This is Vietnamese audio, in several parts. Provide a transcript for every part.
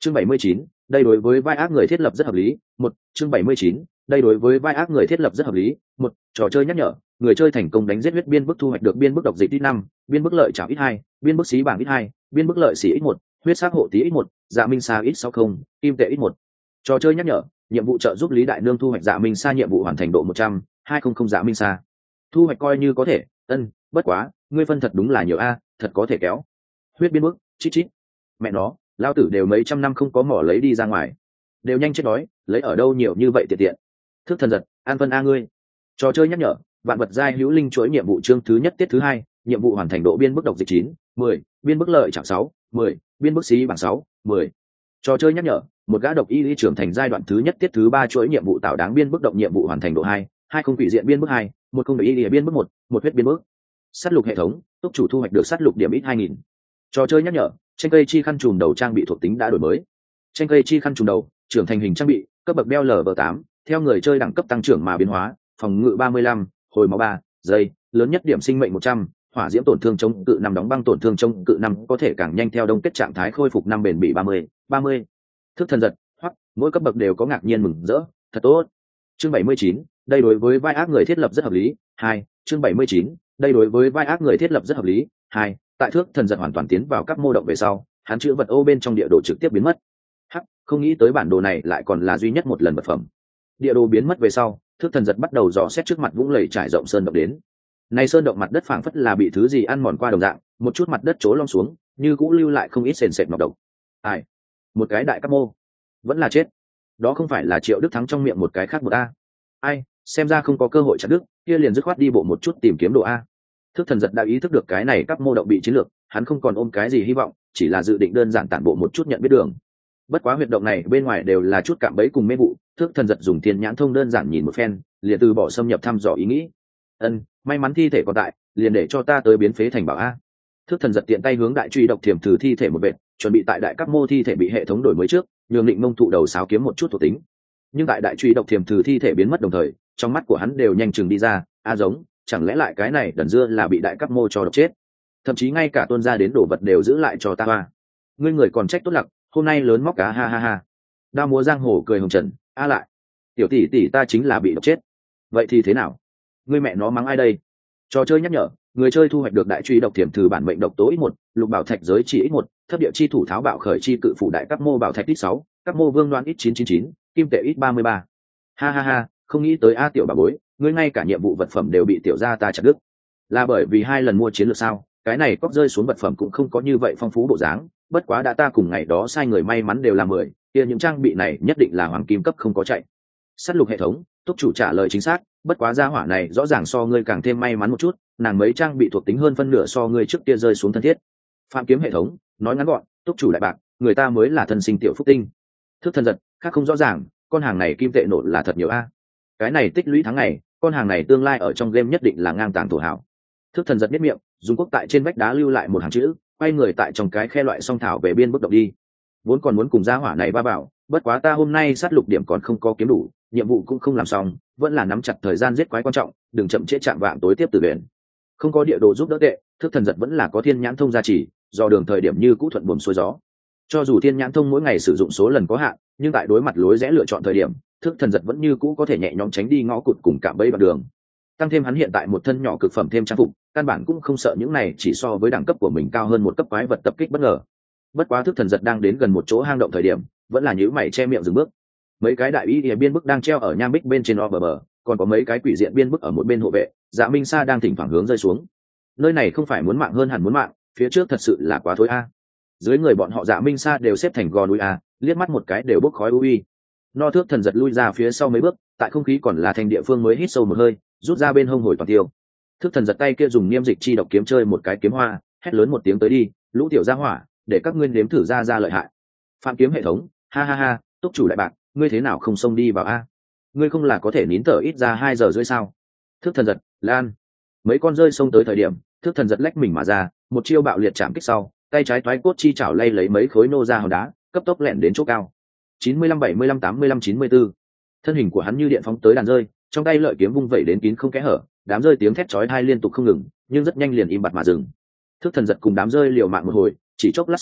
Chương 79, đây đối với vai ác người thiết lập rất hợp lý. Một, chương 79, đây đối với vai ác người thiết lập rất hợp lý. Một, trò chơi nhắc nhở, người chơi thành công đánh giết huyết biên bức thu hoạch được biên bức độc dịch ít 5, biên bức lợi chảo ít 2, biên bức xí bảng ít 2, biên bức lợi xỉ ít 1, huyết sắc hộ tí ít 1, dạ minh sa ít 60, kim tệ ít 1. Trò chơi nhắc nhở, nhiệm vụ trợ giúp Lý Đại Nương thu hoạch dạ minh sa nhiệm vụ hoàn thành độ 100, 200 dạ minh sa. Thu hoạch coi như có thể, bất quá, ngươi phân thật đúng là nhiều a, thật có thể kéo. Huyết biên bức, chít chít. Mẹ nó, lao tử đều mấy trăm năm không có mỏ lấy đi ra ngoài, đều nhanh chết đói, lấy ở đâu nhiều như vậy tiện tiện. Thức thần giật, an phân a ngươi. Trò chơi nhắc nhở, vạn vật giai hữu linh chuỗi nhiệm vụ chương thứ nhất tiết thứ 2, nhiệm vụ hoàn thành độ biên bức độc dịch 9, 10, biên bức lợi chạm 6, 10, biên bức xí bảng 6, 10. Trò chơi nhắc nhở, một gã độc y lý trưởng thành giai đoạn thứ nhất tiết thứ 3 chuỗi nhiệm vụ tạo đáng biên bức động nhiệm vụ hoàn thành độ 2, 2 không quỷ diện biên bức 2, 1 không y lý biên bức 1, 1 huyết biên bức. Sát lục hệ thống, túc chủ thu hoạch được sát lục điểm ít 2000. Trò chơi nhắc nhở, tranh cây chi khăn trùm đầu trang bị thuộc tính đã đổi mới. Tranh cây chi khăn trùm đầu, trưởng thành hình trang bị, cấp bậc đeo LV8, theo người chơi đẳng cấp tăng trưởng mà biến hóa, phòng ngự 35, hồi máu 3 giây, lớn nhất điểm sinh mệnh 100, hỏa diễm tổn thương chống cự 5, đóng băng tổn thương chống cự 5, có thể càng nhanh theo đông kết trạng thái khôi phục 5, bền bỉ 30. Thức thần giật, hoặc mỗi cấp bậc đều có ngạc nhiên mừng rỡ, thật tốt. Chương 79, đây đối với vai ác người thiết lập rất hợp lý. 2, chương 79, đây đối với vai ác người thiết lập rất hợp lý. 2, tại thước thần giật hoàn toàn tiến vào các mô động về sau, hắn chữ vật ô bên trong địa đồ trực tiếp biến mất. Hắc, không nghĩ tới bản đồ này lại còn là duy nhất một lần vật phẩm. Địa đồ biến mất về sau, thước thần giật bắt đầu dò xét trước mặt vũng lầy trải rộng sơn động đến. Này sơn động mặt đất phảng phất là bị thứ gì ăn mòn qua đồng dạng, một chút mặt đất trố lom xuống, như cũng lưu lại không ít sền sệt nọc độc. Ai? Một cái đại cấp mô, vẫn là chết. Đó không phải là Triệu Đức Thắng trong miệng một cái khác một a. Ai, xem ra không có cơ hội chặt đứt, kia liền dứt khoát đi bộ một chút tìm kiếm đồ a. Thước thần giật đã ý thức được cái này cấp mô động bị chiến lược, hắn không còn ôm cái gì hy vọng, chỉ là dự định đơn giản tản bộ một chút nhận biết đường. Bất quá huyệt động này bên ngoài đều là chút cạm bẫy cùng mê vụ, thước thần giật dùng thiên nhãn thông đơn giản nhìn một phen, liền từ bỏ xâm nhập thăm dò ý nghĩ. May mắn thi thể còn tại, liền để cho ta tới biến phế thành bảo a. Thước thần giật tiện tay hướng đại truy độc thiểm thử thi thể một vệt, chuẩn bị tại đại các mô thi thể bị hệ thống đổi mới trước, nhường định mông thụ đầu sáo kiếm một chút thuộc tính. Nhưng tại đại truy độc thiểm thử thi thể biến mất đồng thời, trong mắt của hắn đều nhanh chừng đi ra, giống, chẳng lẽ lại cái này đần dưa là bị đại các mô cho độc chết? Thậm chí ngay cả tuôn ra đến đồ vật đều giữ lại cho ta hoa. Ngươi người còn trách tốt lặc, hôm nay lớn móc cá ha ha ha. Đao múa giang hồ cười hồng trần, lại, tiểu tỷ tỷ ta chính là bị độc chết. Vậy thì thế nào? Ngươi mẹ nó mắng ai đây? Trò chơi nhắc nhở, người chơi thu hoạch được đại truy độc thiểm thử bản mệnh độc tố x1, lục bảo thạch giới chỉ x1, thấp địa chi thủ tháo bạo khởi chi cự phủ đại các mô bảo thạch x6, các mô vương đoan x999, kim tệ x33. Ha ha ha, không nghĩ tới a tiểu bà bối, ngươi ngay cả nhiệm vụ vật phẩm đều bị tiểu gia ta chặt đứt. Là bởi vì 2 lần mua chiến lược sao? Cái này cóc rơi xuống vật phẩm cũng không có như vậy phong phú bộ dáng, bất quá đã ta cùng ngày đó sai người may mắn đều là 10, kia những trang bị này nhất định là hoàng kim cấp không có chạy. Sát lục hệ thống, túc chủ trả lời chính xác, bất quá gia hỏa này rõ ràng so ngươi càng thêm may mắn một chút, nàng mấy trang bị thuộc tính hơn phân nửa so ngươi trước kia rơi xuống thân thiết. Phạm kiếm hệ thống, nói ngắn gọn, túc chủ đại bạc, người ta mới là thân sinh tiểu phúc tinh. Thức thần giật, khác không rõ ràng, con hàng này kim tệ nổ là thật nhiều a. Cái này tích lũy tháng ngày, con hàng này tương lai ở trong game nhất định là ngang tàng thổ hảo. Thức thần giật biết miệng, dùng quốc tại trên vách đá lưu lại một hàng chữ, quay người tại trong cái khe loại song thảo về biên bước động đi. Vốn còn muốn cùng gia hỏa này va vào, bất quá ta hôm nay sát lục điểm còn không có kiếm đủ, nhiệm vụ cũng không làm xong, vẫn là nắm chặt thời gian giết quái quan trọng, đừng chậm trễ chạm vạng tối tiếp tử luyện. Không có địa đồ giúp đỡ tệ, thức thần giật vẫn là có thiên nhãn thông gia trì, do đường thời điểm như cũ thuận buồm xuôi gió. Cho dù thiên nhãn thông mỗi ngày sử dụng số lần có hạn, nhưng tại đối mặt lối rẽ lựa chọn thời điểm, thức thần giật vẫn như cũ có thể nhẹ nhõm tránh đi ngõ cụt cùng cạm bẫy đoạn đường. Tăng thêm hắn hiện tại một thân nhỏ cực phẩm thêm trang phục, căn bản cũng không sợ những này chỉ so với đẳng cấp của mình cao hơn một cấp quái vật tập kích bất ngờ. Bất quá thức thần giật đang đến gần một chỗ hang động thời điểm, vẫn là nhíu mày che miệng dừng bước. Mấy cái đại y biên bức đang treo ở nham bích bên trên o bờ, còn có mấy cái quỷ diện biên bức ở một bên hộ vệ, Dạ Minh Sa đang thỉnh thoảng hướng rơi xuống. Nơi này không phải muốn mạng hơn hẳn muốn mạng, phía trước thật sự là quá thối a. Dưới người bọn họ Dạ Minh Sa đều xếp thành gò núi a, liếc mắt một cái đều bốc khói uy. No thước thần giật lui ra phía sau mấy bước, tại không khí còn là thành địa phương mới hít sâu một hơi, rút ra bên hông hồi toàn tiêu. Thước thần giật tay kia dùng niêm dịch chi độc kiếm chơi một cái kiếm hoa, hét lớn một tiếng tới đi, lũ tiểu gia hỏa, để các ngươi nếm thử ra lợi hại. Phạm kiếm hệ thống, ha ha ha, túc chủ đại bạc, ngươi thế nào không xông đi vào a? Ngươi không là có thể nín thở ít ra 2 giờ rưỡi sao? Thước thần giật, lan. Mấy con rơi xông tới thời điểm, thước thần giật lách mình mà ra, một chiêu bạo liệt chạm kích sau, tay trái toái cốt chi chảo lay lấy mấy khối nô ra hòn đá, cấp tốc lẹn đến chỗ cao. 95 75 85 94. Thân hình của hắn như điện phóng tới đàn rơi, trong tay lợi kiếm vung vẩy đến kín không kẽ hở, đám rơi tiếng thét chói tai liên tục không ngừng, nhưng rất nhanh liền im bặt mà dừng. Thước thần giật cùng đám rơi liều mạng một hồi, chỉ chốc lát sau,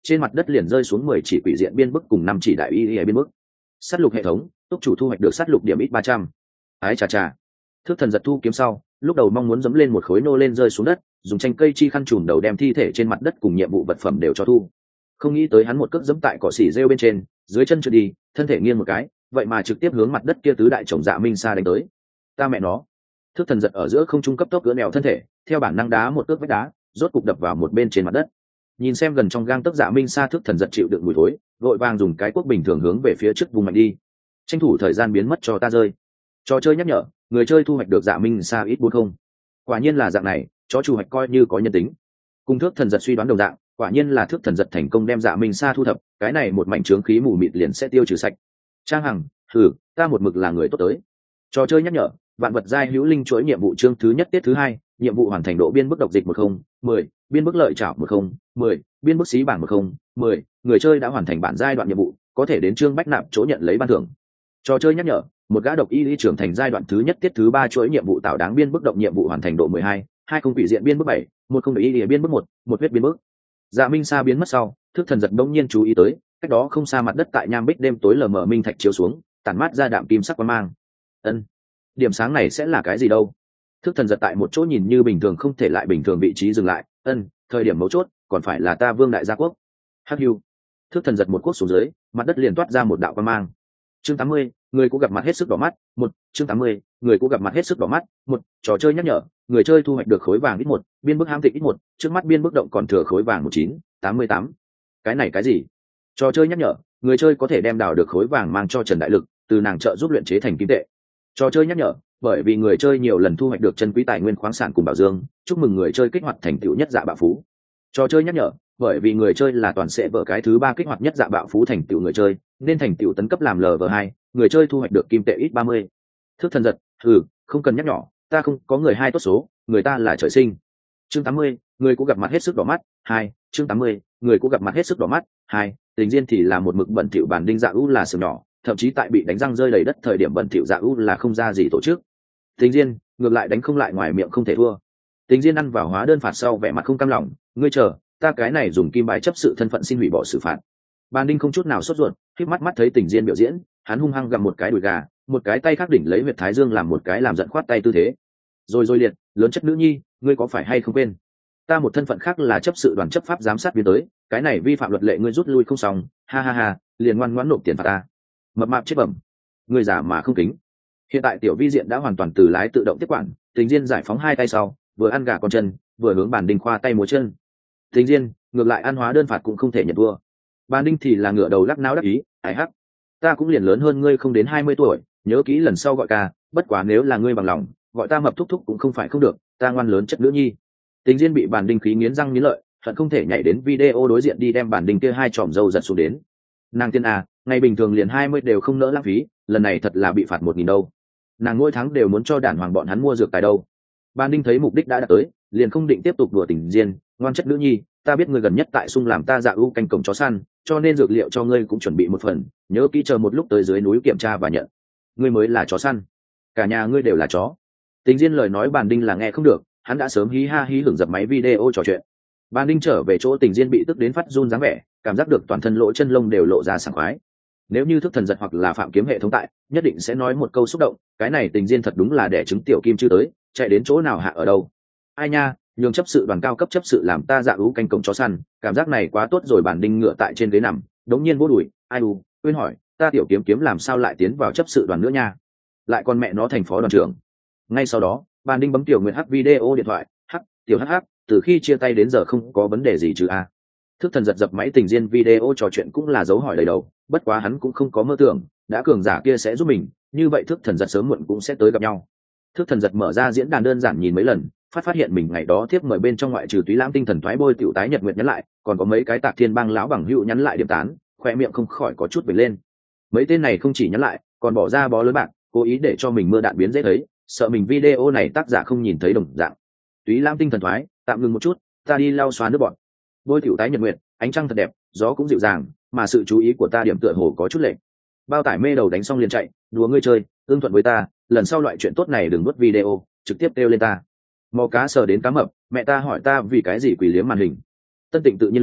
trên mặt đất liền rơi xuống 10 chỉ quỷ diện biên bức cùng 5 chỉ đại y biên bức. Sát lục hệ thống, túc chủ thu hoạch được sát lục điểm ít 300. Ái chà chà. Thước thần giật thu kiếm sau, lúc đầu mong muốn dẫm lên một khối nô lên rơi xuống đất, dùng tranh cây chi khăn trùm đầu đem thi thể trên mặt đất cùng nhiệm vụ vật phẩm đều cho thu. Không nghĩ tới hắn một cước dẫm tại cỏ xỉ rêu bên trên, dưới chân trượt đi, thân thể nghiêng một cái, vậy mà trực tiếp hướng mặt đất kia tứ đại chồng Dạ Minh Sa đánh tới. Ta mẹ nó. Thước thần giật ở giữa không trung cấp tốc gỡ nẹo thân thể, theo bản năng đá một cước vách đá, rốt cục đập vào một bên trên mặt đất. Nhìn xem gần trong gang tấc Dạ Minh Sa, Thước thần giật chịu đựng mùi thối, vội vàng dùng cái cuốc bình thường hướng về phía trước vùng mạnh đi. Tranh thủ thời gian biến mất cho ta rơi. Trò chơi nhắc nhở, người chơi thu hoạch được Dạ Minh Sa ít 40. Quả nhiên là dạng này, chó chủ hoạch coi như có nhân tính. Cùng Thước thần giật suy đoán đồng dạng, quả nhiên là Thước thần giật thành công đem Dạ Minh Sa thu thập, cái này một mảnh chướng khí mù mịt liền sẽ tiêu trừ sạch. Trang Hằng, ta một mực là người tốt tới. Trò chơi nhắc nhở, vạn vật giai hữu linh chuỗi nhiệm vụ chương thứ nhất tiết thứ hai, nhiệm vụ hoàn thành độ biên bức độc dịch 10, 10, biên bức lợi trảo 10, 10, biên bức xí bảng 10, 10, người chơi đã hoàn thành bản giai đoạn nhiệm vụ, có thể đến chương bách nạp chỗ nhận lấy ban thưởng. Trò chơi nhắc nhở, một gã độc y lý trưởng thành giai đoạn thứ nhất tiết thứ ba chuỗi nhiệm vụ tạo đáng biên bức động nhiệm vụ hoàn thành độ 12, 2 không quỷ diện biên bức 7, 1 không độc y lý biên bức 1, 1 huyết biên bức. Dạ Minh Sa biến mất sau, Thước thần giật đông nhiên chú ý tới, cách đó không xa mặt đất tại nham bích đêm tối lờ mờ minh thạch chiếu xuống, tản mát ra đạm kim sắc quang mang. Ân, điểm sáng này sẽ là cái gì đâu? Thước thần giật tại một chỗ nhìn như bình thường không thể lại bình thường vị trí dừng lại. Thời điểm mấu chốt còn phải là ta Vương đại gia quốc. Hắc hưu. Thước thần giật một quốc xuống dưới, mặt đất liền toát ra một đạo quang mang. Chương 80, người cũng gặp mặt hết sức đỏ mắt. Chương 80, người cũng gặp mặt hết sức đỏ mắt. Trò chơi nhắc nhở, người chơi thu hoạch được khối vàng ít 1, biên bức hám tịch ít 1, trước mắt biên bức động còn thừa khối vàng 1988. Cái này cái gì? Trò chơi nhắc nhở, người chơi có thể đem đào được khối vàng mang cho Trần Đại Lực, từ nàng trợ giúp luyện chế thành kim tệ. Trò chơi nhắc nhở, bởi vì người chơi nhiều lần thu hoạch được chân quý tài nguyên khoáng sản cùng bảo dương, chúc mừng người chơi kích hoạt thành tựu nhất dạ bạo phú. Trò chơi nhắc nhở, bởi vì người chơi là toàn sẽ vở cái thứ 3 kích hoạt nhất dạ bạo phú thành tựu người chơi, nên thành tựu tấn cấp làm LV2, người chơi thu hoạch được kim tệ ít 30. Thước thần giật, không cần nhắc nhỏ, ta không có người hai tốt số, người ta là trời sinh. Chương 80, người cũng gặp mặt hết sức đỏ mắt. 2, chương 80, người cũng gặp mặt hết sức đỏ mắt. 2, Tình Diên thì là một mực bẩn thỉu bản đinh dạ u là sừng nhỏ, thậm chí tại bị đánh răng rơi đầy đất thời điểm bẩn thỉu dạ u là không ra gì tổ chức. Tình Diên, ngược lại đánh không lại ngoài miệng không thể thua. Tình Diên ăn vào hóa đơn phạt sau vẻ mặt không cam lòng, ngươi chờ, ta cái này dùng kim bài chấp sự thân phận xin hủy bỏ xử phạt. Bàn đinh không chút nào sốt ruột, khép mắt thấy Tình Diên biểu diễn, hắn hung hăng gặm một cái đùi gà, một cái tay khác đỉnh lấy huyệt thái dương làm một cái làm giận khoát tay tư thế. Rồi liệt, lớn chất nữ nhi, ngươi có phải hay không quên? Ta một thân phận khác là chấp sự đoàn chấp pháp giám sát biên tới, cái này vi phạm luật lệ ngươi rút lui không xong, ha, liền ngoan ngoãn nộp tiền phạt ta. Mập mạp chết bẩm, ngươi già mà không kính. Hiện tại tiểu vi diện đã hoàn toàn từ lái tự động tiếp quản, Tình Diên giải phóng hai tay sau, vừa ăn gà con chân, vừa hướng bàn đinh khoa tay múa chân. Tình Diên, ngược lại ăn hóa đơn phạt cũng không thể nhận thua. Bàn đinh thì là ngửa đầu lắc não đắc ý, ải hắc, ta cũng liền lớn hơn ngươi không đến 20 tuổi, nhớ kỹ lần sau gọi ca, bất quá nếu là ngươi bằng lòng, gọi ta mập thúc thúc cũng không phải không được, ta ngoan lớn chất nữ nhi. Tình Diên bị bàn đinh khí nghiến răng nghiến lợi, hận không thể nhảy đến video đối diện đi đem bàn đinh kia hai tròm râu giật xuống đến. Nàng tiên à, ngày bình thường liền 20 đều không nỡ lãng phí, lần này thật là bị phạt 1.000 đâu. Nàng mỗi tháng đều muốn cho đàn hoàng bọn hắn mua dược tài đâu. Bàn đinh thấy mục đích đã đạt tới, liền không định tiếp tục đùa Tình Diên, ngoan chất nữ nhi, ta biết ngươi gần nhất tại sung làm ta dạ ưu canh cổng chó săn, cho nên dược liệu cho ngươi cũng chuẩn bị một phần, nhớ kỹ chờ một lúc tới dưới núi kiểm tra và nhận. Ngươi mới là chó săn, cả nhà ngươi đều là chó. Tình Diên lời nói bàn đinh là nghe không được, hắn đã sớm hí ha hí hưởng dập máy video trò chuyện. Bàn đinh trở về chỗ Tình Diên bị tức đến phát run dáng vẻ, cảm giác được toàn thân lỗ chân lông đều lộ ra sảng khoái. Nếu như Thức thần giật hoặc là Phạm Kiếm hệ thống tại, nhất định sẽ nói một câu xúc động, cái này Tình Diên thật đúng là đẻ trứng tiểu kim chưa tới, chạy đến chỗ nào hạ ở đâu. Ai nha, nhường chấp sự đoàn cao cấp chấp sự làm ta dạ ưu canh cổng chó săn, cảm giác này quá tốt rồi. Bàn đinh ngựa tại trên ghế nằm, đống nhiên vỗ đùi, ai đù, quên hỏi, ta tiểu kiếm kiếm làm sao lại tiến vào chấp sự đoàn nữa nha, lại con mẹ nó thành phó đoàn trưởng. Ngay sau đó, Bàn đinh bấm tiểu nguyệt hắc video điện thoại, tiểu hắc, từ khi chia tay đến giờ không có vấn đề gì chứ a? Thức thần giật dập máy Tình Diên video trò chuyện cũng là dấu hỏi đầy đầu, bất quá hắn cũng không có mơ tưởng, đã cường giả kia sẽ giúp mình, như vậy Thức thần giật sớm muộn cũng sẽ tới gặp nhau. Thức thần giật mở ra diễn đàn đơn giản nhìn mấy lần, phát hiện mình ngày đó tiếp mời bên trong ngoại trừ Túy Lãm tinh thần thoái bôi tiểu tái nhật nguyệt nhắn lại, còn có mấy cái Tạc Thiên Bang lão bằng hữu nhắn lại điểm tán, khoe miệng không khỏi có chút vểnh lên. Mấy tên này không chỉ nhắn lại, còn bỏ ra bó lớn bạc, cố ý để cho mình mưa đạn biến dễ thấy, sợ mình video này tác giả không nhìn thấy đồng dạng. Túy Lãm tinh thần thoái, tạm ngừng một chút, ta đi lau xóa nước bọn. Bôi tiểu tái nhật nguyệt, ánh trăng thật đẹp, gió cũng dịu dàng, mà sự chú ý của ta điểm tựa hồ có chút lệch. Bao tải mê đầu đánh xong liền chạy, đùa ngươi chơi, ưng thuận với ta, lần sau loại chuyện tốt này đừng nuốt video, trực tiếp kêu lên ta. Mò cá sờ đến cá mập, mẹ ta hỏi ta vì cái gì quỷ liếm màn hình. Tân Tịnh tự nhiên lương,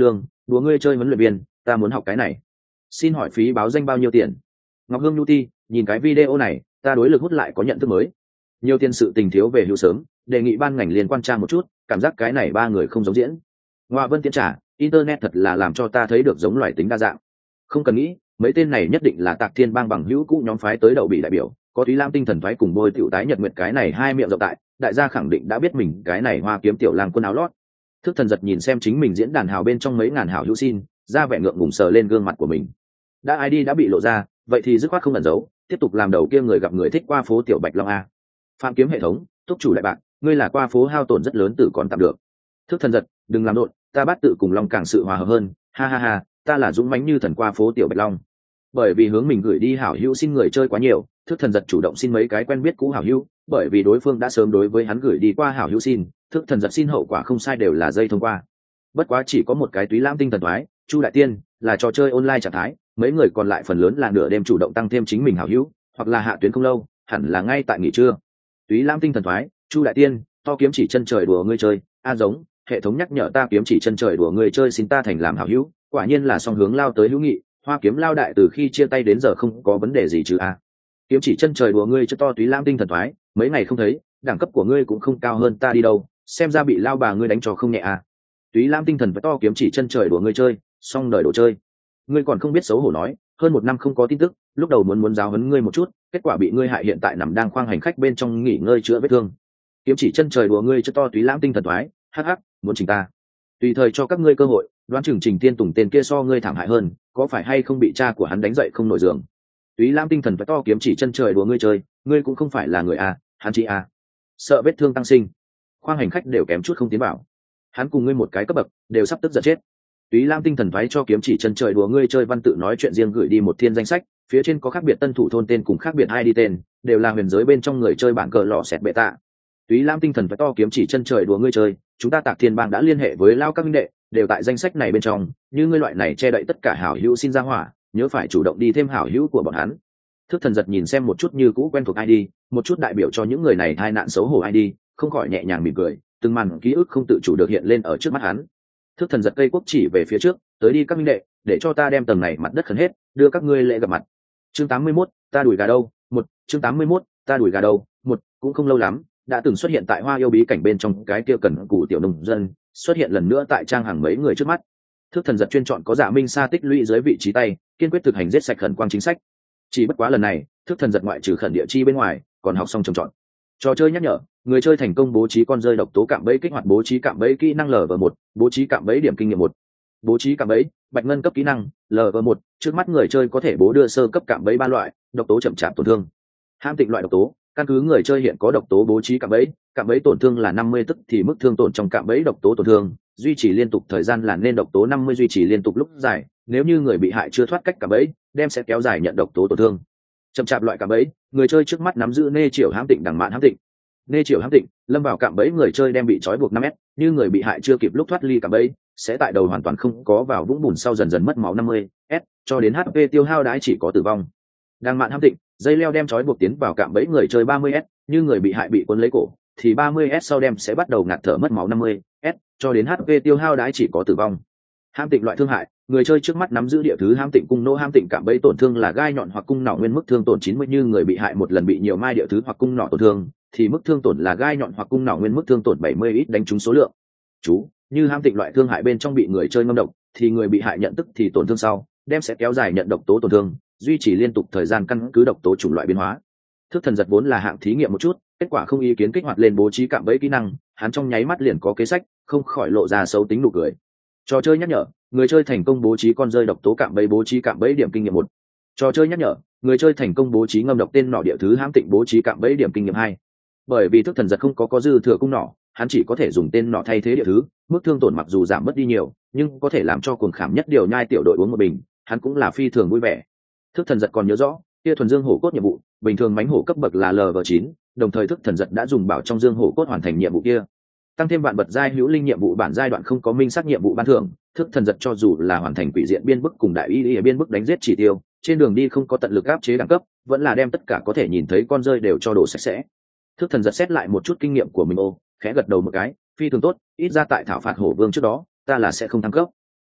đùa ngươi chơi huấn luyện viên, ta muốn học cái này. Xin hỏi phí báo danh bao nhiêu tiền? Ngọc Hương Nhu Ti, nhìn cái video này, ta đối lực hút lại có nhận thức mới. Nhiều tiền sự tình thiếu về hưu sớm, đề nghị ban ngành liên quan tra một chút, cảm giác cái này ba người không giống diễn. Ngoa Vân Tiễn trả, internet thật là làm cho ta thấy được giống loài tính đa dạng. Không cần nghĩ, mấy tên này nhất định là Tạc Thiên Bang bằng hữu cũ nhóm phái tới đậu bị đại biểu, có Túy Lam tinh thần thoái cùng Bôi Tiểu Tái Nhật Nguyệt cái này hai miệng rộng tại, đại gia khẳng định đã biết mình cái này Hoa Kiếm tiểu lang quân áo lót. Thức Thần giật nhìn xem chính mình diễn đàn hào bên trong mấy ngàn hảo hữu xin, ra vẻ ngượng ngùng sờ lên gương mặt của mình. Đã ID đã bị lộ ra, vậy thì dứt khoát không ẩn giấu, tiếp tục làm đầu kia người gặp người thích qua phố tiểu Bạch Long a. Phạm Kiếm hệ thống, thúc chủ đại bạc, ngươi là qua phố hao tổn rất lớn tử còn tạm được. Thức Thần giật, đừng làm đột, ta bắt tự cùng Long càng sự hòa hợp hơn, ha ha ha, ta là dũng mãnh như thần qua phố tiểu Bạch Long. Bởi vì hướng mình gửi đi hảo hữu xin người chơi quá nhiều, Thức Thần giật chủ động xin mấy cái quen biết cũ hảo hữu, bởi vì đối phương đã sớm đối với hắn gửi đi qua hảo hữu xin, Thức Thần giật xin hậu quả không sai đều là dây thông qua. Bất quá chỉ có một cái Túy Lam tinh thần thoái, Chu Đại Tiên, là trò chơi online trạng thái, mấy người còn lại phần lớn là nửa đêm chủ động tăng thêm chính mình hảo hữu, hoặc là hạ tuyến không lâu, hẳn là ngay tại nghỉ trưa. Túy Lam tinh thần thoái, Chu Đại Tiên, to kiếm chỉ chân trời đùa ngươi chơi, a giống, hệ thống nhắc nhở ta kiếm chỉ chân trời đùa ngươi chơi xin ta thành làm hảo hữu, quả nhiên là song hướng lao tới hữu nghị, Hoa Kiếm lao đại từ khi chia tay đến giờ không có vấn đề gì chứ a. Kiếm chỉ chân trời đùa ngươi cho to Túy Lam tinh thần thoái, mấy ngày không thấy, đẳng cấp của ngươi cũng không cao hơn ta đi đâu, xem ra bị lao bà ngươi đánh cho không nhẹ a. Túy Lam tinh thần với to kiếm chỉ chân trời đùa ngươi chơi, xong đời đồ chơi. Ngươi còn không biết xấu hổ nói, hơn một năm không có tin tức, lúc đầu muốn giáo huấn ngươi một chút, kết quả bị ngươi hại hiện tại nằm đang khoang hành khách bên trong nghỉ ngơi chữa vết thương. Kiếm chỉ chân trời đùa ngươi cho to Túy Lam tinh thần thoái, hắc hắc, muốn chỉnh ta. Tùy thời cho các ngươi cơ hội, đoán chừng Trình Tiên Tùng tên kia so ngươi thảm hại hơn, có phải hay không bị cha của hắn đánh dậy không nổi giường. Túy Lam tinh thần với to kiếm chỉ chân trời đùa ngươi chơi, ngươi cũng không phải là người a, hắn chỉ a. Sợ vết thương tăng sinh, khoang hành khách đều kém chút không tiến vào. Hắn cùng ngươi một cái cấp bậc, đều sắp tức giận chết. Túy Lam tinh thần thoái cho kiếm chỉ chân trời đùa ngươi chơi văn tự nói chuyện riêng gửi đi một thiên danh sách, phía trên có khác biệt tân thủ thôn tên cùng khác biệt ID tên, đều là huyền giới bên trong người chơi bản cờ lọ xẹt bệ tạ. Túy Lam tinh thần phải to kiếm chỉ chân trời đùa ngươi chơi, chúng ta Tạc Thiên Bang đã liên hệ với lao các minh đệ, đều tại danh sách này bên trong, như ngươi loại này che đậy tất cả hảo hữu xin ra hỏa, nhớ phải chủ động đi thêm hảo hữu của bọn hắn. Thức Thần giật nhìn xem một chút như cũ quen thuộc ID, một chút đại biểu cho những người này tai nạn xấu hổ ID, không khỏi nhẹ nhàng mỉm cười, từng màn ký ức không tự chủ được hiện lên ở trước mắt hắn. Thức Thần giật cây quốc chỉ về phía trước, tới đi các minh đệ, để cho ta đem tầng này mặt đất khấn hết, đưa các ngươi lễ gặp mặt. Chương 81, ta đuổi gà đâu? Một, chương 81, ta đuổi gà đâu? Một, cũng không lâu lắm, đã từng xuất hiện tại Hoa Yêu bí cảnh bên trong cái kia cần cù tiểu nông dân, xuất hiện lần nữa tại trang hàng mấy người trước mắt. Thức Thần giật chuyên chọn có Dạ Minh Sa tích lũy dưới vị trí tay, kiên quyết thực hành giết sạch khẩn quang chính sách. Chỉ bất quá lần này, Thức Thần giật ngoại trừ khẩn địa chi bên ngoài, còn học xong trồng trọt. Trò chơi nhắc nhở, người chơi thành công bố trí con rơi độc tố cạm bẫy, kích hoạt bố trí cạm bẫy kỹ năng LV1, bố trí cạm bẫy điểm kinh nghiệm 1. Bố trí cạm bẫy, bạch ngân cấp kỹ năng LV1, trước mắt người chơi có thể bố đưa sơ cấp cạm bẫy 3 loại, độc tố chậm chạp tổn thương. Hãm tịnh loại độc tố, căn cứ người chơi hiện có độc tố bố trí cạm bẫy tổn thương là 50 tức thì mức thương tổn trong cạm bẫy độc tố tổn thương, duy trì liên tục thời gian là nên độc tố 50 duy trì liên tục lúc dài, nếu như người bị hại chưa thoát cách cạm bẫy, đem sẽ kéo dài nhận độc tố tổn thương. Chậm chạp loại cạm bẫy, người chơi trước mắt nắm giữ nê triệu hãm tịnh đẳng mạn hãm tịnh. Nê triệu hãm tịnh, lâm vào cạm bẫy người chơi đem bị trói buộc 5m, như người bị hại chưa kịp lúc thoát ly cạm bẫy, sẽ tại đầu hoàn toàn không có vào vũng bùn sau dần dần mất máu 50s, cho đến HP tiêu hao đãi chỉ có tử vong. Đằng mạn hãm tịnh, dây leo đem trói buộc tiến vào cạm bẫy người chơi 30s, như người bị hại bị cuốn lấy cổ, thì 30s sau đem sẽ bắt đầu ngạt thở mất máu 50s, cho đến HP tiêu hao đãi chỉ có tử vong. Hãm tịnh loại thương hại, người chơi trước mắt nắm giữ địa thứ hãm tịnh cung nỗ hãm tịnh cạm bẫy tổn thương là gai nhọn hoặc cung nỏ nguyên mức thương tổn 90, như người bị hại một lần bị nhiều mai địa thứ hoặc cung nỏ tổn thương, thì mức thương tổn là gai nhọn hoặc cung nỏ nguyên mức thương tổn 70 ít đánh trúng số lượng. Chú, như hãm tịnh loại thương hại bên trong bị người chơi ngâm độc, thì người bị hại nhận tức thì tổn thương sau, đem sẽ kéo dài nhận độc tố tổn thương, duy trì liên tục thời gian căn cứ độc tố chủng loại biến hóa. Thức Thần giật vốn là hạng thí nghiệm một chút, kết quả không ý kiến kích hoạt lên bố trí cạm bẫy kỹ năng, hắn trong nháy mắt liền có kế sách, không khỏi lộ ra xấu tính nụ cười. Trò chơi nhắc nhở, người chơi thành công bố trí con rơi độc tố cạm bẫy, bố trí cạm bẫy điểm kinh nghiệm 1. Trò chơi nhắc nhở, người chơi thành công bố trí ngâm độc tên nỏ địa thứ hãm tịnh, bố trí cạm bẫy điểm kinh nghiệm 2. Bởi vì Thức Thần giật không có dư thừa cung nỏ, hắn chỉ có thể dùng tên nỏ thay thế địa thứ, mức thương tổn mặc dù giảm mất đi nhiều, nhưng có thể làm cho cuồng khảm nhất điều nhai tiểu đội uống một bình, hắn cũng là phi thường vui vẻ. Thức Thần giật còn nhớ rõ, kia thuần dương hổ cốt nhiệm vụ, bình thường mãnh hổ cấp bậc là LV9, đồng thời Thức Thần giật đã dùng bảo trong dương hổ cốt hoàn thành nhiệm vụ kia. Tăng thêm vạn vật giai hữu linh nhiệm vụ bản giai đoạn không có minh xác nhiệm vụ ban thưởng, Thức Thần giật cho dù là hoàn thành quỷ diện biên bức cùng đại y biên bức đánh giết chỉ tiêu, trên đường đi không có tận lực áp chế đẳng cấp, vẫn là đem tất cả có thể nhìn thấy con rơi đều cho đổ sạch sẽ. Thức Thần giật xét lại một chút kinh nghiệm của mình, khẽ gật đầu một cái, phi thường tốt, ít ra tại thảo phạt hổ vương trước đó, ta là sẽ không thăng cấp.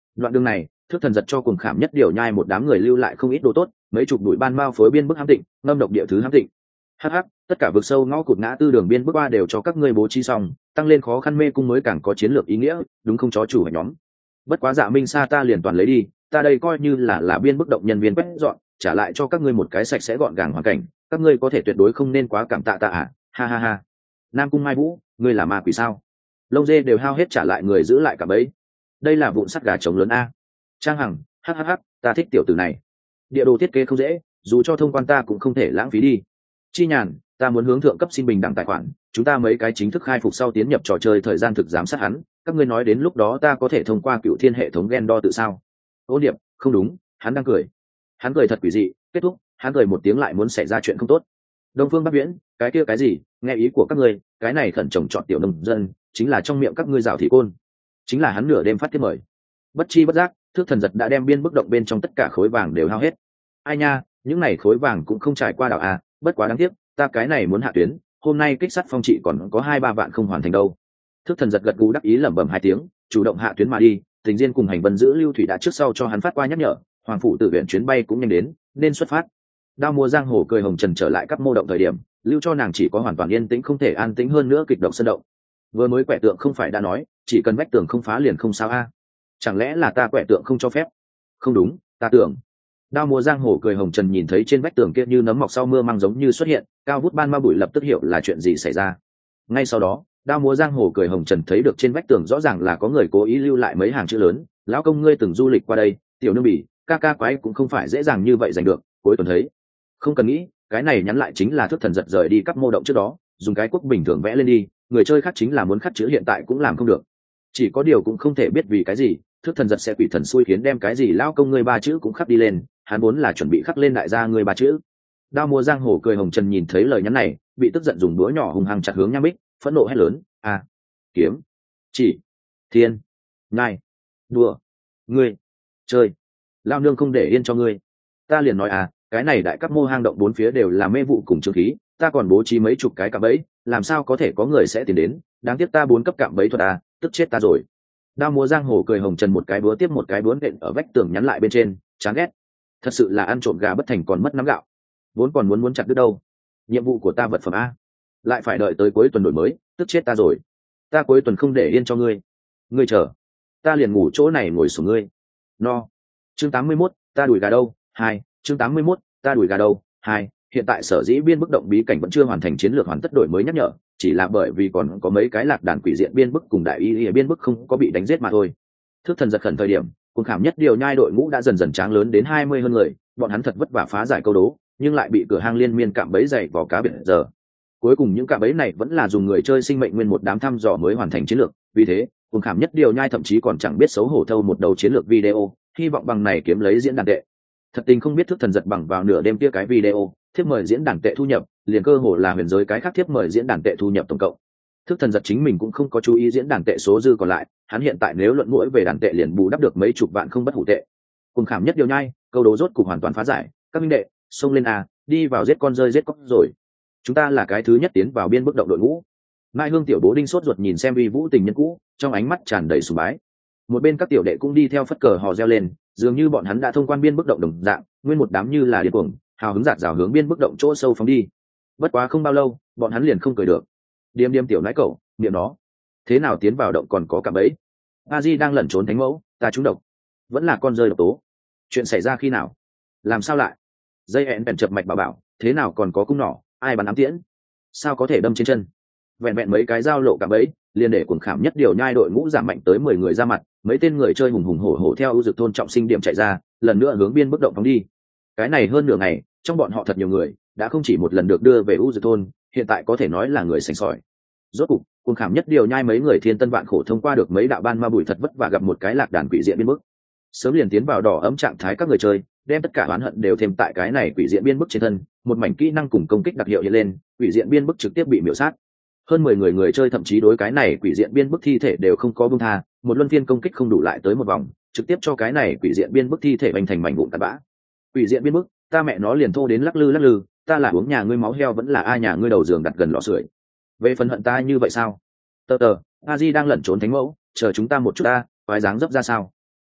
Đoạn đường này Thức Thần giật cho Cuồng Khảm Nhất Điều Nhai một đám người lưu lại không ít đồ tốt, mấy chục đuổi ban mao phối biên bức hám tịnh, ngâm độc địa thứ hám tịnh. Hắc, tất cả vực sâu ngõ cụt ngã tư đường biên bức qua đều cho các ngươi bố trí xong, tăng lên khó khăn mê cung mới càng có chiến lược ý nghĩa, đúng không chó chủ hệ nhóm? Bất quá Dạ Minh Sa ta liền toàn lấy đi, ta đây coi như là biên bức động nhân viên quét dọn, trả lại cho các ngươi một cái sạch sẽ gọn gàng hoàn cảnh, các ngươi có thể tuyệt đối không nên quá cảm tạ ta à? Ha ha ha. Nam Cung Mai Vũ, ngươi là ma quỷ sao? Lông dê đều hao hết trả lại người giữ lại cả bấy. Đây là vụn sắt gà trống lớn a. Trang Hằng, hhh, ta thích tiểu tử này. Địa đồ thiết kế không dễ, dù cho thông quan ta cũng không thể lãng phí đi. Chi Nhàn, ta muốn hướng thượng cấp xin bình đẳng tài khoản, chúng ta mấy cái chính thức khai phục sau tiến nhập trò chơi thời gian thực giám sát hắn, các ngươi nói đến lúc đó ta có thể thông qua Cựu Thiên hệ thống gen đo tự sao? Ô Điệp, không đúng, hắn đang cười. Hắn cười thật quỷ dị, kết thúc, hắn cười một tiếng lại muốn xảy ra chuyện không tốt. Đông Phương Bắc Viễn, cái kia cái gì, nghe ý của các ngươi, cái này khẩn trồng chọn tiểu nông dân, chính là trong miệng các ngươi rào thị côn. Chính là hắn nửa đêm phát thiết mời. Bất chi bất giác, Thước Thần giật đã đem biên bức động bên trong tất cả khối vàng đều hao hết. Ai nha, những này khối vàng cũng không trải qua đảo à, bất quá đáng tiếc, ta cái này muốn hạ tuyến, hôm nay kích sát phong trị còn có 2-3 vạn không hoàn thành đâu. Thước Thần giật gật gù đắc ý lẩm bẩm 2 tiếng, chủ động hạ tuyến mà đi, Tình Diên cùng Hành Vân giữ Lưu Thủy đã trước sau cho hắn phát qua nhắc nhở, Hoàng phủ tự viện chuyến bay cũng nhanh đến, nên xuất phát. Đao Mùa Giang Hồ cười hồng trần trở lại các mô động thời điểm, lưu cho nàng chỉ có hoàn toàn yên tĩnh không thể an tĩnh hơn nữa kịch động sân động. Vừa mới quẻ tượng không phải đã nói, chỉ cần vách tường không phá liền không sao a? Chẳng lẽ là ta quẻ tượng không cho phép? Không đúng, ta tưởng. Đao Mùa Giang Hồ cười hồng trần nhìn thấy trên vách tường kia như nấm mọc sau mưa mang giống như xuất hiện, cao vút ban ma bụi lập tức hiểu là chuyện gì xảy ra. Ngay sau đó, Đao Mùa Giang Hồ cười hồng trần thấy được trên vách tường rõ ràng là có người cố ý lưu lại mấy hàng chữ lớn, lão công ngươi từng du lịch qua đây, tiểu nương bỉ, ca quái cũng không phải dễ dàng như vậy giành được, cuối tuần thấy. Không cần nghĩ, cái này nhắn lại chính là Thước Thần giật rời đi các mô động trước đó, dùng cái quốc bình thường vẽ lên đi, người chơi khác chính là muốn khắc chữ hiện tại cũng làm không được. Chỉ có điều cũng không thể biết vì cái gì, Thước Thần giật sẽ quỷ thần xui khiến đem cái gì lao công ngươi 3 chữ cũng khắc đi lên, hắn vốn là chuẩn bị khắc lên đại gia ngươi 3 chữ. Đao Mùa Giang Hồ cười hồng trần nhìn thấy lời nhắn này, bị tức giận dùng đũa nhỏ hùng hăng chặt hướng Nham Bích, phẫn nộ hét lớn, a, kiếm, chỉ, thiên, ngai, đùa, ngươi, chơi, lao nương không để yên cho ngươi. Ta liền nói à, cái này đại các mô hang động 4 phía đều là mê vụ cùng trương khí, ta còn bố trí mấy chục cái cạm bẫy, làm sao có thể có người sẽ tìm đến, đáng tiếc ta 4 cấp cạm bẫy thuật à, tức chết ta rồi. Đao Mùa Giang Hồ cười hồng trần một cái búa tiếp một cái búa nện ở vách tường nhắn lại bên trên, chán ghét. Thật sự là ăn trộm gà bất thành còn mất nắm gạo. Vốn còn muốn chặt đứt đâu. Nhiệm vụ của ta vật phẩm a, lại phải đợi tới cuối tuần đổi mới, tức chết ta rồi. Ta cuối tuần không để yên cho ngươi. Ngươi chờ, ta liền ngủ chỗ này ngồi xuống ngươi. No. Chương 81, ta đuổi gà đâu? 2, chương 81, ta đuổi gà đâu? 2, hiện tại sở dĩ biên bức động bí cảnh vẫn chưa hoàn thành chiến lược hoàn tất đổi mới nhắc nhở, chỉ là bởi vì còn có mấy cái lạc đàn quỷ diện biên bức cùng đại y biên bức không có bị đánh giết mà thôi. Thước Thần giật khẩn thời điểm, Cuồng Khảm Nhất Điều Nhai đội ngũ đã dần dần tráng lớn đến 20 hơn người, bọn hắn thật vất vả phá giải câu đố, nhưng lại bị cửa hang liên miên cạm bẫy dày vào cá biển giờ. Cuối cùng những cạm bẫy này vẫn là dùng người chơi sinh mệnh nguyên một đám thăm dò mới hoàn thành chiến lược, vì thế, Cuồng Khảm Nhất Điều Nhai thậm chí còn chẳng biết xấu hổ thâu một đầu chiến lược video, hy vọng bằng này kiếm lấy diễn đàn tệ. Thật tình không biết Thước Thần giật bằng vào nửa đêm kia cái video, thiếp mời diễn đàn tệ thu nhập, liền cơ hồ là huyền giới cái khác thiếp mời diễn đàn tệ thu nhập tổng cộng. Thước Thần giật chính mình cũng không có chú ý diễn đàn tệ số dư còn lại, hắn hiện tại nếu luận mũi về đàn tệ liền bù đắp được mấy chục vạn không bất hủ tệ. Cuồng Khảm Nhất Điều Nhai, câu đố rốt cục hoàn toàn phá giải, các minh đệ, xông lên a, đi vào giết con rơi giết cóc rồi. Chúng ta là cái thứ nhất tiến vào biên bức động đội ngũ. Mai Hương tiểu bố đinh sốt ruột nhìn xem Vi Vũ tình nhân cũ, trong ánh mắt tràn đầy sùng bái. Một bên các tiểu đệ cũng đi theo phất cờ hò reo lên, dường như bọn hắn đã thông quan biên bức động đồng dạng, nguyên một đám như là điên cuồng, hào hứng dạt dào hướng biên bức động chỗ sâu phóng đi. Bất quá không bao lâu, bọn hắn liền không cười được. Điềm điềm tiểu nãi cẩu, niệm nó, thế nào tiến vào động còn có cả bẫy. A Di đang lẩn trốn thánh mẫu, ta trúng độc, vẫn là con rơi độc tố. Chuyện xảy ra khi nào? Làm sao lại? Dây hẹn bèn chập mạch bảo, thế nào còn có cung nỏ, ai bắn ám tiễn? Sao có thể đâm trên chân? Vẹn vẹn mấy cái dao lộ cả bẫy, liền để Cuồng Khảm Nhất Điều Nhai đội ngũ giảm mạnh tới 10 người ra mặt, mấy tên người chơi hùng hùng hổ hổ theo ưu dực thôn trọng sinh điểm chạy ra, lần nữa hướng biên bức động phóng đi. Cái này hơn nửa ngày, trong bọn họ thật nhiều người, đã không chỉ một lần được đưa về ưu dực thôn, hiện tại có thể nói là người sành sỏi. Rốt cục, Cuồng Khảm Nhất Điều Nhai mấy người thiên tân vạn khổ thông qua được mấy đạo ban ma bụi thật vất vả gặp một cái lạc đàn quỷ diện biên bức. Sớm liền tiến vào đỏ ấm trạng thái các người chơi, đem tất cả oán hận đều thêm tại cái này quỷ diện biên bức trên thân, một mảnh kỹ năng cùng công kích đặc hiệu hiện lên, quỷ diện biên bức trực tiếp bị miểu sát. Hơn 10 người chơi thậm chí đối cái này quỷ diện biên bức thi thể đều không có buông tha, một luân phiên công kích không đủ lại tới một vòng, trực tiếp cho cái này quỷ diện biên bức thi thể bành thành mảnh vụn tạt bã. Quỷ diện biên bức, ta mẹ nó liền thô đến lắc lư, ta là uống nhà ngươi máu heo vẫn là ai nhà ngươi đầu giường đặt gần lò sưởi. Về phần hận ta như vậy sao? A Di đang lẩn trốn thánh mẫu, chờ chúng ta một chút ta, quái dáng dấp ra sao?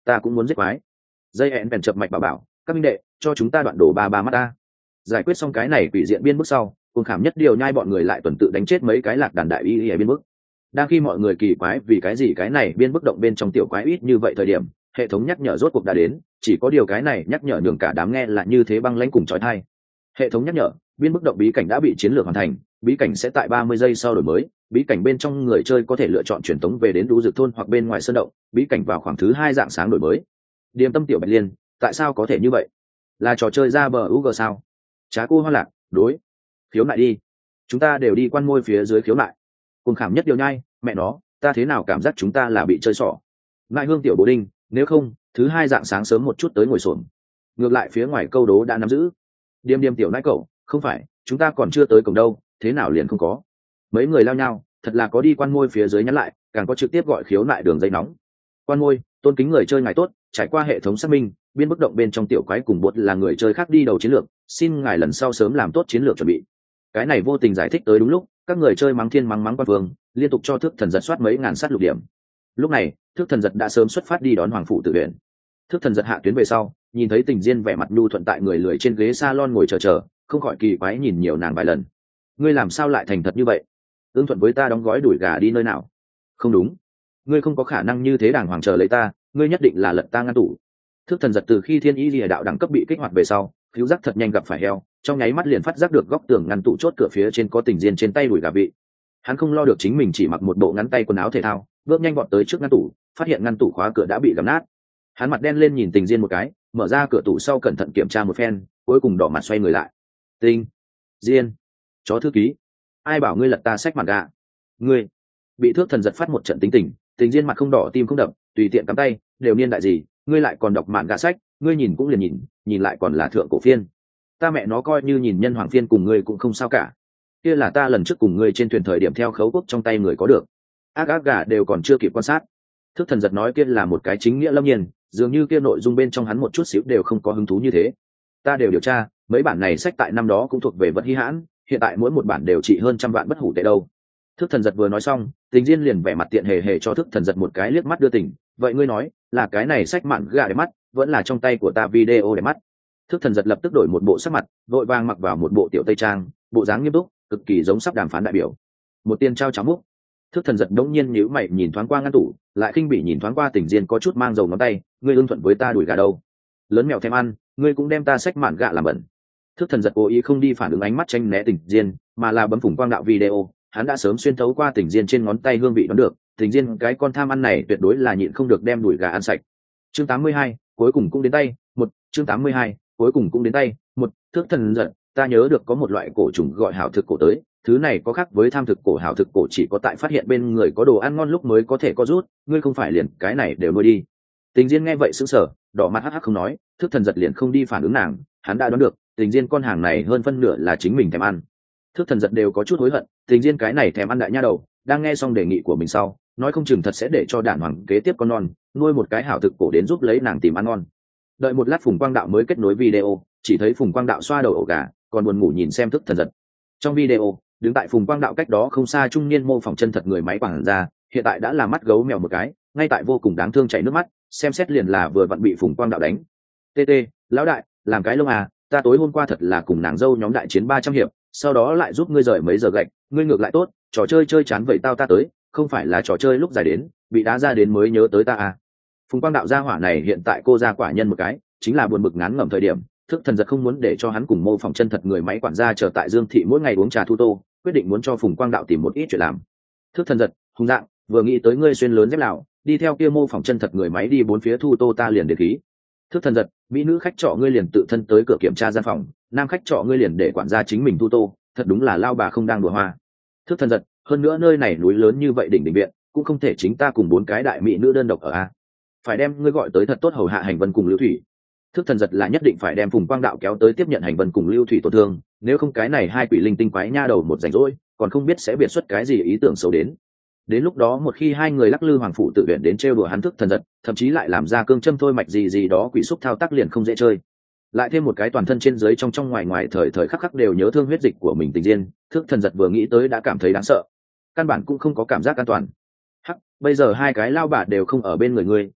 Ta cũng muốn giết quái. Dây hẹn bèn chập mạch bảo các minh đệ cho chúng ta đoạn đổ ba mắt ta. Giải quyết xong cái này quỷ diện biên bức sau, Cuồng Khảm Nhất điều nhai bọn người lại tuần tự đánh chết mấy cái lạc đàn đại y biên bức. Đang khi mọi người kỳ quái vì cái gì cái này biên bức động bên trong tiểu quái ít như vậy thời điểm, hệ thống nhắc nhở rốt cuộc đã đến, chỉ có điều cái này nhắc nhở nhường cả đám nghe là như thế băng lãnh cùng chói tai. Hệ thống nhắc nhở, biên bức động bí cảnh đã bị chiến lược hoàn thành, bí cảnh sẽ tại 30 giây sau đổi mới, bí cảnh bên trong người chơi có thể lựa chọn truyền tống về đến Đu Dực thôn hoặc bên ngoài sơn động, bí cảnh vào khoảng thứ 2 dạng sáng đổi mới. Điềm tâm tiểu Bạch Liên, tại sao có thể như vậy? Là trò chơi ra bờ UG sao? Trá cô Hoa Lạc, đối. Khiếu nại đi. Chúng ta đều đi quan môi phía dưới khiếu nại. Cuồng Khảm Nhất điều nhai, mẹ nó, ta thế nào cảm giác chúng ta là bị chơi xỏ. Ngại Hương tiểu Bố Đinh, nếu không, thứ 2 dạng sáng sớm một chút tới ngồi xổm. Ngược lại phía ngoài câu đố đã nắm giữ. Điềm điềm tiểu nãi cậu, không phải, chúng ta còn chưa tới cổng đâu, thế nào liền không có. Mấy người lao nhau, thật là có đi quan môi phía dưới nhắn lại, càng có trực tiếp gọi khiếu nại đường dây nóng. Quan môi, tôn kính người chơi ngài tốt, trải qua hệ thống xác minh, biên bức động bên trong tiểu quái cùng bột là người chơi khác đi đầu chiến lược, xin ngài lần sau sớm làm tốt chiến lược chuẩn bị. Cái này vô tình giải thích tới đúng lúc, các người chơi mắng thiên mắng quan vương, liên tục cho Thước Thần Giật soát mấy ngàn sát lục điểm. Lúc này, Thước Thần Giật đã sớm xuất phát đi đón hoàng phụ tự viện. Thước Thần Giật hạ tuyến về sau, nhìn thấy Tình Diên vẻ mặt nhu thuận tại người lười trên ghế salon ngồi chờ, không khỏi kỳ quái nhìn nhiều nàng vài lần. Ngươi làm sao lại thành thật như vậy? Ưng thuận với ta đóng gói đuổi gà đi nơi nào? Không đúng, ngươi không có khả năng như thế đàng hoàng chờ lấy ta, ngươi nhất định là lật ta ngăn tủ. Thước Thần Giật từ khi Thiên Ý Lìa đạo đẳng cấp bị kích hoạt về sau, cứu giác thật nhanh gặp phải heo, trong nháy mắt liền phát giác được góc tường ngăn tủ chốt cửa phía trên có Tình Diên trên tay đuổi gà vị. Hắn không lo được chính mình chỉ mặc một bộ ngắn tay quần áo thể thao, bước nhanh vọt tới trước ngăn tủ, phát hiện ngăn tủ khóa cửa đã bị gắm nát. Hắn mặt đen lên nhìn Tình Diên một cái, mở ra cửa tủ sau cẩn thận kiểm tra một phen, cuối cùng đỏ mặt xoay người lại. Tình Diên, chó thư ký, ai bảo ngươi lật ta sách mặt gà? Ngươi bị Thước Thần Giật phát một trận tính tình, Tình Diên mặt không đỏ tim không đập, tùy tiện cắm tay, đều niên đại gì, ngươi lại còn đọc mạn gà sách, ngươi nhìn cũng liền nhìn lại còn là thượng cổ phiên. Ta mẹ nó coi như nhìn nhân hoàng phiên cùng ngươi cũng không sao cả. Kia là ta lần trước cùng ngươi trên thuyền thời điểm theo khấu quốc trong tay người có được. Ác gà đều còn chưa kịp quan sát. Thước Thần Giật nói kia là một cái chính nghĩa lâm nhiên, dường như kia nội dung bên trong hắn một chút xíu đều không có hứng thú như thế. Ta đều điều tra, mấy bản này sách tại năm đó cũng thuộc về vật hi hãn, hiện tại mỗi một bản đều trị hơn 100 vạn bất hủ tệ đâu. Thước Thần Giật vừa nói xong, Tình Diên liền vẻ mặt tiện hề hề cho Thước Thần Giật một cái liếc mắt đưa tình. Vậy ngươi nói, là cái này sách mạn gà để mắt, vẫn là trong tay của ta video để mắt? Thước Thần Giật lập tức đổi một bộ sắc mặt, vội vàng mặc vào một bộ tiểu tây trang, bộ dáng nghiêm túc, cực kỳ giống sắp đàm phán đại biểu. Một tiền trao cháo múc. Thước Thần Giật đống nhiên nhíu mày nhìn thoáng qua ngăn tủ, lại khinh bỉ nhìn thoáng qua Tình Diên có chút mang dầu ngón tay, ngươi ưng thuận với ta đuổi gà đâu? Lớn mèo thèm ăn, ngươi cũng đem ta sách mạn gạ làm bẩn. Thước Thần Giật cố ý không đi phản ứng ánh mắt tranh né Tình Diên, mà là bấm phủng quang đạo video, hắn đã sớm xuyên thấu qua Tình Diên trên ngón tay hương vị đoán được, Tình Diên cái con tham ăn này tuyệt đối là nhịn không được đem đuổi gà ăn sạch. Chương 82, cuối cùng cũng đến tay, chương 82, cuối cùng cũng đến tay, Thước Thần Giật, ta nhớ được có một loại cổ trùng gọi hảo thực cổ tới, thứ này có khác với tham thực cổ, hảo thực cổ chỉ có tại phát hiện bên người có đồ ăn ngon lúc mới có thể có rút, ngươi không phải liền cái này đều nuôi đi? Tình Diên nghe vậy sững sờ, đỏ mặt hắc hắc không nói. Thước Thần Giật liền không đi phản ứng nàng, hắn đã đoán được, Tình Diên con hàng này hơn phân nửa là chính mình thèm ăn. Thước Thần Giật đều có chút hối hận, Tình Diên cái này thèm ăn đại nha đầu, đang nghe xong đề nghị của mình sau, nói không chừng thật sẽ để cho đản hoàng kế tiếp con non, nuôi một cái hảo thực cổ đến giúp lấy nàng tìm ăn ngon. Đợi một lát Phùng Quang Đạo mới kết nối video, chỉ thấy Phùng Quang Đạo xoa đầu ổ gà, còn buồn ngủ nhìn xem Thước Thần Giật. Trong video, đứng tại Phùng Quang Đạo cách đó không xa trung niên mô phỏng chân thật người máy quảng ra, hiện tại đã là mắt gấu mèo một cái, ngay tại vô cùng đáng thương chảy nước mắt, xem xét liền là vừa vặn bị Phùng Quang Đạo đánh. TT, lão đại, làm cái lông à, ta tối hôm qua thật là cùng nàng dâu nhóm đại chiến 300 hiệp, sau đó lại giúp ngươi rời mấy giờ gạch, ngươi ngược lại tốt, trò chơi chơi chán vậy tao ta tới, không phải là trò chơi lúc dài đến, bị đá ra đến mới nhớ tới ta à. Phùng Quang Đạo gia hỏa này hiện tại cô ra quả nhân một cái, chính là buồn bực ngán ngẩm thời điểm, Thước Thần Giật không muốn để cho hắn cùng mô phỏng chân thật người máy quản gia chờ tại Dương thị mỗi ngày uống trà thu tô, quyết định muốn cho Phùng Quang Đạo tìm một ít chuyện làm. Thước Thần Giật, hùng dạng, vừa nghĩ tới ngươi xuyên lớn dép lào, đi theo kia mô phỏng chân thật người máy đi bốn phía thu tô ta liền để khí. Thước Thần Giật, mỹ nữ khách trọ ngươi liền tự thân tới cửa kiểm tra gian phòng, nam khách trọ ngươi liền để quản gia chính mình thu tô, thật đúng là lao bà không đang đùa hoa. Thước Thần Giật, hơn nữa nơi này núi lớn như vậy đỉnh đỉnh viện, cũng không thể chính ta cùng 4 cái đại mỹ nữ đơn độc ở a. Phải đem ngươi gọi tới thật tốt hầu hạ Hành Vân cùng Lưu Thủy. Thước Thần Giật là nhất định phải đem Phùng Quang Đạo kéo tới tiếp nhận Hành Vân cùng Lưu Thủy tổn thương, nếu không cái này hai quỷ linh tinh quái nha đầu một rảnh rỗi, còn không biết sẽ biệt xuất cái gì ý tưởng xấu đến. Đến lúc đó một khi hai người lắc lư hoàng phụ tự viện đến trêu đùa hắn Thước Thần Giật, thậm chí lại làm ra cương châm thôi mạch gì đó quỷ xúc thao tác liền không dễ chơi. Lại thêm một cái toàn thân trên dưới trong ngoài ngoài thời khắc khắc đều nhớ thương huyết dịch của mình Tình Diên, Thước Thần Giật vừa nghĩ tới đã cảm thấy đáng sợ, căn bản cũng không có cảm giác an toàn. Hắc, bây giờ hai cái lao bà đều không ở bên người ngươi,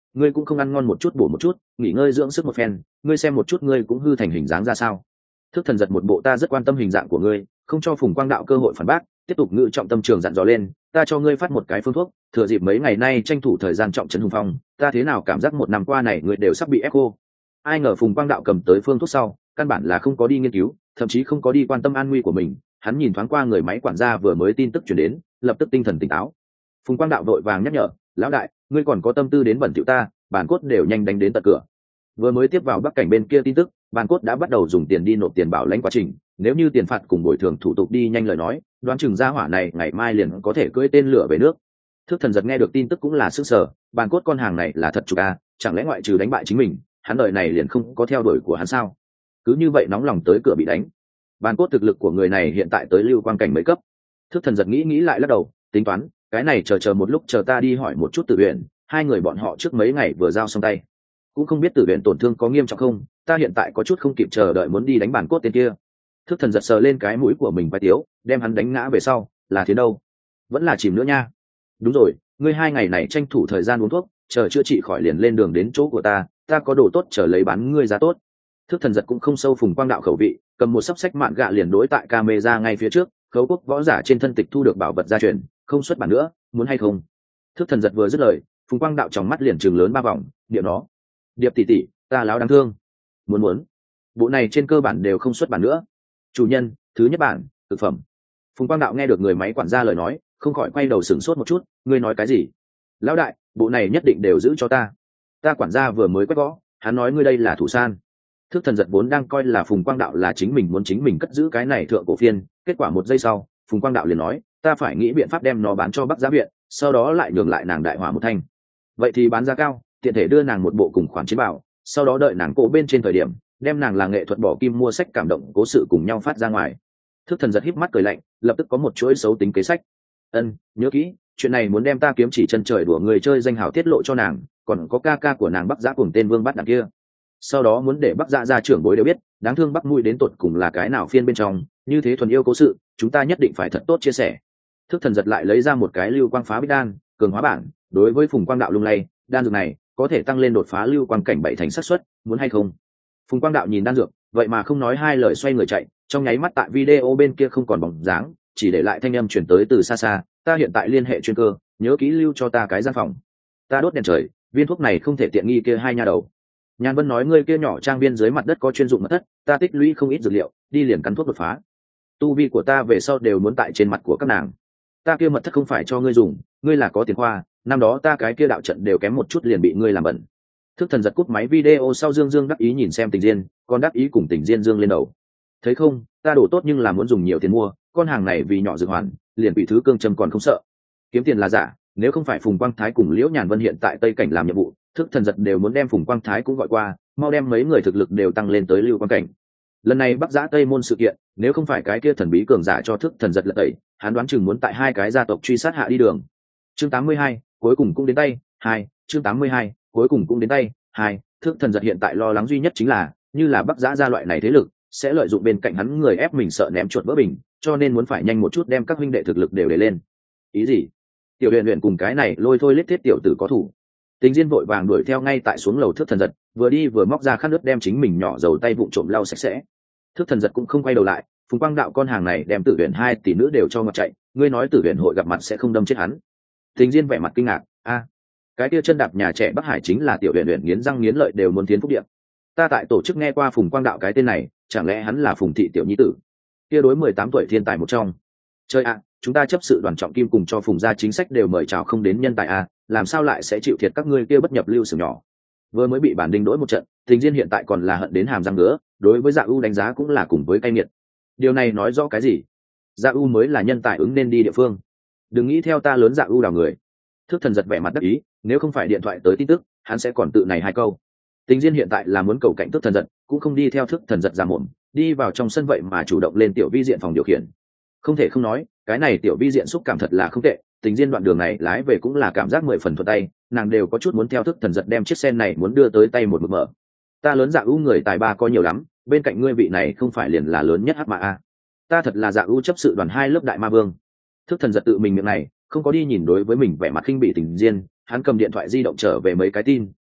ngươi cũng không ăn ngon một chút bổ một chút, nghỉ ngơi dưỡng sức một phen, ngươi xem một chút ngươi cũng hư thành hình dáng ra sao. Thức Thần giật một bộ ta rất quan tâm hình dạng của ngươi, không cho Phùng Quang Đạo cơ hội phản bác, tiếp tục ngự trọng tâm trường dặn dò lên, ta cho ngươi phát một cái phương thuốc, thừa dịp mấy ngày nay tranh thủ thời gian trọng trấn hùng phong, ta thế nào cảm giác một năm qua này ngươi đều sắp bị ép cô. Ai ngờ Phùng Quang Đạo cầm tới phương thuốc sau, căn bản là không có đi nghiên cứu, thậm chí không có đi quan tâm an nguy của mình, hắn nhìn thoáng qua người máy quản gia vừa mới tin tức truyền đến, lập tức tinh thần tỉnh táo. Phùng Quang Đạo vội vàng nhắc nhở, lão đại, ngươi còn có tâm tư đến bẩn thỉu ta, bản cốt đều nhanh đánh đến tận cửa. Vừa mới tiếp vào Bắc Cảnh bên kia tin tức, bản cốt đã bắt đầu dùng tiền đi nộp tiền bảo lãnh quá trình, nếu như tiền phạt cùng bồi thường thủ tục đi nhanh lời nói, đoán chừng gia hỏa này ngày mai liền có thể cưỡi tên lửa về nước. Thức Thần giật nghe được tin tức cũng là sức sở, bản cốt con hàng này là thật chủ a, chẳng lẽ ngoại trừ đánh bại chính mình, hắn đời này liền không có theo đuổi của hắn sao? Cứ như vậy nóng lòng tới cửa bị đánh. Bản cốt thực lực của người này hiện tại tới lưu quang cảnh mấy cấp? Thức Thần giật nghĩ lại lắc đầu, tính toán, cái này chờ một lúc chờ ta đi hỏi một chút Tử Uyển, hai người bọn họ trước mấy ngày vừa giao xong tay, cũng không biết Tử Uyển tổn thương có nghiêm trọng không, ta hiện tại có chút không kịp chờ đợi muốn đi đánh bản cốt tên kia. Thức Thần giật sờ lên cái mũi của mình vai tiếu, đem hắn đánh ngã về sau, là thế đâu? Vẫn là chìm nữa nha. Đúng rồi, ngươi hai ngày này tranh thủ thời gian uống thuốc, chờ chữa trị khỏi liền lên đường đến chỗ của ta có đồ tốt chờ lấy bán ngươi giá tốt. Thức Thần giật cũng không sâu Phùng Quang Đạo khẩu vị, cầm một sấp sách mạn gạ liền đối tại camera ngay phía trước, khấu quốc võ giả trên thân tịch thu được bảo vật gia truyền, không xuất bản nữa, muốn hay không? Thức Thần giật vừa dứt lời, Phùng Quang Đạo trong mắt liền trừng lớn ba vòng, điệp nó, điệp tỷ tỷ, ta láo đáng thương, muốn, bộ này trên cơ bản đều không xuất bản nữa. Chủ nhân, thứ nhất bản, thực phẩm. Phùng Quang Đạo nghe được người máy quản gia lời nói, không khỏi quay đầu sửng sốt một chút, ngươi nói cái gì? Lão đại, bộ này nhất định đều giữ cho ta. Ta quản gia vừa mới quét gõ, hắn nói ngươi đây là thủ san. Thức Thần giật vốn đang coi là Phùng Quang Đạo là chính mình muốn chính mình cất giữ cái này thượng cổ phiên, kết quả một giây sau, Phùng Quang Đạo liền nói, ta phải nghĩ biện pháp đem nó bán cho Bắc Giá viện, sau đó lại nhường lại nàng đại hỏa một thanh. Vậy thì bán giá cao, tiện thể đưa nàng một bộ cùng khoản chiến bảo, sau đó đợi nàng cổ bên trên thời điểm, đem nàng là nghệ thuật bỏ kim mua sách cảm động cố sự cùng nhau phát ra ngoài. Thức Thần giật híp mắt cười lạnh, lập tức có một chuỗi xấu tính kế sách. Nhớ kỹ, chuyện này muốn đem ta kiếm chỉ chân trời đùa người chơi danh hào tiết lộ cho nàng, còn có ca ca của nàng Bắc Giá cùng tên Vương Bát Đằng kia. Sau đó muốn để Bắc Dạ gia trưởng bối đều biết, đáng thương Bắc Mũi đến tột cùng là cái nào phiên bên trong, như thế thuần yêu cố sự, chúng ta nhất định phải thật tốt chia sẻ. Thức Thần giật lại lấy ra một cái lưu quang phá bích đan, cường hóa bản, đối với Phùng Quang Đạo lung lay, đan dược này có thể tăng lên đột phá lưu quang cảnh 7 thành xác suất, muốn hay không? Phùng Quang Đạo nhìn đan dược, vậy mà không nói hai lời xoay người chạy, trong nháy mắt tại video bên kia không còn bóng dáng, chỉ để lại thanh âm chuyển tới từ xa xa, ta hiện tại liên hệ chuyên cơ, nhớ kỹ lưu cho ta cái gian phòng. Ta đốt đèn trời, viên thuốc này không thể tiện nghi kia hai nha đầu. Nhàn Vân nói ngươi kia nhỏ trang viên dưới mặt đất có chuyên dụng mật thất, ta tích lũy không ít dược liệu, đi liền cắn thuốc đột phá. Tu vi của ta về sau đều muốn tại trên mặt của các nàng. Ta kia mật thất không phải cho ngươi dùng, ngươi là có tiền khoa, năm đó ta cái kia đạo trận đều kém một chút liền bị ngươi làm bẩn. Thức Thần giật cúp máy video sau Dương đắc ý nhìn xem Tình Diên, còn đắc ý cùng Tình Diên dương lên đầu. Thấy không, ta đổ tốt nhưng là muốn dùng nhiều tiền mua, con hàng này vì nhỏ dược hoàn, liền bị thứ cương châm còn không sợ. Kiếm tiền là giả, nếu không phải Phùng Quang Thái cùng Liễu Nhàn Vân hiện tại Tây Cảnh làm nhiệm vụ, Thức Thần giật đều muốn đem Phùng Quang Thái cũng gọi qua, mau đem mấy người thực lực đều tăng lên tới lưu quang cảnh. Lần này Bắc Giã Tây môn sự kiện, nếu không phải cái kia thần bí cường giả cho Thức Thần giật lật tẩy, hắn đoán chừng muốn tại hai cái gia tộc truy sát hạ đi đường. Chương 82, cuối cùng cũng đến tay, 2, chương 82, cuối cùng cũng đến tay, 2, Thức Thần giật hiện tại lo lắng duy nhất chính là, như là Bắc Giã gia loại này thế lực, sẽ lợi dụng bên cạnh hắn người ép mình sợ ném chuột vỡ bình, cho nên muốn phải nhanh một chút đem các huynh đệ thực lực đều để lên. Ý gì? Tiểu Huyền cùng cái này lôi thôi lết thiết tiểu tử có thủ. Tình Diên vội vàng đuổi theo ngay tại xuống lầu Thức Thần giật, vừa đi vừa móc ra khăn nước đem chính mình nhỏ dầu tay vụng trộm lau sạch sẽ. Thức Thần giật cũng không quay đầu lại, Phùng Quang Đạo con hàng này đem Tử Huyền hai tỷ nữ đều cho ngọt chạy, ngươi nói Tử Huyền hội gặp mặt sẽ không đâm chết hắn. Tình Diên vẻ mặt kinh ngạc, cái kia chân đạp nhà trẻ Bắc Hải chính là Tiểu Huyền nghiến răng nghiến lợi đều muốn tiến phúc điện. Ta tại tổ chức nghe qua Phùng Quang Đạo cái tên này, chẳng lẽ hắn là Phùng thị tiểu nhi tử? Kia đối 18 tuổi thiên tài một trong. Chơi chúng ta chấp sự đoàn trọng kim cùng cho Phùng gia chính sách đều mời chào không đến nhân tài làm sao lại sẽ chịu thiệt các ngươi kia bất nhập lưu sử nhỏ. Vừa mới bị bản đinh đỗi một trận, Tình Diên hiện tại còn là hận đến hàm răng nữa, đối với Dạ U đánh giá cũng là cùng với cay nghiệt. Điều này nói rõ cái gì? Dạ U mới là nhân tài ứng nên đi địa phương. Đừng nghĩ theo ta lớn Dạ U đào người. Thức Thần giật vẻ mặt đắc ý, nếu không phải điện thoại tới tin tức, hắn sẽ còn tự này hai câu. Tình Diên hiện tại là muốn cầu cạnh Thức Thần giật, cũng không đi theo Thức Thần giật ra mồm, đi vào trong sân vậy mà chủ động lên tiểu vi diện phòng điều khiển. Không thể không nói, cái này tiểu vi diện xúc cảm thật là không tệ. Tình Diên đoạn đường này lái về cũng là cảm giác 10 phần thuận tay, nàng đều có chút muốn theo Thức Thần giật đem chiếc xe này muốn đưa tới tay một mực mở. Ta lớn Dạ U người tài ba có nhiều lắm, bên cạnh ngươi vị này không phải liền là lớn nhất hắc mà ta thật là Dạ U chấp sự đoàn 2 lớp đại ma vương. Thức Thần giật tự mình miệng này không có đi nhìn đối với mình vẻ mặt khinh bị Tình Diên, hắn cầm điện thoại di động trở về mấy cái tin,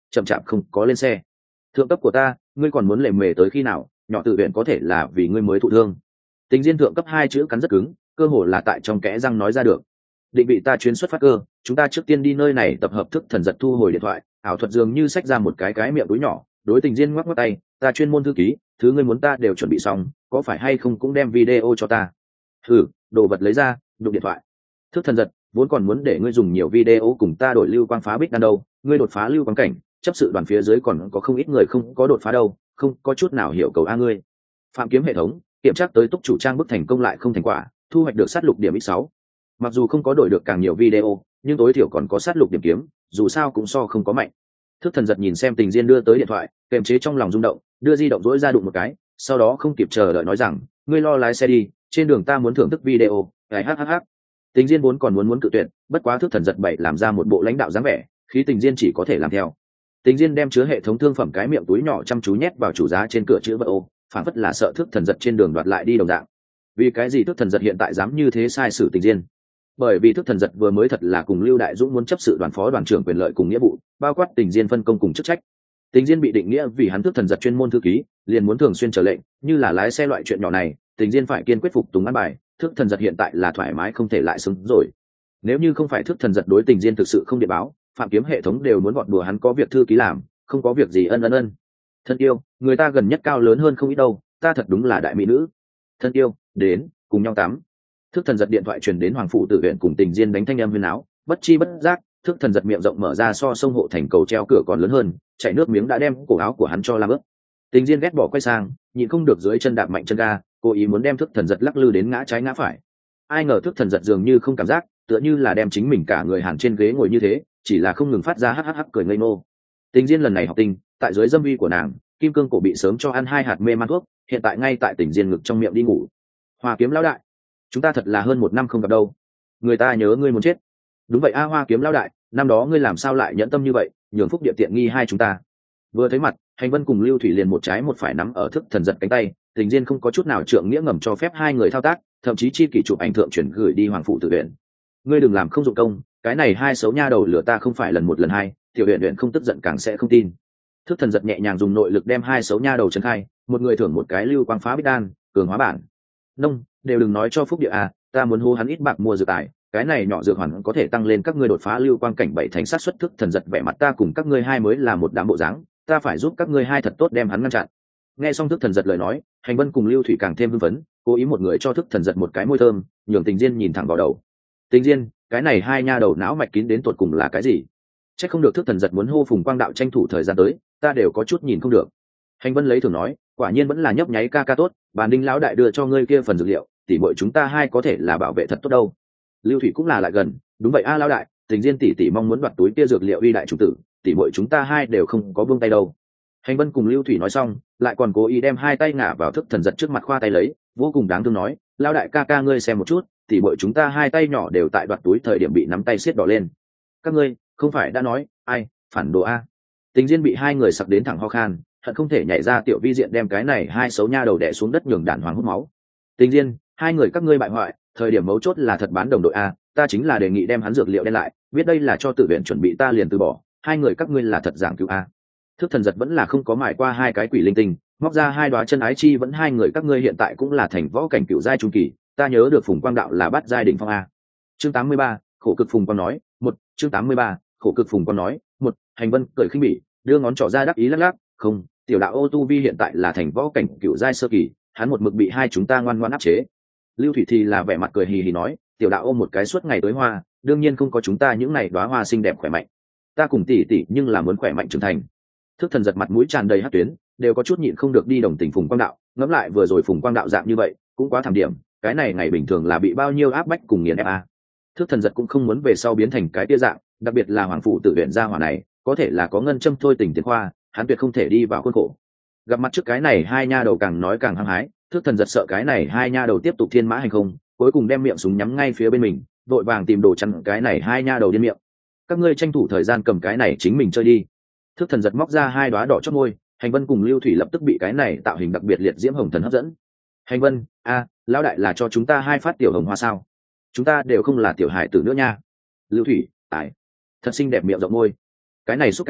chậm chạp không có lên xe. Thượng cấp của ta, ngươi còn muốn lề mề tới khi nào? Nhỏ tự viện có thể là vì ngươi mới thụ thương. Tình Diên thượng cấp hai chữ cắn rất cứng, cơ hồ là tại trong kẽ răng nói ra được. Định vị ta chuyến xuất phát cơ, chúng ta trước tiên đi nơi này tập hợp thức thần giật thu hồi điện thoại, ảo thuật dường như xách ra một cái miệng túi nhỏ, đối Tình Diên ngoắc ngoắc tay, ta chuyên môn thư ký, thứ ngươi muốn ta đều chuẩn bị xong, có phải hay không cũng đem video cho ta. Đồ vật lấy ra, đụng điện thoại. Thức thần giật vốn còn muốn để ngươi dùng nhiều video cùng ta đổi lưu quang phá bích đan đâu, ngươi đột phá lưu quang cảnh, chấp sự đoàn phía dưới còn có không ít người không có đột phá đâu, không có chút nào hiểu cầu a ngươi. Phạm kiếm hệ thống, kiểm tra tới túc chủ trang bức thành công lại không thành quả, thu hoạch được sát lục điểm x6. Mặc dù không có đổi được càng nhiều video, nhưng tối thiểu còn có sát lục điểm kiếm, dù sao cũng so không có mạnh. Thức thần giật nhìn xem Tình Diên đưa tới điện thoại, kềm chế trong lòng rung động, đưa di động dỗi ra đụng một cái, sau đó không kịp chờ đợi nói rằng, ngươi lo lái xe đi, trên đường ta muốn thưởng thức video. Cái hhh. Tình Diên vốn còn muốn cự tuyệt, bất quá Thức thần giật bậy làm ra một bộ lãnh đạo dáng vẻ, khí Tình Diên chỉ có thể làm theo. Tình Diên đem chứa hệ thống thương phẩm cái miệng túi nhỏ chăm chú nhét vào chủ giá trên cửa chữ vật ô, phản phất là sợ Thức thần giật trên đường đoạt lại đi đồng dạng. Vì cái gì Thức thần giật hiện tại dám như thế sai sử Tình Diên? Bởi vì Thức thần giật vừa mới thật là cùng Lưu Đại Dũng muốn chấp sự đoàn phó đoàn trưởng quyền lợi cùng nghĩa vụ, bao quát Tình Diên phân công cùng chức trách. Tình Diên bị định nghĩa vì hắn Thức thần giật chuyên môn thư ký, liền muốn thường xuyên trở lệnh, như là lái xe loại chuyện nhỏ này, Tình Diên phải kiên quyết phục tùng ăn bài. Thức thần giật hiện tại là thoải mái không thể lại xứng rồi. Nếu như không phải Thức thần giật đối Tình Diên thực sự không điện báo, Phạm kiếm hệ thống đều muốn gọt đùa hắn có việc thư ký làm, không có việc gì ân. Thân yêu, người ta gần nhất cao lớn hơn không ít đâu, ta thật đúng là đại mỹ nữ. Thân yêu, đến cùng nhau tắm. Thức thần giật điện thoại truyền đến Hoàng Phụ Tử Viện cùng Tình Diên đánh thanh âm huyên áo, bất chi bất giác, Thức thần giật miệng rộng mở ra so sông hộ thành cầu treo cửa còn lớn hơn, chảy nước miếng đã đem cổ áo của hắn cho làm ướt. Tình Diên ghét bỏ quay sang, nhịn không được dưới chân đạp mạnh chân ga, cố ý muốn đem Thức thần giật lắc lư đến ngã trái ngã phải. Ai ngờ Thức thần giật dường như không cảm giác, tựa như là đem chính mình cả người hàn trên ghế ngồi như thế, chỉ là không ngừng phát ra hắc cười ngây ngô. Tình Diên lần này học tinh, tại dưới dâm uy của nàng, kim cương cổ bị sớm cho ăn 2 hạt mê man thuốc, hiện tại ngay tại Tình Diên ngực trong miệng đi ngủ. Hoa kiếm lão đại, chúng ta thật là hơn 1 năm không gặp đâu, người ta nhớ ngươi muốn chết. Đúng vậy a, Hoa kiếm lão đại, năm đó ngươi làm sao lại nhẫn tâm như vậy, nhường phúc địa tiện nghi hai chúng ta. Vừa thấy mặt, Hành Vân cùng Lưu Thủy liền một trái một phải nắm ở Thức thần giật cánh tay, Tình Diên không có chút nào trượng nghĩa ngầm cho phép hai người thao tác, thậm chí chi kỷ chụp ảnh thượng chuyển gửi đi Hoàng Phụ Tử Viện. Ngươi đừng làm không dụng công, cái này hai xấu nha đầu lửa ta không phải lần một lần hai, tiểu huyện không tức giận càng sẽ không tin. Thức thần giật nhẹ nhàng dùng nội lực đem hai xấu nha đầu trấn khai, một người thưởng một cái lưu quang phá bích đan, cường hóa bản. Nông, đều đừng nói cho phúc địa à, ta muốn hô hắn ít bạc mua dược tài, cái này nhỏ dược hoàn có thể tăng lên các ngươi đột phá lưu quang cảnh 7 thành sát xuất. Thức thần giật vẻ mặt ta cùng các ngươi hai mới là một đám bộ dáng, ta phải giúp các ngươi hai thật tốt đem hắn ngăn chặn. Nghe xong Thức thần giật lời nói, Hành Vân cùng Lưu Thủy càng thêm hưng phấn, cố ý một người cho Thức thần giật một cái môi thơm, nhường Tình Diên nhìn thẳng vào đầu. Tình Diên, cái này hai nha đầu não mạch kín đến tột cùng là cái gì? Chắc không được Thức thần giật muốn hô Phùng Quang đạo tranh thủ thời gian tới, ta đều có chút nhìn không được. Hành Vân lấy thường nói, quả nhiên vẫn là nhấp nháy ca tốt, Bàn Đinh lão đại đưa cho ngươi kia phần dược liệu, tỷ muội chúng ta hai có thể là bảo vệ thật tốt đâu. Lưu Thủy cũng là lại gần, đúng vậy a lão đại, Tình Diên tỷ mong muốn đoạt túi kia dược liệu uy đại chủ tử, tỷ muội chúng ta hai đều không có buông tay đâu. Hành Vân cùng Lưu Thủy nói xong, lại còn cố ý đem hai tay ngả vào Thức thần giật trước mặt khoa tay lấy, vô cùng đáng thương nói, lão đại ca ngươi xem một chút, tỷ muội chúng ta hai tay nhỏ đều tại đoạt túi thời điểm bị nắm tay siết đỏ lên. Các ngươi không phải đã nói, ai phản đồ a? Tình Diên bị hai người sặc đến thẳng ho khan, hận không thể nhảy ra tiểu vi diện đem cái này hai xấu nha đầu đè xuống đất nhường đản hoàng hút máu. Tình Diên, hai người các ngươi bại hoại, thời điểm mấu chốt là thật bán đồng đội a, ta chính là đề nghị đem hắn dược liệu đen lại, biết đây là cho tự viện chuẩn bị ta liền từ bỏ, hai người các ngươi là thật giảng cứu a. Thức thần giật vẫn là không có mài qua hai cái quỷ linh tinh, móc ra hai đóa chân ái chi vẫn hai người các ngươi hiện tại cũng là thành võ cảnh cửu giai trung kỳ, ta nhớ được Phùng Quang đạo là bắt giai đỉnh phong a. Chương 83, khổ cực Phùng Quang nói, chương 83, khổ cực Phùng Quang nói, Hành Vân cười khinh bỉ, đưa ngón trỏ ra đắc ý lắc lắc, không, tiểu đạo ô tu vi hiện tại là thành võ cảnh cửu giai sơ kỳ, hắn một mực bị hai chúng ta ngoan ngoãn áp chế. Lưu Thủy thì là vẻ mặt cười hì hì nói, tiểu đạo ôm một cái suốt ngày tới hoa, đương nhiên không có chúng ta những này đóa hoa xinh đẹp khỏe mạnh, ta cùng tỷ nhưng là muốn khỏe mạnh trưởng thành. Thức thần giật mặt mũi tràn đầy hắc tuyến, đều có chút nhịn không được đi đồng tình Phùng Quang đạo, ngẫm lại vừa rồi Phùng Quang đạo dạng như vậy, cũng quá thảm điểm, cái này ngày bình thường là bị bao nhiêu áp bách cùng nghiền ép a. Thức thần giật cũng không muốn về sau biến thành cái tia dạng, đặc biệt là Hoàng Phụ Tử Viện gia hỏa này, có thể là có ngân châm thôi tình tiền khoa, hắn tuyệt không thể đi vào khuôn khổ. Gặp mặt trước cái này hai nha đầu càng nói càng hăng hái, Thức thần giật sợ cái này hai nha đầu tiếp tục thiên mã hành không, cuối cùng đem miệng súng nhắm ngay phía bên mình, vội vàng tìm đồ chặn cái này hai nha đầu điên miệng. Các ngươi tranh thủ thời gian cầm cái này chính mình chơi đi. Thức thần giật móc ra hai đóa đỏ chót môi, Hành Vân cùng Lưu Thủy lập tức bị cái này tạo hình đặc biệt liệt diễm hồng thần hấp dẫn. Hành Vân, lão đại là cho chúng ta hai phát tiểu hồng hoa sao? Chúng ta đều không là tiểu hài tử nữa nha. Lưu Thủy, thật xinh đẹp miệng rộng môi, cái này xúc cảm,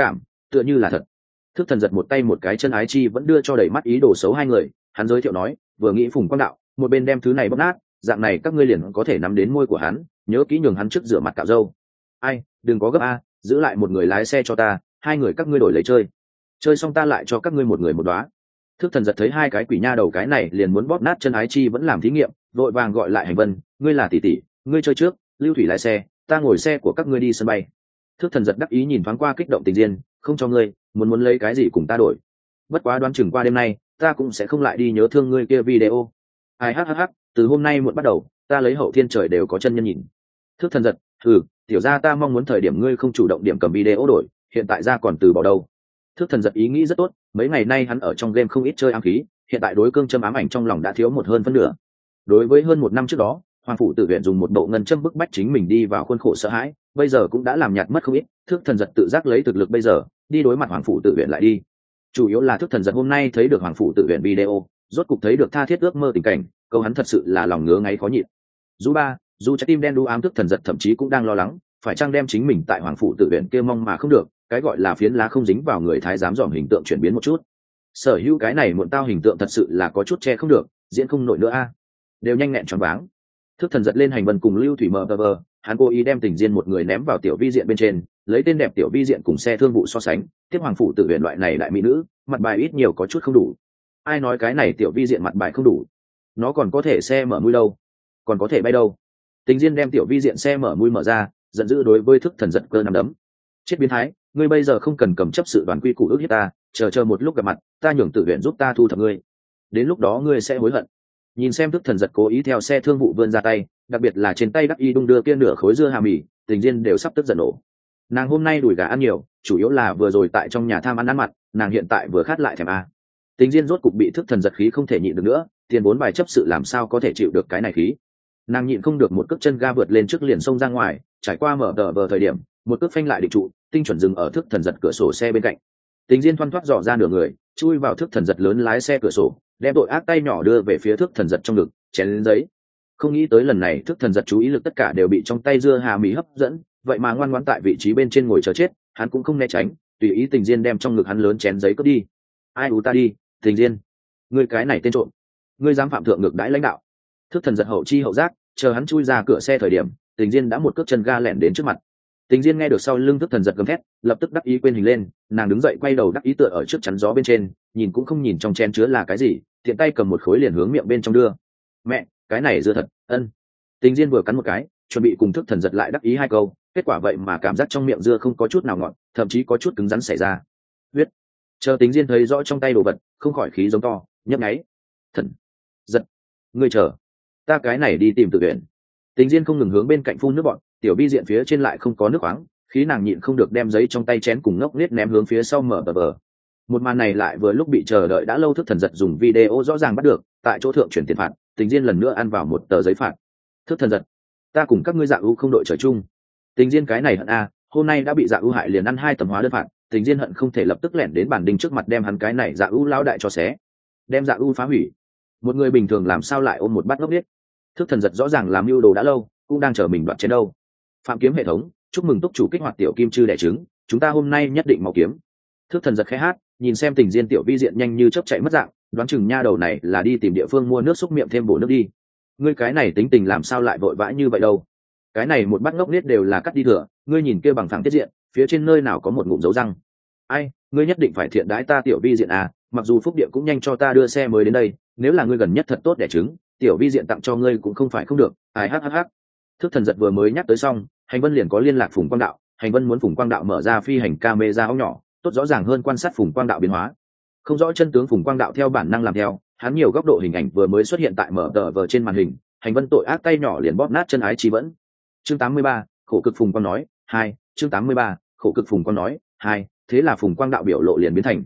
tựa như là thật. Thức thần giật một tay một cái chân ái chi vẫn đưa cho đầy mắt ý đồ xấu hai người, hắn giới thiệu nói, vừa nghĩ Phùng Quang Đạo, một bên đem thứ này bóp nát, dạng này các ngươi liền có thể nắm đến môi của hắn, nhớ kỹ nhường hắn trước rửa mặt cạo râu. Ai, đừng có gấp a, giữ lại một người lái xe cho ta, hai người các ngươi đổi lấy chơi, chơi xong ta lại cho các ngươi một người một đóa. Thức thần giật thấy hai cái quỷ nha đầu cái này liền muốn bóp nát chân ái chi vẫn làm thí nghiệm, vội vàng gọi lại Hành Vân, ngươi là tỷ tỷ, ngươi chơi trước, Lưu Thủy lái xe, ta ngồi xe của các ngươi đi sân bay. Thức thần giật đắc ý nhìn thoáng qua kích động Tình Diên, không cho ngươi, muốn lấy cái gì cùng ta đổi. Bất quá đoán chừng qua đêm nay, ta cũng sẽ không lại đi nhớ thương ngươi kia video. Ai hắc, từ hôm nay muộn bắt đầu, ta lấy hậu thiên trời đều có chân nhân nhìn. Thức thần giật, tiểu gia ta mong muốn thời điểm ngươi không chủ động điểm cầm video đổi, hiện tại ra còn từ bỏ đâu. Thức thần giật ý nghĩ rất tốt, mấy ngày nay hắn ở trong game không ít chơi ám khí, hiện tại đối cương châm ám ảnh trong lòng đã thiếu một hơn phân nửa. Đối với hơn một năm trước đó, Hoàng phủ tự viện dùng một bộ ngân châm bức bách chính mình đi vào khuôn khổ sợ hãi, bây giờ cũng đã làm nhạt mất không ít. Thức thần giật tự giác lấy thực lực bây giờ đi đối mặt Hoàng phủ tự viện lại đi. Chủ yếu là thức thần giật hôm nay thấy được Hoàng phủ tự viện video, rốt cục thấy được tha thiết ước mơ tình cảnh, câu hắn thật sự là lòng ngứa ngáy khó nhịn. Dù trái tim đen đu ám thức thần giật thậm chí cũng đang lo lắng, phải chăng đem chính mình tại Hoàng phủ tự viện kia mong mà không được, cái gọi là phiến lá không dính vào người thái giám dòm hình tượng chuyển biến một chút. Sở hữu cái này muộn tao hình tượng thật sự là có chút che không được, diễn không nổi nữa a, đều nhanh nghẹn choáng váng. Thức thần giật lên Hành Vân cùng Lưu Thủy mờ vờ, hắn cố ý đem Tình Diên một người ném vào tiểu vi diện bên trên, lấy tên đẹp tiểu vi diện cùng xe thương vụ so sánh, tiếp Hoàng phủ tự viện loại này đại mỹ nữ, mặt bài ít nhiều có chút không đủ. Ai nói cái này tiểu vi diện mặt bài không đủ, nó còn có thể xe mở mũi đâu, còn có thể bay đâu. Tình Diên đem tiểu vi diện xe mở mũi mở ra, giận dữ đối với thức thần giật cơ nắm đấm, chết biến thái, ngươi bây giờ không cần cầm chấp sự đoàn quy củ ước hiếp ta, chờ một lúc gặp mặt, ta nhường tự viện giúp ta thu thập ngươi, đến lúc đó ngươi sẽ hối hận. Nhìn xem thức thần giật cố ý theo xe thương vụ vươn ra tay, đặc biệt là trên tay đắc y đung đưa kia nửa khối dưa hà mì, Tình Diên đều sắp tức giận nổ. Nàng hôm nay đùi gà ăn nhiều, chủ yếu là vừa rồi tại trong nhà tham ăn mặn, nàng hiện tại vừa khát lại thèm a. Tình Diên rốt cục bị thức thần giật khí không thể nhịn được nữa, tiền vốn bài chấp sự làm sao có thể chịu được cái này khí. Nàng nhịn không được một cước chân ga vượt lên trước liền xông ra ngoài, trải qua mở tờ vờ thời điểm, một cước phanh lại định trụ, tinh chuẩn dừng ở thức thần giật cửa sổ xe bên cạnh. Tình Diên thoăn thoắt dò ra nửa người, chui vào thức thần giật lớn lái xe cửa sổ, đem tội ác tay nhỏ đưa về phía thức thần giật trong ngực, chén lên giấy. Không nghĩ tới lần này thức thần giật chú ý lực tất cả đều bị trong tay dưa hà mì hấp dẫn, vậy mà ngoan ngoãn tại vị trí bên trên ngồi chờ chết, hắn cũng không né tránh, tùy ý Tình Diên đem trong ngực hắn lớn chén giấy cướp đi. Ai u ta đi, Tình Diên, ngươi cái này tên trộm, ngươi dám phạm thượng ngược đãi lãnh đạo. Thức thần giật hậu chi hậu giác, chờ hắn chui ra cửa xe thời điểm, Tình Diên đã một cước chân ga lẻn đến trước mặt. Tình Diên nghe được sau lưng thức thần giật gầm thét, lập tức đắc ý quên hình lên, nàng đứng dậy quay đầu đắc ý tựa ở trước chắn gió bên trên, nhìn cũng không nhìn trong chén chứa là cái gì, tiện tay cầm một khối liền hướng miệng bên trong đưa. Mẹ, cái này dưa thật, ân. Tình Diên vừa cắn một cái, chuẩn bị cùng thức thần giật lại đắc ý hai câu, kết quả vậy mà cảm giác trong miệng dưa không có chút nào ngọt, thậm chí có chút cứng rắn xảy ra. Huyết. Chờ Tình Diên thấy rõ trong tay đồ vật, không khỏi khí giống to, nhấp nháy. Thần giật, ngươi chờ, ta cái này đi tìm tự viện. Tình Diên không ngừng hướng bên cạnh phun nước bọt, tiểu vi diện phía trên lại không có nước khoáng, khí nàng nhịn không được đem giấy trong tay chén cùng ngốc nghếch ném hướng phía sau mở bờ. Một màn này lại vừa lúc bị chờ đợi đã lâu thức thần giật dùng video rõ ràng bắt được, tại chỗ thượng chuyển tiền phạt, Tình Diên lần nữa ăn vào một tờ giấy phạt. Thức thần giật, ta cùng các ngươi Dạ ưu không đội trời chung. Tình Diên cái này hận a, hôm nay đã bị Dạ ưu hại liền ăn 2 tấm hóa đơn phạt, Tình Diên hận không thể lập tức lẻn đến bản đình trước mặt đem hắn cái này Dạ ưu lão đại cho xé, đem Dạ ưu phá hủy. Một người bình thường làm sao lại ôm một bát ngốc nghếch. Thức thần giật rõ ràng làm mưu đồ đã lâu, cũng đang chờ mình đoạt chiến đâu. Phạm kiếm hệ thống, chúc mừng túc chủ kích hoạt tiểu kim chư đẻ trứng, chúng ta hôm nay nhất định mau kiếm. Thức thần giật khẽ hát, nhìn xem Tình Diên tiểu vi diện nhanh như chớp chạy mất dạng, đoán chừng nha đầu này là đi tìm địa phương mua nước xúc miệng thêm bổ nước đi. Ngươi cái này tính tình làm sao lại vội vã như vậy đâu? Cái này một bát ngốc nết đều là cắt đi thừa, ngươi nhìn kia bằng phẳng tiết diện, phía trên nơi nào có một ngụm dấu răng. Ai, ngươi nhất định phải thiện đãi ta tiểu vi diện à, mặc dù phúc địa cũng nhanh cho ta đưa xe mới đến đây, nếu là ngươi gần nhất thật tốt đẻ trứng, tiểu vi diện tặng cho ngươi cũng không phải không được. Ai hắc. Thức thần giật vừa mới nhắc tới xong, Hành Vân liền có liên lạc Phùng Quang Đạo, Hành Vân muốn Phùng Quang Đạo mở ra phi hành camera ống nhỏ, tốt rõ ràng hơn quan sát Phùng Quang Đạo biến hóa. Không rõ chân tướng Phùng Quang Đạo theo bản năng làm theo, hắn nhiều góc độ hình ảnh vừa mới xuất hiện tại mở tờ vờ trên màn hình, Hành Vân tội ác tay nhỏ liền bóp nát chân ái chi vẫn. Chương 83, khổ cực Phùng Quang nói, 2, chương 83, khổ cực Phùng Quang nói, 2, thế là Phùng Quang Đạo biểu lộ liền biến thành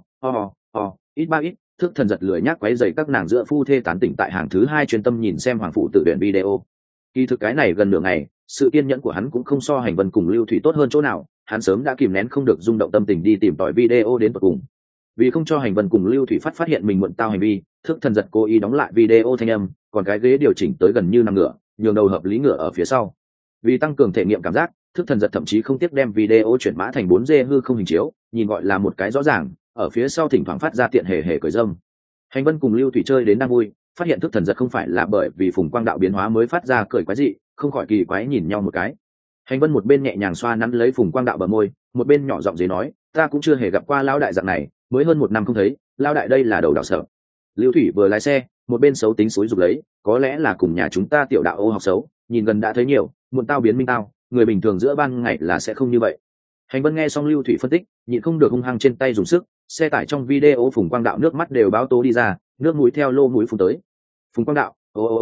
ít ba ít, thức thần giật lười nhác quấy rầy các nàng giữa phu thê tán tỉnh tại hàng thứ 2 chuyên tâm nhìn xem hoàng phụ tự luyện video. Kỳ thực cái này gần nửa ngày, sự kiên nhẫn của hắn cũng không so Hành Vân cùng Lưu Thủy tốt hơn chỗ nào, hắn sớm đã kìm nén không được rung động tâm tình đi tìm tòi video đến tận cùng. Vì không cho Hành Vân cùng Lưu Thủy phát hiện mình muộn tao hành vi, thức thần giật cố ý đóng lại video thanh âm, còn cái ghế điều chỉnh tới gần như nằm ngửa, nhường đầu hợp lý ngửa ở phía sau. Vì tăng cường thể nghiệm cảm giác, thức thần giật thậm chí không tiếc đem video chuyển mã thành 4D hư không hình chiếu, nhìn gọi là một cái rõ ràng, ở phía sau thỉnh thoảng phát ra tiện hề hề cười râm. Hành Vân cùng Lưu Thủy chơi đến đang vui, phát hiện thức thần giật không phải là bởi vì Phùng Quang Đạo biến hóa mới phát ra cười quái dị, không khỏi kỳ quái nhìn nhau một cái. Hành Vân một bên nhẹ nhàng xoa nắn lấy Phùng Quang Đạo bờ môi, một bên nhỏ giọng dế nói, ta cũng chưa hề gặp qua lão đại dạng này, mới hơn 1 năm không thấy, lão đại đây là đầu đạo sợ. Lưu Thủy vừa lái xe, một bên xấu tính xúi giục lấy, có lẽ là cùng nhà chúng ta tiểu đạo ô học xấu, nhìn gần đã thấy nhiều, muộn tao biến minh tao, người bình thường giữa ban ngày là sẽ không như vậy. Hành Vân nghe xong Lưu Thủy phân tích, nhịn không được hung hăng trên tay dùng sức, xe tải trong video Phùng Quang Đạo nước mắt đều báo tố đi ra, nước mũi theo lô mũi phun tới. Phùng Quang Đạo,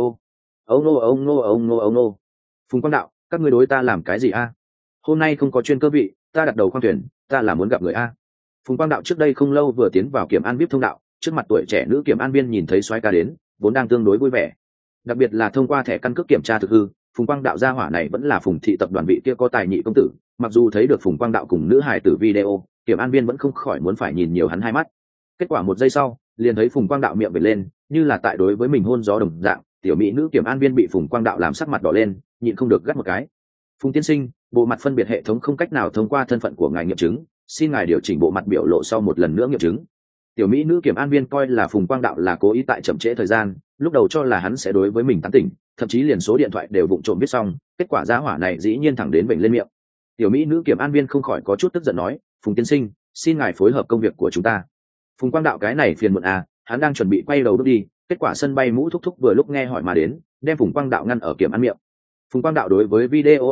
ô. Phùng Quang Đạo, các ngươi đối ta làm cái gì a? Hôm nay không có chuyên cơ vị, ta đặt đầu khoang thuyền, ta là muốn gặp người a. Phùng Quang Đạo trước đây không lâu vừa tiến vào kiểm an VIP thông đạo, trước mặt tuổi trẻ nữ kiểm an viên nhìn thấy soái ca đến, vốn đang tương đối vui vẻ. Đặc biệt là thông qua thẻ căn cước kiểm tra thực hư, Phùng Quang Đạo gia hỏa này vẫn là Phùng thị tập đoàn vị kia có tài nhị công tử, mặc dù thấy được Phùng Quang Đạo cùng nữ hài tử video, kiểm an viên vẫn không khỏi muốn phải nhìn nhiều hắn hai mắt. Kết quả 1 giây sau, liền thấy Phùng Quang Đạo miệng bật lên, như là tại đối với mình hôn gió đồng dạng, tiểu mỹ nữ kiểm an viên bị Phùng Quang Đạo làm sắc mặt đỏ lên, nhịn không được gắt một cái. Phùng tiên sinh, bộ mặt phân biệt hệ thống không cách nào thông qua thân phận của ngài nghiệm chứng, xin ngài điều chỉnh bộ mặt biểu lộ sau một lần nữa nghiệm chứng. Tiểu mỹ nữ kiểm an viên coi là Phùng Quang Đạo là cố ý tại chậm trễ thời gian, lúc đầu cho là hắn sẽ đối với mình tán tỉnh, thậm chí liền số điện thoại đều vụng trộm viết xong, kết quả giá hỏa này dĩ nhiên thẳng đến bệnh lên miệng. Tiểu mỹ nữ kiểm an viên không khỏi có chút tức giận nói, Phùng tiên sinh, xin ngài phối hợp công việc của chúng ta. Phùng Quang Đạo cái này phiền muộn à, hắn đang chuẩn bị quay đầu bước đi, kết quả sân bay mũ thúc thúc vừa lúc nghe hỏi mà đến, đem Phùng Quang Đạo ngăn ở kiểm an miệng. Phùng Quang Đạo đối với video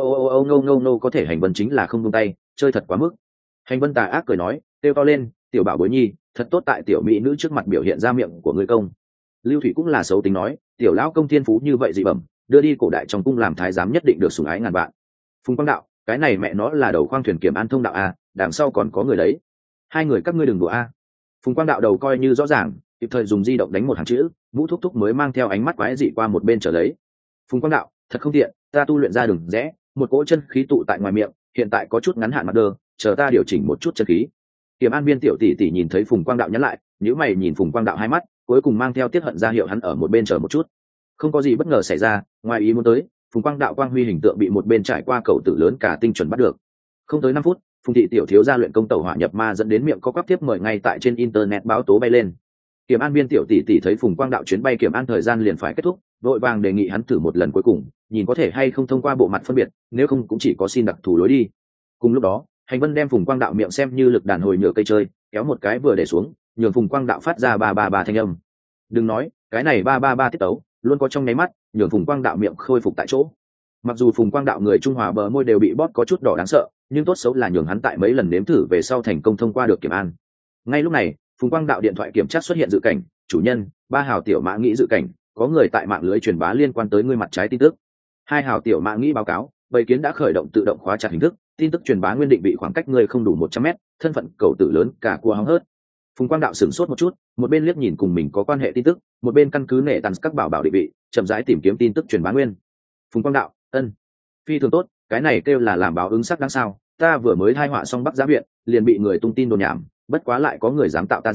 no có thể Hành Vân chính là không buông tay, chơi thật quá mức. Hành Vân tà ác cười nói, kêu to lên, tiểu bảo bối nhi, thật tốt tại tiểu mỹ nữ trước mặt biểu hiện ra miệng của ngươi công. Lưu Thủy cũng là xấu tính nói, tiểu lão công thiên phú như vậy dị bẩm, đưa đi cổ đại trong cung làm thái giám nhất định được sủng ái ngàn vạn. Phùng Quang Đạo, cái này mẹ nó là đầu khoang thuyền kiểm an thông đạo a, đằng sau còn có người đấy. Hai người các ngươi đừng đùa a. Phùng Quang Đạo đầu coi như rõ ràng, kịp thời dùng di động đánh một hàng chữ, Vũ thúc thúc mới mang theo ánh mắt quái dị qua một bên trở lấy. Phùng Quang Đạo, thật không tiện, ta tu luyện ra đường rẽ, một cỗ chân khí tụ tại ngoài miệng, hiện tại có chút ngắn hạn mặt đơ, chờ ta điều chỉnh một chút chân khí. Kiểm an viên tiểu tỷ tỷ nhìn thấy Phùng Quang Đạo nhắn lại, nhíu mày nhìn Phùng Quang Đạo hai mắt, cuối cùng mang theo tiết hận ra hiệu hắn ở một bên chờ một chút. Không có gì bất ngờ xảy ra, ngoài ý muốn tới, Phùng Quang Đạo quang huy hình tượng bị một bên trải qua cầu tử lớn cả tinh chuẩn bắt được. Không tới 5 phút, Phùng thị tiểu thiếu gia luyện công tẩu hỏa nhập ma dẫn đến miệng có quắp tiếp mời ngay tại trên internet báo tố bay lên. Kiểm an viên tiểu tỷ tỷ thấy Phùng Quang Đạo chuyến bay kiểm an thời gian liền phải kết thúc, vội vàng đề nghị hắn thử một lần cuối cùng, nhìn có thể hay không thông qua bộ mặt phân biệt, nếu không cũng chỉ có xin đặc thù lối đi. Cùng lúc đó, Hành Vân đem Phùng Quang Đạo miệng xem như lực đàn hồi nhựa cây chơi, kéo một cái vừa để xuống, nhường Phùng Quang Đạo phát ra 333 thanh âm. Đừng nói, cái này 333 tiết tấu, luôn có trong nháy mắt, nhường Phùng Quang Đạo miệng khôi phục tại chỗ. Mặc dù Phùng Quang Đạo người Trung Hòa bờ môi đều bị bóp có chút đỏ đáng sợ, nhưng tốt xấu là nhường hắn tại mấy lần nếm thử về sau thành công thông qua được kiểm an. Ngay lúc này, Phùng Quang Đạo điện thoại kiểm tra xuất hiện dự cảnh, chủ nhân, 3 hào tiểu mã nghĩ dự cảnh, có người tại mạng lưới truyền bá liên quan tới ngươi mặt trái tin tức. 2 hào tiểu mã nghĩ báo cáo, bầy kiến đã khởi động tự động khóa chặt hình thức, tin tức truyền bá nguyên định bị khoảng cách ngươi không đủ 100 m, thân phận cầu tử lớn cả cua hóng hớt. Phùng Quang Đạo sửng sốt một chút, một bên liếc nhìn cùng mình có quan hệ tin tức, một bên căn cứ nệ tàn các bảo định vị, chậm rãi tìm kiếm tin tức truyền bá nguyên. Phùng Quang Đạo, ân, phi thường tốt, cái này kêu là làm báo ứng sắc đáng sao? Ta vừa mới thai họa xong Bắc Giá viện, liền bị người tung tin đồn nhảm, bất quá lại có người dám tạo ta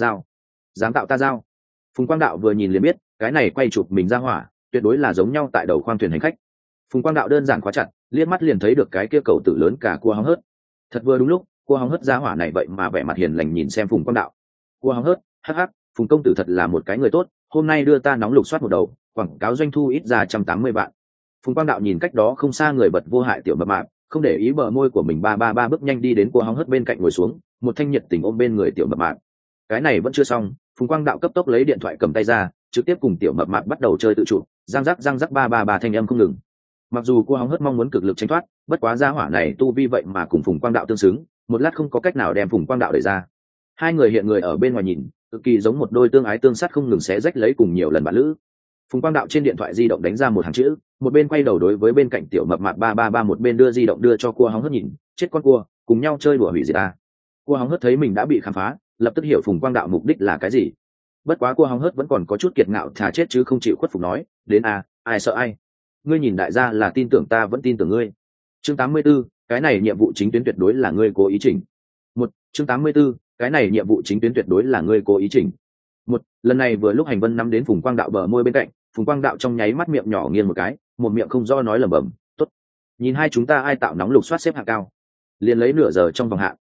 giao. Phùng Quang Đạo vừa nhìn liền biết, cái này quay chụp mình ra hỏa, tuyệt đối là giống nhau tại đầu khoang thuyền hành khách. Phùng Quang Đạo đơn giản khóa chặt, liếc mắt liền thấy được cái kia cầu tử lớn cả cua hóng hớt. Thật vừa đúng lúc, cua hóng hớt ra hỏa này vậy mà vẻ mặt hiền lành nhìn xem Phùng Quang Đạo. Cua hóng hớt, hắc hắc, Phùng công tử thật là một cái người tốt, hôm nay đưa ta nóng lục soát một đầu, quảng cáo doanh thu ít ra 180 vạn. Phùng Quang Đạo nhìn cách đó không xa người bật vô hại tiểu mập mạp, không để ý bờ môi của mình 333 bước nhanh đi đến cua hóng hớt bên cạnh ngồi xuống, một thanh nhiệt tình ôm bên người tiểu mập mạp. Cái này vẫn chưa xong, Phùng Quang Đạo cấp tốc lấy điện thoại cầm tay ra, trực tiếp cùng tiểu mập mạp bắt đầu chơi tự chụp, răng rắc 333 thanh âm không ngừng. Mặc dù cua hóng hớt mong muốn cực lực tránh thoát, bất quá gia hỏa này tu vi vậy mà cùng Phùng Quang Đạo tương xứng, một lát không có cách nào đem Phùng Quang Đạo đẩy ra. Hai người hiện người ở bên ngoài nhìn, cực kỳ giống một đôi tương ái tương sát không ngừng xé rách lấy cùng nhiều lần bạn lữ. Phùng Quang Đạo trên điện thoại di động đánh ra một hàng chữ, một bên quay đầu đối với bên cạnh tiểu mập mạp 333 một bên đưa di động đưa cho cua hóng hớt nhìn, chết con cua, cùng nhau chơi đùa hủy diệt ta. Cua hóng hớt thấy mình đã bị khám phá, lập tức hiểu Phùng Quang Đạo mục đích là cái gì. Bất quá cua hóng hớt vẫn còn có chút kiệt ngạo thà chết chứ không chịu khuất phục nói, đến à, ai sợ ai. Ngươi nhìn đại gia là tin tưởng ta vẫn tin tưởng ngươi. Chương 84, cái này nhiệm vụ chính tuyến tuyệt đối là ngươi cố ý chỉnh. Chương 84, cái này nhiệm vụ chính tuyến tuyệt đối là ngươi cố ý chỉnh. Lần này vừa lúc Hành Vân nắm đến Phùng Quang Đạo bờ môi bên cạnh, Phùng Quang Đạo trong nháy mắt miệng nhỏ nghiêng một cái, một miệng không do nói lẩm bẩm, tốt. Nhìn hai chúng ta ai tạo nóng lục soát xếp hạng cao, liền lấy nửa giờ trong vòng hạng.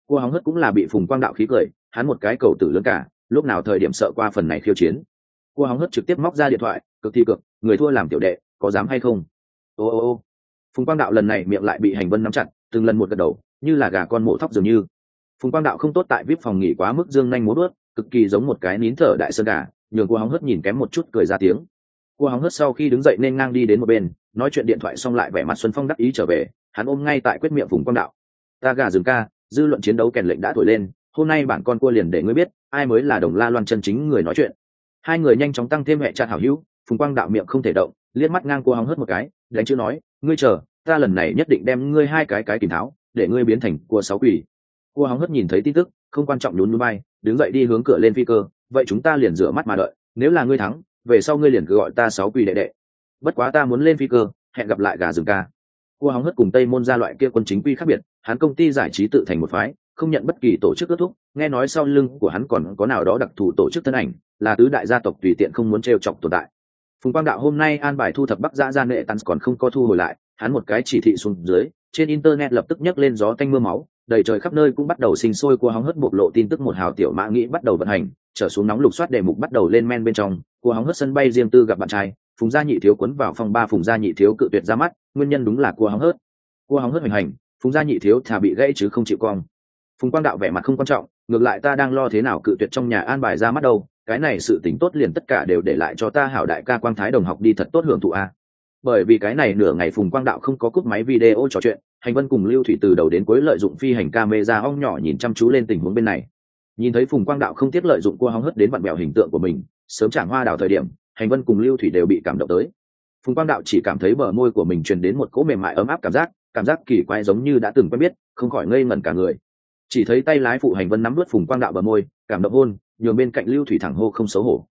Cua hóng hớt cũng là bị Phùng Quang Đạo khí cười, hắn một cái cầu tử lớn cả, lúc nào thời điểm sợ qua phần này khiêu chiến. Cua hóng hớt trực tiếp móc ra điện thoại, cực thi cực, người thua làm tiểu đệ, có dám hay không? Ô. Phùng Quang Đạo lần này miệng lại bị Hành Vân nắm chặt, từng lần một gật đầu, như là gà con mổ thóc dường như. Phùng Quang Đạo không tốt tại vip phòng nghỉ quá mức dương nhanh múa bước, cực kỳ giống một cái nín thở đại sơn gà, nhường Cua hóng hớt nhìn kém một chút cười ra tiếng. Cua hóng hớt sau khi đứng dậy nên ngang đi đến một bên, nói chuyện điện thoại xong lại vẻ mặt Xuân Phong đắc ý trở về, hắn ôm ngay tại quyết miệng Phùng Quang Đạo. Ta gà rừng ca, dư luận chiến đấu kèn lệnh đã thổi lên, hôm nay bản con cua liền để ngươi biết ai mới là Đồng La Loan chân chính người nói chuyện. Hai người nhanh chóng tăng thêm hệ chat hảo hữu. Phùng Quang Đạo miệng không thể động, liếc mắt ngang Cua hóng hớt một cái, đánh chữ nói, ngươi chờ, ta lần này nhất định đem ngươi hai cái kìm tháo, để ngươi biến thành cua sáu quỷ. Cua hóng hớt nhìn thấy tin tức, không quan trọng nhún núi bay, đứng dậy đi hướng cửa lên phi cơ, vậy chúng ta liền rửa mắt mà đợi, nếu là ngươi thắng, về sau ngươi liền cứ gọi ta sáu quỷ đệ đệ. Bất quá ta muốn lên phi cơ, hẹn gặp lại gà rừng ca. Cua hóng hớt cùng Tây Môn gia loại kia quân chính quy khác biệt, hắn công ty giải trí tự thành một phái, không nhận bất kỳ tổ chức ước thúc, nghe nói sau lưng của hắn còn có nào đó đặc thù tổ chức thân ảnh, là tứ đại gia tộc tùy tiện không muốn trêu chọc tồn tại. Phùng Quang Đạo hôm nay an bài thu thập Bắc Giã Gia Nệ Tans còn không có thu hồi lại, hắn một cái chỉ thị xuống dưới, trên internet lập tức nhấc lên gió tanh mưa máu, đầy trời khắp nơi cũng bắt đầu sinh sôi. Cua hóng hớt bộc lộ tin tức một hào tiểu mã nghĩ bắt đầu vận hành, trở xuống nóng lục soát đề mục bắt đầu lên men bên trong. Cua hóng hớt sân bay riêng tư gặp bạn trai, Phùng Gia Nhị Thiếu quấn vào phòng ba, Phùng Gia Nhị Thiếu cự tuyệt ra mắt, nguyên nhân đúng là cua hóng hớt. Cua hóng hớt hoành hành, Phùng Gia Nhị Thiếu thà bị gãy chứ không chịu cong. Phùng Quang Đạo vẻ mặt không quan trọng, ngược lại ta đang lo thế nào cự tuyệt trong nhà an bài ra mắt đâu, cái này sự tính tốt liền tất cả đều để lại cho ta hảo đại ca Quang Thái đồng học đi thật tốt hưởng thụ a. Bởi vì cái này nửa ngày Phùng Quang Đạo không có cúp máy video trò chuyện, Hành Vân cùng Lưu Thủy từ đầu đến cuối lợi dụng phi hành camera ong nhỏ nhìn chăm chú lên tình huống bên này. Nhìn thấy Phùng Quang Đạo không tiếc lợi dụng cua hóng hớt đến vặn bẹo hình tượng của mình, sớm chẳng hoa đào thời điểm, Hành Vân cùng Lưu Thủy đều bị cảm động tới. Phùng Quang Đạo chỉ cảm thấy bờ môi của mình truyền đến một cỗ mềm mại ấm áp cảm giác kỳ quái giống như đã từng quen biết, không khỏi ngây ngẩn cả người. Chỉ thấy tay lái phụ Hành Vân nắm nuốt Phùng Quang Đạo bờ môi, cảm động hôn, nhường bên cạnh Lưu Thủy thẳng hô không xấu hổ.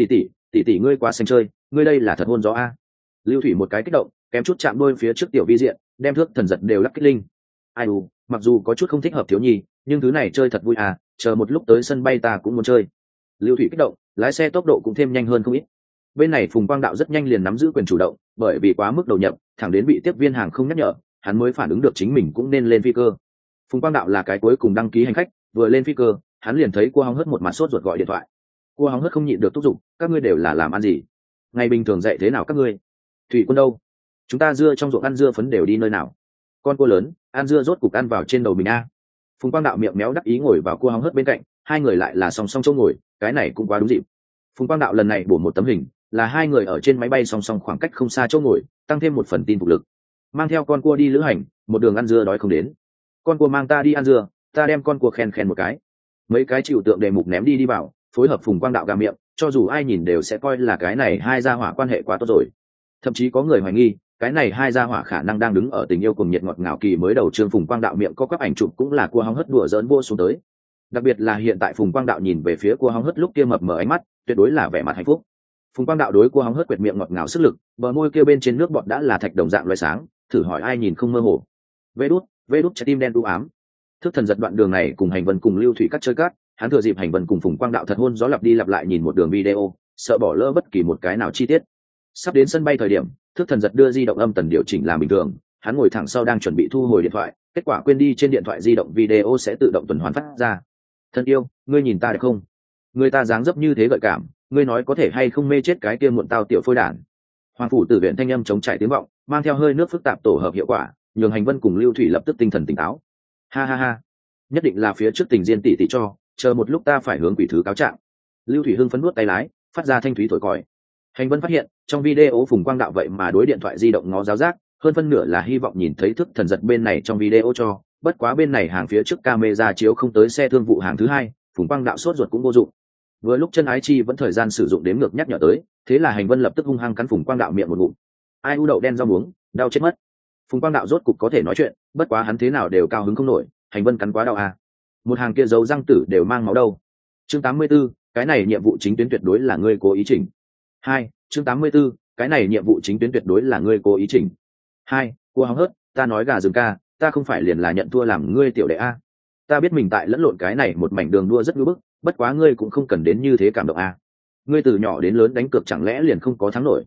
Tỷ ngươi quá xanh chơi, ngươi đây là thật hôn gió a. Lưu Thủy một cái kích động, kém chút chạm đôi phía trước tiểu vi diện, đem thước thần giật đều lắc kích linh. Ai u, mặc dù có chút không thích hợp thiếu nhi, nhưng thứ này chơi thật vui à, chờ một lúc tới sân bay ta cũng muốn chơi. Lưu Thủy kích động, lái xe tốc độ cũng thêm nhanh hơn không ít. Bên này Phùng Quang Đạo rất nhanh liền nắm giữ quyền chủ động, bởi vì quá mức đầu nhập, thẳng đến bị tiếp viên hàng không nhắc nhở, hắn mới phản ứng được chính mình cũng nên lên phi cơ. Phùng Quang Đạo là cái cuối cùng đăng ký hành khách, vừa lên phi cơ, hắn liền thấy Cua hóng hớt một mặt sốt ruột gọi điện thoại. Cua hóng hớt không nhịn được thúc giục, các ngươi đều là làm ăn gì? Ngày bình thường dạy thế nào các ngươi? Thủy Quân đâu? Chúng ta dưa trong ruộng ăn dưa phấn đều đi nơi nào? Con cua lớn, ăn dưa rốt cục ăn vào trên đầu mình a. Phùng Quang Đạo miệng méo đắc ý ngồi vào Cua hóng hớt bên cạnh, hai người lại là song song chỗ ngồi, cái này cũng quá đúng dịp. Phùng Quang Đạo lần này bổ một tấm hình, là hai người ở trên máy bay song song khoảng cách không xa chỗ ngồi, tăng thêm một phần tin phục lực. Mang theo con cua đi lữ hành, một đường ăn dưa đói không đến. Con cua mang ta đi ăn dưa, ta đem con cua khen một cái. Mấy cái chịu tượng đề mục ném đi vào, phối hợp Phùng Quang Đạo gà miệng, cho dù ai nhìn đều sẽ coi là cái này hai gia hỏa quan hệ quá tốt rồi. Thậm chí có người hoài nghi, cái này hai gia hỏa khả năng đang đứng ở tình yêu cùng nhiệt ngọt ngào kỳ mới đầu. Trương Phùng Quang Đạo miệng có các ảnh chụp cũng là Cua hóng hớt đùa giỡn vô xuống tới. Đặc biệt là hiện tại Phùng Quang Đạo nhìn về phía Cua hóng hớt lúc kia mập mờ ánh mắt, tuyệt đối là vẻ mặt hạnh phúc. Phùng Quang Đạo đối Cua hóng hớt quẹt miệng ngọt ngào sức lực, bờ môi kia bên trên nước bọt đã là thạch đồng dạng loé sáng, thử hỏi ai nhìn không mơ hồ. Vê đút trái tim đen u ám. Thức thần giật đoạn đường này cùng Hành Vân cùng Lưu Thủy cắt chơi cát, hắn thừa dịp Hành Vân cùng Phùng Quang Đạo thật hôn gió lặp đi lặp lại nhìn một đường video, sợ bỏ lỡ bất kỳ một cái nào chi tiết. Sắp đến sân bay thời điểm, Thức thần giật đưa di động âm tần điều chỉnh làm bình thường, hắn ngồi thẳng sau đang chuẩn bị thu hồi điện thoại, kết quả quên đi trên điện thoại di động video sẽ tự động tuần hoàn phát ra. Thân yêu, ngươi nhìn ta được không? Người ta dáng dấp như thế gợi cảm, ngươi nói có thể hay không mê chết cái kia muộn tao tiểu phôi đản. Hoàng phủ tử viện thanh âm chống trải tiếng vọng, mang theo hơi nước phức tạp tổ hợp hiệu quả, nhường Hành Vân cùng Lưu Thủy lập tức tinh thần tỉnh táo. Ha, nhất định là phía trước tình diên tỷ tỷ cho, chờ một lúc ta phải hướng quỷ thứ cáo trạng. Lưu Thủy hưng phấn nuốt tay lái, phát ra thanh thúy thổi còi. Hành Vân phát hiện trong video Phùng Quang Đạo vậy mà đối điện thoại di động ngó giáo giác, hơn phân nửa là hy vọng nhìn thấy Thức thần giật bên này trong video cho, bất quá bên này hàng phía trước camera chiếu không tới xe thương vụ hàng thứ hai, Phùng Quang Đạo sốt ruột cũng vô dụng. Vừa lúc chân ái chi vẫn thời gian sử dụng đếm ngược nhắc nhở tới, thế là Hành Vân lập tức hung hăng cắn Phùng Quang Đạo miệng một ngụm. Ai u đậu đen rau muống, đau chết mất. Phùng Quang Đạo rốt cục có thể nói chuyện, bất quá hắn thế nào đều cao hứng không nổi, Hành Vân cắn quá đau à. Một hàng kia dấu răng tử đều mang máu đâu. Chương 84, cái này nhiệm vụ chính tuyến tuyệt đối là ngươi cố ý chỉnh. 2, chương 84, cái này nhiệm vụ chính tuyến tuyệt đối là ngươi cố ý chỉnh. 2, Cua hóng hớt, ta nói gà rừng ca, ta không phải liền là nhận thua làm ngươi tiểu đệ a. Ta biết mình tại lẫn lộn cái này một mảnh đường đua rất ngưỡng bức, bất quá ngươi cũng không cần đến như thế cảm động a. Ngươi từ nhỏ đến lớn đánh cược chẳng lẽ liền không có thắng nổi?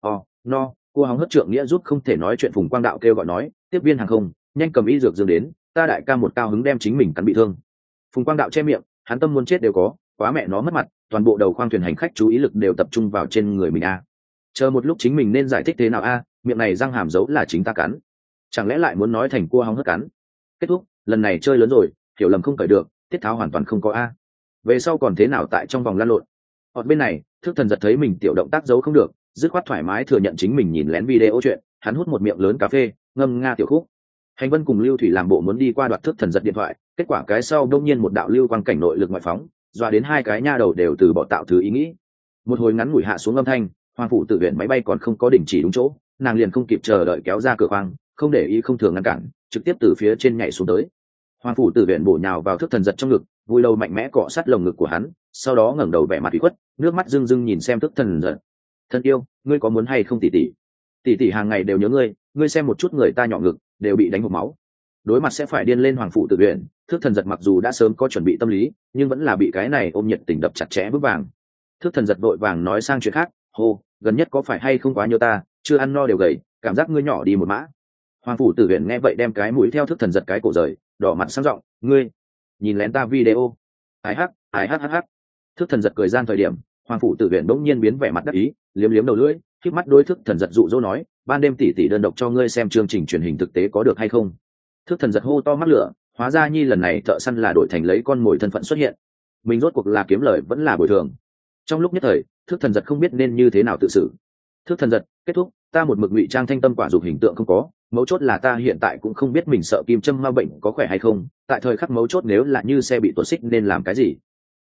No, Cua hóng hớt trượng nghĩa giúp không thể nói chuyện. Phùng Quang Đạo kêu gọi nói, tiếp viên hàng không, nhanh cầm y dược dương đến, ta đại ca một cao hứng đem chính mình cắn bị thương. Phùng Quang Đạo che miệng, hắn tâm muốn chết đều có, quá mẹ nó mất mặt, toàn bộ đầu khoang thuyền hành khách chú ý lực đều tập trung vào trên người mình a. Chờ một lúc chính mình nên giải thích thế nào a, miệng này răng hàm giấu là chính ta cắn, chẳng lẽ lại muốn nói thành cua hóng hớt cắn. Kết thúc, lần này chơi lớn rồi, hiểu lầm không cởi được, tiết tháo hoàn toàn không có a. Về sau còn thế nào tại trong vòng lăn lộn. Ở bên này, Thức Thần giật thấy mình tiểu động tác giấu không được, dứt khoát thoải mái thừa nhận chính mình nhìn lén video chuyện, hắn hút một miệng lớn cà phê, ngâm nga tiểu khúc. Hành Vân cùng Lưu Thủy làm bộ muốn đi qua đoạt Thức Thần giật điện thoại, kết quả cái sau đông nhiên một đạo lưu quang cảnh nội lực ngoại phóng, dọa đến hai cái nha đầu đều từ bỏ tạo thứ ý nghĩ. Một hồi ngắn ngủi hạ xuống âm thanh, Hoàng phủ tự viện máy bay còn không có đình chỉ đúng chỗ, nàng liền không kịp chờ đợi kéo ra cửa khoang, không để ý không thường ngăn cản, trực tiếp từ phía trên nhảy xuống tới. Hoàng phủ tử viện bổ nhào vào Thức Thần giật trong ngực, vui lâu mạnh mẽ cọ sát lồng ngực của hắn, sau đó ngẩng đầu vẻ mặt ủy khuất, nước mắt rưng rưng nhìn xem Thức Thần giật. Thân yêu, ngươi có muốn hay không tỷ tỷ? Tỷ tỷ hàng ngày đều nhớ ngươi, ngươi xem một chút người ta nhỏ ngực, đều bị đánh hộc máu. Đối mặt sẽ phải điên lên Hoàng phủ tử viện, Thức Thần giật mặc dù đã sớm có chuẩn bị tâm lý, nhưng vẫn là bị cái này ôm nhiệt tình đập chặt chẽ vững vàng. Thức Thần giật vội vàng nói sang chuyện khác, hô, gần nhất có phải hay không quá nhớ ta, chưa ăn no đều gầy, cảm giác ngươi nhỏ đi một mã. Hoàng phủ tử viện nghe vậy đem cái mũi theo Thức Thần giật cái cổ rời, đỏ mặt sang giọng, ngươi nhìn lén ta video. Ai hắc. Thức Thần giật cười gian thời điểm, Hoàng phủ tử viện bỗng nhiên biến vẻ mặt đắc ý, liếm liếm đầu lưỡi, khép mắt đối Thức Thần giật dụ dỗ nói, ban đêm tỷ tỷ đơn độc cho ngươi xem chương trình truyền hình thực tế có được hay không. Thức Thần giật hô to mắc lửa, hóa ra nhi lần này thợ săn là đổi thành lấy con mồi thân phận xuất hiện, mình rốt cuộc là kiếm lời vẫn là bồi thường. Trong lúc nhất thời, Thức Thần giật không biết nên như thế nào tự xử. Thức Thần giật, kết thúc, ta một mực ngụy trang thanh tâm quả dục hình tượng không có, mấu chốt là ta hiện tại cũng không biết mình sợ kim châm ma bệnh có khỏe hay không, tại thời khắc mấu chốt nếu là như xe bị tuột xích nên làm cái gì.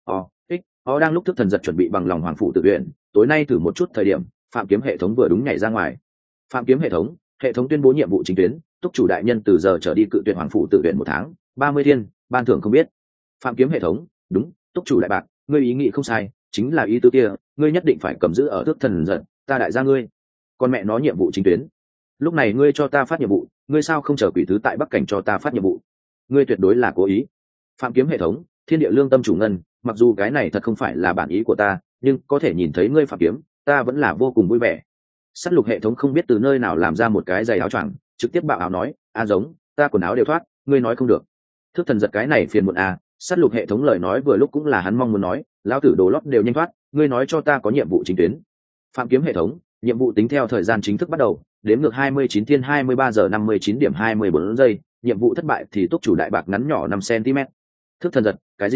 Đang lúc Thức Thần giật chuẩn bị bằng lòng Hoàng phủ tự nguyện, tối nay thử một chút thời điểm, Phạm Kiếm hệ thống vừa đúng nhảy ra ngoài. Phạm Kiếm hệ thống tuyên bố nhiệm vụ chính tuyến, túc chủ đại nhân từ giờ trở đi cự tuyệt Hoàng phủ tự nguyện 1 tháng, 30 thiên, ban thưởng không biết. Phạm Kiếm hệ thống, đúng, túc chủ đại bạc, ngươi ý nghĩ không sai, chính là ý tứ kia, ngươi nhất định phải cầm giữ ở Thức Thần giật, ta đại gia ngươi. Con mẹ nó nhiệm vụ chính tuyến. Lúc này ngươi cho ta phát nhiệm vụ, ngươi sao không chờ quỷ thứ tại Bắc Cảnh cho ta phát nhiệm vụ? Ngươi tuyệt đối là cố ý. Phạm Kiếm hệ thống, thiên địa lương tâm chủ ngân, mặc dù cái này thật không phải là bản ý của ta, nhưng có thể nhìn thấy ngươi Phạm Kiếm, ta vẫn là vô cùng vui vẻ. Sắt lục hệ thống không biết từ nơi nào làm ra một cái giày áo choàng, trực tiếp bạo áo nói, a giống, ta quần áo đều thoát, ngươi nói không được. Thức Thần giật cái này phiền muộn à, sắt lục hệ thống lời nói vừa lúc cũng là hắn mong muốn nói, lão tử đồ lót đều nhanh thoát, ngươi nói cho ta có nhiệm vụ chính tuyến. Phạm Kiếm hệ thống, nhiệm vụ tính theo thời gian chính thức bắt đầu, đếm ngược 29 thiên 23 giờ 59 điểm 24 giây, nhiệm vụ thất bại thì túc chủ đại bạc ngắn nhỏ 5 cm. Thức Thần giật, cái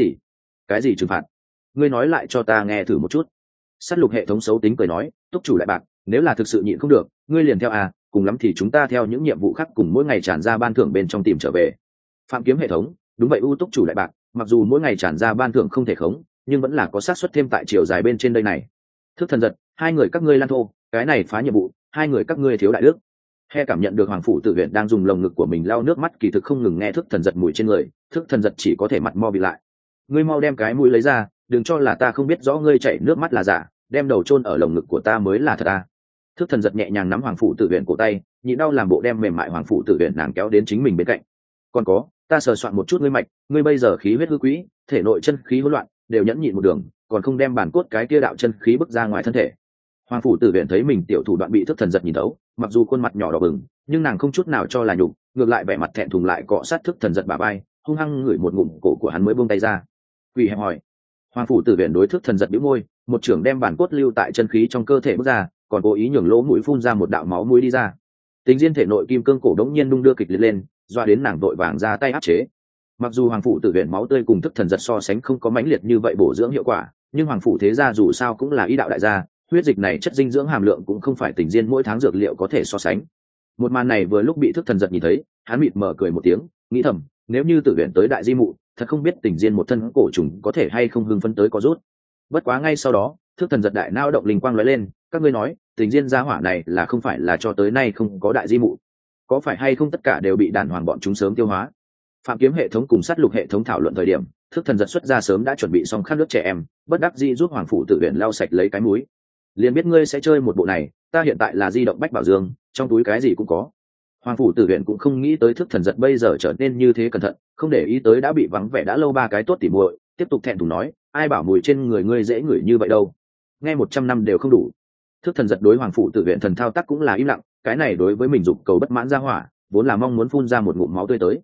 gì trừng phạt? Ngươi nói lại cho ta nghe thử một chút. Sát lục hệ thống xấu tính cười nói, túc chủ đại bạc, nếu là thực sự nhịn không được, ngươi liền theo à, cùng lắm thì chúng ta theo những nhiệm vụ khác cùng mỗi ngày tràn ra ban thưởng bên trong tìm trở về. Phạm Kiếm hệ thống, đúng vậy túc chủ đại bạc, mặc dù mỗi ngày tràn ra ban thưởng không thể khống, nhưng vẫn là có xác suất thêm tại chiều dài bên trên đây này. Thức Thần giật, hai người các ngươi lan thô, cái này phá nhiệm vụ, hai người các ngươi thiếu đại đức. He cảm nhận được Hoàng phủ tự viện đang dùng lồng ngực của mình lau nước mắt kỳ thực không ngừng nghe Thức Thần giật mùi trên người, Thức Thần giật chỉ có thể mặt mo bị lại. Ngươi mau đem cái mũi lấy ra, đừng cho là ta không biết rõ ngươi chảy nước mắt là giả, đem đầu chôn ở lồng ngực của ta mới là thật à. Thức Thần giật nhẹ nhàng nắm Hoàng phủ tự viện cổ tay, nhịn đau làm bộ đem mềm mại Hoàng phủ tự viện nàng kéo đến chính mình bên cạnh. Còn có, ta sờ soạn một chút ngươi mạch, ngươi bây giờ khí huyết hư quý, thể nội chân khí hỗn loạn, đều nhẫn nhịn một đường, còn không đem bản cốt cái kia đạo chân khí bức ra ngoài thân thể. Hoàng phủ tử viện thấy mình tiểu thủ đoạn bị Thức Thần giật nhìn thấu, mặc dù khuôn mặt nhỏ đỏ bừng, nhưng nàng không chút nào cho là nhục, ngược lại vẻ mặt thẹn thùng lại cọ sát Thức Thần giật bả vai, hung hăng ngửi một ngụm cổ của hắn mới buông tay ra. Quỷ hẹp hỏi. Hoàng phủ tử viện đối Thức Thần giật bĩu môi, một trưởng đem bản cốt lưu tại chân khí trong cơ thể bước ra, còn cố ý nhường lỗ mũi phun ra một đạo máu mũi đi ra. Tính diên thể nội kim cương cổ đống nhiên đung đưa kịch liệt lên, doa đến nàng vội vàng ra tay áp chế. Mặc dù Hoàng phủ tử viện máu tươi cùng Thức Thần giật so sánh không có mãnh liệt như vậy bổ dưỡng hiệu quả, nhưng Hoàng phủ thế gia dù sao cũng là ý đạo đại gia, huyết dịch này chất dinh dưỡng hàm lượng cũng không phải Tình Diên mỗi tháng dược liệu có thể so sánh. Một màn này vừa lúc bị Thức Thần giật nhìn thấy, hắn mịt mờ cười một tiếng, nghĩ thầm, nếu như tự viện tới đại di mụ, thật không biết Tình Diên một thân cổ trùng có thể hay không hưng phấn tới có rút. Bất quá ngay sau đó, Thức Thần giật đại nao động linh quang lóe lên, các ngươi nói, Tình Diên gia hỏa này là không phải là cho tới nay không có đại di mụ, có phải hay không tất cả đều bị đàn hoàng bọn chúng sớm tiêu hóa. Phạm Kiếm hệ thống cùng sát lục hệ thống thảo luận thời điểm, Thức Thần giật xuất ra sớm đã chuẩn bị xong khăn nước trẻ em, bất đắc dĩ giúp Hoàng phủ tự viện lau sạch lấy cái mũi. Liền biết ngươi sẽ chơi một bộ này, ta hiện tại là di động bách bảo dương, trong túi cái gì cũng có. Hoàng phủ tử viện cũng không nghĩ tới Thức Thần giật bây giờ trở nên như thế cẩn thận, không để ý tới đã bị vắng vẻ đã lâu ba cái tốt tỉ muội, tiếp tục thẹn thùng nói, ai bảo mùi trên người ngươi dễ ngửi như vậy đâu, nghe 100 năm đều không đủ. Thức Thần giật đối Hoàng phủ tử viện thần thao tác cũng là im lặng, cái này đối với mình dục cầu bất mãn ra hỏa, vốn là mong muốn phun ra một ngụm máu tươi tới.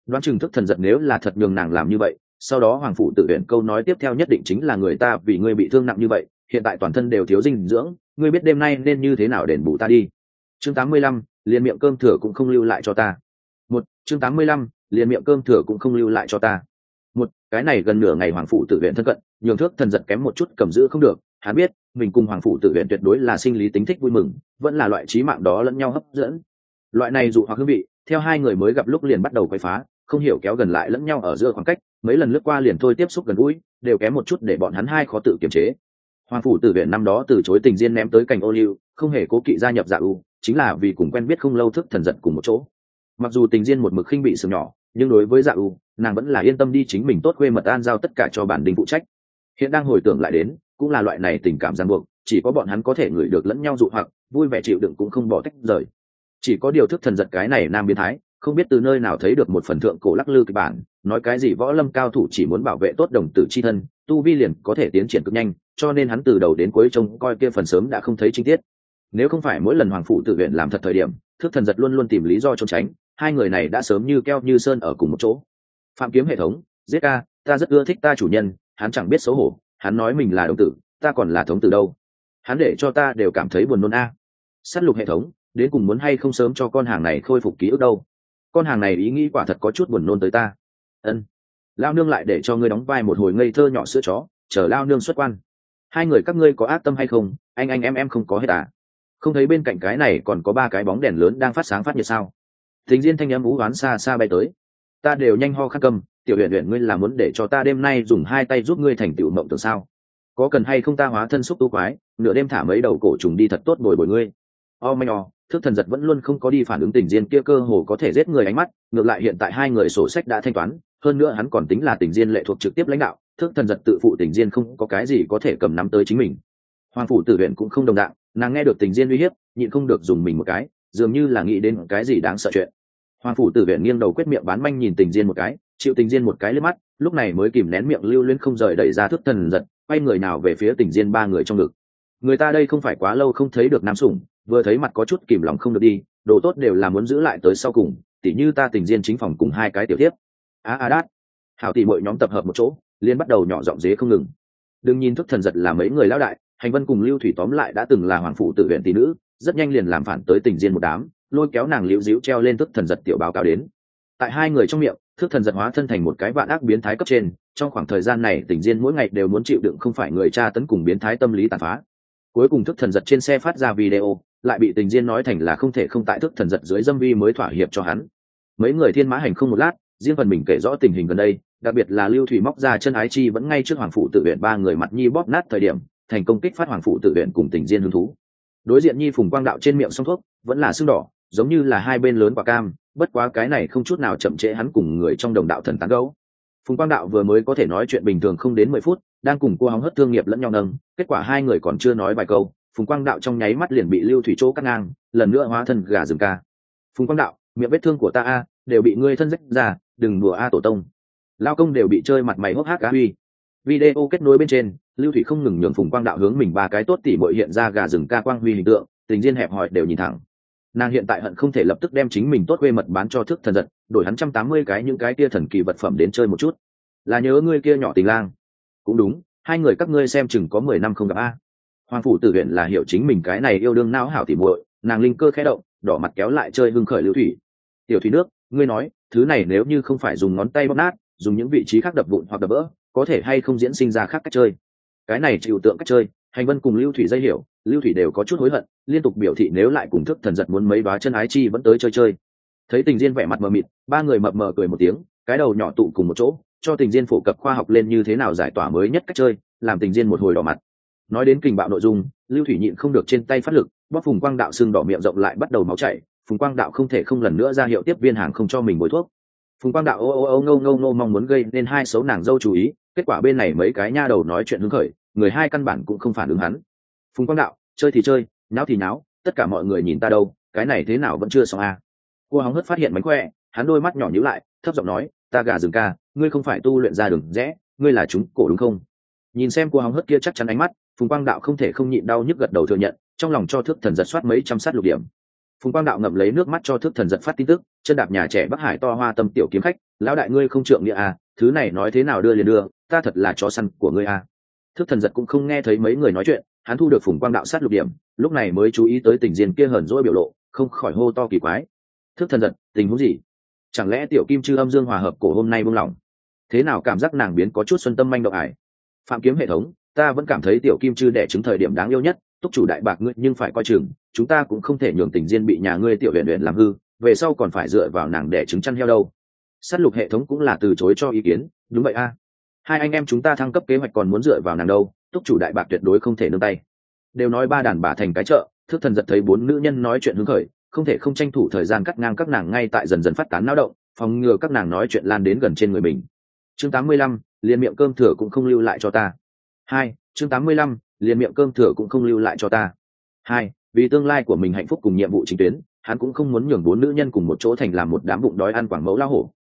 đoán chừng thức thần giật nếu là thật nhường nàng làm như vậy, sau đó hoàng phủ tự huyện câu nói tiếp theo nhất định chính là người ta vì ngươi bị thương nặng như vậy, hiện tại toàn thân đều thiếu dinh dưỡng, ngươi biết đêm nay nên như thế nào đền bù ta đi. Chương 85, liền miệng cơm thừa cũng không lưu lại cho ta. Chương 85, liền miệng cơm thừa cũng không lưu lại cho ta. Cái này gần nửa ngày hoàng phủ tự huyện thân cận, nhường thước thần giật kém một chút cầm giữ không được, hắn biết mình cùng hoàng phủ tự huyện tuyệt đối là sinh lý tính thích vui mừng, vẫn là loại trí mạng đó lẫn nhau hấp dẫn. Loại này dụ hoặc hương vị, theo hai người mới gặp lúc liền bắt đầu quay phá, không hiểu kéo gần lại lẫn nhau ở giữa khoảng cách, mấy lần lướt qua liền thôi tiếp xúc gần gũi, đều kém một chút để bọn hắn hai khó tự kiềm chế. Hoàng phủ tử viện năm đó từ chối tình diên ném tới cành ô liu, không hề cố kỵ gia nhập Dạ U, chính là vì cùng quen biết không lâu thức thần giật cùng một chỗ. Mặc dù tình diên một mực khinh bị sừng nhỏ, nhưng đối với Dạ U, nàng vẫn là yên tâm đi chính mình tốt khuê mật an giao tất cả cho bản đình phụ trách. Hiện đang hồi tưởng lại đến, cũng là loại này tình cảm ràng buộc, chỉ có bọn hắn có thể ngửi được lẫn nhau dụ hoặc, vui vẻ chịu đựng cũng không bỏ tách rời. Chỉ có điều thức thần giật cái này nam biến thái, không biết từ nơi nào thấy được một phần thượng cổ lắc lư kịch bản, nói cái gì võ lâm cao thủ chỉ muốn bảo vệ tốt đồng tử chi thân, tu vi liền có thể tiến triển cực nhanh, cho nên hắn từ đầu đến cuối trông coi kia phần sớm đã không thấy chi tiết. Nếu không phải mỗi lần hoàng phủ tự viện làm thật thời điểm, thức thần giật luôn luôn tìm lý do trốn tránh, hai người này đã sớm như keo như sơn ở cùng một chỗ. Phạm kiếm hệ thống, giết ca, ta rất ưa thích ta chủ nhân, hắn chẳng biết xấu hổ, hắn nói mình là đồng tử, ta còn là thống tử đâu, hắn để cho ta đều cảm thấy buồn nôn a. Sát lục hệ thống, đến cùng muốn hay không sớm cho con hàng này khôi phục ký ức đâu, con hàng này ý nghĩ quả thật có chút buồn nôn tới ta. Ân, lao nương lại để cho ngươi đóng vai một hồi ngây thơ nhỏ sữa chó, chờ lao nương xuất quan. Hai người các ngươi có ác tâm hay không, anh em không có hết à? Không thấy bên cạnh cái này còn có ba cái bóng đèn lớn đang phát sáng phát nhiệt sao? Thính Diên thanh âm ú oán xa xa bay tới. Ta đều nhanh ho khát cầm, tiểu huyện huyện ngươi là muốn để cho ta đêm nay dùng hai tay giúp ngươi thành tựu mộng tưởng sao? Có cần hay không ta hóa thân xúc tu quái, nửa đêm thả mấy đầu cổ trùng đi thật tốt bồi bồi ngươi. Thức thần giật vẫn luôn không có đi phản ứng Tình Diên kia cơ hồ có thể giết người ánh mắt, ngược lại hiện tại hai người sổ sách đã thanh toán, hơn nữa hắn còn tính là Tình Diên lệ thuộc trực tiếp lãnh đạo, thức thần giật tự phụ Tình Diên không có cái gì có thể cầm nắm tới chính mình. Hoàng phủ tử viện cũng không đồng đạo, nàng nghe được Tình Diên uy hiếp, nhịn không được dùng mình một cái, dường như là nghĩ đến cái gì đáng sợ chuyện. Hoàng phủ tử viện nghiêng đầu quét miệng bán manh nhìn Tình Diên một cái, chịu Tình Diên một cái liếc mắt, lúc này mới kìm nén miệng lưu luyến không rời đẩy ra thức thần giật, quay người nào về phía Tình Diên ba người trong ngực. Người ta đây không phải quá lâu không thấy được nam sủng, vừa thấy mặt có chút kìm lòng không được đi, đồ tốt đều là muốn giữ lại tới sau cùng, tỉ như ta Tình Diên chính phòng cùng hai cái tiểu tiếp. Đát, hảo tỷ muội nhóm tập hợp một chỗ, liên bắt đầu nhỏ giọng dế không ngừng. Đừng nhìn thức thần giật là mấy người lão đại, Hành Vân cùng Lưu Thủy tóm lại đã từng là hoàng phụ tự viện tỷ nữ, rất nhanh liền làm phản tới Tình Diên một đám, lôi kéo nàng liễu díu treo lên thức thần giật tiểu báo cáo đến. Tại hai người trong miệng, thức thần giật hóa thân thành một cái vạn ác biến thái cấp trên, trong khoảng thời gian này Tình Diên mỗi ngày đều muốn chịu đựng không phải người tra tấn cùng biến thái tâm lý tàn phá. Cuối cùng thức thần giật trên xe phát ra video, lại bị Tình Diên nói thành là không thể không tại thức thần giật dưới dâm vi mới thỏa hiệp cho hắn. Mấy người thiên mã hành không một lát, riêng phần mình kể rõ tình hình gần đây, đặc biệt là Lưu Thủy móc ra chân ái chi vẫn ngay trước hoàng phụ tự viện ba người mặt nhi bóp nát thời điểm, thành công kích phát hoàng phụ tự viện cùng Tình Diên hứng thú. Đối diện nhi Phùng Quang Đạo trên miệng song thuốc vẫn là sưng đỏ, giống như là hai bên lớn quả cam, bất quá cái này không chút nào chậm trễ hắn cùng người trong đồng đạo thần tán gẫu. Phùng Quang Đạo vừa mới có thể nói chuyện bình thường không đến 10 phút, đang cùng cô hóng hớt thương nghiệp lẫn nhau nâng, kết quả hai người còn chưa nói vài câu, Phùng Quang Đạo trong nháy mắt liền bị Lưu Thủy chỗ cắt ngang, lần nữa hóa thân gà rừng ca. Phùng Quang Đạo, miệng vết thương của ta a, đều bị ngươi thân rách ra, đừng đùa a tổ tông. Lao công đều bị chơi mặt mày hốc hác á huy. Video kết nối bên trên, Lưu Thủy không ngừng nhường Phùng Quang Đạo hướng mình ba cái tốt tỉ muội hiện ra gà rừng ca quang huy hình tượng, Tình Diên hẹp hòi đều nhìn thẳng. Nàng hiện tại hận không thể lập tức đem chính mình tốt quê mật bán cho thức thần giật, đổi hắn 180 cái những cái kia thần kỳ vật phẩm đến chơi một chút. Là nhớ ngươi kia nhỏ tình lang. Cũng đúng, hai người các ngươi xem chừng có 10 năm không gặp a. Hoàng phủ tử viện là hiểu chính mình cái này yêu đương não hảo tỉ muội, nàng linh cơ khẽ động, đỏ mặt kéo lại chơi hưng khởi Lưu Thủy. Tiểu Thủy nước, ngươi nói, thứ này nếu như không phải dùng ngón tay bóp nát, dùng những vị trí khác đập vụn hoặc đập vỡ, có thể hay không diễn sinh ra khác cách chơi. Cái này chịu tượng cách chơi, Hành Vân cùng Lưu Thủy dây hiểu, Lưu Thủy đều có chút hối hận, liên tục biểu thị nếu lại cùng thức thần giật muốn mấy đóa chân ái chi vẫn tới chơi. Thấy Tình Diên vẻ mặt mờ mịt, ba người mập mờ cười một tiếng, cái đầu nhỏ tụ cùng một chỗ, cho Tình Diên phổ cập khoa học lên như thế nào giải tỏa mới nhất cách chơi, làm Tình Diên một hồi đỏ mặt. Nói đến kình bạo nội dung, Lưu Thủy nhịn không được trên tay phát lực, bóp Phùng Quang Đạo sưng đỏ miệng rộng lại bắt đầu máu chảy, Phùng Quang Đạo không thể không lần nữa ra hiệu tiếp viên hàng không cho mình bôi thuốc. Phùng Quang Đạo ngâu mong muốn gây nên hai xấu nàng dâu chú ý, kết quả bên này mấy cái nha đầu nói chuyện hứng khởi, người hai căn bản cũng không phản ứng hắn. Phùng Quang Đạo, chơi thì chơi, náo thì náo, tất cả mọi người nhìn ta đâu, cái này thế nào vẫn chưa xong a. Cô hóng hớt phát hiện mánh khỏe, hắn đôi mắt nhỏ nhíu lại, thấp giọng nói, ta gà rừng ca, ngươi không phải tu luyện ra đường rẽ, ngươi là chúng cổ đúng không? Nhìn xem cô hóng hớt kia chắc chắn ánh mắt, Phùng Quang Đạo không thể không nhịn đau nhức gật đầu thừa nhận, trong lòng cho thức thần giật soát mấy trăm sát lục điểm. Phùng Quang Đạo ngậm lấy nước mắt cho thức thần giật phát tin tức, chân đạp nhà trẻ Bắc Hải to hoa tâm tiểu kiếm khách, lão đại ngươi không trượng nghĩa à, thứ này nói thế nào đưa liền đưa, ta thật là chó săn của ngươi à. Thức thần giật cũng không nghe thấy mấy người nói chuyện, hắn thu được Phùng Quang Đạo sát lục điểm, lúc này mới chú ý tới Tình Diên kia hờn dỗi biểu lộ, không khỏi hô to kỳ quái. Thức thần giật, tình huống gì? Chẳng lẽ tiểu kim chư âm dương hòa hợp cổ hôm nay buông lỏng? Thế nào cảm giác nàng biến có chút xuân tâm manh động ải? Phạm Kiếm hệ thống, ta vẫn cảm thấy tiểu kim chư đẻ trứng thời điểm đáng yêu nhất, túc chủ đại bạc ngươi nhưng phải coi chừng, chúng ta cũng không thể nhường Tình Diên bị nhà ngươi tiểu huyền huyền làm hư, về sau còn phải dựa vào nàng đẻ trứng chăn heo đâu. Sát lục hệ thống cũng là từ chối cho ý kiến, đúng vậy a. Hai anh em chúng ta thăng cấp kế hoạch còn muốn dựa vào nàng đâu, túc chủ đại bạc tuyệt đối không thể nương tay. Đều nói ba đàn bà thành cái chợ, Thức thần giật thấy bốn nữ nhân nói chuyện hứng khởi, không thể không tranh thủ thời gian cắt ngang các nàng ngay tại dần dần phát tán náo động, phòng ngừa các nàng nói chuyện lan đến gần trên người mình. Chương 85, liền miệng cơm thừa cũng không lưu lại cho ta. Chương 85, liền miệng cơm thừa cũng không lưu lại cho ta. Vì tương lai của mình hạnh phúc cùng nhiệm vụ chính tuyến, hắn cũng không muốn nhường bốn nữ nhân cùng một chỗ thành làm một đám bụng đói ăn quảng mẫu lao hổ.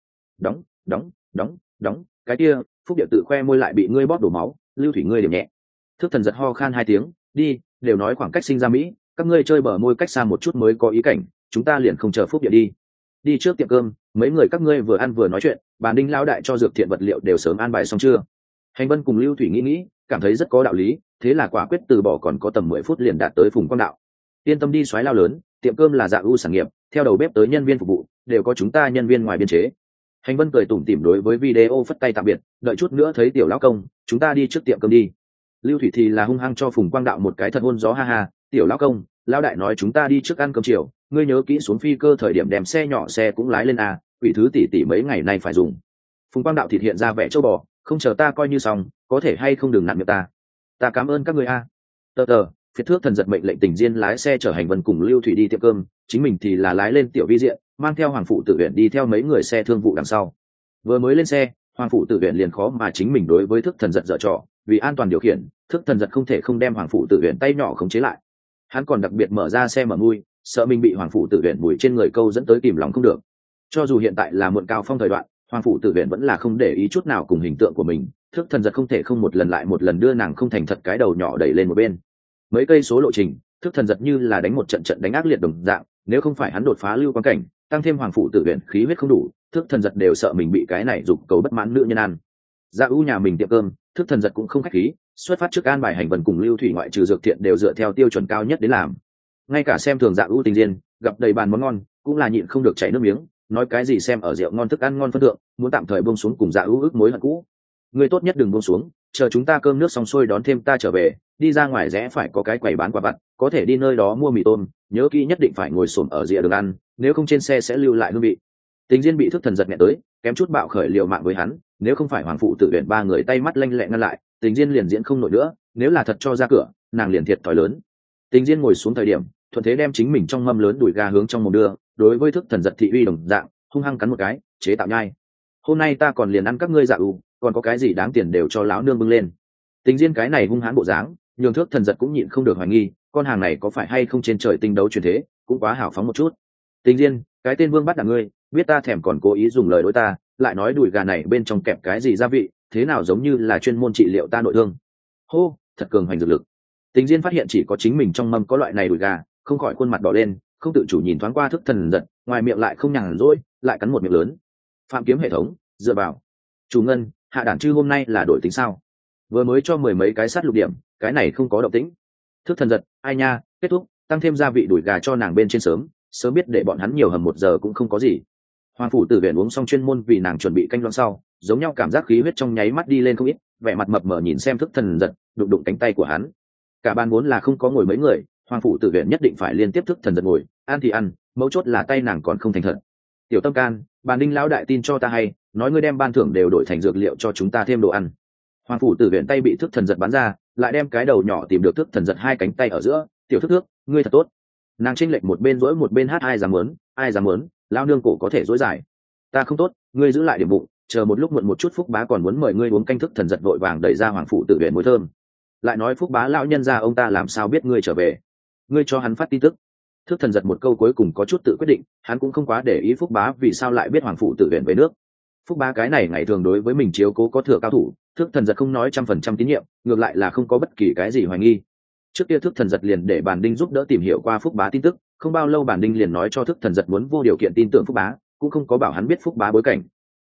Đóng, cái kia, Phúc Điệu tự khoe môi lại bị ngươi bóp đổ máu, Lưu Thủy ngươi điểm nhẹ. Thức thần giật ho khan 2 tiếng, đi, đều nói khoảng cách sinh ra Mỹ, các ngươi chơi bờ môi cách xa một chút mới có ý cảnh, chúng ta liền không chờ Phúc Điệu đi. Đi trước tiệm cơm, mấy người các ngươi vừa ăn vừa nói chuyện, bàn Đinh lão đại cho dược thiện vật liệu đều sớm an bài xong chưa? Hành Vân cùng Lưu Thủy nghĩ, cảm thấy rất có đạo lý, thế là quả quyết từ bỏ, còn có tầm 10 phút liền đạt tới Phùng Quang Đạo. Yên tâm đi xoáy lao lớn, tiệm cơm là Dạ ưu sản nghiệp, theo đầu bếp tới nhân viên phục vụ đều có chúng ta nhân viên ngoài biên chế. Hành Vân cười tủm tỉm đối với video phất tay tạm biệt, đợi chút nữa thấy tiểu lão công, chúng ta đi trước tiệm cơm đi. Lưu Thủy thì là hung hăng cho Phùng Quang Đạo một cái thật hôn gió, ha ha, tiểu lão công, lão đại nói chúng ta đi trước ăn cơm chiều, ngươi nhớ kỹ xuống phi cơ thời điểm đem xe nhỏ xe cũng lái lên à, quỷ thứ tỷ mấy ngày nay phải dùng. Phùng Quang Đạo thịt hiện ra vẻ châu bò, không chờ ta coi như xong, có thể hay không đừng nặn miệng ta cảm ơn các ngươi a. Phiệt Thước thần giật mệnh lệnh Tình Diên lái xe chở Hành Vân cùng Lưu Thủy đi tiệm cơm, chính mình thì là lái lên tiểu vi diện, mang theo Hoàng Phụ Tử Uyển đi theo mấy người xe thương vụ đằng sau. Vừa mới lên xe, Hoàng Phụ Tử Uyển liền khó mà chính mình đối với Thước thần giật dở trò, vì an toàn điều khiển, Thước thần giật không thể không đem Hoàng Phụ Tử Uyển tay nhỏ khống chế lại. Hắn còn đặc biệt mở ra xe mở mui, sợ mình bị Hoàng Phụ Tử Uyển mùi trên người câu dẫn tới kìm lòng không được. Cho dù hiện tại là muộn cao phong thời đoạn, Hoàng Phụ Tử Uyển vẫn là không để ý chút nào cùng hình tượng của mình, Thước thần giật không thể không một lần lại một lần đưa nàng không thành thật cái đầu nhỏ đẩy lên một bên. Mấy cây số lộ trình, Thước thần giật như là đánh một trận trận đánh ác liệt đồng dạng, nếu không phải hắn đột phá lưu quan cảnh, tăng thêm Hoàng Phụ Tử Uyển khí huyết không đủ, Thước thần giật đều sợ mình bị cái này dục cầu bất mãn nữ nhân ăn. Dạ ưu nhà mình tiệm cơm, Thước thần giật cũng không khách khí, xuất phát trước an bài Hành Vân cùng Lưu Thủy ngoại trừ dược thiện đều dựa theo tiêu chuẩn cao nhất đến làm. Ngay cả xem thường Dạ ưu Tình Diên, gặp đầy bàn món ngon, cũng là nhịn không được chảy nước miếng, nói cái gì xem ở rượu ngon thức ăn ngon phân thượng, muốn tạm thời buông xuống cùng Dạ ưu ước mối hận cũ. Người tốt nhất đừng buông xuống, chờ chúng ta cơm nước xong xuôi đón thêm ta trở về, đi ra ngoài rẽ phải có cái quầy bán quả vặt, có thể đi nơi đó mua mì tôm, nhớ kỹ nhất định phải ngồi xổm ở rìa đường ăn, nếu không trên xe sẽ lưu lại hương vị. Tình Diên bị Thước thần giật nghẹn tới, kém chút bạo khởi liều mạng với hắn, nếu không phải Hoàng Phụ Tử Uyển ba người tay mắt lanh lẹ ngăn lại, Tình Diên liền diễn không nổi nữa, nếu là thật cho ra cửa, nàng liền thiệt thòi lớn. Tình Diên ngồi xuống thời điểm, thuận thế đem chính mình trong mâm lớn đùi gà hướng trong mồm đưa, đối với Thước thần giật thị uy đồng dạng, hung hăng cắn một cái, chế tạo nhai. Hôm nay ta còn liền ăn các ngươi Dạ ưu, còn có cái gì đáng tiền đều cho lão nương bưng lên. Tình Diên cái này hung hãn bộ dáng, nhường Thước thần giật cũng nhịn không được hoài nghi, con hàng này có phải hay không trên trời tinh đấu truyền thế, cũng quá hào phóng một chút. Tình Diên, cái tên vương bắt đàn ngươi, biết ta thèm còn cố ý dùng lời đối ta, lại nói đùi gà này bên trong kẹp cái gì gia vị, thế nào giống như là chuyên môn trị liệu ta nội thương. Hô, thật cường hoành dược lực. Tình Diên phát hiện chỉ có chính mình trong mâm có loại này đùi gà, không khỏi khuôn mặt đỏ lên, không tự chủ nhìn thoáng qua Thước thần giật, ngoài miệng lại không nhàn rỗi, lại cắn một miệng lớn. Phạm Kiếm hệ thống, dựa vào. Chủ Ngân, hạ đản chư hôm nay là đổi tính sao? Vừa mới cho 10 mấy cái sát lục điểm, cái này không có động tĩnh. Thước thần giật, ai nha, kết thúc, tăng thêm gia vị đùi gà cho nàng bên trên sớm biết để bọn hắn nhiều hầm 1 giờ cũng không có gì. Hoàng Phủ Tử Uyển uống xong chuyên môn vì nàng chuẩn bị canh loãng sau, giống nhau cảm giác khí huyết trong nháy mắt đi lên không ít, vẻ mặt mập mờ nhìn xem Thước thần giật, đụng đụng cánh tay của hắn. Cả bàn vốn là không có ngồi mấy người, Hoàng Phủ Tử Uyển nhất định phải liên tiếp Thước thần giật ngồi, ăn thì ăn, mấu chốt là tay nàng còn không thành thật. Tiểu Tâm Can, bàn Đinh lão đại tin cho ta hay, nói ngươi đem ban thưởng đều đổi thành dược liệu cho chúng ta thêm đồ ăn. Hoàng Phủ Tử Uyển tay bị Thước thần giật bắn ra, lại đem cái đầu nhỏ tìm được Thước thần giật hai cánh tay ở giữa, tiểu Thước, ngươi thật tốt. Nàng chênh lệch một bên dỗi một bên hát, ai dám muốn, lao nương cổ có thể dối dài. Ta không tốt, ngươi giữ lại điểm bụng, chờ một lúc muộn một chút Phúc bá còn muốn mời ngươi uống canh. Thước thần giật vội vàng đẩy ra Hoàng Phủ Tử Uyển mùi thơm. Lại nói Phúc bá lão nhân ra ông ta làm sao biết ngươi trở về? Ngươi cho hắn phát tin tức. Thước thần giật một câu cuối cùng có chút tự quyết định, hắn cũng không quá để ý Phúc bá vì sao lại biết Hoàng Phủ Tử Uyển về nước. Phúc bá cái này ngày thường đối với mình chiếu cố có thừa cao thủ, Thước thần giật không nói 100% tín nhiệm, ngược lại là không có bất kỳ cái gì hoài nghi. Trước kia Thước thần giật liền để Bàn Đinh giúp đỡ tìm hiểu qua Phúc bá tin tức, không bao lâu Bàn Đinh liền nói cho Thước thần giật muốn vô điều kiện tin tưởng Phúc bá, cũng không có bảo hắn biết Phúc bá bối cảnh.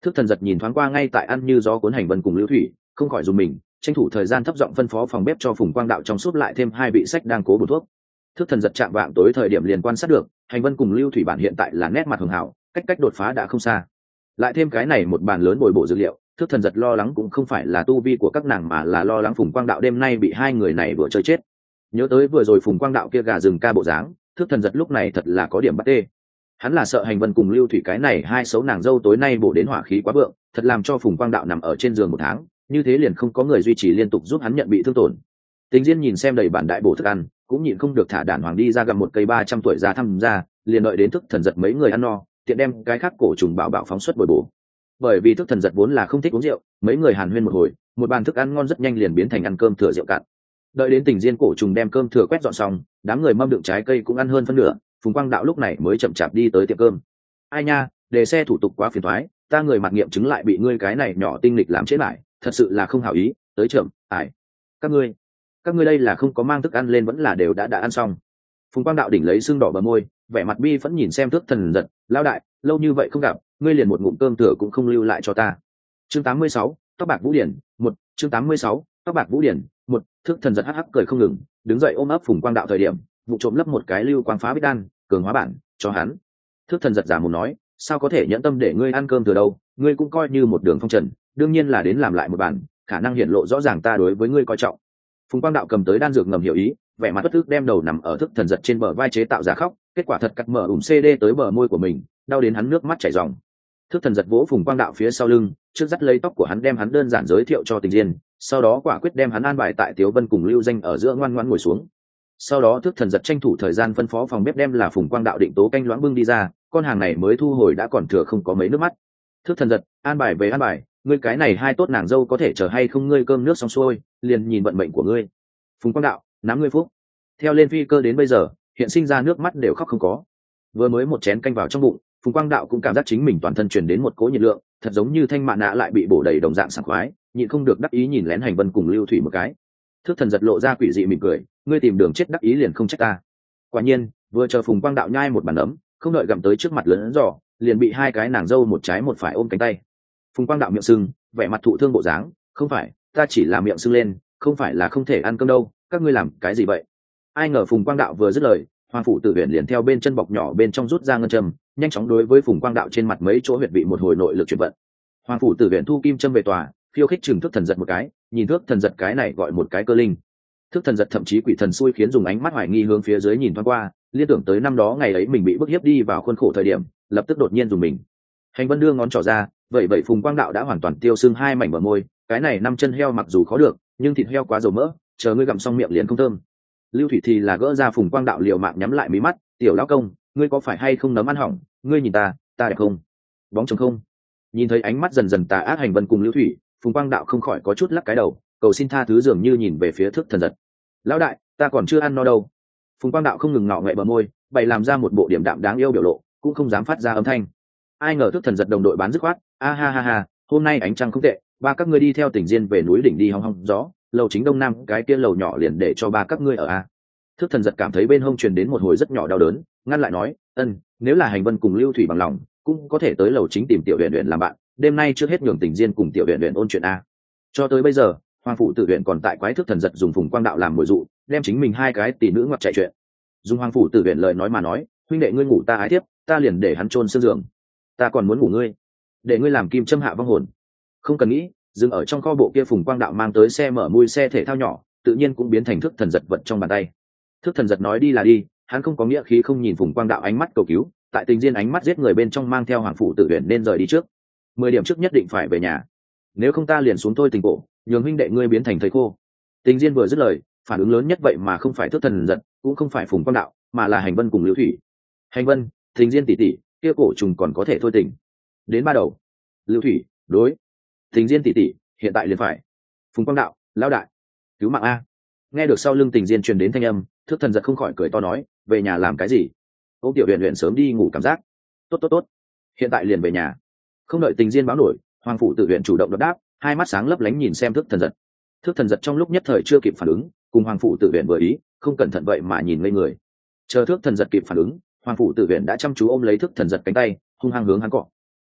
Thức Thần Giật nhìn thoáng qua ngay tại ăn như gió cuốn Hành Vân cùng Lưu Thủy, không khỏi dùng mình, tranh thủ thời gian thấp giọng phân phó phòng bếp cho Phùng Quang Đạo trong súp lại thêm 2 vị sách đang cố bổ thuốc. Thức Thần Giật chạm vạng tối thời điểm liền quan sát được, Hành Vân cùng Lưu Thủy bản hiện tại là nét mặt hường hảo, cách đột phá đã không xa. Lại thêm cái này một bàn lớn bồi bổ dược liệu, Thức Thần Giật lo lắng cũng không phải là tu vi của các nàng mà là lo lắng Phùng Quang Đạo đêm nay bị hai người này vừa chơi chết. Nhớ tới vừa rồi Phùng Quang Đạo kia gà rừng ca bộ dáng, Thức Thần Giật lúc này thật là có điểm bắt tê. Hắn là sợ Hành Vân cùng Lưu Thủy cái này hai xấu nàng dâu tối nay bổ đến hỏa khí quá vượng, thật làm cho Phùng Quang Đạo nằm ở trên giường 1 tháng, như thế liền không có người duy trì liên tục giúp hắn nhận bị thương tổn. Tình Diên nhìn xem đầy bản đại bổ thức ăn, cũng nhịn không được thả đàn hoàng đi ra gặm một cây 300 tuổi ra thăm ra, liền đợi đến Thức Thần Giật mấy người ăn no, tiện đem cái khác cổ trùng bảo bảo phóng xuất bồi bổ. Bởi vì Thức Thần Giật vốn là không thích uống rượu, mấy người hàn huyên một hồi, một bàn thức ăn ngon rất nhanh liền biến thành ăn cơm thừa rượu cạn. Đợi đến Tình Diên cổ trùng đem cơm thừa quét dọn xong, đám người mâm đựng trái cây cũng ăn hơn phân nửa, Phùng Quang Đạo lúc này mới chậm chạp đi tới tiệm cơm. Ai nha, đề xe thủ tục quá phiền toái, ta người mặc nghiệm chứng lại bị ngươi cái này nhỏ tinh lịch làm chết lại, thật sự là không hảo ý, tới chậm, ải. Các ngươi đây là không có mang thức ăn lên vẫn là đều đã ăn xong. Phùng Quang Đạo đỉnh lấy xương đỏ bờ môi, vẻ mặt bi phẫn nhìn xem Thức Thần Giật, lão đại, lâu như vậy không gặp, ngươi liền một ngụm cơm thừa cũng không lưu lại cho ta. Chương 86, tóc bạc Vũ Điển, 1, chương 86, tóc bạc Vũ Điển, 1, Thức Thần Giật hắc hắc cười không ngừng, đứng dậy ôm ấp Phùng Quang Đạo thời điểm, vụ trộm lấp một cái lưu quang phá bích đan, cường hóa bản, cho hắn. Thức Thần Giật giả mồm nói, sao có thể nhẫn tâm để ngươi ăn cơm thừa đâu, ngươi cũng coi như một đường phong trần, đương nhiên là đến làm lại một bản, khả năng hiển lộ rõ ràng ta đối với ngươi coi trọng. Phùng Quang Đạo cầm tới đan dược ngầm hiểu ý, vẻ mặt bất tức đem đầu nằm ở Thức Thần Giật trên bờ vai chế tạo giả khóc, kết quả thật cắt mở CD tới bờ môi của mình, đau đến hắn nước mắt chảy ròng. Thức Thần Giật vỗ Phùng Quang Đạo phía sau lưng, trước dắt lấy tóc của hắn đem hắn đơn giản giới thiệu cho Tình Diên, sau đó quả quyết đem hắn an bài tại Tiếu Vân cùng Lưu Danh ở giữa ngoan ngoãn ngồi xuống. Sau đó Thức Thần Giật tranh thủ thời gian phân phó phòng bếp đem là Phùng Quang Đạo định tố canh loãng bưng đi ra, con hàng này mới thu hồi đã còn thừa không có mấy nước mắt. Thức Thần Giật, an bài về an bài, ngươi cái này hai tốt nàng dâu có thể chờ hay không, ngươi cơm nước xong xuôi, liền nhìn vận mệnh của ngươi. Phùng Quang Đạo, nắm ngươi phúc. Theo lên phi cơ đến bây giờ, hiện sinh ra nước mắt đều khóc không có. Vừa mới một chén canh vào trong bụng, Phùng Quang Đạo cũng cảm giác chính mình toàn thân truyền đến một cỗ nhiệt lượng, thật giống như thanh mạn nạ lại bị bổ đầy đồng dạng sảng khoái, nhịn không được đắc ý nhìn lén Hành Vân cùng Lưu Thủy một cái. Thức Thần Giật lộ ra quỷ dị mỉm cười, ngươi tìm đường chết đắc ý liền không trách ta. Quả nhiên, vừa chờ Phùng Quang Đạo nhai một bàn ấm, không đợi gặm tới trước mặt lớn giò, liền bị hai cái nàng dâu một trái một phải ôm cánh tay. Phùng Quang Đạo miệng sưng, vẻ mặt thụ thương bộ dáng, không phải, ta chỉ là miệng sưng lên, không phải là không thể ăn cơm đâu, các ngươi làm cái gì vậy? Ai ngờ Phùng Quang Đạo vừa dứt lời, Hoàng phủ Tử Uyển liền theo bên chân bọc nhỏ bên trong rút ra ngân châm, nhanh chóng đối với Phùng Quang Đạo trên mặt mấy chỗ huyệt vị một hồi nội lực chuyển vận. Hoàng phủ Tử Uyển thu kim châm về tòa, khiêu khích chừng Thức Thần Giật một cái, nhìn Thức Thần Giật cái này gọi một cái cơ linh. Thức Thần Giật thậm chí quỷ thần xui khiến dùng ánh mắt hoài nghi hướng phía dưới nhìn thoáng qua, liên tưởng tới năm đó ngày ấy mình bị bức hiếp đi vào khuôn khổ thời điểm, lập tức đột nhiên dùng mình. Hành Vân đưa ngón trỏ ra, vậy Phùng Quang Đạo đã hoàn toàn tiêu sưng hai mảnh bờ môi, cái này 5 chân heo mặc dù khó được, nhưng thịt heo quá dầu mỡ, chờ ngươi gặm xong miệng liền không thơm. Lưu Thủy thì là gỡ ra Phùng Quang Đạo liều mạng nhắm lại mí mắt, tiểu lão công, ngươi có phải hay không nấm ăn hỏng, ngươi nhìn ta đẹp không, bóng trống không? Nhìn thấy ánh mắt dần dần tà ác Hành Vân cùng Lưu Thủy, Phùng Quang Đạo không khỏi có chút lắc cái đầu, cầu xin tha thứ dường như nhìn về phía Thức Thần Giật. Lão đại, ta còn chưa ăn no đâu. Phùng Quang Đạo không ngừng ngọ ngoẹ bờ môi, bày làm ra một bộ điểm đạm đáng yêu biểu lộ, cũng không dám phát ra âm thanh. Ai ngờ Thức Thần Giật đồng đội bán dứt khoát, a ha ha ha, hôm nay ánh trăng không tệ, ba các ngươi đi theo Tình Diên về núi đỉnh đi hong hong gió, lầu chính đông nam cái kia lầu nhỏ liền để cho ba các ngươi ở a. Thức Thần Giật cảm thấy bên hông truyền đến một hồi rất nhỏ đau đớn, ngăn lại nói, nếu là Hành Vân cùng Lưu Thủy bằng lòng, cũng có thể tới lầu chính tìm Tiểu Uyển Uyển làm bạn, đêm nay trước hết nhường Tình Diên cùng Tiểu Uyển Uyển ôn chuyện a. Cho tới bây giờ, Hoàng phụ Tử Uyển còn tại quái Thức Thần Giật dùng Phùng Quang Đạo làm mồi dụ, đem chính mình hai cái tỷ nữ ngoặt chạy chuyện. Dùng Hoàng phủ Tử Uyển lời nói mà nói, huynh đệ ngươi ngủ ta ái tiếp, ta liền để hắn chôn xương giường. Ta còn muốn ngủ ngươi, để ngươi làm kim châm hạ vong hồn. Không cần nghĩ, dừng ở trong kho bộ kia Phùng Quang Đạo mang tới xe mở mui xe thể thao nhỏ, tự nhiên cũng biến thành Thức Thần Giật vật trong bàn tay. Thức Thần Giật nói đi là đi, hắn không có nghĩa khí không nhìn Phùng Quang Đạo ánh mắt cầu cứu, tại Tình Diên ánh mắt giết người bên trong mang theo Hoàng phủ Tử Uyển nên rời đi trước. 10 điểm trước nhất định phải về nhà, nếu không ta liền xuống thôi tình cổ, nhường huynh đệ ngươi biến thành thầy khô. Tình Diên vừa dứt lời, phản ứng lớn nhất vậy mà không phải Thức Thần Giật, cũng không phải Phùng Quang Đạo, mà là Hành Vân cùng Lưu Thủy. Hành Vân, Tình Diên tỷ tỷ, kia cổ trùng còn có thể thôi tình. Đến ba đầu. Lưu Thủy, đối. Tình Diên tỷ tỷ, hiện tại liền phải. Phùng Quang Đạo, lão đại, cứu mạng a. Nghe được sau lưng Tình Diên truyền đến thanh âm, Thức Thần Giật không khỏi cười to nói, về nhà làm cái gì? Ô Tiểu Uyển Uyển sớm đi ngủ cảm giác. Tốt, hiện tại liền về nhà. Không đợi Tình Diên báo nổi, Hoàng phủ Tử Uyển chủ động đáp, hai mắt sáng lấp lánh nhìn xem Thức Thần Giật. Thức Thần Giật trong lúc nhất thời chưa kịp phản ứng, cùng Hoàng phủ Tử Uyển vừa ý, không cẩn thận vậy mà nhìn ngây người. Chờ Thức Thần Giật kịp phản ứng, Hoàng phủ Tử Uyển đã chăm chú ôm lấy Thức Thần Giật cánh tay, hung hăng hướng hắn cọ.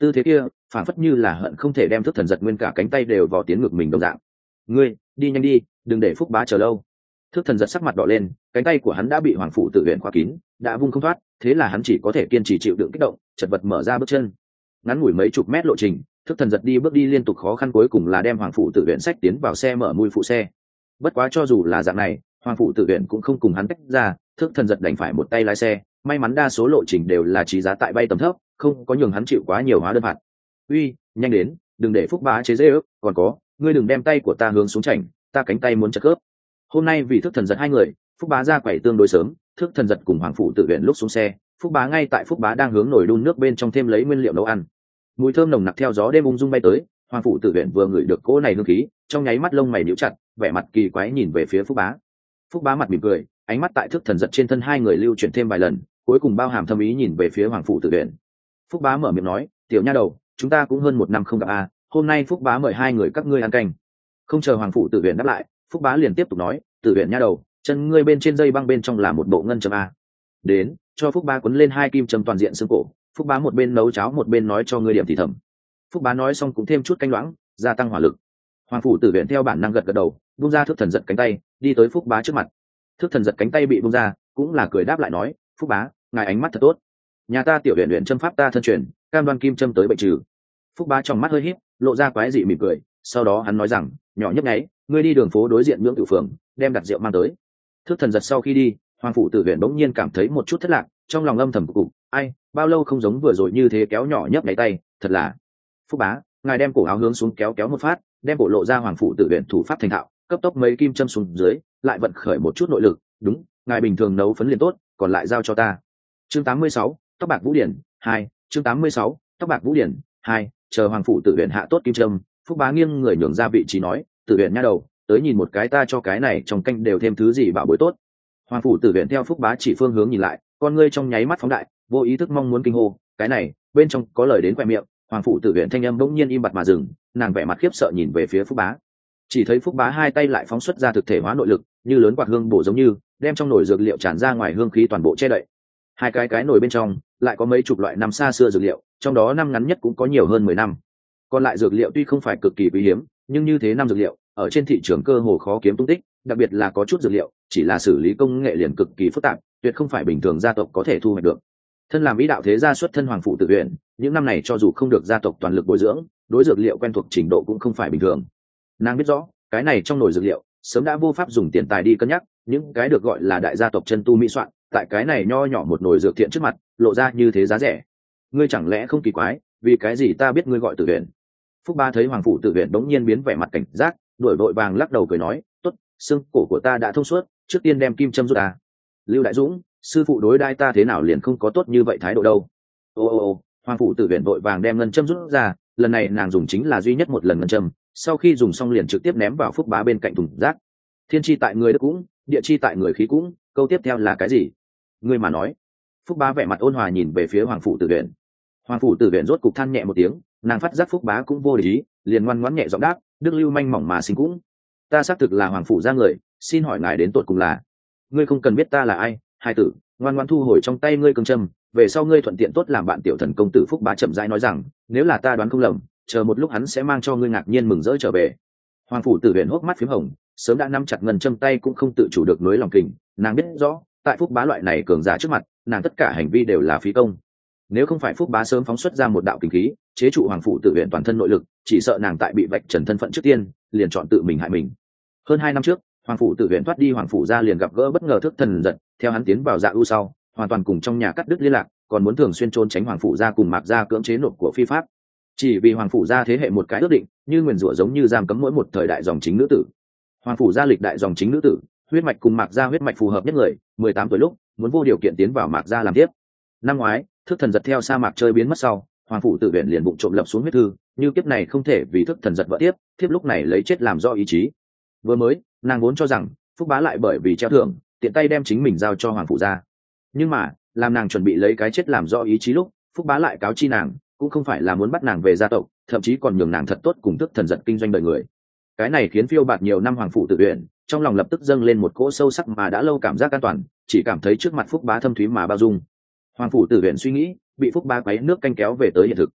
tư thế kia phản phất như là hận không thể đem thức thần giật nguyên cả cánh tay đều vào tiến ngực mình đồng dạng. Ngươi đi nhanh đi, đừng để Phúc Bá chờ lâu. Thức thần giật sắc mặt đỏ lên, cánh tay của hắn đã bị hoàng phủ tự huyện khóa kín, đã vung không thoát, thế là hắn chỉ có thể kiên trì chịu đựng kích động, chật vật mở ra bước chân. Ngắn ngủi mấy chục mét lộ trình, thức thần giật đi bước đi liên tục khó khăn, cuối cùng là đem hoàng phủ tự huyện sách tiến vào xe mở mui phụ xe. Bất quá cho dù là dạng này, hoàng phủ tự huyện cũng không cùng hắn tách ra, thức thần giật đành phải một tay lái xe. May mắn đa số lộ trình đều là trí giá tại bay tầm thấp, không có nhường hắn chịu quá nhiều hóa đơn phạt. Uy, nhanh đến, đừng để Phúc Bá chế dễ ước, còn có, ngươi đừng đem tay của ta hướng xuống chảnh, ta cánh tay muốn chặt khớp. Hôm nay vì thức thần giật hai người, Phúc Bá ra quẩy tương đối sớm, thức thần giật cùng hoàng phủ tự huyện lúc xuống xe, Phúc Bá ngay tại Phúc Bá đang hướng nồi đun nước bên trong thêm lấy nguyên liệu nấu ăn. Mùi thơm nồng nặc theo gió đêm ung dung bay tới, hoàng phủ tự huyện vừa ngửi được cỗ này hương khí, trong nháy mắt lông mày nhíu chặt, vẻ mặt kỳ quái nhìn về phía Phúc Bá. Phúc Bá mặt mỉm cười, ánh mắt tại thức thần giật trên thân hai người lưu chuyển thêm vài lần, cuối cùng bao hàm thâm ý nhìn về phía hoàng phủ tự huyện. Phúc Bá mở miệng nói, tiểu nha đầu, chúng ta cũng hơn một năm không gặp a, hôm nay Phúc Bá mời hai người các ngươi ăn canh. Không chờ hoàng phủ tự huyện đáp lại, Phúc Bá liền tiếp tục nói, tự huyện nha đầu, chân ngươi bên trên dây băng bên trong là một bộ ngân châm a. Đến, cho Phúc Bá quấn lên hai kim châm toàn diện xương cổ. Phúc Bá một bên nấu cháo một bên nói cho ngươi điểm thì thầm. Phúc Bá nói xong cũng thêm chút canh loãng, gia tăng hỏa lực. Hoàng phủ tử viện theo bản năng gật gật đầu, buông ra Thức thần giật cánh tay, đi tới Phúc Bá trước mặt. Thức thần giật cánh tay bị buông ra, cũng là cười đáp lại nói, Phúc Bá, ngài ánh mắt thật tốt. Nhà ta tiểu huyện luyện châm pháp ta thân truyền, cam đoan kim châm tới bệnh trừ. Phúc Bá trong mắt hơi híp, lộ ra quái dị mỉm cười, sau đó hắn nói rằng, nhỏ nhấp nháy, ngươi đi đường phố đối diện ngưỡng tiểu phường, đem đặt rượu mang tới. Thức thần giật sau khi đi, hoàng phủ tử viện bỗng nhiên cảm thấy một chút thất lạc, trong lòng âm thầm cục, ai, bao lâu không giống vừa rồi như thế kéo nhỏ nhấp nháy tay, thật là. Phúc Bá, ngài đem cổ áo hướng xuống kéo kéo một phát, đem cổ lộ ra hoàng phủ tử viện thủ pháp thành thạo, cấp tốc mấy kim châm xuống dưới, lại vận khởi một chút nội lực, đúng, ngài bình thường nấu phấn liền tốt, còn lại giao cho ta. Chương 86, tóc bạc vũ điển 2, chương 86, tóc bạc vũ điển 2, chờ hoàng phủ tử viện hạ tốt kim châm, Phúc Bá nghiêng người nhường ra vị trí nói, tử viện nha đầu, tới nhìn một cái ta cho cái này trong canh đều thêm thứ gì bảo bối tốt. Hoàng phủ tử viện theo Phúc Bá chỉ phương hướng nhìn lại, con ngươi trong nháy mắt phóng đại, vô ý thức mong muốn kinh hô, cái này bên trong có lời đến quẹt miệng. Hoàng phủ tử viện thanh âm bỗng nhiên im bặt mà dừng, nàng vẻ mặt khiếp sợ nhìn về phía Phúc Bá. Chỉ thấy Phúc Bá hai tay lại phóng xuất ra thực thể hóa nội lực, như lớn quạt hương bổ giống như đem trong nồi dược liệu tràn ra ngoài, hương khí toàn bộ che đậy. Hai cái nồi bên trong lại có mấy chục loại năm xa xưa dược liệu, trong đó năm ngắn nhất cũng có nhiều hơn 10 năm. Còn lại dược liệu tuy không phải cực kỳ quý hiếm, nhưng như thế năm dược liệu ở trên thị trường cơ hồ khó kiếm tung tích, đặc biệt là có chút dược liệu chỉ là xử lý công nghệ liền cực kỳ phức tạp, tuyệt không phải bình thường gia tộc có thể thu hoạch được. Thân làm ý đạo thế gia xuất thân hoàng phủ tự viện, những năm này cho dù không được gia tộc toàn lực bồi dưỡng, đối dược liệu quen thuộc trình độ cũng không phải bình thường. Nàng biết rõ cái này trong nồi dược liệu sớm đã vô pháp dùng tiền tài đi cân nhắc, những cái được gọi là đại gia tộc chân tu mỹ soạn, tại cái này nho nhỏ một nồi dược thiện trước mặt lộ ra như thế giá rẻ. Ngươi chẳng lẽ không kỳ quái, vì cái gì ta biết ngươi gọi tự viện? Phúc Bá thấy hoàng phủ tự viện đống nhiên biến vẻ mặt cảnh giác, đuổi vội vàng lắc đầu cười nói, tốt, xương cổ của ta đã thông suốt, trước tiên đem kim châm rút ta. Lưu Đại Dũng, sư phụ đối đai ta thế nào liền không có tốt như vậy thái độ đâu. Ô, hoàng phủ tử viện vội vàng đem ngân châm rút ra, lần này nàng dùng chính là duy nhất một lần ngân châm, sau khi dùng xong liền trực tiếp ném vào Phúc Bá bên cạnh thùng rác. Thiên chi tại người đất cũng, địa chi tại người khí cũng, câu tiếp theo là cái gì? Ngươi mà nói. Phúc Bá vẻ mặt ôn hòa nhìn về phía hoàng phủ tử viện. Hoàng phủ tử viện rốt cục than nhẹ một tiếng, nàng phát giác Phúc Bá cũng vô để ý, liền ngoan ngoãn nhẹ giọng đáp, đức lưu manh mỏng mà sinh cũng. Ta xác thực là hoàng phủ gia người, xin hỏi ngài đến tột cùng là? Ngươi không cần biết ta là ai, hai tử, ngoan ngoãn thu hồi trong tay ngươi cương châm, về sau ngươi thuận tiện tốt làm bạn tiểu thần công tử. Phúc Bá chậm rãi nói rằng, nếu là ta đoán không lầm, chờ một lúc hắn sẽ mang cho ngươi ngạc nhiên mừng rỡ trở về. Hoàng phủ tử viện hốc mắt phím hồng, sớm đã nắm chặt ngân châm tay cũng không tự chủ được nối lòng kình, nàng biết rõ tại Phúc Bá loại này cường giả trước mặt, nàng tất cả hành vi đều là phí công. Nếu không phải Phúc Bá sớm phóng xuất ra một đạo kình khí chế trụ hoàng phủ tử viện toàn thân nội lực, chỉ sợ nàng tại bị vạch trần thân phận trước tiên liền chọn tự mình hại mình. Hơn 2 năm trước, hoàng phủ tử viện thoát đi hoàng phủ ra liền gặp gỡ bất ngờ Thức thần giật, theo hắn tiến vào Dạ U sau, hoàn toàn cùng trong nhà cắt đứt liên lạc, còn muốn thường xuyên trốn tránh hoàng phủ ra cùng Mạc gia cưỡng chế nộp của phi pháp. Chỉ vì hoàng phủ ra thế hệ một cái ước định, như nguyền rủa giống như giam cấm mỗi một thời đại dòng chính nữ tử. Hoàng phủ gia lịch đại dòng chính nữ tử, huyết mạch cùng Mạc gia huyết mạch phù hợp nhất người, 18 tuổi lúc muốn vô điều kiện tiến vào Mạc gia làm tiếp. Năm ngoái, Thức thần giật theo sa mạc chơi biến mất sau, hoàng phủ tử viện liền bụng trộm lập xuống huyết thư, như kiếp này không thể vì Thức thần giật vợ tiếp, thiếp lúc này lấy chết làm do ý chí. Vừa mới, nàng vốn cho rằng Phúc Bá lại bởi vì treo thưởng, tiện tay đem chính mình giao cho hoàng phủ gia. Nhưng mà, làm nàng chuẩn bị lấy cái chết làm do ý chí lúc, Phúc Bá lại cáo chi nàng, cũng không phải là muốn bắt nàng về gia tộc, thậm chí còn nhường nàng thật tốt cùng Thức thần giật kinh doanh đời người. Cái này khiến phiêu bạt nhiều năm hoàng phủ tử viện trong lòng lập tức dâng lên một cỗ sâu sắc mà đã lâu cảm giác an toàn, chỉ cảm thấy trước mặt Phúc Bá thâm thúy mà bao dung. Hoàng phủ tử viện suy nghĩ, bị Phúc Bá quấy nước canh kéo về tới hiện thực.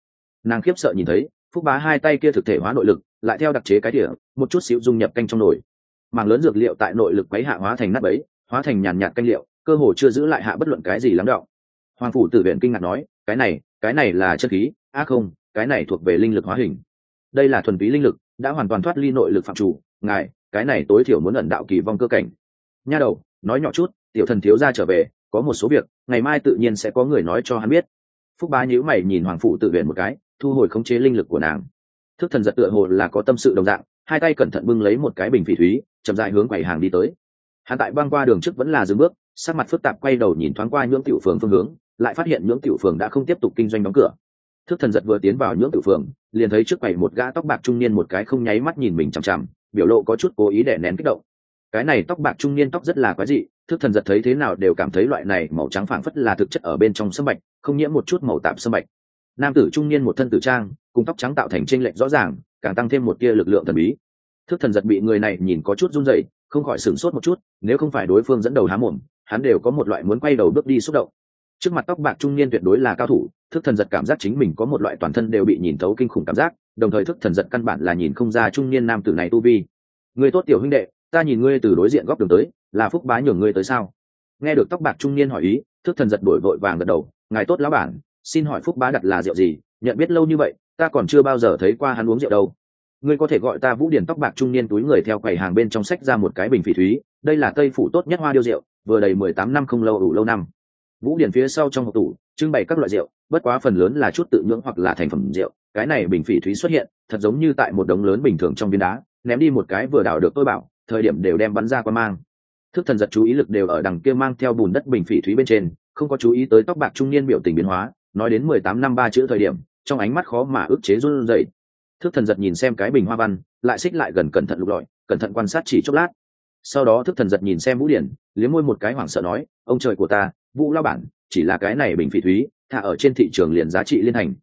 Nàng khiếp sợ nhìn thấy Phúc Bá hai tay kia thực thể hóa nội lực lại theo đặc chế cái đĩa một chút xíu dung nhập canh trong nồi, mảng lớn dược liệu tại nội lực quấy hạ hóa thành nát bấy, hóa thành nhàn nhạt canh liệu, cơ hồ chưa giữ lại hạ bất luận cái gì lắng đọng. Hoàng phủ tử viện kinh ngạc nói, cái này là chất khí, không, cái này thuộc về linh lực hóa hình. Đây là thuần túy linh lực, đã hoàn toàn thoát ly nội lực phạm chủ, ngài, cái này tối thiểu muốn ẩn đạo kỳ vong cơ cảnh. Nha đầu, nói nhỏ chút, tiểu thần thiếu gia trở về, có một số việc, ngày mai tự nhiên sẽ có người nói cho hắn biết. Phúc Bá nhíu mày nhìn Hoàng phủ tự viện một cái, thu hồi khống chế linh lực của nàng. Thức thần giật tựa hồ là có tâm sự đồng dạng, hai tay cẩn thận bưng lấy một cái bình phỉ thúy, chậm rãi hướng quầy hàng đi tới. Hắn tại băng qua đường trước vẫn là dừng bước, sắc mặt phức tạp quay đầu nhìn thoáng qua nhưỡng tiểu phường phương hướng, lại phát hiện nhưỡng tiểu phường đã không tiếp tục kinh doanh đóng cửa. Thức thần giật vừa tiến vào nhưỡng tiểu phường, liền thấy trước quầy một gã tóc bạc trung niên một cái không nháy mắt nhìn mình chằm chằm, biểu lộ có chút cố ý để nén kích động. Cái này tóc bạc trung niên tóc rất là quái dị, thức thần giật thấy thế nào đều cảm thấy loại này màu trắng phảng phất là thực chất ở bên trong sâm bạch, không nhiễm một chút màu tạp sâm bạch. Nam tử trung niên một thân tử trang, cùng tóc trắng tạo thành chênh lệch rõ ràng, càng tăng thêm một tia lực lượng thần bí. Thức thần giật bị người này nhìn có chút run rẩy, không khỏi sửng sốt một chút, nếu không phải đối phương dẫn đầu há mồm, hắn đều có một loại muốn quay đầu bước đi xúc động. Trước mặt tóc bạc trung niên tuyệt đối là cao thủ, thức thần giật cảm giác chính mình có một loại toàn thân đều bị nhìn thấu kinh khủng cảm giác, đồng thời thức thần giật căn bản là nhìn không ra trung niên nam tử này tu vi. Người tốt tiểu huynh đệ, ta nhìn ngươi từ đối diện góc đường tới, là Phúc Bá nhường ngươi tới sao? Nghe được tóc bạc trung niên hỏi ý, thức thần giật đổi vội vàng gật đầu, ngài tốt lão bản, xin hỏi Phúc Bá đặt là rượu gì? Nhận biết lâu như vậy, ta còn chưa bao giờ thấy qua hắn uống rượu đâu. Ngươi có thể gọi ta Vũ Điển. Tóc bạc trung niên túi người theo quầy hàng bên trong sách ra một cái bình phỉ thúy, đây là Tây phủ tốt nhất hoa điêu rượu, vừa đầy 18 năm không lâu ủ lâu năm. Vũ Điển phía sau trong hộp tủ trưng bày các loại rượu, bất quá phần lớn là chút tự nhưỡng hoặc là thành phẩm rượu. Cái này bình phỉ thúy xuất hiện, thật giống như tại một đống lớn bình thường trong viên đá, ném đi một cái vừa đào được tôi bảo, thời điểm đều đem bắn ra qua mang. Thức thần giật chú ý lực đều ở đằng kia mang theo bùn đất bình phỉ thúy bên trên, không có chú ý tới tóc bạc trung niên biểu tình biến hóa, nói đến 18 năm ba chữ thời điểm, trong ánh mắt khó mà ức chế run rẩy. Thức thần giật nhìn xem cái bình hoa văn, lại xích lại gần cẩn thận lục lọi, cẩn thận quan sát chỉ chốc lát. Sau đó thức thần giật nhìn xem Vũ Điển, liếm môi một cái hoảng sợ nói, ông trời của ta, Vũ lão bản, chỉ là cái này bình phỉ thúy, thả ở trên thị trường liền giá trị liên hành,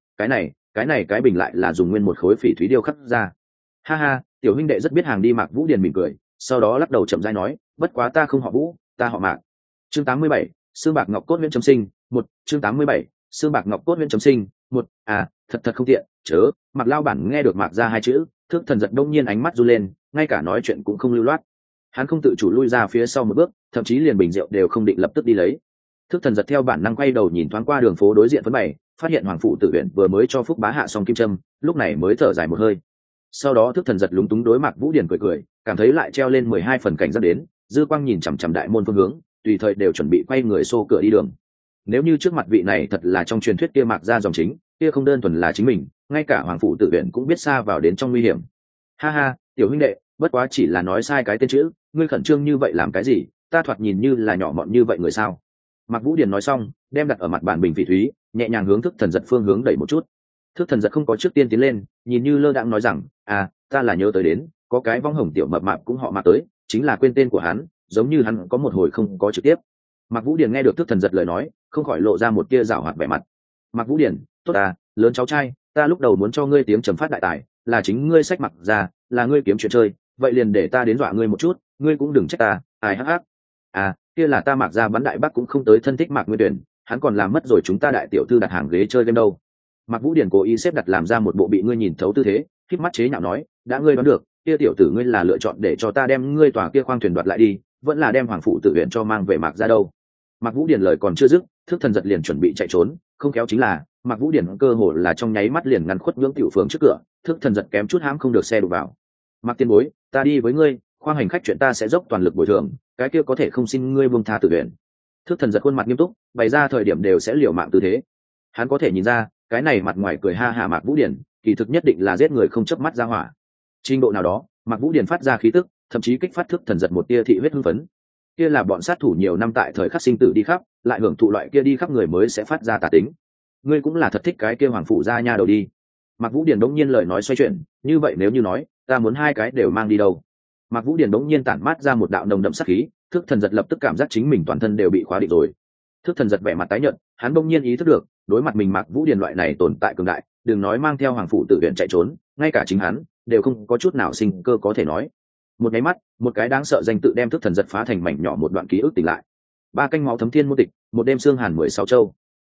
cái bình lại là dùng nguyên một khối phỉ thúy điêu khắc ra. Ha ha, tiểu huynh đệ rất biết hàng đi. Mạc Vũ Điển mỉm cười, sau đó lắc đầu chậm rãi nói, bất quá ta không họ Vũ, ta họ Mạc. Chương 87, xương bạc ngọc cốt huyễn chấm sinh, một. Chương 87, xương bạc ngọc cốt huyễn chấm sinh, một. Thật không tiện, chớ. Mạc lao bản nghe được Mạc ra hai chữ, thức thần giật đông nhiên ánh mắt run lên, ngay cả nói chuyện cũng không lưu loát. Hắn không tự chủ lui ra phía sau một bước, thậm chí liền bình rượu đều không định lập tức đi lấy. Thức thần giật theo bản năng quay đầu nhìn thoáng qua đường phố đối diện phấn bày, phát hiện Hoàng phủ tử viện vừa mới cho Phúc Bá hạ xong kim châm, lúc này mới thở dài một hơi. Sau đó thức thần giật lúng túng đối Mạc Vũ Điển cười, cảm thấy lại treo lên 12 phần cảnh giác đến, dư quang nhìn chằm chằm đại môn phương hướng, tùy thời đều chuẩn bị quay người xô cửa đi đường. Nếu như trước mặt vị này thật là trong truyền thuyết kia Mạc gia dòng chính, kia không đơn thuần là chính mình, ngay cả Hoàng phủ tử viện cũng biết xa vào đến trong nguy hiểm. Ha ha, tiểu huynh đệ, bất quá chỉ là nói sai cái tên chữ, ngươi khẩn trương như vậy làm cái gì? Ta thoạt nhìn như là nhỏ mọn như vậy người sao? Mạc Vũ Điển nói xong, đem đặt ở mặt bàn bình phỉ thúy, nhẹ nhàng hướng thức thần giật phương hướng đẩy một chút. Thức thần giật không có trước tiên tiến lên, nhìn như lơ đãng nói rằng, ta là nhớ tới đến, có cái vong hồng tiểu mập mạp cũng họ Mạc tới, chính là quên tên của hắn, giống như hắn có một hồi không có trực tiếp. Mạc Vũ Điển nghe được thức thần giật lời nói, không khỏi lộ ra một tia giảo hoạt vẻ mặt. Mạc Vũ Điển, tốt lớn cháu trai, ta lúc đầu muốn cho ngươi tiếng trầm phát đại tài, là chính ngươi sách Mạc ra, là ngươi kiếm chuyện chơi, vậy liền để ta đến dọa ngươi một chút, ngươi cũng đừng trách ta. Ai hắc hắc. Kia là ta Mạc ra bắn đại bác cũng không tới thân thích Mạc Nguyên Tuyển, hắn còn làm mất rồi chúng ta đại tiểu thư đặt hàng ghế chơi game đâu. Mạc Vũ Điển cố ý xếp đặt làm ra một bộ bị ngươi nhìn thấu tư thế, khép mắt chế nhạo nói, đã ngươi đoán được, kia tiểu tử ngươi là lựa chọn để cho ta đem ngươi tòa kia khoang thuyền đoạt lại đi, vẫn là đem Hoàng phủ tự viện cho mang về Mạc ra đâu. Mạc Vũ Điển lời còn chưa dứt, thức thần giật liền chuẩn bị chạy trốn, không khéo chính là Mạc Vũ Điển cơ hồ là trong nháy mắt liền ngăn khuất nhưỡng tiểu phường trước cửa, thức thần giật kém chút hãm không được xe đụng vào. Mạc tiên bối, ta đi với ngươi, khoang hành khách chuyện ta sẽ dốc toàn lực bồi thường, cái kia có thể không xin ngươi buông tha tự viện. Thức thần giật khuôn mặt nghiêm túc, bày ra thời điểm đều sẽ liều mạng tư thế. Hắn có thể nhìn ra, cái này mặt ngoài cười ha hà Mạc Vũ Điển, kỳ thực nhất định là giết người không chớp mắt ra hỏa. Trình độ nào đó, Mạc Vũ Điển phát ra khí tức, thậm chí kích phát thức thần giật một tia thị huyết hưng phấn. Kia là bọn sát thủ nhiều năm tại thời khắc sinh tử đi khắp, lại hưởng thụ loại kia đi khắp người mới sẽ phát ra tà tính. Ngươi cũng là thật thích cái kia Hoàng phủ gia nha đầu đi. Mạc Vũ Điển đống nhiên lời nói xoay chuyển, như vậy nếu như nói, ta muốn hai cái đều mang đi đâu? Mạc Vũ Điển đống nhiên tản mát ra một đạo nồng đậm sát khí, thức thần giật lập tức cảm giác chính mình toàn thân đều bị khóa định rồi. Thức thần giật vẻ mặt tái nhợt, hắn đống nhiên ý thức được, đối mặt mình Mạc Vũ Điển loại này tồn tại cường đại, đừng nói mang theo Hoàng phủ tự viện chạy trốn, ngay cả chính hắn đều không có chút nào sinh cơ có thể nói. Một cái mắt, một cái đáng sợ danh tự đem thức thần giật phá thành mảnh nhỏ một đoạn ký ức tỉnh lại. 3 canh máu thấm thiên môn tịch, một đêm xương hàn 16 châu.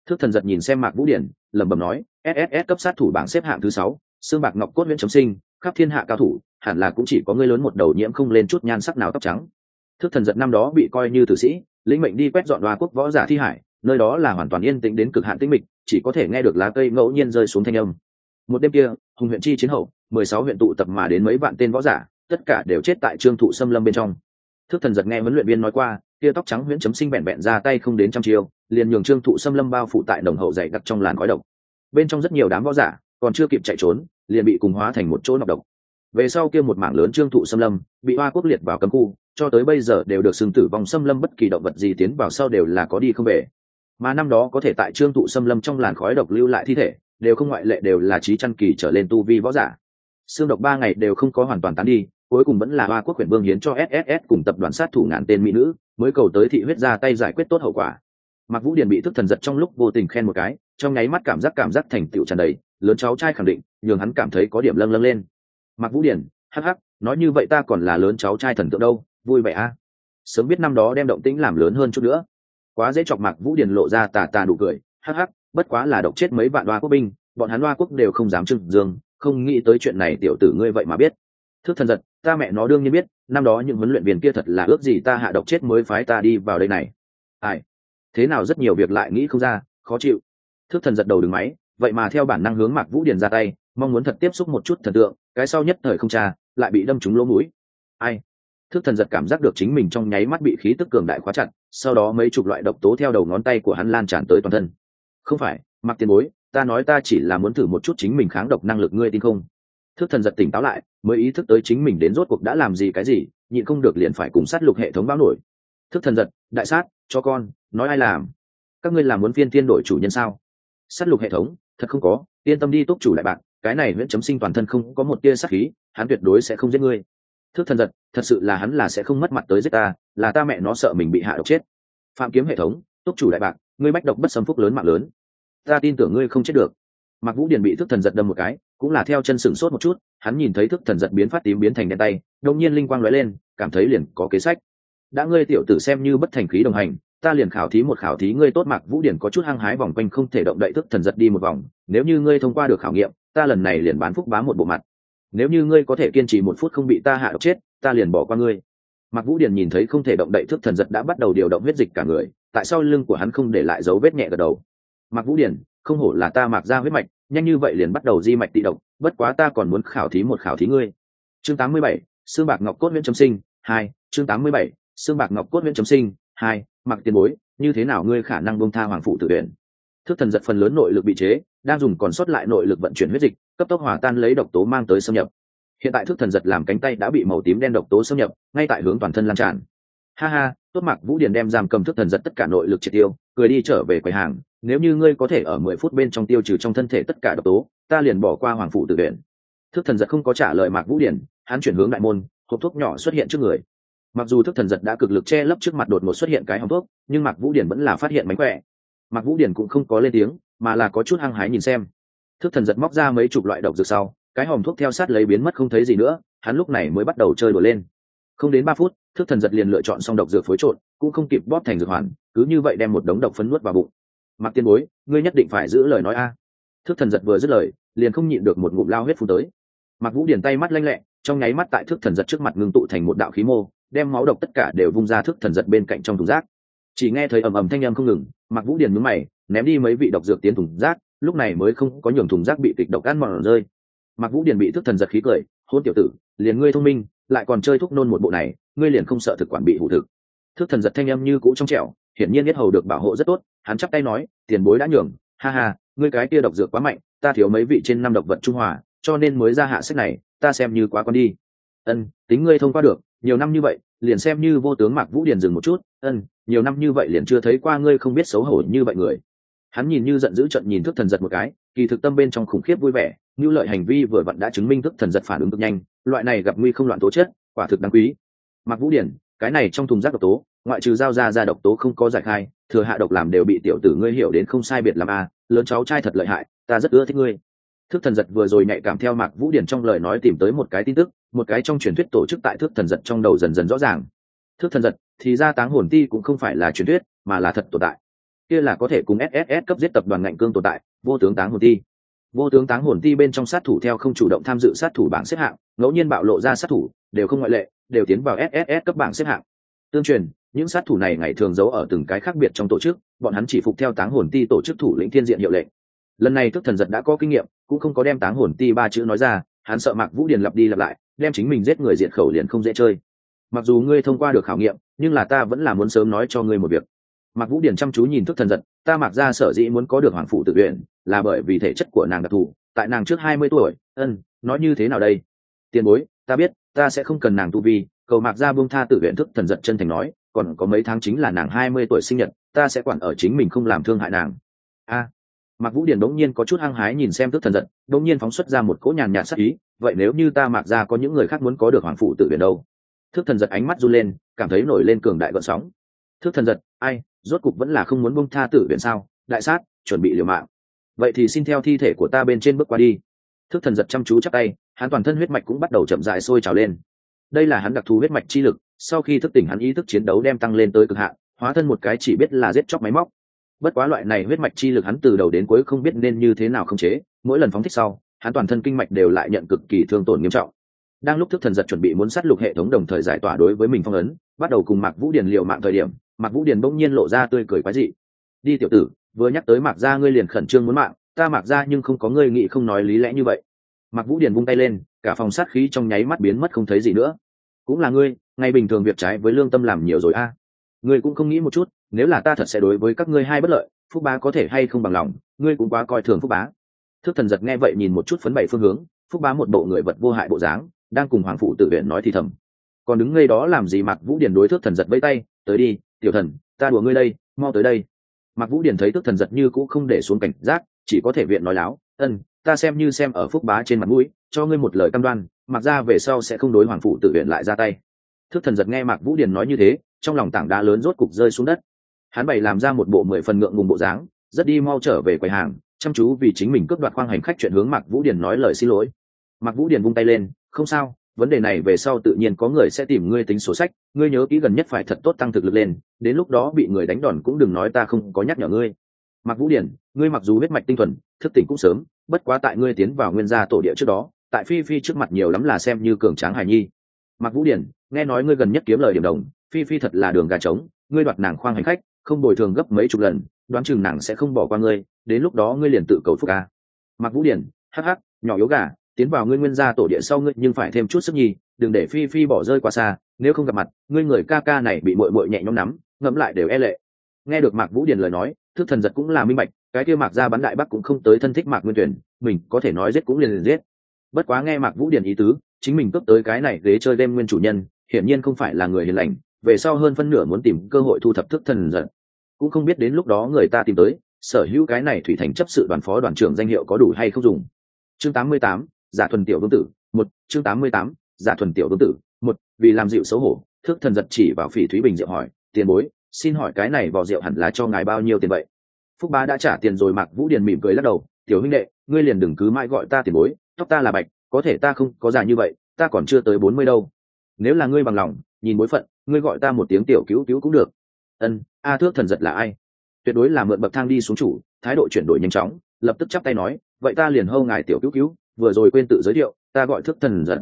Thức thần giật nhìn xem Mạc Vũ Điển, lẩm bẩm nói, SSS cấp sát thủ bảng xếp hạng thứ 6, xương bạc ngọc cốt Nguyễn Chấm Sinh, khắp thiên hạ cao thủ, hẳn là cũng chỉ có ngươi lớn một đầu nhiễm không lên chút nhan sắc nào tóc trắng. Thức thần giật năm đó bị coi như tử sĩ, lĩnh mệnh đi quét dọn Hoa quốc võ giả thi hải, nơi đó là hoàn toàn yên tĩnh đến cực hạn tĩnh mịch, chỉ có thể nghe được lá cây ngẫu nhiên rơi xuống thanh âm. Một đêm kia, hùng huyện chi chiến hậu, 16 huyện tụ tập mà đến mấy vạn tên võ giả, tất cả đều chết tại Trương Thụ Xâm Lâm bên trong. Thức thần giật nghe huấn luyện viên nói qua, kia tóc trắng Nguyễn Chấm Sinh bẹn bẹn ra tay không đến trăm chiêu, liền nhường Trương Thụ Xâm Lâm bao phủ tại nồng hậu dày đặc trong làn khói độc. Bên trong rất nhiều đám võ giả, còn chưa kịp chạy trốn, liền bị cùng hóa thành một chỗ nọc độc. Về sau kia một mảng lớn Trương Thụ Xâm Lâm bị Hoa quốc liệt vào cấm khu, cho tới bây giờ đều được xưng tử vong xâm lâm, bất kỳ động vật gì tiến vào sau đều là có đi không về. Mà năm đó có thể tại Trương Thụ Xâm Lâm trong làn khói độc lưu lại thi thể, đều không ngoại lệ đều là chí chân kỳ trở lên tu vi võ giả. Xương độc 3 ngày đều không có hoàn toàn tán đi, cuối cùng vẫn là Hoa quốc quyền vương hiến cho SSS cùng tập đoàn sát thủ ngàn tên mỹ nữ, mới cầu tới thị huyết ra tay giải quyết tốt hậu quả. Mạc Vũ Điền bị thức thần giật trong lúc vô tình khen một cái, trong nháy mắt cảm giác thành tựu tràn đầy, lớn cháu trai khẳng định, nhường hắn cảm thấy có điểm lâng lâng lên. Mạc Vũ Điền, hắc hắc, nói như vậy ta còn là lớn cháu trai thần tượng đâu, vui vẻ a. Sớm biết năm đó đem động tĩnh làm lớn hơn chút nữa. Quá dễ chọc. Mạc Vũ Điền lộ ra tà tà nụ cười, hắc hắc, bất quá là độc chết mấy vạn Hoa quốc binh, bọn hắn Hoa quốc đều không dám trưng dương, không nghĩ tới chuyện này tiểu tử ngươi vậy mà biết. Thức thần giật, ta mẹ nó đương nhiên biết, năm đó những huấn luyện viên kia thật là ước gì ta hạ độc chết mới phái ta đi vào đây này. Ai? Thế nào rất nhiều việc lại nghĩ không ra, khó chịu. Thức thần giật đầu đứng máy, vậy mà theo bản năng hướng Mạc Vũ Điền ra tay, mong muốn thật tiếp xúc một chút thần tượng, cái sau nhất thời không tra, lại bị đâm trúng lỗ mũi. Ai? Thức thần giật cảm giác được chính mình trong nháy mắt bị khí tức cường đại khóa chặt, sau đó mấy chục loại độc tố theo đầu ngón tay của hắn lan tràn tới toàn thân. Không phải, Mạc tiền bối, ta nói ta chỉ là muốn thử một chút chính mình kháng độc năng lực, ngươi tin không? Thức thần giật tỉnh táo lại, mới ý thức tới chính mình đến rốt cuộc đã làm gì cái gì, nhịn không được liền phải cùng sát lục hệ thống báo nổi. Thức thần giật, đại sát, cho con, nói ai làm? Các ngươi làm muốn phiên tiên đổi chủ nhân sao? Sát lục hệ thống, thật không có, yên tâm đi túc chủ đại bạn, cái này Nguyễn Chấm Sinh toàn thân không có một tia sát khí, hắn tuyệt đối sẽ không giết ngươi. Thức thần giật, thật sự là hắn là sẽ không mất mặt tới giết ta, là ta mẹ nó sợ mình bị hạ độc chết. Phạm kiếm hệ thống, túc chủ đại bạn, ngươi bách độc bất xâm, phúc lớn mạng lớn, ta tin tưởng ngươi không chết được. Mạc Vũ Điền bị thức thần giật đâm một cái, cũng là theo chân sửng sốt một chút, hắn nhìn thấy thức thần giật biến phát tím biến thành đen tay, đột nhiên linh quang lóe lên, cảm thấy liền có kế sách. Đã ngươi tiểu tử xem như bất thành khí đồng hành, ta liền khảo thí ngươi tốt. Mạc Vũ Điền có chút hăng hái vòng quanh không thể động đậy thức thần giật đi một vòng, nếu như ngươi thông qua được khảo nghiệm, ta lần này liền bán phúc bá một bộ mặt. Nếu như ngươi có thể kiên trì 1 phút không bị ta hạ độc chết, ta liền bỏ qua ngươi. Mạc Vũ Điền nhìn thấy không thể động đậy thức thần giật đã bắt đầu điều động huyết dịch cả người, tại sao lưng của hắn không để lại dấu vết nhẹ gật đầu. Mạc Vũ Điền, không hổ là ta Mạc gia huyết mạch, nhanh như vậy liền bắt đầu di mạch tị độc, bất quá ta còn muốn khảo thí ngươi. Chương 87, xương bạc ngọc cốt Nguyễn Chấm Sinh 2, chương 87, xương bạc ngọc cốt Nguyễn Chấm Sinh 2, Mạc tiền bối, như thế nào ngươi khả năng buông tha hoàng phụ tử tuyển? Thức thần giật phần lớn nội lực bị chế, đang dùng còn sót lại nội lực vận chuyển huyết dịch, cấp tốc hòa tan lấy độc tố mang tới xâm nhập. Hiện tại thức thần giật làm cánh tay đã bị màu tím đen độc tố xâm nhập, ngay tại hướng toàn thân lan tràn. Ha ha, tốt. Mạc Vũ Điền đem giam cầm thức thần giật tất cả nội lực triệt tiêu, cười đi trở về quầy hàng. Nếu như ngươi có thể ở 10 phút bên trong tiêu trừ trong thân thể tất cả độc tố, ta liền bỏ qua hoàng phụ tử tuyển. Thức thần giật không có trả lời Mạc Vũ Điền, hắn chuyển hướng đại môn, hộp thuốc nhỏ xuất hiện trước người. Mặc dù thức thần giật đã cực lực che lấp trước mặt đột ngột xuất hiện cái hòm thuốc, nhưng Mạc Vũ Điền vẫn là phát hiện mánh khỏe. Mạc Vũ Điền cũng không có lên tiếng, mà là có chút hăng hái nhìn xem. Thức thần giật móc ra mấy chục loại độc dược sau, cái hòm thuốc theo sát lấy biến mất không thấy gì nữa, hắn lúc này mới bắt đầu chơi đùa lên. Không đến 3 phút, thức thần giật liền lựa chọn xong độc dược phối trộn, cũng không kịp bóp thành dược hoàn, cứ như vậy đem một đống độc phấn nuốt vào bụng. Mạc tiên bối, ngươi nhất định phải giữ lời nói a. Thức thần giật vừa dứt lời, liền không nhịn được một ngụm lao huyết phun tới. Mạc Vũ Điền tay mắt lanh lẹ, trong nháy mắt tại thức thần giật trước mặt ngưng tụ thành một đạo khí mô, đem máu độc tất cả đều vung ra thức thần giật bên cạnh trong thùng rác. Chỉ nghe thấy ầm ầm thanh âm không ngừng, Mạc Vũ Điền nhướng mày, ném đi mấy vị độc dược tiến thùng rác, lúc này mới không có nhường thùng rác bị kịch độc ăn mòn rơi. Mạc Vũ Điền bị thức thần giật khí cười, hôn tiểu tử, liền ngươi thông minh, lại còn chơi thuốc nôn một bộ này, ngươi liền không sợ thực quản bị hủ thực. Thức thần giật thanh âm như cũ trong trẻo, hiển nhiên biết hầu được bảo hộ rất tốt, hắn chắp tay nói, tiền bối đã nhường, ha ha, ngươi cái kia độc dược quá mạnh, ta thiếu mấy vị trên 5 độc vật trung hòa, cho nên mới ra hạ sách này, ta xem như quá con đi. Ân, tính ngươi thông qua được, nhiều năm như vậy, liền xem như vô tướng. Mạc Vũ Điền dừng một chút, ân, nhiều năm như vậy liền chưa thấy qua ngươi không biết xấu hổ như vậy người. Hắn nhìn như giận dữ trận nhìn thức thần giật một cái, kỳ thực tâm bên trong khủng khiếp vui vẻ, như lợi hành vi vừa vặn đã chứng minh thức thần giật phản ứng cực nhanh, loại này gặp nguy không loạn tố chất, quả thực đáng quý. Mạc Vũ Điền, cái này trong thùng rác độc tố, ngoại trừ giao ra độc tố không có giải khai, thừa hạ độc làm đều bị tiểu tử ngươi hiểu đến không sai biệt lắm a, lớn cháu trai thật lợi hại, ta rất ưa thích ngươi. Thức thần giật vừa rồi nhạy cảm theo Mạc Vũ Điền trong lời nói tìm tới một cái tin tức, một cái trong truyền thuyết tổ chức tại thức thần giật trong đầu dần dần rõ ràng. Thức thần giật thì ra táng hồn ti cũng không phải là truyền thuyết, mà là thật tồn tại. kia là có thể cùng SSS cấp giết tập đoàn ngạnh cương tồn tại, vô tướng táng hồn ti. Vô tướng táng hồn ti bên trong sát thủ theo không chủ động tham dự sát thủ bảng xếp hạng, ngẫu nhiên bạo lộ ra sát thủ, đều không ngoại lệ, đều tiến vào SSS cấp bảng xếp hạng. Tương truyền, những sát thủ này ngày thường giấu ở từng cái khác biệt trong tổ chức, bọn hắn chỉ phục theo táng hồn ti tổ chức thủ lĩnh thiên diện hiệu lệnh. Lần này Thức Thần Giật đã có kinh nghiệm, cũng không có đem táng hồn ti ba chữ nói ra, hắn sợ Mạc Vũ Điền lặp đi lặp lại, đem chính mình giết người diệt khẩu liền không dễ chơi. Mặc dù ngươi thông qua được khảo nghiệm, nhưng là ta vẫn là muốn sớm nói cho ngươi một việc. Mạc Vũ Điền chăm chú nhìn Thức Thần Giật, ta Mạc gia sở dĩ muốn có được hoàng phụ tự nguyện, là bởi vì thể chất của nàng đặc thù, tại nàng trước 20 tuổi. Nói như thế nào đây? Tiền bối, ta biết, ta sẽ không cần nàng tu vi, cầu Mạc gia buông tha tự nguyện. Thức Thần Giật chân thành nói, còn có mấy tháng chính là nàng 20 tuổi sinh nhật, ta sẽ quản ở chính mình không làm thương hại nàng. Mạc Vũ Điền đống nhiên có chút hăng hái nhìn xem Thức Thần Giật, đống nhiên phóng xuất ra một cỗ nhàn nhạt sắc ý, vậy nếu như ta Mạc gia có những người khác muốn có được hoàng phụ tự nguyện đâu? Thức Thần Giật ánh mắt run lên, cảm thấy nổi lên cường đại gợn sóng. Thức Thần Giật, ai, rốt cục vẫn là không muốn buông tha tử viện sao? Đại sát, chuẩn bị liều mạng. Vậy thì xin theo thi thể của ta bên trên bước qua đi. Thức Thần Giật chăm chú chắp tay, hắn toàn thân huyết mạch cũng bắt đầu chậm rãi sôi trào lên. Đây là hắn đặc thù huyết mạch chi lực, sau khi thức tỉnh hắn ý thức chiến đấu đem tăng lên tới cực hạn, hóa thân một cái chỉ biết là giết chóc máy móc. Bất quá loại này huyết mạch chi lực hắn từ đầu đến cuối không biết nên như thế nào khống chế, mỗi lần phóng thích sau, hắn toàn thân kinh mạch đều lại nhận cực kỳ thương tổn nghiêm trọng. Đang lúc Thức Thần Giật chuẩn bị muốn sát lục hệ thống đồng thời giải tỏa đối với mình phong ấn, bắt đầu cùng Mạc Vũ Điền liều mạng thời điểm, Mạc Vũ Điền bỗng nhiên lộ ra tươi cười quái dị. Đi tiểu tử, vừa nhắc tới Mạc gia ngươi liền khẩn trương muốn mạng, ta Mạc gia nhưng không có ngươi nghĩ không nói lý lẽ như vậy. Mạc Vũ Điền vung tay lên, cả phòng sát khí trong nháy mắt biến mất không thấy gì nữa. Cũng là ngươi, ngày bình thường việc trái với lương tâm làm nhiều rồi a. Ngươi cũng không nghĩ một chút, nếu là ta thật sẽ đối với các ngươi hai bất lợi, Phúc Bá có thể hay không bằng lòng, ngươi cũng quá coi thường Phúc Bá. Thức Thần Giật nghe vậy nhìn một chút phấn bày phương hướng, Phúc Bá một bộ người vật vô hại bộ dáng, đang cùng hoàng phụ tự viện nói thì thầm. Còn đứng ngây đó làm gì? Mạc Vũ Điền đối Thức Thần Giật vẫy tay, tới đi, tiểu thần, ta đùa ngươi đây, mau tới đây. Mạc Vũ Điền thấy Thức Thần Giật như cũng không để xuống cảnh giác, chỉ có thể viện nói láo, ta xem như xem ở Phúc Bá trên mặt mũi, cho ngươi một lời cam đoan, Mạc gia về sau sẽ không đối hoàng phụ tự viện lại ra tay. Thức Thần Giật nghe Mạc Vũ Điền nói như thế, trong lòng tảng đá lớn rốt cục rơi xuống đất. Hắn bày làm ra một bộ 10 phần ngượng ngùng bộ dáng, rất đi mau trở về quầy hàng, chăm chú vì chính mình cướp đoạt khoang hành khách chuyện hướng Mạc Vũ Điền nói lời xin lỗi. Mạc Vũ Điền vung tay lên, không sao, vấn đề này về sau tự nhiên có người sẽ tìm ngươi tính sổ sách, ngươi nhớ kỹ gần nhất phải thật tốt tăng thực lực lên, đến lúc đó bị người đánh đòn cũng đừng nói ta không có nhắc nhở ngươi. Mạc Vũ Điền, ngươi mặc dù huyết mạch tinh thuần, thức tỉnh cũng sớm, bất quá tại ngươi tiến vào nguyên gia tổ địa trước đó, tại Phi Phi trước mặt nhiều lắm là xem như cường tráng hài nhi. Mạc Vũ Điền, nghe nói ngươi gần nhất kiếm lời điểm đồng, Phi Phi thật là đường gà trống, ngươi đoạt nàng khoang hành khách, không bồi thường gấp mấy chục lần, đoán chừng nàng sẽ không bỏ qua ngươi, đến lúc đó ngươi liền tự cầu phúc a. Mạc Vũ Điền, hắc hắc, nhỏ yếu gà, tiến vào ngươi nguyên gia tổ địa sau ngươi nhưng phải thêm chút sức nhi, đừng để Phi Phi bỏ rơi quá xa, nếu không gặp mặt, ngươi người ca ca này bị muội muội nhẹ nhõm nắm, ngẫm lại đều e lệ. Nghe được Mạc Vũ Điền lời nói, Thức Thần Giật cũng là minh bạch, cái kia Mạc gia bắn đại bắc cũng không tới thân thích Mạc Nguyên Tuyển, mình có thể nói giết cũng liền giết. Bất quá nghe Mạc Vũ Điền ý tứ, chính mình cướp tới cái này ghế chơi game nguyên chủ nhân, hiển nhiên không phải là người hiền lành, về sau hơn phân nửa muốn tìm cơ hội thu thập Thức Thần Giật. Cũng không biết đến lúc đó người ta tìm tới, sở hữu cái này thủy thành chấp sự đoàn phó đoàn trưởng danh hiệu có đủ hay không dùng. Chương 88, Giả Thuần Tiểu Vương Tử, 1, chương 88, Giả Thuần Tiểu Vương Tử, 1, vì làm dịu xấu hổ, Thức Thần Giật chỉ vào Phỉ Thúy Bình rượu hỏi, tiền bối, xin hỏi cái này vò rượu hẳn là cho ngài bao nhiêu tiền vậy? Phúc Bá đã trả tiền rồi. Mạc Vũ Điền mỉm cười lắc đầu, tiểu huynh đệ, ngươi liền đừng cứ mãi gọi ta tiền bối, tóc ta là bạch, có thể ta không có già như vậy, ta còn chưa tới 40 đâu. Nếu là ngươi bằng lòng, nhìn bối phận, ngươi gọi ta một tiếng tiểu cứu cứu cũng được. Thức Thần Giật là ai? Tuyệt đối là mượn bậc thang đi xuống chủ, thái độ chuyển đổi nhanh chóng, lập tức chắp tay nói, vậy ta liền hô ngài tiểu cứu cứu, vừa rồi quên tự giới thiệu, ta gọi Thức Thần Giật.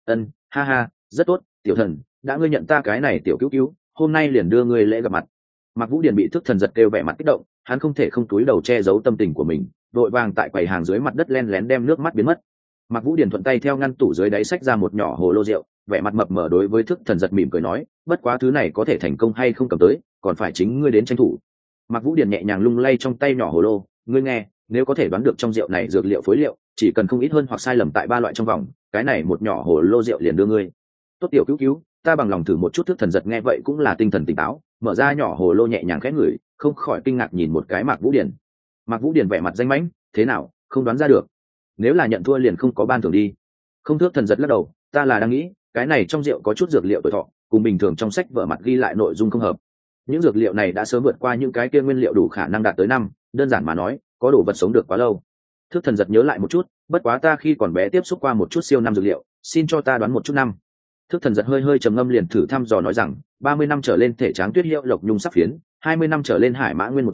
Ha ha, rất tốt, tiểu thần, đã ngươi nhận ta cái này tiểu cứu cứu, hôm nay liền đưa ngươi lễ gặp mặt. Mạc Vũ Điền bị Thức Thần Giật kêu vẻ mặt kích động, hắn không thể không túi đầu che giấu tâm tình của mình, vội vàng tại quầy hàng dưới mặt đất len lén đem nước mắt biến mất. Mạc Vũ Điền thuận tay theo ngăn tủ dưới đáy xách ra một nhỏ hồ lô rượu, vẻ mặt mập mờ đối với Thức Thần Giật mỉm cười nói, bất quá thứ này có thể thành công hay không cầm tới, còn phải chính ngươi đến tranh thủ. Mạc Vũ Điền nhẹ nhàng lung lay trong tay nhỏ hồ lô, ngươi nghe, nếu có thể đoán được trong rượu này dược liệu phối liệu, chỉ cần không ít hơn hoặc sai lầm tại 3 loại trong vòng, cái này một nhỏ hồ lô rượu liền đưa ngươi. Tốt tiểu cứu cứu, ta bằng lòng thử một chút. Thức Thần Giật nghe vậy cũng là tinh thần tỉnh táo, mở ra nhỏ hồ lô nhẹ nhàng khẽ ngửi, không khỏi kinh ngạc nhìn một cái Mạc Vũ Điền. Mạc Vũ Điền vẻ mặt danh mãnh, thế nào, không đoán ra được? Nếu là nhận thua liền không có ban thưởng đi. Không. Thức Thần Giật lắc đầu, ta là đang nghĩ, cái này trong rượu có chút dược liệu tuổi thọ, cùng bình thường trong sách vở mặt ghi lại nội dung không hợp. Những dược liệu này đã sớm vượt qua những cái kia nguyên liệu đủ khả năng đạt tới 5, đơn giản mà nói, có đồ vật sống được quá lâu. Thức Thần Giật nhớ lại một chút, bất quá ta khi còn bé tiếp xúc qua một chút siêu năm dược liệu, xin cho ta đoán một chút năm. Thức Thần Giật hơi trầm ngâm liền thử thăm dò nói rằng, 30 năm trở lên thể tráng tuyết hiệu lộc nhung sắc phiến, 20 năm trở lên hải mã nguyên một chỉ,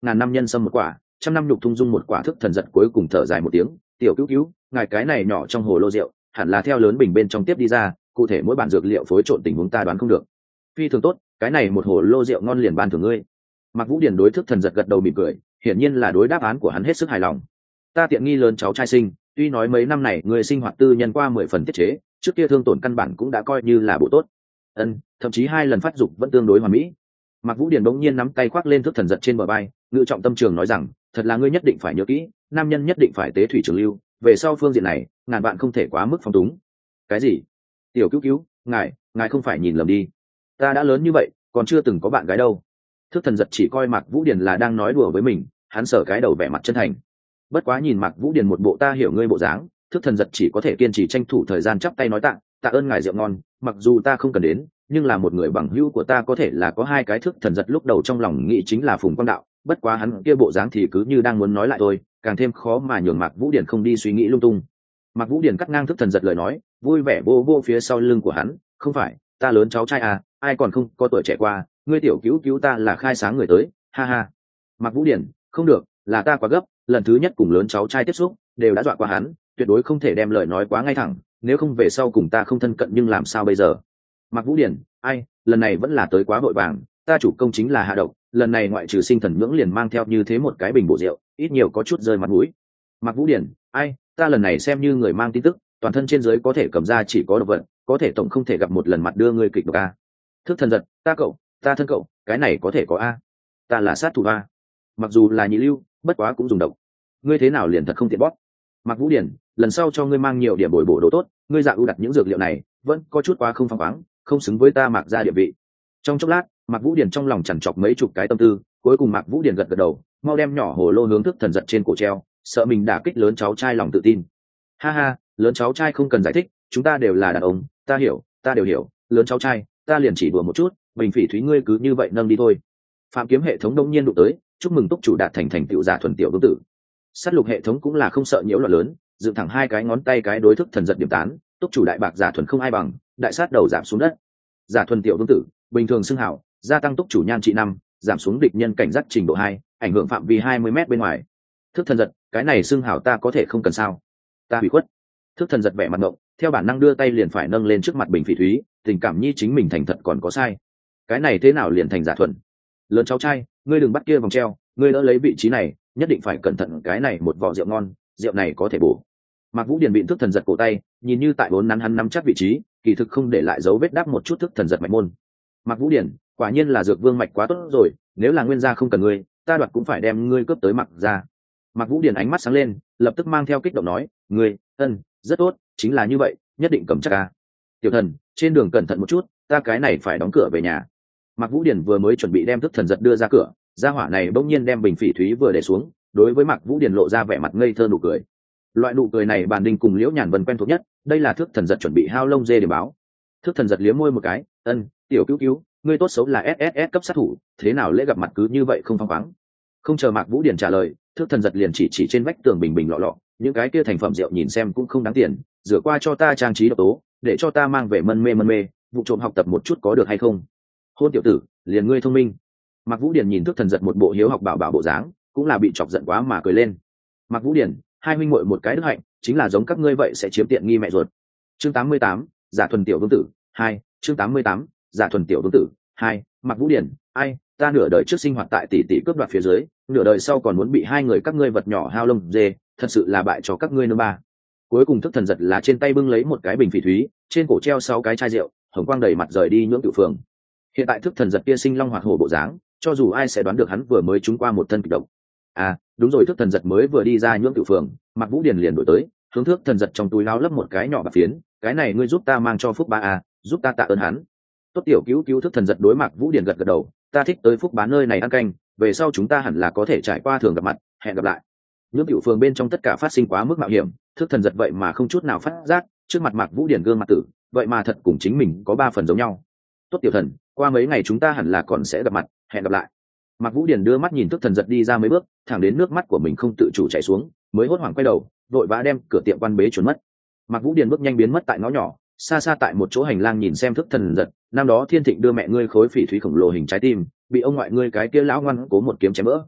ngàn năm nhân sâm một quả, trăm năm nhục thung dung một quả. Thức Thần Giật cuối cùng thở dài một tiếng, tiểu cứu cứu, ngài cái này nhỏ trong hồ lô rượu hẳn là theo lớn bình bên trong tiếp đi ra, cụ thể mỗi bản dược liệu phối trộn tình huống ta đoán không được. Phi thường tốt, cái này một hồ lô rượu ngon liền ban thưởng ngươi. Mạc Vũ Điển đối Thức Thần Giật gật đầu mỉm cười, hiển nhiên là đối đáp án của hắn hết sức hài lòng. Ta tiện nghi lớn cháu trai sinh, tuy nói mấy năm này người sinh hoạt tư nhân qua 10 phần tiết chế, trước kia thương tổn căn bản cũng đã coi như là bộ tốt. Thậm chí 2 lần phát dục vẫn tương đối hoàn mỹ. Mạc Vũ Điển bỗng nhiên nắm tay khoác lên Thức Thần Giật trên bờ vai, ngự trọng tâm trường nói rằng, thật là ngươi nhất định phải nhớ kỹ, nam nhân nhất định phải tế thủy trường lưu, về sau phương diện này, ngàn bạn không thể quá mức phóng túng. Cái gì? Tiểu cứu cứu, ngài không phải nhìn lầm đi. Ta đã lớn như vậy, còn chưa từng có bạn gái đâu. Thức Thần Giật chỉ coi Mạc Vũ Điển là đang nói đùa với mình, hắn sờ cái đầu vẻ mặt chân thành. Bất quá nhìn Mạc Vũ Điển một bộ ta hiểu ngươi bộ dáng, Thức Thần Giật chỉ có thể kiên trì tranh thủ thời gian chắp tay nói tạ ơn ngài rượu ngon, mặc dù ta không cần đến, nhưng là một người bằng hữu của ta có thể là có 2 cái. Thức Thần Giật lúc đầu trong lòng nghĩ chính là Phùng Quang Đạo, bất quá hắn kia bộ dáng thì cứ như đang muốn nói lại thôi, càng thêm khó mà nhường Mạc Vũ Điển không đi suy nghĩ lung tung. Mạc Vũ Điển cắt ngang Thức Thần Giật lời nói, vui vẻ vô vô phía sau lưng của hắn, không phải, ta lớn cháu trai à, ai còn không có tuổi trẻ qua, ngươi tiểu cứu cứu ta là khai sáng người tới, ha ha. Mạc Vũ Điển, không được, là ta quá gấp, lần thứ nhất cùng lớn cháu trai tiếp xúc đều đã dọa qua hắn, tuyệt đối không thể đem lời nói quá ngay thẳng, nếu không về sau cùng ta không thân cận nhưng làm sao bây giờ. Mạc Vũ Điển, ai, lần này vẫn là tới quá vội vàng, ta chủ công chính là hạ độc, lần này ngoại trừ sinh thần nhưỡng liền mang theo như thế một cái bình bổ rượu, ít nhiều có chút rơi mặt mũi. Mạc Vũ Điển, ai, ta lần này xem như người mang tin tức, toàn thân trên dưới có thể cầm ra chỉ có độc vật, có thể tổng không thể gặp một lần mặt đưa ngươi kịch độc a. Thức Thần Giật, ta thân cậu, cái này có thể có a. Ta là sát thủ a. Mặc dù là nhị lưu, bất quá cũng dùng độc. Ngươi thế nào liền thật không tiện bóp. Mạc Vũ Điển, lần sau cho ngươi mang nhiều điểm bồi bổ đồ tốt, ngươi dạ ưu đặt những dược liệu này, vẫn có chút quá không phăng khoáng, không xứng với ta Mạc gia địa vị. Trong chốc lát, Mạc Vũ Điển trong lòng chằn chọc mấy chục cái tâm tư, cuối cùng Mạc Vũ Điển gật gật đầu, mau đem nhỏ hồ lô hướng Thức Thần Giật trên cổ treo, sợ mình đả kích lớn cháu trai lòng tự tin. Ha ha, lớn cháu trai không cần giải thích, chúng ta đều là đàn ông, ta hiểu, ta đều hiểu, lớn cháu trai, ta liền chỉ đùa một chút, bình phỉ thúy ngươi cứ như vậy nâng đi thôi. Phạm kiếm hệ thống đông nhiên đụng tới, chúc mừng túc chủ đạt thành tựu giả thuần tiểu vương tử. Sát lục hệ thống cũng là không sợ nhiễu loạn lớn, dựng thẳng 2 cái ngón tay cái đối Thức Thần Giật điểm tán, túc chủ đại bạc giả thuần không ai bằng, đại sát đầu giảm xuống đất. Giả thuần tiểu vương tử, bình thường xưng hảo, gia tăng túc chủ nhan trị 5, giảm xuống địch nhân cảnh giác trình độ 2, ảnh hưởng phạm vi 20 m bên ngoài. Thức Thần Giật, cái này xưng hảo ta có thể không cần sao? Ta bị khuất. Thức Thần Giật vẻ mặt ngộng, theo bản năng đưa tay liền phải nâng lên trước mặt bình phỉ thúy, tình cảm nhi chính mình thành thật còn có sai. Cái này thế nào liền thành giả thuần? Lớn cháu trai, ngươi đừng bắt kia vòng treo, ngươi đỡ lấy vị trí này, nhất định phải cẩn thận, cái này một vò rượu ngon, rượu này có thể bổ. Mạc Vũ Điển bị Thức Thần Giật cổ tay, nhìn như tại bốn nắn hắn nắm chắc vị trí, kỳ thực không để lại dấu vết đáp một chút Thức Thần Giật mạch môn. Mạc Vũ Điển, quả nhiên là dược vương mạch quá tốt rồi, nếu là nguyên gia không cần ngươi, ta đoạt cũng phải đem ngươi cướp tới Mạc gia. Mạc Vũ Điển ánh mắt sáng lên, lập tức mang theo kích động nói, ngươi, rất tốt, chính là như vậy, nhất định cầm chắc ca. Tiểu thần, trên đường cẩn thận một chút, ta cái này phải đóng cửa về nhà. Mạc Vũ Điển vừa mới chuẩn bị đem Thức Thần Giật đưa ra cửa, gia hỏa này bỗng nhiên đem bình phỉ thúy vừa để xuống, đối với Mạc Vũ Điển lộ ra vẻ mặt ngây thơ nụ cười. Loại nụ cười này Bàn Đinh cùng Liễu Nhàn Vân quen thuộc nhất, đây là Thức Thần Giật chuẩn bị hao lông dê để báo. Thức Thần Giật liếm môi một cái, tiểu cứu cứu, ngươi tốt xấu là SSS cấp sát thủ, thế nào lễ gặp mặt cứ như vậy không phăng khoáng. Không chờ Mạc Vũ Điển trả lời, Thức Thần Giật liền chỉ trên vách tường bình bình lọ lọ, những cái kia thành phẩm rượu nhìn xem cũng không đáng tiền, rửa qua cho ta trang trí độc tố, để cho ta mang về mân mê, vụ trộm học tập một chút có được hay không? Hôn tiểu tử, liền ngươi thông minh. Mạc Vũ Điển nhìn Thức Thần Giật một bộ hiếu học bảo bảo bộ dáng, cũng là bị chọc giận quá mà cười lên. Mạc Vũ Điển, 2 huynh muội một cái đức hạnh, chính là giống các ngươi vậy sẽ chiếm tiện nghi mẹ ruột. Chương 88, giả thuần tiểu vương tử 2, chương 88, giả thuần tiểu vương tử 2, Mạc Vũ Điển, ai, ta nửa đời trước sinh hoạt tại tỷ tỷ cướp đoạt phía dưới, nửa đời sau còn muốn bị 2 người các ngươi vật nhỏ hao lông dê, thật sự là bại cho các ngươi nương ba. Cuối cùng Thức Thần Giật là trên tay bưng lấy một cái bình phỉ thúy, trên cổ treo 6 cái chai rượu, hồng quang đầy mặt rời đi nhưỡng tiểu phường. Hiện tại Thức Thần Giật kia sinh long hoạt hổ bộ dáng, cho dù ai sẽ đoán được hắn vừa mới trúng qua một thân kịch độc. À, đúng rồi, Thức Thần Giật mới vừa đi ra nhưỡng tiểu phường, Mạc Vũ Điển liền đổi tới, hướng Thức Thần Giật trong túi áo lấp một cái nhỏ bạc phiến, cái này ngươi giúp ta mang cho Phúc Bá à, giúp ta tạ ơn hắn. Tốt tiểu cứu Thức Thần Giật đối Mạc Vũ Điển gật gật đầu, ta thích tới Phúc Bá nơi này ăn canh, về sau chúng ta hẳn là có thể trải qua thường gặp mặt, hẹn gặp lại. Nhưỡng tiểu phường bên trong tất cả phát sinh quá mức mạo hiểm, Thức Thần Giật vậy mà không chút nào phát giác, trước mặt Mạc Vũ Điển gương mặt tử, vậy mà thật cùng chính mình có 3 phần giống nhau. Tốt tiểu thần, qua mấy ngày chúng ta hẳn là còn sẽ gặp mặt, hẹn gặp lại. Mạc Vũ Điển đưa mắt nhìn Thức Thần Giật đi ra mấy bước, thẳng đến nước mắt của mình không tự chủ chảy xuống, mới hốt hoảng quay đầu, vội vã đem cửa tiệm quan bế trốn mất. Mạc Vũ Điển bước nhanh biến mất tại ngõ nhỏ, xa xa tại một chỗ hành lang nhìn xem Thức Thần Giật, năm đó Thiên Thịnh đưa mẹ ngươi khối phỉ thúy khổng lồ hình trái tim, bị ông ngoại ngươi cái kia lão ngoan cố một kiếm chém vỡ.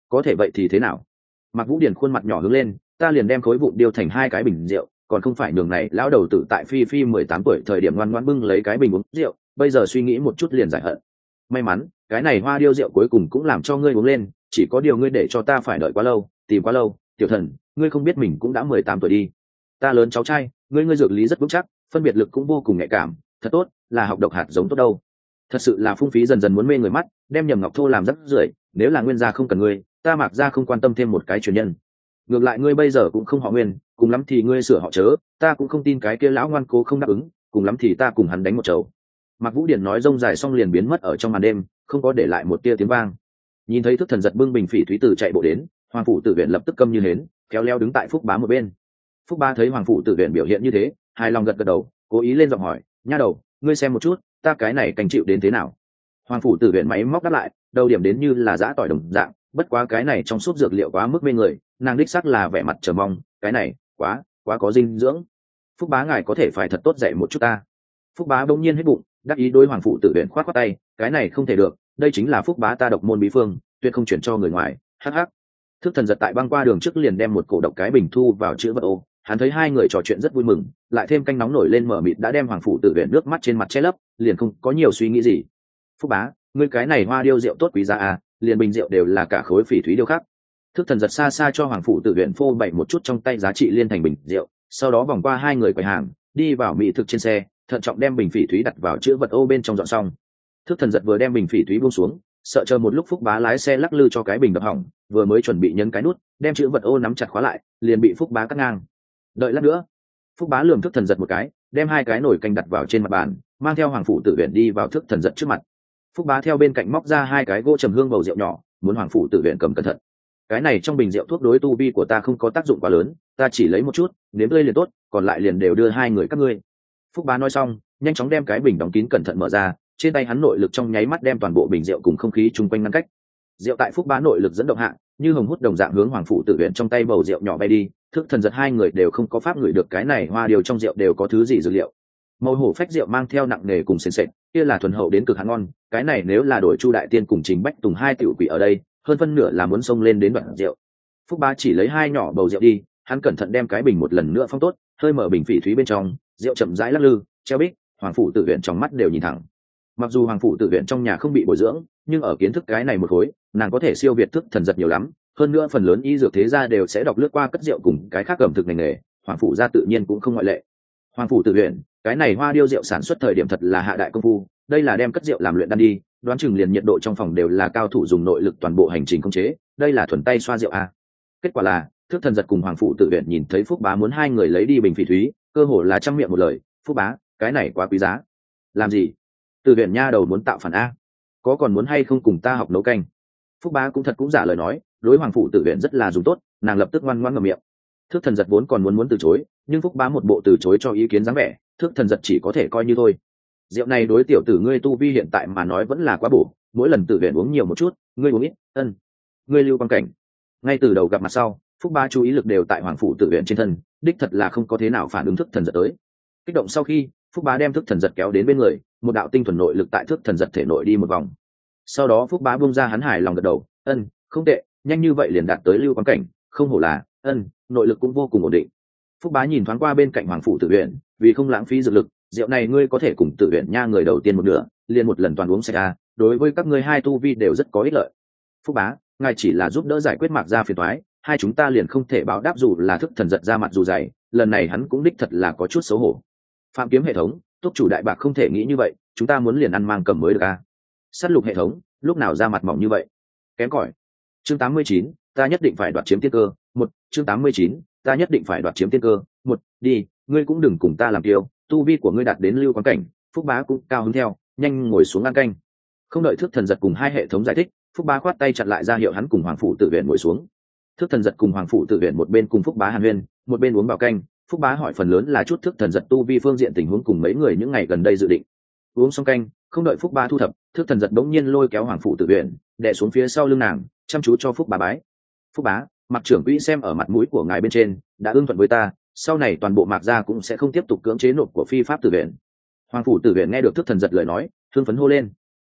có thể vậy thì thế nào? Mạc Vũ Điển khuôn mặt nhỏ hướng lên, ta liền đem khối vụn điêu thành hai cái bình rượu, còn không phải nhường này lão đầu tử tại Phi Phi 18 tuổi thời điểm ngoan ngoãn bưng lấy cái bình uống rượu, bây giờ suy nghĩ một chút liền giải hận. May mắn, cái này hoa điêu rượu cuối cùng cũng làm cho ngươi uống lên, chỉ có điều ngươi để cho ta phải đợi quá lâu, tìm quá lâu, tiểu thần, ngươi không biết mình cũng đã 18 tuổi đi. Ta lớn cháu trai, ngươi dược lý rất vững chắc, phân biệt lực cũng vô cùng nhạy cảm, thật tốt, là học độc hạt giống tốt đâu. Thật sự là phung phí dần dần muốn mê người mắt, đem Nhầm Ngọc Thô làm rắc rưởi, nếu là Nguyên gia không cần ngươi, ta Mạc gia không quan tâm thêm một cái truyền nhân. Ngược lại ngươi bây giờ cũng không họ Nguyên, cùng lắm thì ngươi sửa họ chớ, ta cũng không tin cái kia lão ngoan cố không đáp ứng, cùng lắm thì ta cùng hắn đánh một chầu. Mạc Vũ Điển nói rông dài xong liền biến mất ở trong màn đêm, không có để lại một tia tiếng vang. Nhìn thấy Thức Thần giật bưng bình phỉ thúy tử chạy bộ đến, Hoàng phủ Tử Viện lập tức câm như hến, kéo leo đứng tại Phúc Bá một bên. Phúc Bá thấy Hoàng phủ Tử Viện biểu hiện như thế, hài lòng gật gật đầu, cố ý lên giọng hỏi, nha đầu, ngươi xem một chút, ta cái này canh chịu đến thế nào? Hoàng phủ Tử Viện máy móc đáp lại, đầu điểm đến như là giã tỏi đồng dạng, bất quá cái này trong suốt dược liệu quá mức mê người, nàng đích xác là vẻ mặt chờ mong, cái này quá có dinh dưỡng. Phúc Bá ngài có thể phải thật tốt dạy một chút ta. Phúc Bá bỗng nhiên hết bụng, đắc ý đối Hoàng phủ Tử Viện khoát khoát tay, cái này không thể được, đây chính là Phúc Bá ta độc môn bí phương, tuyệt không chuyển cho người ngoài. Hắc hắc. Thức Thần giật tại băng qua đường trước liền đem một cổ độc cái bình thu vào chữ vật ô, hắn thấy hai người trò chuyện rất vui mừng, lại thêm canh nóng nổi lên mở mịt đã đem Hoàng phủ Tử Viện nước mắt trên mặt che lấp, liền không có nhiều suy nghĩ gì. Phúc Bá, ngươi cái này hoa điêu rượu tốt quý giá à, liền bình rượu đều là cả khối phỉ thúy điêu khắc. Thức Thần giật xa xa cho Hoàng phủ Tử Viện phô bày một chút trong tay giá trị liên thành bình rượu, sau đó vòng qua hai người quầy hàng, đi vào mỹ thực trên xe, thận trọng đem bình phỉ thúy đặt vào chữ vật ô bên trong dọn xong. Thức Thần giật vừa đem bình phỉ thúy buông xuống, sợ chờ một lúc Phúc Bá lái xe lắc lư cho cái bình đập hỏng, vừa mới chuẩn bị nhấn cái nút đem chữ vật ô nắm chặt khóa lại, liền bị Phúc Bá cắt ngang. Đợi lát nữa. Phúc Bá lườm Thức Thần giật một cái, đem hai cái nồi canh đặt vào trên mặt bàn, mang theo Hoàng phủ Tử Viện đi vào Thức Thần giật trước mặt. Phúc Bá theo bên cạnh móc ra hai cái gỗ trầm hương bầu rượu nhỏ, muốn Hoàng phủ Tử Viện cầm cẩn thận. Cái này trong bình rượu thuốc đối tu vi của ta không có tác dụng quá lớn, ta chỉ lấy một chút, nếm tươi liền tốt, còn lại liền đều đưa hai người các ngươi. Phúc Bá nói xong, nhanh chóng đem cái bình đóng kín cẩn thận mở ra, trên tay hắn nội lực trong nháy mắt đem toàn bộ bình rượu cùng không khí chung quanh ngăn cách. Rượu tại Phúc Bá nội lực dẫn động hạ, như hồng hút đồng dạng hướng Hoàng phủ Tử Viện trong tay bầu rượu nhỏ bay đi. Thức Thần giật hai người đều không có pháp ngửi được cái này hoa điều trong rượu đều có thứ gì dược liệu. Màu hổ phách rượu mang theo nặng nề cùng sền sệt, kia là thuần hậu đến cực hạn ngon, cái này nếu là đổi Chu đại tiên cùng Trình Bách Tùng hai tiểu quỷ ở đây, hơn phân nửa là muốn xông lên đến đoạn rượu. Phúc Bá chỉ lấy hai nhỏ bầu rượu đi, hắn cẩn thận đem cái bình một lần nữa phong tốt, hơi mở bình phỉ thúy bên trong, rượu chậm rãi lắc lư, treo bích, Hoàng phủ Tử Viện trong mắt đều nhìn thẳng. Mặc dù Hoàng phủ Tử Viện trong nhà không bị bồi dưỡng, nhưng ở kiến thức cái này một khối, nàng có thể siêu việt Thức Thần giật nhiều lắm, hơn nữa phần lớn y dược thế gia đều sẽ đọc lướt qua cất rượu cùng cái khác ẩm thực ngành nghề, Hoàng phủ gia tự nhiên cũng không ngoại lệ. Hoàng phủ Tử Viện, cái này hoa điêu rượu sản xuất thời điểm thật là hạ đại công phu, đây là đem cất rượu làm luyện đan đi, đoán chừng liền nhiệt độ trong phòng đều là cao thủ dùng nội lực toàn bộ hành trình khống chế, đây là thuần tay xoa rượu a. Kết quả là, Thức Thần giật cùng Hoàng phủ Tử Viện nhìn thấy Phúc Bá muốn hai người lấy đi bình phỉ thúy, cơ hồ là trăm miệng một lời, Phúc Bá, cái này quá quý giá. Làm gì? Tử Viện nha đầu muốn tạo phản a? Có còn muốn hay không cùng ta học nấu canh? Phúc Bá cũng giả lời nói, đối Hoàng phủ Tử Viện rất là dùng tốt, nàng lập tức ngoan ngoãn ngậm miệng. Thức Thần giật vốn còn muốn từ chối, nhưng Phúc Bá một bộ từ chối cho ý kiến dáng vẻ, Thức Thần giật chỉ có thể coi như thôi. Rượu này đối tiểu tử ngươi tu vi hiện tại mà nói vẫn là quá bổ, mỗi lần Tử Viện uống nhiều một chút, ngươi uống ít, ngươi lưu quan cảnh. Ngay từ đầu gặp mặt sau, Phúc Bá chú ý lực đều tại Hoàng phủ Tử Viện trên thân, đích thật là không có thế nào phản ứng Thức Thần giật tới. Kích động sau khi, Phúc Bá đem Thức Thần giật kéo đến bên người, một đạo tinh thuần nội lực tại Thức Thần giật thể nội đi một vòng. Sau đó Phúc Bá buông ra hắn hài lòng gật đầu, không tệ, nhanh như vậy liền đạt tới lưu quan cảnh, không hổ là, nội lực cũng vô cùng ổn định. Phúc Bá nhìn thoáng qua bên cạnh Hoàng phủ Tử Viện, vì không lãng phí dược lực, rượu này ngươi có thể cùng Tử Viện nha người đầu tiên một nửa, liền một lần toàn uống sạch a, đối với các ngươi hai tu vi đều rất có ích lợi. Phúc Bá, ngài chỉ là giúp đỡ giải quyết Mạc gia phiền toái, hai chúng ta liền không thể báo đáp dù là Thức Thần giật ra mặt dù dày, lần này hắn cũng đích thật là có chút xấu hổ. Phạm kiếm hệ thống, túc chủ đại bạc không thể nghĩ như vậy, chúng ta muốn liền ăn mang cầm mới được a. Sát lục hệ thống, lúc nào ra mặt mỏng như vậy? Kém cỏi. Chương 89, ta nhất định phải đoạt chiếm tiên cơ. Chương 89, ta nhất định phải đoạt chiếm tiên cơ. Đi, ngươi cũng đừng cùng ta làm kiêu, tu vi của ngươi đạt đến lưu quan cảnh. Phúc Bá cũng cao hứng theo, nhanh ngồi xuống ăn canh. Không đợi Thức Thần giật cùng hai hệ thống giải thích, Phúc Bá khoát tay chặn lại ra hiệu hắn cùng Hoàng phủ Tử Viện ngồi xuống. Thức Thần giật cùng Hoàng phủ Tử Viện một bên cùng Phúc Bá hàn huyên, một bên uống bào canh. Phúc Bá hỏi phần lớn là chút Thức Thần giật tu vi phương diện tình huống cùng mấy người những ngày gần đây dự định. Uống xong canh, không đợi Phúc Bá thu thập, Thức Thần giật bỗng nhiên lôi kéo Hoàng phủ Tử Viện, đè xuống phía sau lưng nàng, chăm chú cho Phúc Bá bái. Phúc Bá, Mạc trưởng quỹ xem ở mặt mũi của ngài bên trên, đã ưng thuận với ta, sau này toàn bộ Mạc gia cũng sẽ không tiếp tục cưỡng chế nộp của phi pháp Tử Viện. Hoàng phủ Tử Viện nghe được Thức Thần giật lời nói, thương phấn hô lên.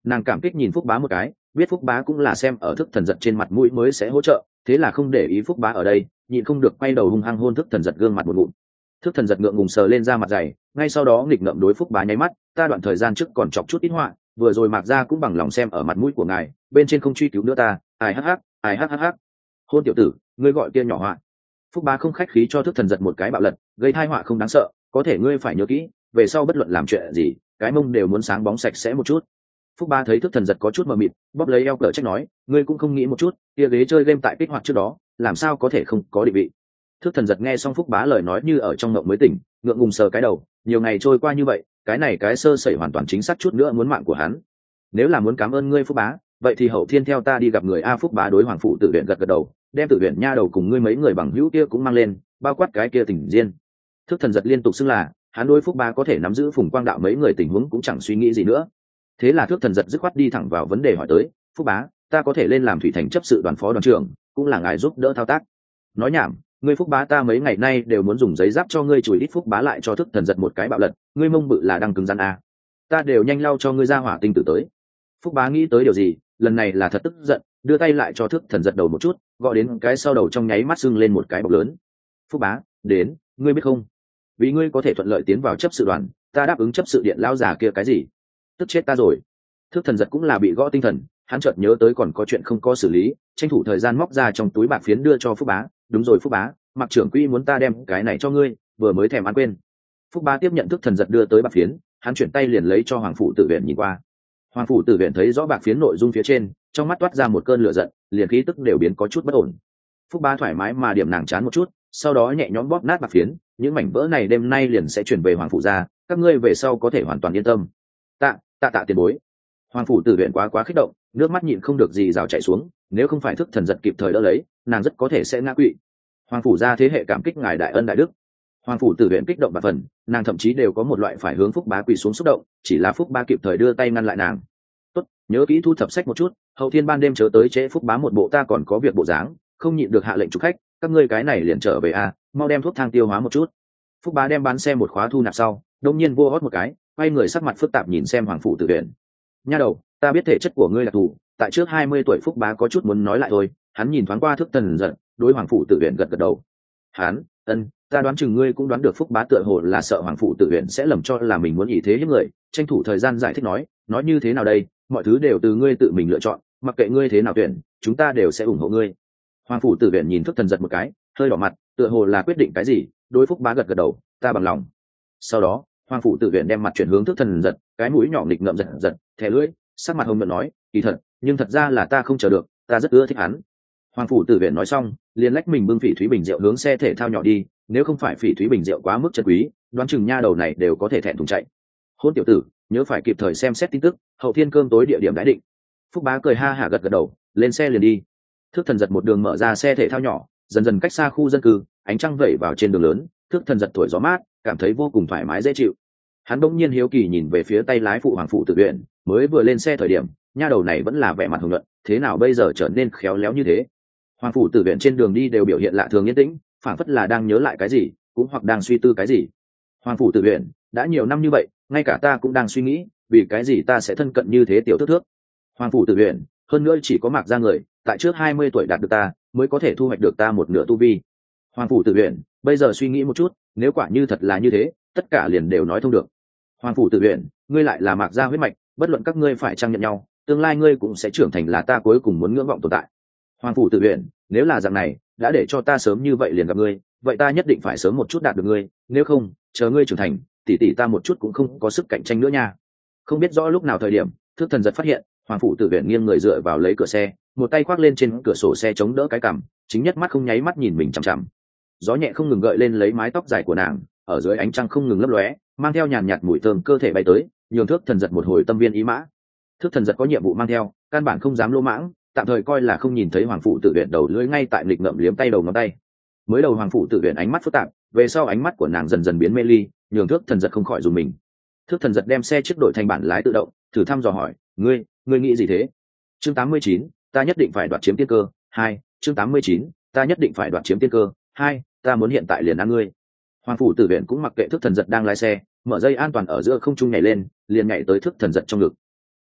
Nàng cảm kích nhìn Phúc Bá một cái, biết Phúc Bá cũng là xem ở Thức Thần Giật trên mặt mũi mới sẽ hỗ trợ, thế là không để ý Phúc Bá ở đây, nhịn không được quay đầu hung hăng hôn Thức Thần Giật gương mặt một ngụm. Thức Thần Giật ngượng ngùng sờ lên da mặt dày, ngay sau đó nghịch ngợm đối Phúc Bá nháy mắt, ta đoạn thời gian trước còn chọc chút ít họa, vừa rồi Mạc Gia cũng bằng lòng xem ở mặt mũi của ngài, bên trên không truy cứu nữa ta, ai hắc hắc. Hôn tiểu tử, ngươi gọi kia nhỏ họa. Phúc Bá không khách khí cho Thức Thần Giật một cái bạo lật, gây tai họa không đáng sợ, có thể ngươi phải nhớ kỹ, về sau bất luận làm chuyện gì, cái mông đều muốn sáng bóng sạch sẽ một chút. Phúc Bá thấy Thức Thần Giật có chút mờ mịt, bóp lấy eo cờ trách nói, ngươi cũng không nghĩ một chút, kia ghế chơi game tại kích hoạt trước đó, làm sao có thể không có định vị. Thức Thần Giật nghe xong Phúc Bá lời nói như ở trong mộng mới tỉnh, ngượng ngùng sờ cái đầu, nhiều ngày trôi qua như vậy, cái này cái sơ sẩy hoàn toàn chính xác chút nữa muốn mạng của hắn. Nếu là muốn cảm ơn ngươi Phúc Bá, vậy thì hậu thiên theo ta đi gặp người a. Phúc Bá đối Hoàng Phụ Tử Viện gật gật đầu, đem Tử Viện nha đầu cùng ngươi mấy người bằng hữu kia cũng mang lên, bao quát cái kia Tỉnh Diên. Thức Thần Giật liên tục xưng là, hắn đối Phúc Bá có thể nắm giữ Phùng Quang Đạo mấy người tình huống cũng chẳng suy nghĩ gì nữa. Thế là Thức Thần Giật dứt khoát đi thẳng vào vấn đề hỏi tới, Phúc Bá, ta có thể lên làm thủy thành chấp sự đoàn phó đoàn trưởng, cũng là ngài giúp đỡ thao tác. Nói nhảm, ngươi Phúc Bá ta mấy ngày nay đều muốn dùng giấy giáp cho ngươi chùi đít. Phúc Bá lại cho Thức Thần Giật một cái bạo lật, ngươi mông bự là đang cứng rắn à. Ta đều nhanh lau cho ngươi ra hỏa tinh tử tới. Phúc Bá nghĩ tới điều gì, lần này là thật tức giận, đưa tay lại cho Thức Thần Giật đầu một chút, gọi đến cái sau đầu trong nháy mắt sưng lên một cái bọc lớn. Phúc Bá, đến, ngươi biết không? Vì ngươi có thể thuận lợi tiến vào chấp sự đoàn, ta đáp ứng chấp sự điện lão già kia cái gì? Tức chết ta rồi. Thức Thần Giật cũng là bị gõ tinh thần, hắn chợt nhớ tới còn có chuyện không có xử lý, tranh thủ thời gian móc ra trong túi bạc phiến đưa cho Phúc Bá. Đúng rồi Phúc Bá, Mạc trưởng quỹ muốn ta đem cái này cho ngươi, vừa mới thèm ăn quên. Phúc Bá tiếp nhận Thức Thần Giật đưa tới bạc phiến, hắn chuyển tay liền lấy cho Hoàng Phụ Tử Viện nhìn qua. Hoàng Phụ Tử Viện thấy rõ bạc phiến nội dung phía trên, trong mắt toát ra một cơn lửa giận, liền khí tức đều biến có chút bất ổn. Phúc Bá thoải mái mà điểm nàng chán một chút, sau đó nhẹ nhõm bóp nát bạc phiến, những mảnh vỡ này đêm nay liền sẽ chuyển về Hoàng Phụ gia, các ngươi về sau có thể hoàn toàn yên tâm. Tạ tiền bối. Hoàng Phụ Tử Viện quá kích động, nước mắt nhịn không được gì rào chảy xuống, nếu không phải Thức Thần Giật kịp thời đỡ lấy, nàng rất có thể sẽ ngã quỵ. Hoàng phủ gia thế hệ cảm kích ngài đại ân đại đức. Hoàng Phủ Tử Viện kích động bạt phần, nàng thậm chí đều có một loại phải hướng Phúc Bá quỳ xuống xúc động, chỉ là Phúc Bá kịp thời đưa tay ngăn lại nàng. Tốt, nhớ kỹ thu thập sách một chút, hậu thiên ban đêm chớ tới trễ. Phúc Bá một bộ ta còn có việc bộ dáng, không nhịn được hạ lệnh chụp khách, các ngươi cái này liền trở về a, mau đem thuốc thang tiêu hóa một chút. Phúc Bá đem bán xe một khóa thu nạp sau, đông nhiên vua hót một cái, quay người sắc mặt phức tạp nhìn xem Hoàng Phủ Tử Viện. Nha đầu, ta biết thể chất của ngươi là tù, tại trước 20 tuổi Phúc Bá có chút muốn nói lại thôi, hắn nhìn thoáng qua Thức Thần Giật, đối Hoàng Phủ Tử Viện gật gật đầu. Ta đoán chừng ngươi cũng đoán được Phúc Bá tựa hồ là sợ Hoàng Phủ Tử Viện sẽ lầm cho là mình muốn ý thế hiếp người, tranh thủ thời gian giải thích nói như thế nào đây, mọi thứ đều từ ngươi tự mình lựa chọn, mặc kệ ngươi thế nào tuyển, chúng ta đều sẽ ủng hộ ngươi. Hoàng Phủ Tử Viện nhìn Thức Thần Giật một cái, hơi đỏ mặt, tựa hồ là quyết định cái gì, đối Phúc Bá gật gật đầu, ta bằng lòng. Sau đó Hoàng Phủ Tử Viện đem mặt chuyển hướng Thức Thần Giật, cái mũi nhỏ nghịch ngợm giật, thè lưỡi, sắc mặt hồng nhuận nói, kỳ thật, nhưng thật ra là ta không chờ được, ta rất ưa thích hắn. Hoàng Phủ Tử Viện nói xong, liền lách mình bưng Phỉ Thúy bình rượu hướng xe thể thao nhỏ đi, nếu không phải Phỉ Thúy bình rượu quá mức chân quý, đoán chừng nha đầu này đều có thể thẹn thùng chạy. Hôn tiểu tử, nhớ phải kịp thời xem xét tin tức, hậu thiên cơm tối địa điểm đãi định. Phúc Bá cười ha hả gật gật đầu, lên xe liền đi. Thức Thần Giật một đường mở ra xe thể thao nhỏ, dần dần cách xa khu dân cư, ánh trăng vẩy vào trên đường lớn, Thức Thần Giật thổi gió mát, cảm thấy vô cùng thoải mái dễ chịu. Hắn bỗng nhiên hiếu kỳ nhìn về phía tay lái phụ Hoàng Phủ Tử Viện, mới vừa lên xe thời điểm, nha đầu này vẫn là vẻ mặt hồng nhuận, thế nào bây giờ trở nên khéo léo như thế? Hoàng Phủ Tử Viện trên đường đi đều biểu hiện lạ thường yên tĩnh, phảng phất là đang nhớ lại cái gì, cũng hoặc đang suy tư cái gì. Hoàng Phủ Tử Viện, đã nhiều năm như vậy, ngay cả ta cũng đang suy nghĩ, vì cái gì ta sẽ thân cận như thế tiểu thước. Hoàng Phủ Tử Viện, hơn nữa chỉ có Mạc gia người, tại trước 20 tuổi đạt được ta, mới có thể thu hoạch được ta một nửa tu vi. Hoàng Phủ Tử Viện, bây giờ suy nghĩ một chút, nếu quả như thật là như thế, tất cả liền đều nói thông được. Hoàng Phủ Tử Viện, ngươi lại là Mạc gia huyết mạch, bất luận các ngươi phải trang nhận nhau, tương lai ngươi cũng sẽ trưởng thành là ta cuối cùng muốn ngưỡng vọng tồn tại. Hoàng Phủ Tử Viện, nếu là dạng này, đã để cho ta sớm như vậy liền gặp ngươi, vậy ta nhất định phải sớm một chút đạt được ngươi, nếu không, chờ ngươi trưởng thành, tỷ ta một chút cũng không có sức cạnh tranh nữa nha. Không biết rõ lúc nào thời điểm, Thức Thần Giật phát hiện, Hoàng Phủ Tử Viện nghiêng người dựa vào lấy cửa xe, một tay khoác lên trên cửa sổ xe chống đỡ cái cằm, chính nhất mắt không nháy mắt nhìn mình chằm chằm. Gió nhẹ không ngừng gợi lên lấy mái tóc dài của nàng, ở dưới ánh trăng không ngừng lấp lóe, mang theo nhàn nhạt mùi thơm cơ thể bay tới, nhường Thức Thần Giật một hồi tâm viên ý mã. Thức Thần Giật có nhiệm vụ mang theo, căn bản không dám lỗ mãng, tạm thời coi là không nhìn thấy Hoàng Phủ Tử Viện đầu lưỡi ngay tại nghịch ngậm liếm tay đầu ngón tay. Mới đầu Hoàng Phủ Tử Viện ánh mắt phức tạp, về sau ánh mắt của nàng dần dần biến mê ly, nhường Thức Thần Giật không khỏi dùng mình. Thức Thần Giật đem xe chiếc đổi thành bản lái tự động, thử thăm dò hỏi, ngươi nghĩ gì thế? Chương 89, ta nhất định phải đoạt chiếm tiên cơ 2. Chương 89, ta nhất định phải đoạt chiếm tiên cơ 2. Ta muốn hiện tại liền ăn ngươi. Hoàng Phủ Tử Viện cũng mặc kệ Thức Thần Giật đang lái xe, mở dây an toàn ở giữa không trung nhảy lên, liền nhảy tới Thức Thần Giật trong ngực.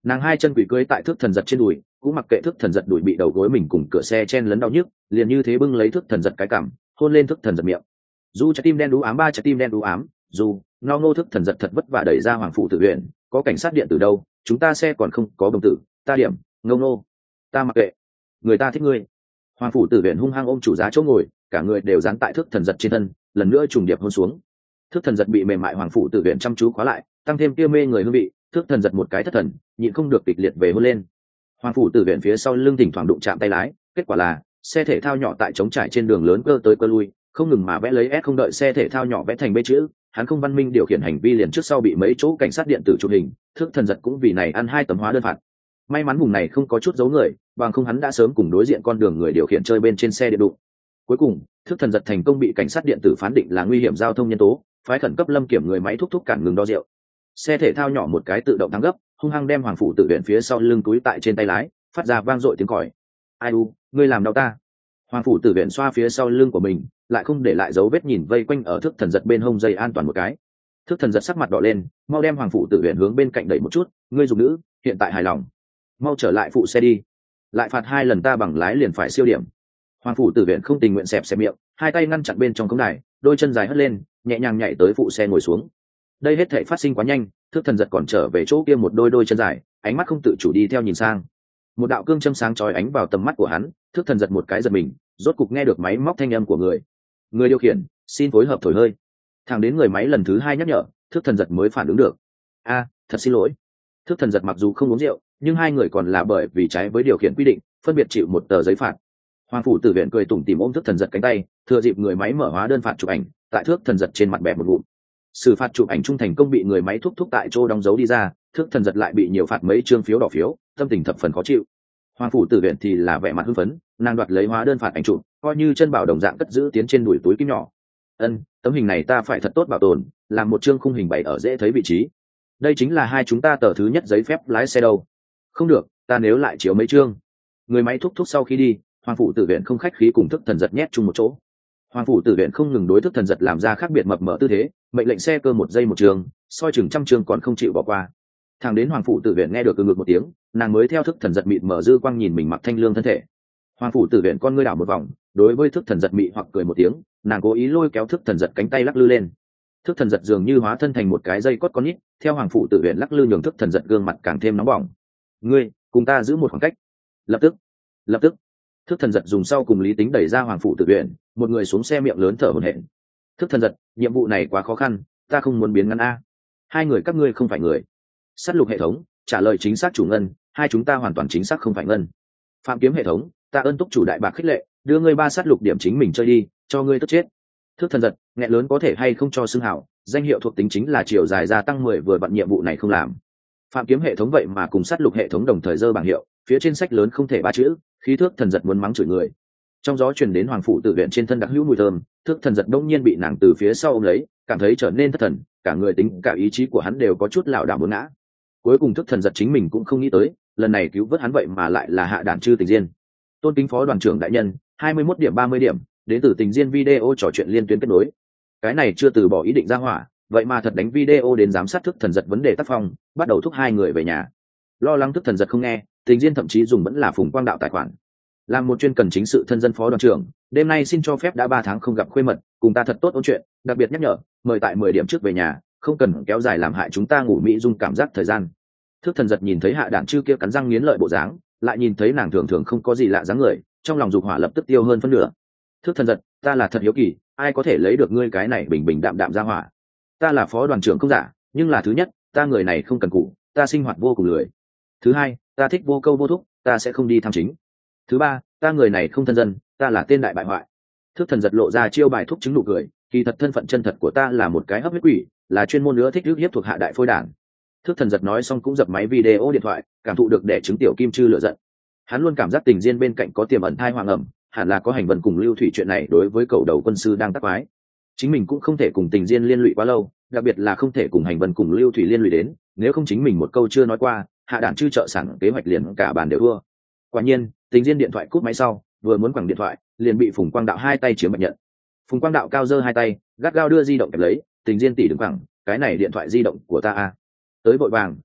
Nàng hai chân quỷ cưới tại thước thần giật trên đùi, cũng mặc kệ thước thần giật đùi bị đầu gối mình cùng cửa xe chen lấn đau nhức, liền như thế bưng lấy thước thần giật cái cằm, hôn lên thước thần giật miệng. Du trái tim đen đú ám, ba trái tim đen đú ám, du ngao ngô thước thần giật thật vất vả đẩy ra hoàng phụ tự viện. Có cảnh sát điện từ đâu, chúng ta xe còn không có đồng tử, ta điểm ngông nô, ta mặc kệ, người ta thích ngươi. Hoàng phủ tử viện hung hăng ôm chủ giá chỗ ngồi, cả người đều dán tại thước thần giật trên thân, lần nữa trùng điệp hôn xuống. Thước thần giật bị mềm mại hoàng phủ tử viện chăm chú khóa lại, tăng thêm kia mê người hương vị, thước thần giật một cái thất thần, nhịn không được kịch liệt về hôn lên. Hoàng phủ tử viện phía sau lưng thỉnh thoảng đụng chạm tay lái, kết quả là xe thể thao nhỏ tại trống trải trên đường lớn cơ tới cơ lui, không ngừng mà vẽ lấy S, không đợi xe thể thao nhỏ vẽ thành B chữ, hắn không văn minh điều khiển hành vi liền trước sau bị mấy chỗ cảnh sát điện tử chụp hình, thước thần giật cũng vì này ăn 2 tấm hóa đơn phạt. May mắn vùng này không có chút dấu người, bằng không hắn đã sớm cùng đối diện con đường người điều khiển chơi bên trên xe điện đụng. Cuối cùng thước thần giật thành công bị cảnh sát điện tử phán định là nguy hiểm giao thông nhân tố, phái khẩn cấp lâm kiểm người máy thúc cản ngừng đo rượu. Xe thể thao nhỏ một cái tự động thắng gấp, hung hăng đem hoàng phủ tự viện phía sau lưng túi tại trên tay lái, phát ra vang dội tiếng còi. Ai u, ngươi làm đau ta. Hoàng phủ tử viện xoa phía sau lưng của mình, lại không để lại dấu vết nhìn vây quanh ở thước thần giật bên hông dây an toàn một cái. Thước thần giật sắc mặt đỏ lên, mau đem hoàng phủ tử viện hướng bên cạnh đẩy một chút, ngươi dùng nữ, hiện tại hài lòng, mau trở lại phụ xe đi, lại phạt 2 lần ta bằng lái liền phải siêu điểm. Hoàng phủ tử viện không tình nguyện xẹp miệng, hai tay ngăn chặn bên trong cống đài, đôi chân dài hất lên, nhẹ nhàng nhảy tới phụ xe ngồi xuống. Đây hết thảy phát sinh quá nhanh, thước thần giật còn trở về chỗ kia một đôi chân dài, ánh mắt không tự chủ đi theo nhìn sang. Một đạo cương châm sáng chói ánh vào tầm mắt của hắn, thước thần giật một cái giật mình, rốt cục nghe được máy móc thanh âm của người điều khiển, xin phối hợp thổi hơi. Thẳng đến người máy lần thứ 2 nhắc nhở, thước thần giật mới phản ứng được. Thật xin lỗi. Thước thần giật mặc dù không uống rượu, nhưng hai người còn là bởi vì trái với điều khiển quy định, phân biệt chịu một tờ giấy phạt. Hoàng phủ tử viện cười tủm tỉm ôm thước thần giật cánh tay, thừa dịp người máy mở hóa đơn phạt chụp ảnh, tại thước thần giật trên mặt bẻ một ngụm. Xử phạt chụp ảnh trung thành công bị người máy thúc tại chỗ đóng dấu đi ra, thước thần giật lại bị nhiều phạt mấy trương phiếu đỏ phiếu, tâm tình thập phần khó chịu. Hoàng phủ tử viện thì là vẻ mặt hưng phấn, nàng đoạt lấy hóa đơn phạt ảnh chụp, coi như chân bảo đồng dạng cất giữ tiến trên đùi túi kim nhỏ. Tấm hình này ta phải thật tốt bảo tồn, làm một chương khung hình bày ở dễ thấy vị trí. Đây chính là hai chúng ta tờ thứ nhất giấy phép lái xe đâu. Không được, ta nếu lại chiếu mấy chương. Người máy thúc sau khi đi, hoàng phủ tử viện không khách khí cùng thức thần giật nhét chung một chỗ. Hoàng phủ tử viện không ngừng đối thức thần giật làm ra khác biệt mập mờ tư thế, mệnh lệnh xe cơ 1 giây 1 trường, soi chừng 100 trường còn không chịu bỏ qua. Thằng đến hoàng phủ tử viện nghe được ngực một tiếng, nàng mới theo thức thần giật mịt mở dư quang nhìn mình mặc thanh lương thân thể. Hoàng phủ tử viện con ngươi đảo một vòng, đối với thức thần giật mị hoặc cười một tiếng, nàng cố ý lôi kéo thức thần giật cánh tay lắc lư lên. Thức thần giật dường như hóa thân thành một cái dây cót con nít, theo hoàng phủ tử viện lắc lư nhường thức thần giật gương mặt càng thêm nóng bỏng. Ngươi cùng ta giữ một khoảng cách. Lập tức thức thần giật dùng sau cùng lý tính đẩy ra hoàng phủ tử viện, một người xuống xe miệng lớn thở hổn hển. Thức thần giật, nhiệm vụ này quá khó khăn, ta không muốn biến ngắn a. Hai người các ngươi không phải người. Sát lục hệ thống trả lời chính xác chủ ngân, hai chúng ta hoàn toàn chính xác không phải ngân. Phạm kiếm hệ thống, ta ơn túc chủ đại bạc khích lệ, đưa ngươi 3 sát lục điểm chính mình chơi đi, cho ngươi tức chết. Thức thần giật, nghẹn lớn có thể hay không cho xưng hảo, danh hiệu thuộc tính chính là chiều dài gia tăng 10 vừa vặn nhiệm vụ này không làm. Phạm kiếm hệ thống vậy mà cùng sát lục hệ thống đồng thời dơ bảng hiệu, phía trên sách lớn không thể 3 chữ, khí thước thần giật muốn mắng chửi người. Trong gió truyền đến hoàng phủ tự viện trên thân đặc hữu mùi thơm, thước thần giật đông nhiên bị nàng từ phía sau ôm lấy, cảm thấy trở nên thất thần, cả người tính cả ý chí của hắn đều có chút lảo đảo muốn ngã. Cuối cùng thước thần giật chính mình cũng không nghĩ tới, lần này cứu vớt hắn vậy mà lại là Hạ Đản Trư Tình Diên. Tôn kính phó đoàn trưởng đại nhân, 21 điểm 30 điểm, đến từ Tình Diên video trò chuyện liên tuyến kết nối. Cái này chưa từ bỏ ý định ra hỏa, vậy mà thật đánh video đến giám sát thước thần giật vấn đề tác phong, bắt đầu thúc hai người về nhà. Lo lắng thước thần giật không nghe, Tình Diên thậm chí dùng vẫn là Phùng Quang Đạo tài khoản. Làm một chuyên cần chính sự thân dân phó đoàn trưởng, đêm nay xin cho phép đã 3 tháng không gặp khuê mật, cùng ta thật tốt ôn chuyện, đặc biệt nhắc nhở, mời tại 10 điểm trước về nhà, không cần kéo dài làm hại chúng ta ngủ mỹ dung cảm giác thời gian. Thước thần giật nhìn thấy Hạ Đản Trư kia cắn răng nghiến lợi bộ dáng, lại nhìn thấy nàng thường thường không có gì lạ dáng người, trong lòng dục hỏa lập tức tiêu hơn phân nửa. Thước thần giật, ta là thật hiếu kỳ, ai có thể lấy được ngươi cái này bình bình đạm đạm ra hỏa? Ta là phó đoàn trưởng không giả, nhưng là thứ nhất, ta người này không cần cũ, ta sinh hoạt vô cùng lười. Thứ hai, ta thích vô câu vô thúc, ta sẽ không đi tham chính. Thứ ba, ta người này không thân dân, ta là tên đại bại hoại. Thước thần giật lộ ra chiêu bài thúc chứng nụ cười, kỳ thật thân phận chân thật của ta là một cái hấp huyết quỷ, là chuyên môn nữa thích rước hiếp thuộc hạ đại phôi đảng. Thước thần giật nói xong cũng dập máy video điện thoại, cảm thụ được để chứng tiểu kim chư lựa giận. Hắn luôn cảm giác Tình Diên bên cạnh có tiềm ẩn thai hoàng ẩm, hẳn là có hành vân cùng Lưu Thủy chuyện này đối với cầu đầu quân sư đang tác quái. Chính mình cũng không thể cùng Tình Diên liên lụy quá lâu, đặc biệt là không thể cùng hành vân cùng Lưu Thủy liên lụy đến, nếu không chính mình một câu chưa nói qua, Hạ Đản Trư trợ sản kế hoạch liền cả bàn đều thua. Quả nhiên, Tình Diên điện thoại cúp máy sau, vừa muốn quẳng điện thoại, liền bị Phùng Quang Đạo hai tay chiếm bạch nhận. Phùng Quang Đạo cao giơ hai tay, gắt gao đưa di động kẹp lấy, Tình Diên tỷ đừng quẳng, cái này điện thoại di động của ta à. Tới vội vàng,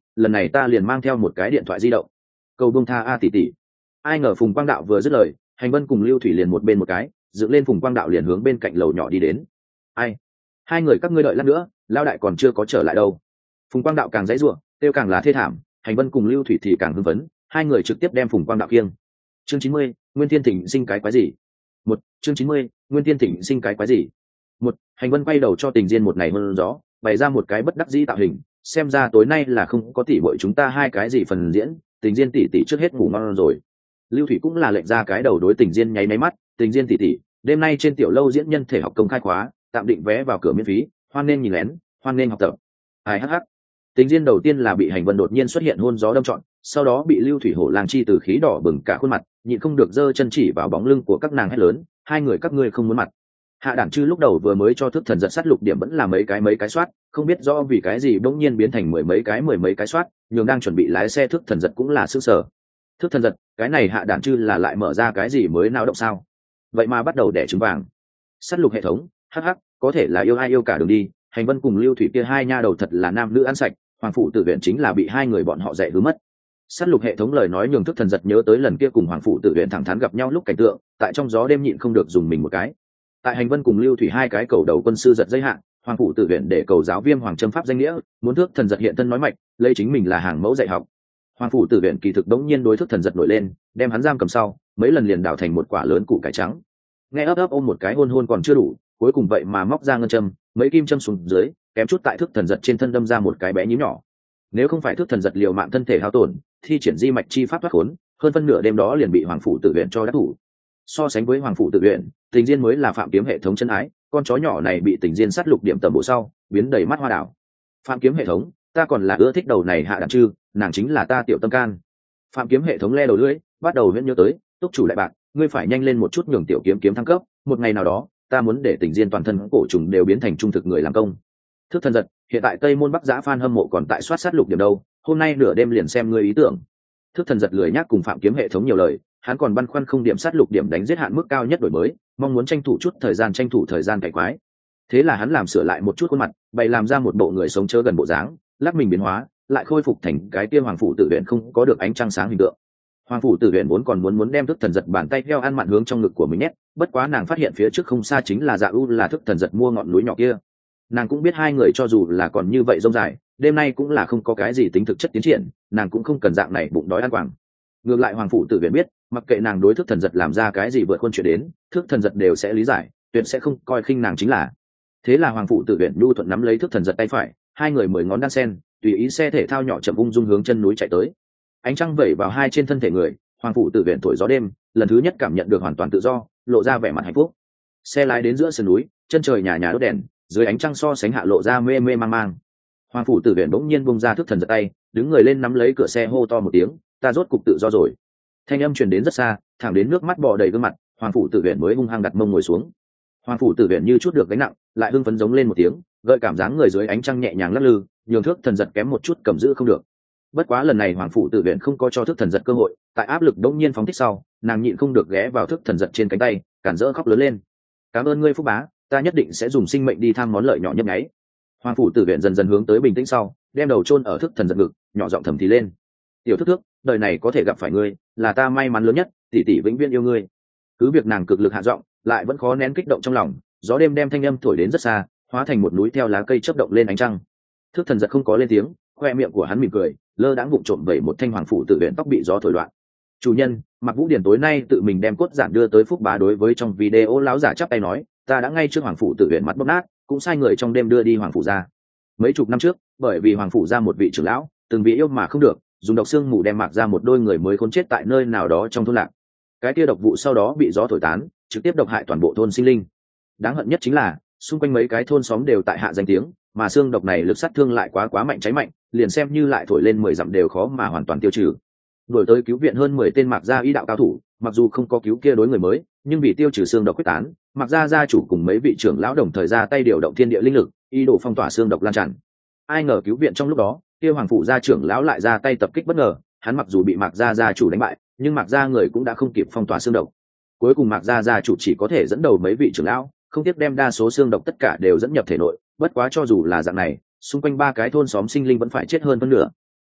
lần này ta liền mang theo một cái điện thoại di động. Cầu bông tha a tỷ tỷ. Ai ngờ Phùng Quang Đạo vừa dứt lời, Hành Vân cùng Lưu Thủy liền một bên một cái dựng lên Phùng Quang Đạo liền hướng bên cạnh lầu nhỏ đi đến. Ai? Hai người các ngươi đợi lát nữa, lao đại còn chưa có trở lại đâu. Phùng Quang Đạo càng dãy giụa, kêu càng là thê thảm. Hành Vân cùng Lưu Thủy thì càng hưng phấn, hai người trực tiếp đem Phùng Quang Đạo kiêng. Chương 90, Nguyên Thiên Thịnh sinh cái quái gì? Một, chương 90, Nguyên Thiên Thịnh sinh cái quái gì? Một, Hành Vân quay đầu cho Tình Diên một này mơn gió, bày ra một cái bất đắc dĩ tạo hình, xem ra tối nay là không có tỷ muội chúng ta hai cái gì phần diễn, Tình Diên tỷ tỷ trước hết ngủ ngon rồi. Lưu Thủy cũng là lệnh ra cái đầu đối Tình Diên nháy máy mắt, Tình Diên tỷ tỷ, đêm nay trên tiểu lâu diễn nhân thể học công khai khóa, tạm định vé vào cửa miễn phí, hoan nên nhìn lén, hoan nên học tập. Ai hắc hắc. Tình Diên đầu tiên là bị Hành Vân đột nhiên xuất hiện hôn gió đâm trọn, sau đó bị Lưu Thủy hổ lang chi từ khí đỏ bừng cả khuôn mặt, nhịn không được giơ chân chỉ vào bóng lưng của các nàng hét lớn, hai người các ngươi không muốn mặt. Hạ Đản Trư lúc đầu vừa mới cho Thức Thần Giật sát lục điểm vẫn là mấy cái soát, không biết rõ vì cái gì bỗng nhiên biến thành mười mấy cái soát, nhường đang chuẩn bị lái xe Thức Thần Giật cũng là sửng sở. Thức Thần Giật, cái này Hạ Đản Trư là lại mở ra cái gì mới nao động sao? Vậy mà bắt đầu đẻ trứng vàng. Sát lục hệ thống, hắc hắc, có thể là yêu ai yêu cả đường đi. Hành Vân cùng Lưu Thủy kia hai nha đầu thật là nam nữ ăn sạch, Hoàng Phủ Tử Viện chính là bị hai người bọn họ dạy hứa mất. Sát lục hệ thống lời nói nhường Thức Thần Giật nhớ tới lần kia cùng Hoàng Phủ Tử Viện thẳng thắn gặp nhau lúc cảnh tượng, tại trong gió đêm nhịn không được dùng mình một cái. Tại Hành Vân cùng Lưu Thủy hai cái cầu đầu quân sư giật dây hạn, Hoàng Phủ Tử Viện để cầu giáo Viêm Hoàng châm pháp danh nghĩa, muốn Thức Thần Giật hiện thân nói mạch, lấy chính mình là hàng mẫu dạy học. Hoàng Phủ Tử Viện kỳ thực đống nhiên đối Thức Thần Giật nổi lên, đem hắn giam cầm sau, mấy lần liền đảo thành một quả lớn củ cải trắng. Nghe ấp ấp ôm một cái hôn còn chưa đủ, cuối cùng vậy mà móc ra ngân châm, mấy kim châm xuống dưới, kém chút tại Thức Thần Giật trên thân đâm ra một cái bé nhím nhỏ. Nếu không phải Thức Thần Giật liều mạng thân thể hao tổn, thi triển di mạch chi pháp thoát khốn, hơn phân nửa đêm đó liền bị Hoàng Phủ Tử Viện cho đắc thủ. So sánh với Hoàng Phủ Tử Viện, Tình Diên mới là Phạm Kiếm hệ thống chân ái, con chó nhỏ này bị Tình Diên sát lục điểm tầm bộ sau, biến đầy mắt hoa đảo. Phạm Kiếm hệ thống, ta còn là ưa thích đầu này Hạ Đản Trư, nàng chính là ta tiểu tâm can. Phạm Kiếm hệ thống le đầu lưỡi, bắt đầu huyễn nhớ tới, túc chủ đại bạc, ngươi phải nhanh lên một chút nhường tiểu kiếm thăng cấp, một ngày nào đó, ta muốn để Tình Diên toàn thân cổ trùng đều biến thành trung thực người làm công. Thức Thần Giật, hiện tại Tây Môn Bắc Giã fan hâm mộ còn tại soát sát lục điểm đâu, hôm nay nửa đêm liền xem ngươi ý tưởng. Thức Thần Giật lười nhác cùng Phạm Kiếm hệ thống nhiều lời, hắn còn băn khoăn không điểm sát lục điểm đánh giết hạn mức cao nhất đổi mới, mong muốn tranh thủ thời gian cải quái. Thế là hắn làm sửa lại một chút khuôn mặt, bày làm ra một bộ người sống chớ gần bộ dáng, lắc mình biến hóa, lại khôi phục thành cái kia Hoàng Phủ Tử Viện không có được ánh trăng sáng hình tượng. Hoàng Phủ Tử Viện vốn còn muốn đem Thức Thần Giật bàn tay theo ăn mặn hướng trong ngực của mình nhét, bất quá nàng phát hiện phía trước không xa chính là Dạ U là Thức Thần Giật mua ngọn núi nhỏ kia. Nàng cũng biết hai người cho dù là còn như vậy rông dài, đêm nay cũng là không có cái gì tính thực chất tiến triển, nàng cũng không cần dạng này bụng đói ăn quàng. Ngược lại Hoàng Phủ Tử Viện biết, mặc kệ nàng đối Thức Thần Giật làm ra cái gì vượt khuôn chuyện đến, Thức Thần Giật đều sẽ lý giải, tuyệt sẽ không coi khinh nàng chính là. Thế là Hoàng Phủ Tử Viện nhu thuận nắm lấy Thức Thần Giật tay phải, hai người mười ngón đan sen, tùy ý xe thể thao nhỏ chậm ung dung hướng chân núi chạy tới. Ánh trăng vẩy vào hai trên thân thể người, Hoàng Phủ Tử Viện thổi gió đêm, lần thứ nhất cảm nhận được hoàn toàn tự do, lộ ra vẻ mặt hạnh phúc. Xe lái đến giữa sườn núi, chân trời nhà đốt đèn, dưới ánh trăng so sánh hạ lộ ra mê mê mang mang. Hoàng Phủ Tử Viện bỗng nhiên bung ra Thức Thần Giật tay, đứng người lên nắm lấy cửa xe hô to một tiếng, ta rốt cục tự do rồi. Thanh âm truyền đến rất xa, thẳng đến nước mắt bò đầy gương mặt, Hoàng Phủ Tử Viện mới hung hăng đặt mông ngồi xuống. Hoàng Phủ Tử Viện như chút được gánh nặng, lại hưng phấn giống lên một tiếng, gợi cảm dáng người dưới ánh trăng nhẹ nhàng lắc lư, nhường Thức Thần Giật kém một chút cầm giữ không được. Bất quá lần này Hoàng Phủ Tử Viện không có cho Thức Thần Giật cơ hội, tại áp lực đống nhiên phóng thích sau, nàng nhịn không được ghé vào Thức Thần Giật trên cánh tay, cản rỡ khóc lớn lên. Cảm ơn ngươi Phúc Bá, ta nhất định sẽ dùng sinh mệnh đi tham món lợi nhỏ nhấp nháy. Hoàng Phủ Tử Viện dần dần hướng tới bình tĩnh sau, đem đầu chôn ở Thức Thần Giật ngực, nhỏ giọng thầm thì lên. Tiểu Thức Thức, đời này có thể gặp phải ngươi, là ta may mắn lớn nhất, tỷ tỷ vĩnh viễn yêu ngươi. Cứ việc nàng cực lực hạ giọng, lại vẫn khó nén kích động trong lòng, gió đêm đem thanh âm thổi đến rất xa, hóa thành một núi theo lá cây chớp động lên ánh trăng. Thức Thần Giật không có lên tiếng, khoe miệng của hắn mỉm cười, lơ đãng vụng trộm vẩy một thanh Hoàng Phủ Tử Viện tóc bị gió thổi loạn. Chủ nhân, Mạc Vũ Điển tối nay tự mình đem cốt giản đưa tới Phúc Bá đối với trong video láo giả chắp tay nói, ta đã ngay trước Hoàng Phủ Tử Viện mắt bóp nát, cũng sai người trong đêm đưa đi Hoàng Phủ ra. Mấy chục năm trước, bởi vì Hoàng Phủ ra một vị trưởng lão, từng bị yêu mà không được, dùng độc xương mù đem Mạc ra một đôi người mới khốn chết tại nơi nào đó trong thôn lạc. Cái kia độc vụ sau đó bị gió thổi tán, trực tiếp độc hại toàn bộ thôn sinh linh. Đáng hận nhất chính là, xung quanh mấy cái thôn xóm đều tại hạ danh tiếng, mà xương độc này lực sát thương lại quá mạnh cháy mạnh, liền xem như lại thổi lên 10 dặm đều khó mà hoàn toàn tiêu trừ. Đuổi tới cứu viện hơn 10 tên Mạc gia y đạo cao thủ, mặc dù không có cứu kia đối người mới, nhưng vì tiêu trừ xương độc quyết tán, Mạc gia gia chủ cùng mấy vị trưởng lão đồng thời ra tay điều động thiên địa linh lực, ý đồ phong tỏa xương độc lan tràn. Ai ngờ cứu viện trong lúc đó, kia Hoàng Phủ gia trưởng lão lại ra tay tập kích bất ngờ, hắn mặc dù bị Mạc gia gia chủ đánh bại, nhưng Mạc gia người cũng đã không kịp phong tỏa xương độc. Cuối cùng Mạc gia gia chủ chỉ có thể dẫn đầu mấy vị trưởng lão, không tiếc đem đa số xương độc tất cả đều dẫn nhập thể nội, bất quá cho dù là dạng này, xung quanh ba cái thôn xóm sinh linh vẫn phải chết hơn phân nửa.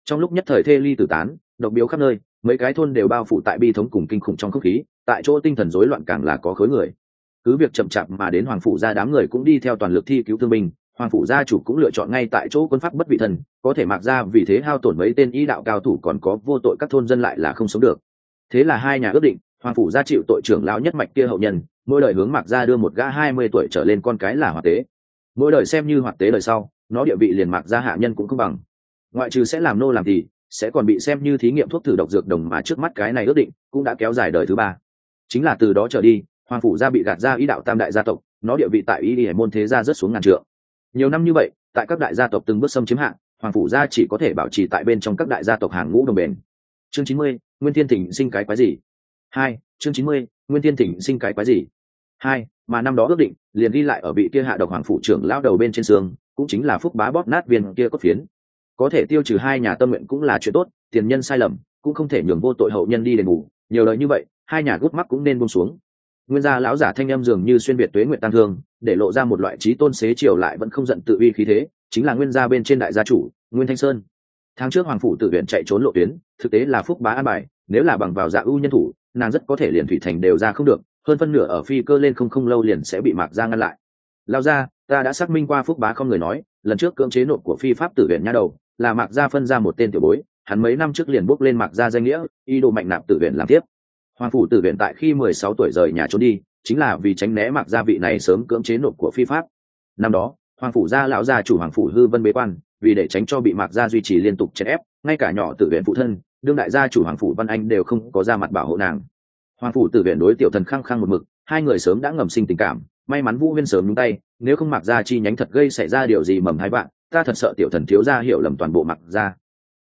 Trong lúc nhất thời thê ly tử tán, độc biếu khắp nơi, mấy cái thôn đều bao phủ tại bi thống cùng kinh khủng trong không khí, tại chỗ tinh thần rối loạn càng là có khối người. Cứ việc chậm chạp mà đến hoàng phủ gia đám người cũng đi theo toàn lực thi cứu thương binh, hoàng phủ gia chủ cũng lựa chọn ngay tại chỗ quân pháp bất vị thần, có thể Mạc gia vì thế hao tổn mấy tên y đạo cao thủ, còn có vô tội các thôn dân lại là không sống được. Thế là hai nhà ước định, hoàng phủ gia chịu tội trưởng lão nhất mạch kia hậu nhân, mỗi đời hướng Mạc gia đưa một gã 20 tuổi trở lên con cái là hoạt tế. Mỗi đời xem như hoạt tế đời sau, nó địa vị liền Mạc gia hạ nhân cũng không bằng. Ngoại trừ sẽ làm nô làm thì sẽ còn bị xem như thí nghiệm thuốc thử độc dược đồng, mà trước mắt cái này ước định cũng đã kéo dài đời thứ ba. Chính là từ đó trở đi, hoàng phủ gia bị gạt ra ý đạo tam đại gia tộc, nó địa vị tại y hải môn thế gia rất xuống ngàn trượng. Nhiều năm như vậy, tại các đại gia tộc từng bước xâm chiếm hạng, hoàng phủ gia chỉ có thể bảo trì tại bên trong các đại gia tộc hàng ngũ đồng bền. Chương 90, Nguyên Thiên Thịnh sinh cái quái gì? 2. Chương 90, Nguyên Thiên Thịnh sinh cái quái gì? 2. Mà năm đó ước định liền ghi lại ở vị kia hạ độc hoàng phủ trưởng lao đầu bên trên xương, cũng chính là Phúc Bá bóp nát viên kia cốt phiến. Có thể tiêu trừ hai nhà tâm nguyện cũng là chuyện tốt, tiền nhân sai lầm cũng không thể nhường vô tội hậu nhân đi đền bù, nhiều lời như vậy hai nhà gút mắt cũng nên buông xuống. Nguyên gia lão giả thanh âm dường như xuyên việt tuế nguyện tăng thương, để lộ ra một loại trí tôn xế chiều lại vẫn không giận tự uy khí thế, chính là nguyên gia bên trên đại gia chủ Nguyên Thanh Sơn. Tháng trước hoàng phủ tự viện chạy trốn lộ tuyến, thực tế là Phúc Bá an bài, nếu là bằng vào dạ ưu nhân thủ, nàng rất có thể liền thủy thành đều ra không được, hơn phân nửa ở phi cơ lên không lâu liền sẽ bị Mạc gia ngăn lại. Lao ra, ta đã xác minh qua. Phúc Bá không người nói, lần trước cưỡng chế nộp của phi pháp tử viện nha đầu là Mạc gia phân ra một tên tiểu bối, hắn mấy năm trước liền bước lên Mạc gia danh nghĩa, ý đồ mạnh nạp tử viện làm tiếp. Hoàng phủ tử viện tại khi 16 tuổi rời nhà trốn đi, chính là vì tránh né Mạc gia vị này sớm cưỡng chế nộp của phi pháp. Năm đó, hoàng phủ gia lão gia chủ hoàng phủ Hư Vân bế quan, vì để tránh cho bị Mạc gia duy trì liên tục chèn ép, ngay cả nhỏ tử viện phụ thân, đương đại gia chủ hoàng phủ Văn Anh đều không có ra mặt bảo hộ nàng. Hoàng phủ tử viện đối tiểu thần khăng khăng một mực, hai người sớm đã ngầm sinh tình cảm, may mắn Vũ Huyên sớm nhúng tay, nếu không Mạc gia chi nhánh thật gây xảy ra điều gì mầm hai bạn, ta thật sợ tiểu thần thiếu gia hiểu lầm toàn bộ Mạc gia.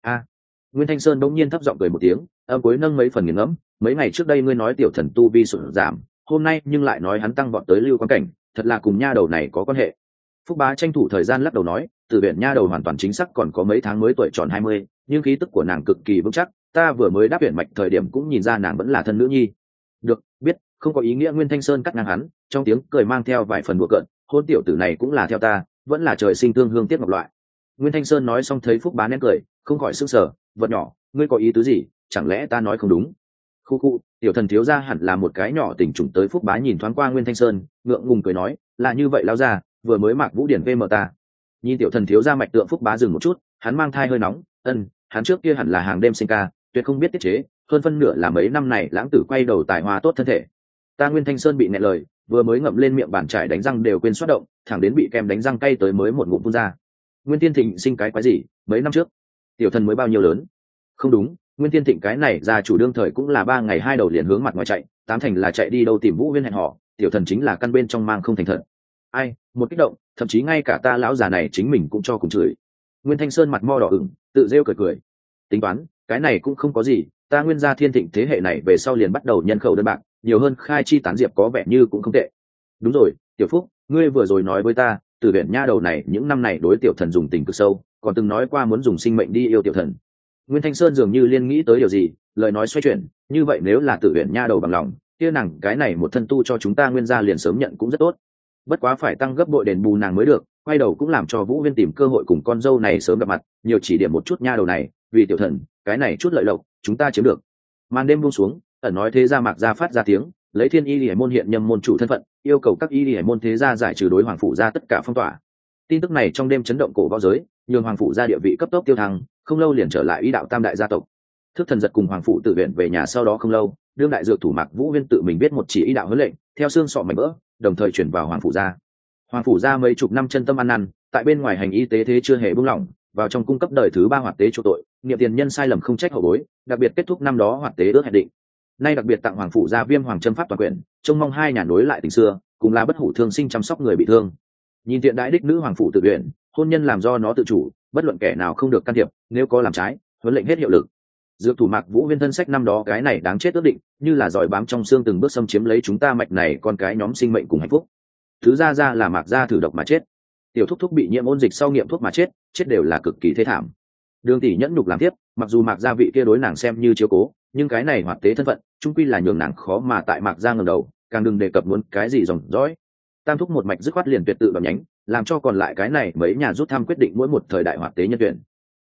Nguyên Thanh Sơn bỗng nhiên thấp giọng cười một tiếng, âm cuối nâng mấy phần nghiền ngẫm, mấy ngày trước đây ngươi nói tiểu thần tu vi sụt giảm, hôm nay nhưng lại nói hắn tăng vọt tới lưu quan cảnh, thật là cùng nha đầu này có quan hệ. Phúc Bá tranh thủ thời gian lắc đầu nói, Tử Viện nha đầu hoàn toàn chính xác còn có mấy tháng mới tuổi tròn 20, nhưng khí tức của nàng cực kỳ vững chắc, ta vừa mới đáp viện mạch thời điểm cũng nhìn ra nàng vẫn là thân nữ nhi. Được, biết, không có ý nghĩa. Nguyên Thanh Sơn cắt ngang hắn, trong tiếng cười mang theo vài phần đùa cợt, hôn tiểu tử này cũng là theo ta, vẫn là trời sinh tương hương tiếc ngọc loại. Nguyên Thanh Sơn nói xong thấy Phúc Bá nén cười, không khỏi sững sờ, vật nhỏ, ngươi có ý tứ gì, chẳng lẽ ta nói không đúng? Khu khu, tiểu thần thiếu gia hẳn là một cái nhỏ tình trùng. Tới Phúc Bá nhìn thoáng qua Nguyên Thanh Sơn, ngượng ngùng cười nói, là như vậy lao ra, vừa mới Mạc Vũ Điển VM ta. Nhìn tiểu thần thiếu gia mạch tượng. Phúc Bá dừng một chút, hắn mang thai hơi nóng, hắn trước kia hẳn là hàng đêm sinh ca, tuyệt không biết tiết chế, hơn phân nửa là mấy năm này lãng tử quay đầu tài hoa tốt thân thể. Ta Nguyên Thanh Sơn bị nghẹn lời, vừa mới ngậm lên miệng bàn trải đánh răng đều quên xoát động, thẳng đến bị kem đánh răng cay tới mới một ngụm phun ra. Nguyên Thiên Thịnh sinh cái quái gì, mấy năm trước tiểu thần mới bao nhiêu lớn? Không đúng, Nguyên Thiên Thịnh cái này ra chủ đương thời cũng là 3 ngày 2 đầu liền hướng mặt ngoài chạy, tám thành là chạy đi đâu tìm Vũ Huyên hẹn họ, tiểu thần chính là căn bên trong mang không thành thật. Ai, một kích động, thậm chí ngay cả ta lão già này chính mình cũng cho cùng chửi. Nguyên Thanh Sơn mặt mo đỏ ửng, tự rêu cười cười. Tính toán, cái này cũng không có gì, ta Nguyên gia Thiên Thịnh thế hệ này về sau liền bắt đầu nhân khẩu đơn bạc, nhiều hơn khai chi tán diệp có vẻ như cũng không tệ. Đúng rồi, Tiểu Phúc, ngươi vừa rồi nói với ta, Tử Viện nha đầu này những năm này đối tiểu thần dùng tình cực sâu, còn từng nói qua muốn dùng sinh mệnh đi yêu tiểu thần. Nguyên Thanh Sơn dường như liên nghĩ tới điều gì, lời nói xoay chuyển, như vậy nếu là Tử Viện nha đầu bằng lòng, kia nàng cái này một thân tu cho chúng ta Nguyên gia liền sớm nhận cũng rất tốt. Bất quá phải tăng gấp bội đền bù nàng mới được, quay đầu cũng làm cho Vũ Huyên tìm cơ hội cùng con dâu này sớm gặp mặt, nhiều chỉ điểm một chút nha đầu này, vì tiểu thần, cái này chút lợi lộc, chúng ta chiếm được. Màn đêm buông xuống, ẩn nói thế gia Mạc gia phát ra tiếng, lấy Thiên Y Liễu môn hiện nhâm môn chủ thân phận, yêu cầu các Y Liễu môn thế gia giải trừ đối hoàng phủ gia tất cả phong tỏa. Tin tức này trong đêm chấn động cổ võ giới, nhường hoàng phủ gia địa vị cấp tốc tiêu thăng, không lâu liền trở lại ý đạo tam đại gia tộc. Thức Thần Giật cùng hoàng phủ tự viện về nhà sau đó không lâu, đương đại dược thủ Mạc Vũ Huyên tự mình viết một chỉ ý đạo huấn lệnh, theo xương sọ mảnh vỡ, đồng thời chuyển vào hoàng phủ gia. Hoàng phủ gia mấy chục năm chân tâm ăn năn, tại bên ngoài hành y tế thế chưa hề buông lỏng, vào trong cung cấp đời thứ 3 hoạt tế chỗ tội, niệm tiền nhân sai lầm không trách hậu bối, đặc biệt kết thúc năm đó hoạt tế ước hẹn định. Nay đặc biệt tặng hoàng phủ gia Viêm Hoàng châm pháp toàn quyền, trông mong hai nhà nối lại tình xưa, cùng là bất hủ thương sinh chăm sóc người bị thương. Nhìn tiện đại đích nữ hoàng phủ tự nguyện, hôn nhân làm do nó tự chủ, bất luận kẻ nào không được can thiệp, nếu có làm trái, huấn lệnh hết hiệu lực. Dược thủ Mạc Vũ Huyên thân sách năm đó cái này đáng chết ước định, như là giỏi bám trong xương từng bước xâm chiếm lấy chúng ta mạch này con cái nhóm sinh mệnh cùng hạnh phúc. Thứ ra là Mạc gia thử độc mà chết, tiểu thúc thúc bị nhiễm ôn dịch sau nghiệm thuốc mà chết, chết đều là cực kỳ thê thảm. Đường tỷ nhẫn nhục làm tiếp, mặc dù Mạc gia vị kia đối nàng xem như chiếu cố, nhưng cái này hoạt tế thân phận, chung quy là nhường nàng khó mà tại Mạc gia ngẩng đầu, càng đừng đề cập muốn cái gì dòng dõi. Tam thúc một mạch dứt khoát liền tuyệt tự bẩm nhánh, làm cho còn lại cái này mấy nhà rút thăm quyết định mỗi một thời đại hoạt tế nhân tuyển.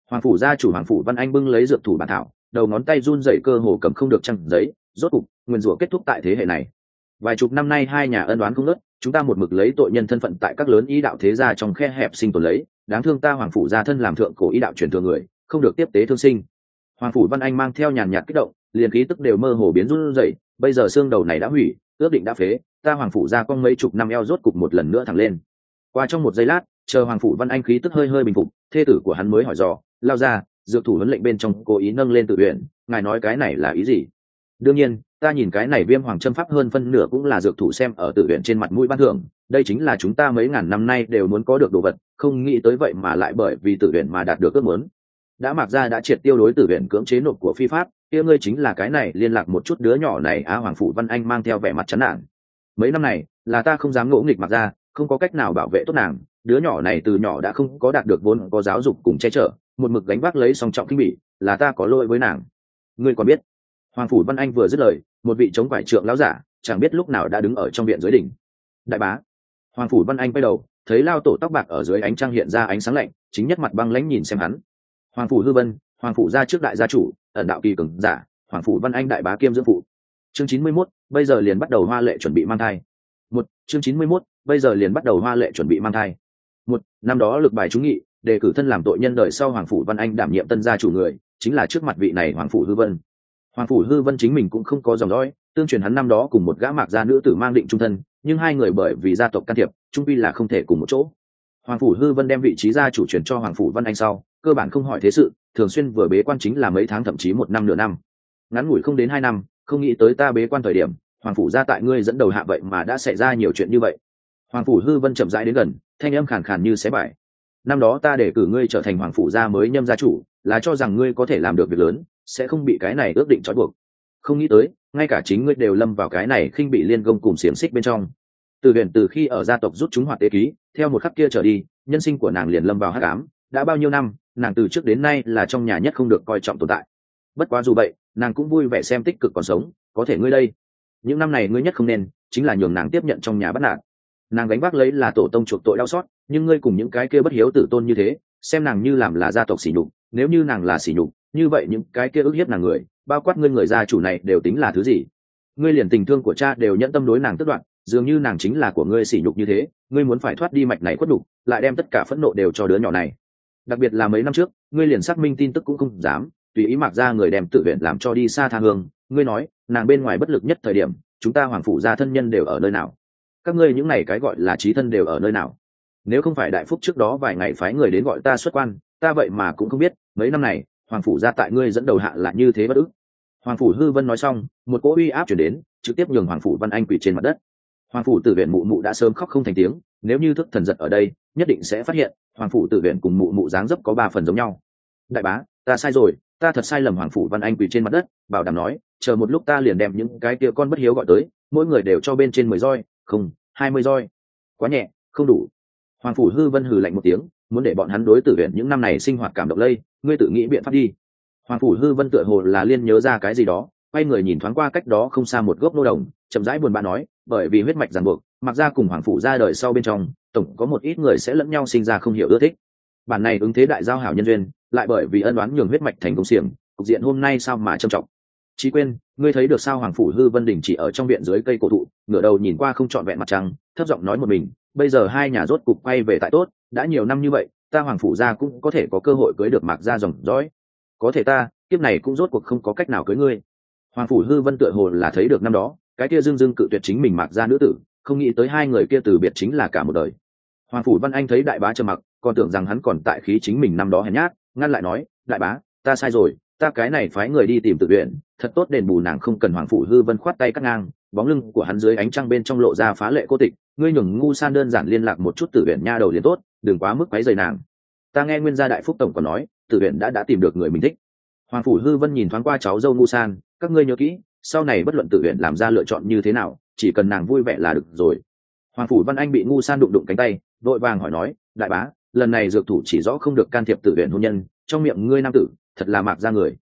Hoàng phủ gia chủ Hoàng phủ Văn Anh bưng lấy dược thủ bản thảo, đầu ngón tay run rẩy cơ hồ cầm không được trang giấy. Rốt cục nguyên rủa kết thúc tại thế hệ này. Vài chục năm nay hai nhà ân oán không ngớt, chúng ta một mực lấy tội nhân thân phận tại các lớn ý đạo thế gia trong khe hẹp sinh tồn lấy, đáng thương ta Hoàng phủ gia thân làm thượng cổ ý đạo truyền thừa người, không được tiếp tế thương sinh. Hoàng phủ Văn Anh mang theo nhàn nhạt kích động, liền khí tức đều mơ hồ biến run rẩy. Bây giờ xương đầu này đã hủy, ước định đã phế, ta Hoàng phủ gia con mấy chục năm eo rốt cục một lần nữa thẳng lên. Qua trong một giây lát, chờ Hoàng phủ Văn Anh khí tức hơi hơi bình phục, thê tử của hắn mới hỏi dò, lao ra, dược thủ huấn lệnh bên trong cố ý nâng lên tự uyển, ngài nói cái này là ý gì? Đương nhiên, ta nhìn cái này viêm hoàng châm pháp hơn phân nửa cũng là dược thủ xem ở tự uyển trên mặt mũi ban thưởng, đây chính là chúng ta mấy ngàn năm nay đều muốn có được đồ vật, không nghĩ tới vậy mà lại bởi vì tự uyển mà đạt được ước muốn. Đã mặc ra đã triệt tiêu đối tự uyển cưỡng chế nộp của phi pháp, kia ngươi chính là cái này liên lạc một chút đứa nhỏ này á. Hoàng phủ Văn Anh mang theo vẻ mặt chán nản. Mấy năm này là ta không dám ngỗ nghịch mặc ra, không có cách nào bảo vệ tốt nàng, đứa nhỏ này từ nhỏ đã không có đạt được vốn có giáo dục cùng che chở, một mực gánh vác lấy song trọng kinh bỉ, là ta có lỗi với nàng. Ngươi còn biết? Hoàng phủ Văn Anh vừa dứt lời, một vị chống quải trượng lão giả chẳng biết lúc nào đã đứng ở trong viện dưới đỉnh. Đại bá. Hoàng phủ Văn Anh quay đầu, thấy lao tổ tóc bạc ở dưới ánh trăng hiện ra ánh sáng lạnh, chính nhất mặt băng lãnh nhìn xem hắn. Hoàng phủ Hư Vân, Hoàng phủ gia trước đại gia chủ, ẩn đạo kỳ cường giả, Hoàng phủ Văn Anh đại bá kiêm dưỡng phụ. Chương 91, bây giờ liền bắt đầu hoa lệ chuẩn bị mang thai. Chương 91, bây giờ liền bắt đầu hoa lệ chuẩn bị mang thai. Năm đó lực bài trúng nghị, đề cử thân làm tội nhân đời sau Hoàng phủ Văn Anh đảm nhiệm tân gia chủ người, chính là trước mặt vị này Hoàng phủ Hư Vân. Hoàng phủ Hư Vân chính mình cũng không có dòng dõi, tương truyền hắn năm đó cùng một gã mạc gia nữ tử mang định trung thân, nhưng hai người bởi vì gia tộc can thiệp, chung quy là không thể cùng một chỗ. Hoàng phủ Hư Vân đem vị trí gia chủ chuyển cho Hoàng phủ Văn Anh sau, cơ bản không hỏi thế sự, thường xuyên vừa bế quan chính là mấy tháng thậm chí một năm nửa năm. Ngắn ngủi không đến 2 năm, không nghĩ tới ta bế quan thời điểm, Hoàng phủ gia tại ngươi dẫn đầu hạ vậy mà đã xảy ra nhiều chuyện như vậy. Hoàng phủ Hư Vân chậm rãi đến gần, thanh âm khàn khàn như xé bại. Năm đó ta để cử ngươi trở thành Hoàng phủ gia mới nhâm gia chủ, là cho rằng ngươi có thể làm được việc lớn, sẽ không bị cái này ước định trói buộc. Không nghĩ tới, ngay cả chính ngươi đều lâm vào cái này khinh bị liên gông cùng xiềng xích bên trong. Từ Huyền từ khi ở gia tộc rút chúng hoạt tế ký, theo một khắc kia trở đi, nhân sinh của nàng liền lâm vào hắc ám. Đã bao nhiêu năm, nàng từ trước đến nay là trong nhà nhất không được coi trọng tồn tại. Bất quá dù vậy, nàng cũng vui vẻ xem tích cực còn sống. Có thể ngươi đây, những năm này ngươi nhất không nên, chính là nhường nàng tiếp nhận trong nhà bắt nạt. Nàng gánh vác lấy là tổ tông chuộc tội đau xót, nhưng ngươi cùng những cái kia bất hiếu tử tôn như thế, xem nàng như làm là gia tộc sỉ nhục. Nếu như nàng là sỉ nhục, như vậy những cái kia ức hiếp nàng người, bao quát ngươi người gia chủ này đều tính là thứ gì? Ngươi liền tình thương của cha đều nhẫn tâm đối nàng tất đoạn, dường như nàng chính là của ngươi sỉ nhục như thế, ngươi muốn phải thoát đi mạch này khuất đủ, lại đem tất cả phẫn nộ đều cho đứa nhỏ này. Đặc biệt là mấy năm trước, ngươi liền xác minh tin tức cũng không dám, tùy ý mặc ra người đem tự viện làm cho đi xa tha hương. Ngươi nói, nàng bên ngoài bất lực nhất thời điểm, chúng ta Hoàng phủ gia thân nhân đều ở nơi nào? Các ngươi những này cái gọi là chí thân đều ở nơi nào? Nếu không phải đại phúc trước đó vài ngày phái người đến gọi ta xuất quan, ta vậy mà cũng không biết, mấy năm này, Hoàng phủ gia tại ngươi dẫn đầu hạ là như thế bất ức. Hoàng phủ Hư Vân nói xong, một cỗ uy áp chuyển đến, trực tiếp nhường Hoàng phủ Văn Anh quỳ trên mặt đất. Hoàng phủ Tử Viện mụ mụ đã sớm khóc không thành tiếng, nếu như thức thần giật ở đây, nhất định sẽ phát hiện Hoàng phủ Tử Viện cùng mụ mụ dáng dấp có 3 phần giống nhau. Đại bá, ta sai rồi, ta thật sai lầm. Hoàng phủ Văn Anh quỳ trên mặt đất, bảo đảm nói, chờ một lúc ta liền đem những cái kia con bất hiếu gọi tới, mỗi người đều cho bên trên 10 roi, không, 20 roi. Quá nhẹ, không đủ. Hoàng phủ Hư Vân hừ lạnh một tiếng, muốn để bọn hắn đối Tử Viện những năm này sinh hoạt cảm động lây, ngươi tự nghĩ biện pháp đi. Hoàng phủ Hư Vân tựa hồ là liên nhớ ra cái gì đó, quay người nhìn thoáng qua cách đó không xa một gốc nô đồng, chậm rãi buồn bã nói, bởi vì huyết mạch ràng buộc, mặc ra cùng Hoàng phủ ra đời sau bên trong, tổng có một ít người sẽ lẫn nhau sinh ra không hiểu ưa thích. Bản này ứng thế đại giao hảo nhân duyên, lại bởi vì ân oán nhường huyết mạch thành công xiềng, cục diện hôm nay sao mà trầm trọng. Chí quên, ngươi thấy được sao? Hoàng phủ Hư Vân đình chỉ ở trong viện dưới cây cổ thụ, ngửa đầu nhìn qua không trọn vẹn mặt trăng, thấp giọng nói một mình, bây giờ hai nhà rốt cục quay về tại tốt, đã nhiều năm như vậy, ta Hoàng phủ gia cũng có thể có cơ hội cưới được Mạc gia dòng dõi. Có thể ta, kiếp này cũng rốt cuộc không có cách nào cưới ngươi. Hoàng phủ Hư Vân tựa hồ là thấy được năm đó, cái kia dưng dưng cự tuyệt chính mình Mạc gia nữ tử, không nghĩ tới hai người kia từ biệt chính là cả một đời. Hoàng phủ Văn Anh thấy đại bá trầm mặc, còn tưởng rằng hắn còn tại khí chính mình năm đó hèn nhát, ngăn lại nói, đại bá, ta sai rồi, ta cái này phái người đi tìm Tự Uyển, thật tốt đền bù nàng không cần. Hoàng phủ Hư Vân khoát tay cắt ngang, bóng lưng của hắn dưới ánh trăng bên trong lộ ra phá lệ cô tịch, ngươi nhường ngu san đơn giản liên lạc một chút Tự Uyển nha đầu liền tốt, đừng quá mức quấy rầy nàng. Ta nghe Nguyên gia đại phúc tổng còn nói, Tự Uyển đã tìm được người mình thích. Hoàng phủ Hư Vân nhìn thoáng qua cháu dâu ngu san, các ngươi nhớ kỹ, sau này bất luận Tự Uyển làm ra lựa chọn như thế nào, chỉ cần nàng vui vẻ là được rồi. Hoàng phủ Văn Anh bị ngu san đụng đụng cánh tay, đội vàng hỏi nói, đại bá, lần này dược thủ chỉ rõ không được can thiệp Tự Uyển hôn nhân, trong miệng ngươi nam tử thật là Mạc gia người.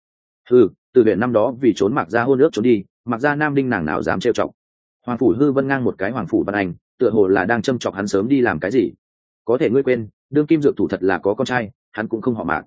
Tự Uyển năm đó vì trốn Mạc gia hôn ước trốn đi, Mạc gia nam đinh nàng nào dám trêu chọc. Hoàng phủ Hư Vân ngang một cái Hoàng phủ Văn Anh, tựa hồ là đang châm chọc hắn sớm đi làm cái gì. Có thể ngươi quên, đương kim dược thủ thật là có con trai, hắn cũng không họ Mạc.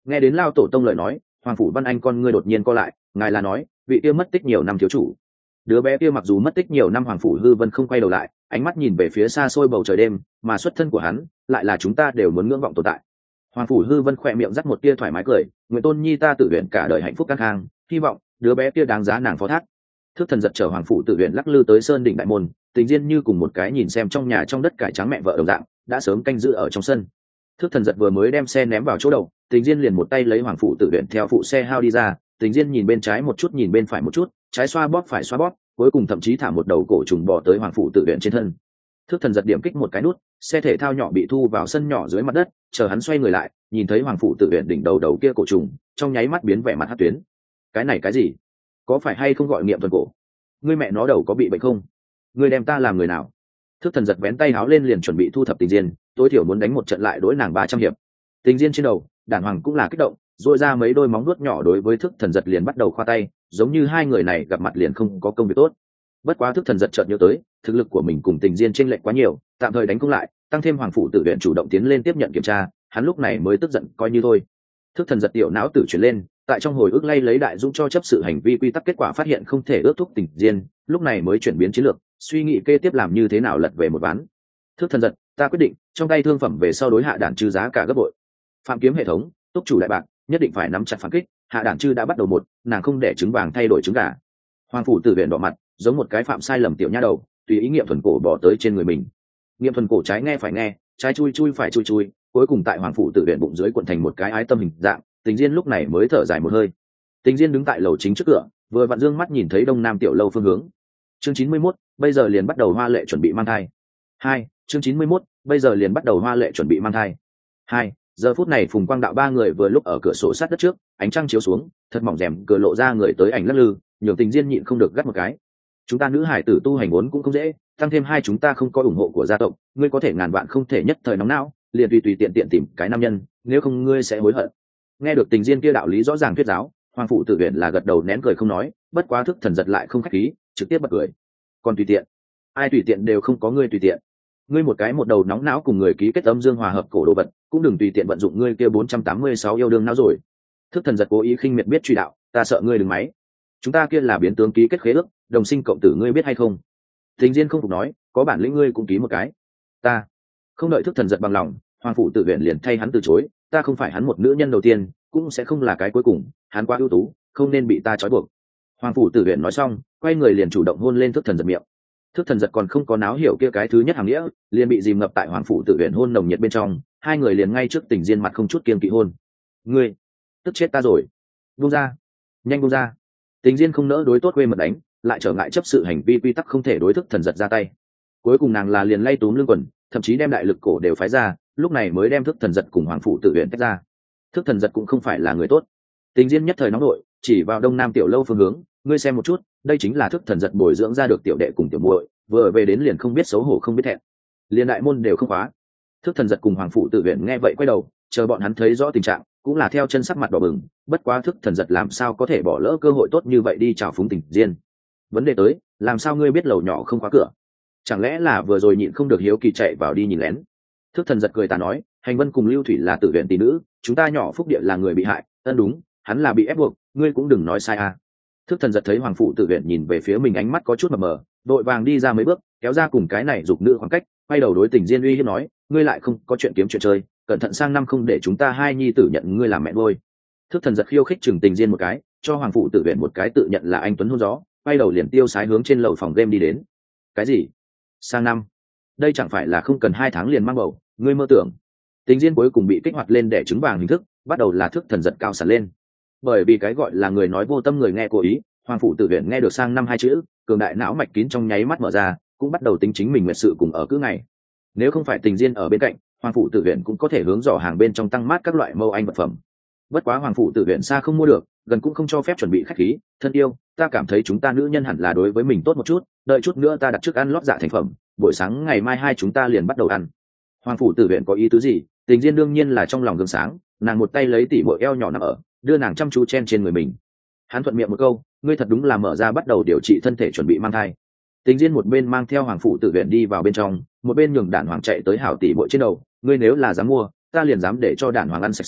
Nghe đến Lao tổ tông lời nói, Hoàng phủ Văn Anh con ngươi đột nhiên co lại, ngài là nói vị kia mất tích nhiều năm thiếu chủ? Đứa bé kia mặc dù mất tích nhiều năm, Hoàng phủ Hư Vân không quay đầu lại, ánh mắt nhìn về phía xa xôi bầu trời đêm, mà xuất thân của hắn lại là chúng ta đều muốn ngưỡng vọng tồn tại. Hoàng phủ Hư Vân khỏe miệng dắt một tia thoải mái cười, nguyện tôn nhi ta tự nguyện cả đời hạnh phúc căng khang, hy vọng đứa bé kia đáng giá nàng phó thác. Thức thần giật chở Hoàng phủ tự nguyện lắc lư tới sơn đỉnh đại môn, Tình Diên như cùng một cái nhìn xem trong nhà trong đất cải trắng mẹ vợ đồng dạng, đã sớm canh giữ ở trong sân. Thức thần giật vừa mới đem xe ném vào chỗ đầu, Tình Diên liền một tay lấy Hoàng phủ tự nguyện theo phụ xe hao đi ra. Tình Diên nhìn bên trái một chút, nhìn bên phải một chút, trái xoa bóp phải xoa bóp, cuối cùng thậm chí thả một đầu cổ trùng bò tới Hoàng phủ tự nguyện trên thân. Thức thần giật điểm kích một cái nút, xe thể thao nhỏ bị thu vào sân nhỏ dưới mặt đất, chờ hắn xoay người lại, nhìn thấy Hoàng phủ tự nguyện đỉnh đầu kia cổ trùng, trong nháy mắt biến vẻ mặt hắc tuyến. Cái này cái gì? Có phải hay không gọi nghiệm tuần cổ? Ngươi mẹ nó đầu có bị bệnh không? Ngươi đem ta làm người nào? Thức thần giật vén tay háo lên liền chuẩn bị thu thập Tình Diên, tối thiểu muốn đánh một trận lại đối nàng 300 hiệp. Tình Diên trên đầu, Đản Hoàng cũng là kích động, dội ra mấy đôi móng vuốt nhỏ đối với Thức thần giật liền bắt đầu khoa tay, giống như hai người này gặp mặt liền không có công việc tốt. Bất quá Thức thần giật chợt nhớ tới, thực lực của mình cùng Tình Diên chênh lệch quá nhiều, tạm thời đánh không lại, tăng thêm Hoàng phủ tự viện chủ động tiến lên tiếp nhận kiểm tra, hắn lúc này mới tức giận coi như thôi. Thức thần giật tiểu não tử chuyển lên, tại trong hồi ức lay lấy Đại Dũng cho chấp sự hành vi quy tắc, kết quả phát hiện không thể ước thúc Tình Diên, lúc này mới chuyển biến chiến lược, suy nghĩ kế tiếp làm như thế nào lật về một ván. Thức thần giật, ta quyết định, trong tay thương phẩm về sau đối hạ đản trừ giá cả gấp bội. Phạm kiếm hệ thống, túc chủ đại bạc, nhất định phải nắm chặt phản kích, hạ đản trừ đã bắt đầu một, nàng không để trứng vàng thay đổi trứng gà. Hoàng phủ tử viện đỏ mặt, giống một cái phạm sai lầm tiểu nha đầu, tùy ý nghiệm thuần cổ bỏ tới trên người mình. Nghiệm thuần cổ trái nghe phải nghe, trái chui chui phải chui chui, cuối cùng tại Hoàng phủ tử viện bụng dưới cuộn thành một cái ái tâm hình dạng. Tình Diên lúc này mới thở dài một hơi. Tình Diên đứng tại lầu chính trước cửa, vừa vặn dương mắt nhìn thấy đông nam tiểu lâu phương hướng. Chương 91, bây giờ liền bắt đầu hoa lệ chuẩn bị mang thai. 2, chương 91, bây giờ liền bắt đầu hoa lệ chuẩn bị mang thai. 2, giờ phút này Phùng Quang Đạo ba người vừa lúc ở cửa sổ sát đất trước, ánh trăng chiếu xuống, thật mỏng rèm cửa lộ ra người tới ảnh lắc lư, nhường Tình Diên nhịn không được gắt một cái. Chúng ta nữ hải tử tu hành vốn cũng không dễ, tăng thêm hai chúng ta không có ủng hộ của gia tộc, ngươi có thể ngàn vạn không thể nhất thời nóng não, liền tùy tùy tiện tiện tìm cái nam nhân, nếu không ngươi sẽ hối hận. Nghe được Tình Diên kia đạo lý rõ ràng thuyết giáo, Hoàng phủ tự viện là gật đầu nén cười không nói, bất quá Thức thần giật lại không khách khí, trực tiếp bật cười. Còn tùy tiện? Ai tùy tiện đều không có ngươi tùy tiện. Ngươi một cái một đầu nóng não cùng người ký kết âm dương hòa hợp cổ đồ vật, cũng đừng tùy tiện vận dụng ngươi kia 486 yêu đương não rồi. Thức thần giật cố ý khinh miệt biết truy đạo, ta sợ ngươi đừng máy. Chúng ta kia là biến tướng ký kết khế ước, đồng sinh cộng tử, ngươi biết hay không? Tình Diên không phục nói, có bản lĩnh ngươi cũng ký một cái. Ta không đợi Thức thần giật bằng lòng, Hoàng phủ tự viện liền thay hắn từ chối, ta không phải hắn một nữ nhân đầu tiên, cũng sẽ không là cái cuối cùng, hắn quá ưu tú, không nên bị ta trói buộc. Hoàng phủ tử viện nói xong, quay người liền chủ động hôn lên Thức thần giật miệng. Thức thần giật còn không có náo hiểu kia cái thứ nhất hàng nghĩa, liền bị dìm ngập tại Hoàng phủ tử viện hôn nồng nhiệt bên trong, hai người liền ngay trước Tình Diên mặt không chút kiêng kỵ hôn. Ngươi tức chết ta rồi, buông ra, nhanh buông ra. Tình Diên không nỡ đối tốt quê mật đánh, lại trở ngại chấp sự hành vi quy tắc không thể đối Thức thần giật ra tay. Cuối cùng nàng là liền lay túm lưng quần, thậm chí đem đại lực cổ đều phái ra, lúc này mới đem Thức thần giật cùng Hoàng phủ tự viện tách ra. Thức thần giật cũng không phải là người tốt. Tình Diên nhất thời nóng nội, chỉ vào đông nam tiểu lâu phương hướng, ngươi xem một chút, đây chính là Thức thần giật bồi dưỡng ra được tiểu đệ cùng tiểu muội, vừa về đến liền không biết xấu hổ không biết thẹn, liền đại môn đều không khóa. Thức thần giật cùng Hoàng phủ tự viện nghe vậy quay đầu, chờ bọn hắn thấy rõ tình trạng, cũng là theo chân sắc mặt đỏ bừng. Bất quá Thức thần giật làm sao có thể bỏ lỡ cơ hội tốt như vậy đi chào phúng Tình Diên. Vấn đề tới, làm sao ngươi biết lầu nhỏ không khóa cửa? Chẳng lẽ là vừa rồi nhịn không được hiếu kỳ chạy vào đi nhìn lén? Thức thần giật cười ta nói, Hành Vân cùng Lưu Thủy là tự viện tỷ nữ, chúng ta nhỏ Phúc Địa là người bị hại. Đúng, hắn là bị ép buộc, ngươi cũng đừng nói sai à. Thức thần giật thấy Hoàng phủ tự viện nhìn về phía mình ánh mắt có chút mờ mờ, đội vàng đi ra mấy bước, kéo ra cùng cái này giục nữ khoảng cách, quay đầu đối Tình Diên uy hiếp nói, ngươi lại không có chuyện kiếm chuyện chơi, cẩn thận sang năm không để chúng ta hai nhi tử nhận ngươi làm mẹ nuôi. Thức thần giật khiêu khích chừng Tình Diên một cái, cho Hoàng phủ tự viện một cái tự nhận là anh tuấn hôn gió, quay đầu liền tiêu sái hướng trên lầu phòng game đi đến. Cái gì? Sang năm? Đây chẳng phải là không cần 2 tháng liền mang bầu, ngươi mơ tưởng. Tình Diên cuối cùng bị kích hoạt lên để trứng vàng hình thức, bắt đầu là Thức thần giật cao sản lên. Bởi vì cái gọi là người nói vô tâm người nghe cố ý, Hoàng phủ tự viện nghe được sang năm 2 chữ, cường đại não mạch kín trong nháy mắt mở ra, cũng bắt đầu tính chính mình nguyệt sự cùng ở cứ ngày. Nếu không phải Tình Diên ở bên cạnh, Hoàng phủ tự viện cũng có thể hướng dò hàng bên trong tăng mát các loại mâu anh vật phẩm. Bất quá Hoàng phủ tự viện xa không mua được, gần cũng không cho phép chuẩn bị khách khí. Thân yêu, ta cảm thấy chúng ta nữ nhân hẳn là đối với mình tốt một chút, đợi chút nữa ta đặt trước ăn lót dạ thành phẩm, buổi sáng ngày mai hai chúng ta liền bắt đầu ăn. Hoàng phủ tự viện có ý tứ gì? Tình Diên đương nhiên là trong lòng gương sáng, nàng một tay lấy tỉ bội eo nhỏ nằm ở, đưa nàng chăm chú chen trên người mình. Hắn thuận miệng một câu, ngươi thật đúng là mở ra bắt đầu điều trị thân thể chuẩn bị mang thai. Tình Diên một bên mang theo Hoàng phủ tự viện đi vào bên trong, một bên nhường Đản Hoàng chạy tới hảo tỉ bội trên đầu, ngươi nếu là dám mua, ta liền dám để cho Đản Hoàng ăn sạch sẽ,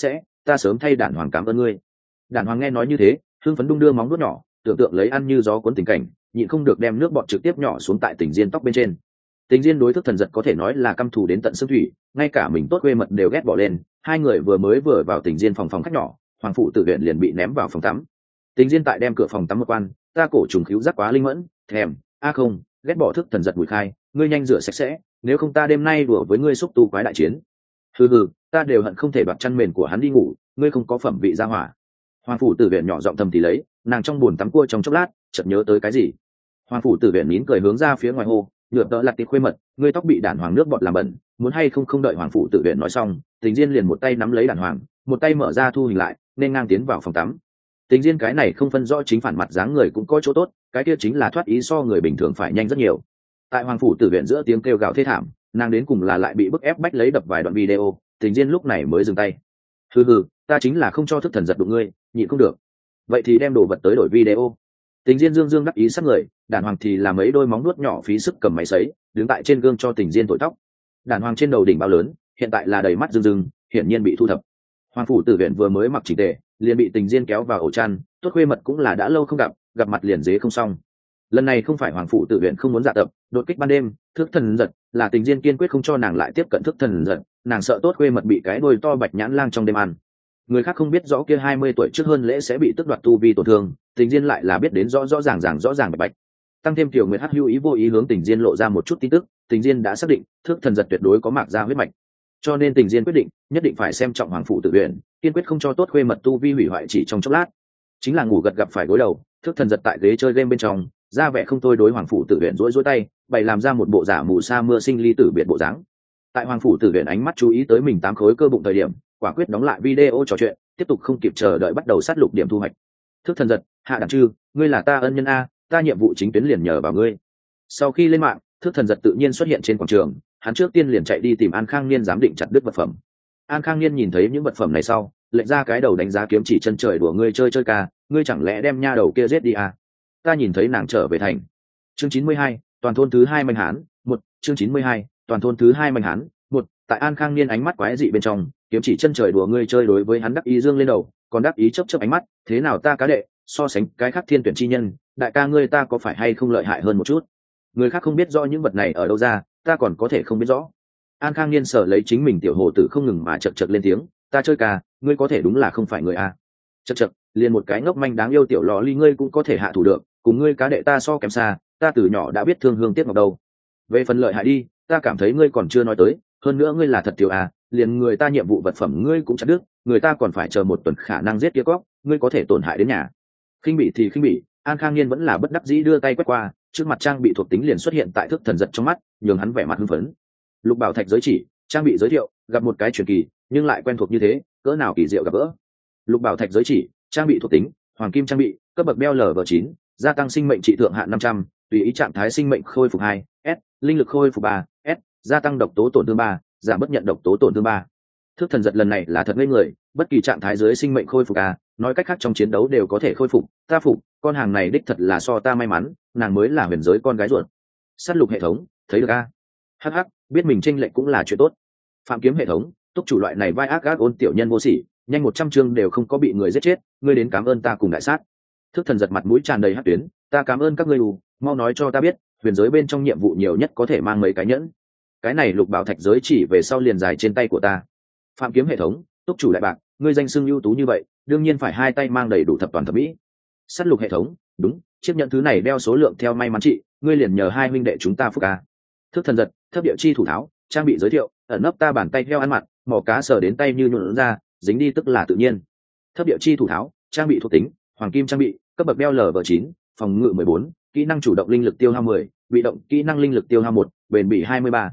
ta sớm thay đản hoàng cảm ơn ngươi. Đản hoàng nghe nói như thế hưng phấn đung đưa móng vuốt nhỏ, tưởng tượng lấy ăn như gió cuốn tình cảnh, nhịn không được đem nước bọt trực tiếp nhỏ xuống tại Tình Diên tóc bên trên. Tình Diên đối Thức Thần Giật có thể nói là căm thù đến tận xương thủy, ngay cả mình tốt quê mật đều ghét bỏ lên. Hai người vừa vào Tình Diên phòng khách nhỏ, hoàng phụ tự viện liền bị ném vào phòng tắm. Tình Diên tại đem cửa phòng tắm một quan, ta cổ trùng khiếu giác quá linh mẫn, thèm, không, ghét bỏ Thức Thần Giật Bùi Khai, ngươi nhanh rửa sạch sẽ, nếu không ta đêm nay đùa với ngươi xúc tu quái đại chiến. Hừ, ta đều hận không thể đoạt chăn mền của hắn đi ngủ, ngươi không có phẩm vị ra hỏa. Hoàng phủ tử viện nhỏ giọng thầm thì lấy, nàng trong bồn tắm cua trong chốc lát chợt nhớ tới cái gì. Hoàng phủ tử viện nín cười hướng ra phía ngoài hồ, nhựa đỡ lặt tịt khuê mật, ngươi tóc bị đản hoàng nước bọt làm bẩn, muốn hay không. Không đợi hoàng phủ tử viện nói xong, Tình Diên liền một tay nắm lấy đản hoàng, một tay mở ra thu hình lại, nên ngang tiến vào phòng tắm. Tình Diên cái này không phân rõ chính phản mặt dáng người cũng có chỗ tốt, cái kia chính là thoát ý so người bình thường phải nhanh rất nhiều. Tại hoàng phủ tử viện giữa tiếng kêu gào thê thảm, nàng đến cùng là lại bị bức ép bách lấy đập vài đoạn video, Tình Diên lúc này mới dừng tay. Hừ, ta chính là không cho Thức Thần Giật đụng ngươi, nhịn không được. Vậy thì đem đồ vật tới đổi video. Tình Diên dương dương đắc ý sắc người, đản hoàng thì làm mấy đôi móng nuốt nhỏ phí sức cầm máy sấy, đứng tại trên gương cho Tình Diên thổi tóc. Đản hoàng trên đầu đỉnh bao lớn, hiện tại là đầy mắt rưng rưng, hiển nhiên bị thu thập. Hoàng phủ tử viện vừa mới mặc chỉnh tề, liền bị Tình Diên kéo vào ổ chăn, tốt khuê mật cũng là đã lâu không gặp mặt liền dế không xong. Lần này không phải hoàng phủ tử viện không muốn dạ tập, đột kích ban đêm, Thức Thần Giật, là Tình Diên kiên quyết không cho nàng lại tiếp cận Thức Thần Giật, nàng sợ tốt khuê mật bị cái đôi to bạch nhãn lang trong đêm ăn. Người khác không biết rõ kia 20 tuổi trước hơn lễ sẽ bị tước đoạt tu vi tổn thương, Tình Diên lại là biết đến rõ ràng bạch. Tăng thêm Tiểu Nguyệt Hắc hữu ý vô ý hướng Tình Diên lộ ra một chút tin tức, Tình Diên đã xác định Thức Thần Giật tuyệt đối có mạc gia huyết mạch, cho nên Tình Diên quyết định nhất định phải xem trọng hoàng phủ tự viện, kiên quyết không cho tốt khuê mật tu vi hủy hoại chỉ trong chốc lát. Chính là ngủ gật gặp phải gối đầu, Thức Thần Giật tại ghế chơi game bên trong ra vẻ không thôi đối hoàng phủ tự viện rối tay, bày làm ra một bộ giả mù sa mưa sinh ly tử biệt bộ dáng. Tại hoàng phủ tử viện ánh mắt chú ý tới mình 8 khối cơ bụng thời điểm, quả quyết đóng lại video trò chuyện, tiếp tục không kịp chờ đợi bắt đầu sát lục điểm thu hoạch. Thức Thần Giật, hạ đẳng chư, ngươi là ta ân nhân a, ta nhiệm vụ chính tuyến liền nhờ vào ngươi. Sau khi lên mạng, Thức Thần Giật tự nhiên xuất hiện trên quảng trường, hắn trước tiên liền chạy đi tìm An Khang Niên giám định chặt đứt vật phẩm. An Khang Niên nhìn thấy những vật phẩm này sau, lệnh ra cái đầu đánh giá kiếm chỉ chân trời đùa ngươi chơi ca, ngươi chẳng lẽ đem nha đầu kia giết đi à? Ta nhìn thấy nàng trở về thành. Chương 92, toàn thôn thứ 2 manh hán, 1, chương 92, toàn thôn thứ 2 manh hán, 1, tại An Khang Niên ánh mắt quái dị bên trong, kiếm chỉ chân trời đùa ngươi chơi đối với hắn đắc ý dương lên đầu, còn đắc ý chớp ánh mắt, thế nào ta cá đệ, so sánh cái khác thiên tuyển chi nhân, đại ca ngươi ta có phải hay không lợi hại hơn một chút? Người khác không biết rõ những vật này ở đâu ra, ta còn có thể không biết rõ. An Khang Niên sở lấy chính mình tiểu hồ tử không ngừng mà chật lên tiếng, ta chơi ca, ngươi có thể đúng là không phải người a. Chật, liền một cái ngốc manh đáng yêu tiểu lò ly ngươi cũng có thể hạ thủ được, cùng ngươi cá đệ ta so kém xa, ta từ nhỏ đã biết thương hương tiếc ngọc đâu. Về phần lợi hại đi, ta cảm thấy ngươi còn chưa nói tới, hơn nữa ngươi là thật tiểu à, liền người ta nhiệm vụ vật phẩm ngươi cũng chặt đứt, người ta còn phải chờ một tuần khả năng giết kia cóc, ngươi có thể tổn hại đến nhà. Khinh bị thì khinh bị, An Khang Niên vẫn là bất đắc dĩ đưa tay quét qua, trước mặt trang bị thuộc tính liền xuất hiện tại Thức Thần Giật trong mắt, nhường hắn vẻ mặt hưng phấn. Lục bảo thạch giới chỉ, trang bị giới thiệu, gặp một cái truyền kỳ, nhưng lại quen thuộc như thế, cỡ nào kỳ diệu gặp gỡ. Lục bảo thạch giới chỉ, trang bị thuộc tính, hoàng kim trang bị, cấp bậc beo LV9, gia tăng sinh mệnh trị thượng hạn 500, tùy ý trạng thái sinh mệnh khôi phục 2, S, linh lực khôi phục 3, S, gia tăng độc tố tổn thương 3, giảm bất nhận độc tố tổn thương 3. Thức Thần Giật lần này là thật ngây người, bất kỳ trạng thái dưới sinh mệnh khôi phục nói cách khác trong chiến đấu đều có thể khôi phục, ta phục, con hàng này đích thật là so ta may mắn, nàng mới là huyền giới con gái ruột. Sát lục hệ thống, thấy được a? Hắc, biết mình chênh lệch cũng là chuyện tốt. Phạm kiếm hệ thống, túc chủ loại này vai ác gác ôn tiểu nhân vô sỉ, nhanh 100 chương đều không có bị người giết chết, ngươi đến cảm ơn ta cùng đại sát. Thức Thần Giật mặt mũi tràn đầy hắc tuyến, ta cảm ơn các ngươi đủ, mau nói cho ta biết, huyền giới bên trong nhiệm vụ nhiều nhất có thể mang mấy cái nhẫn. Cái này lục bảo thạch giới chỉ về sau liền dài trên tay của ta. Phạm kiếm hệ thống, túc chủ đại bạc, ngươi danh xưng ưu tú như vậy, đương nhiên phải hai tay mang đầy đủ thập toàn thập mỹ. Sát lục hệ thống, đúng, chiếc nhẫn thứ này đeo số lượng theo may mắn trị, ngươi liền nhờ hai huynh đệ chúng ta phúc ca. Thức Thần Giật, thấp địa chi thủ tháo, trang bị giới thiệu, ẩn nấp ta bàn tay theo ăn mặn, mỏ cá sờ đến tay như nhuộn ra, dính đi tức là tự nhiên. Thấp địa chi thủ tháo, trang bị thuộc tính, hoàng kim trang bị, cấp bậc đeo LV9, phòng ngự 14, kỹ năng chủ động linh lực tiêu hao 10, bị động kỹ năng linh lực tiêu hao 1, bền bỉ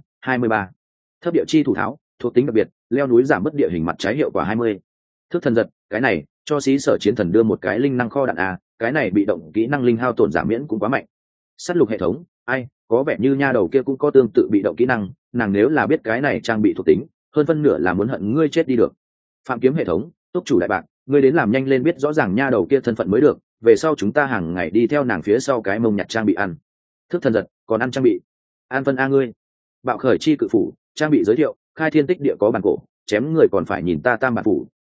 23. Thấp địa chi thủ tháo, thuộc tính đặc biệt, leo núi giảm bất địa hình mặt trái hiệu quả 20. Thức Thần Giật, cái này cho xí sở chiến thần đưa một cái linh năng kho đạn cái này bị động kỹ năng linh hao tổn giảm miễn cũng quá mạnh. Sát lục hệ thống, ai, có vẻ như nha đầu kia cũng có tương tự bị động kỹ năng, nàng nếu là biết cái này trang bị thuộc tính, hơn phân nửa là muốn hận ngươi chết đi được. Phạm kiếm hệ thống, túc chủ đại bạc, ngươi đến làm nhanh lên biết rõ ràng nha đầu kia thân phận mới được, về sau chúng ta hàng ngày đi theo nàng phía sau cái mông nhặt trang bị ăn. Thức Thần Giật, còn ăn trang bị? An phân a ngươi. Bạo khởi chi cự phủ, trang bị giới thiệu, khai thiên tích địa có bản cổ, chém người còn phải nhìn ta tam bản phủ,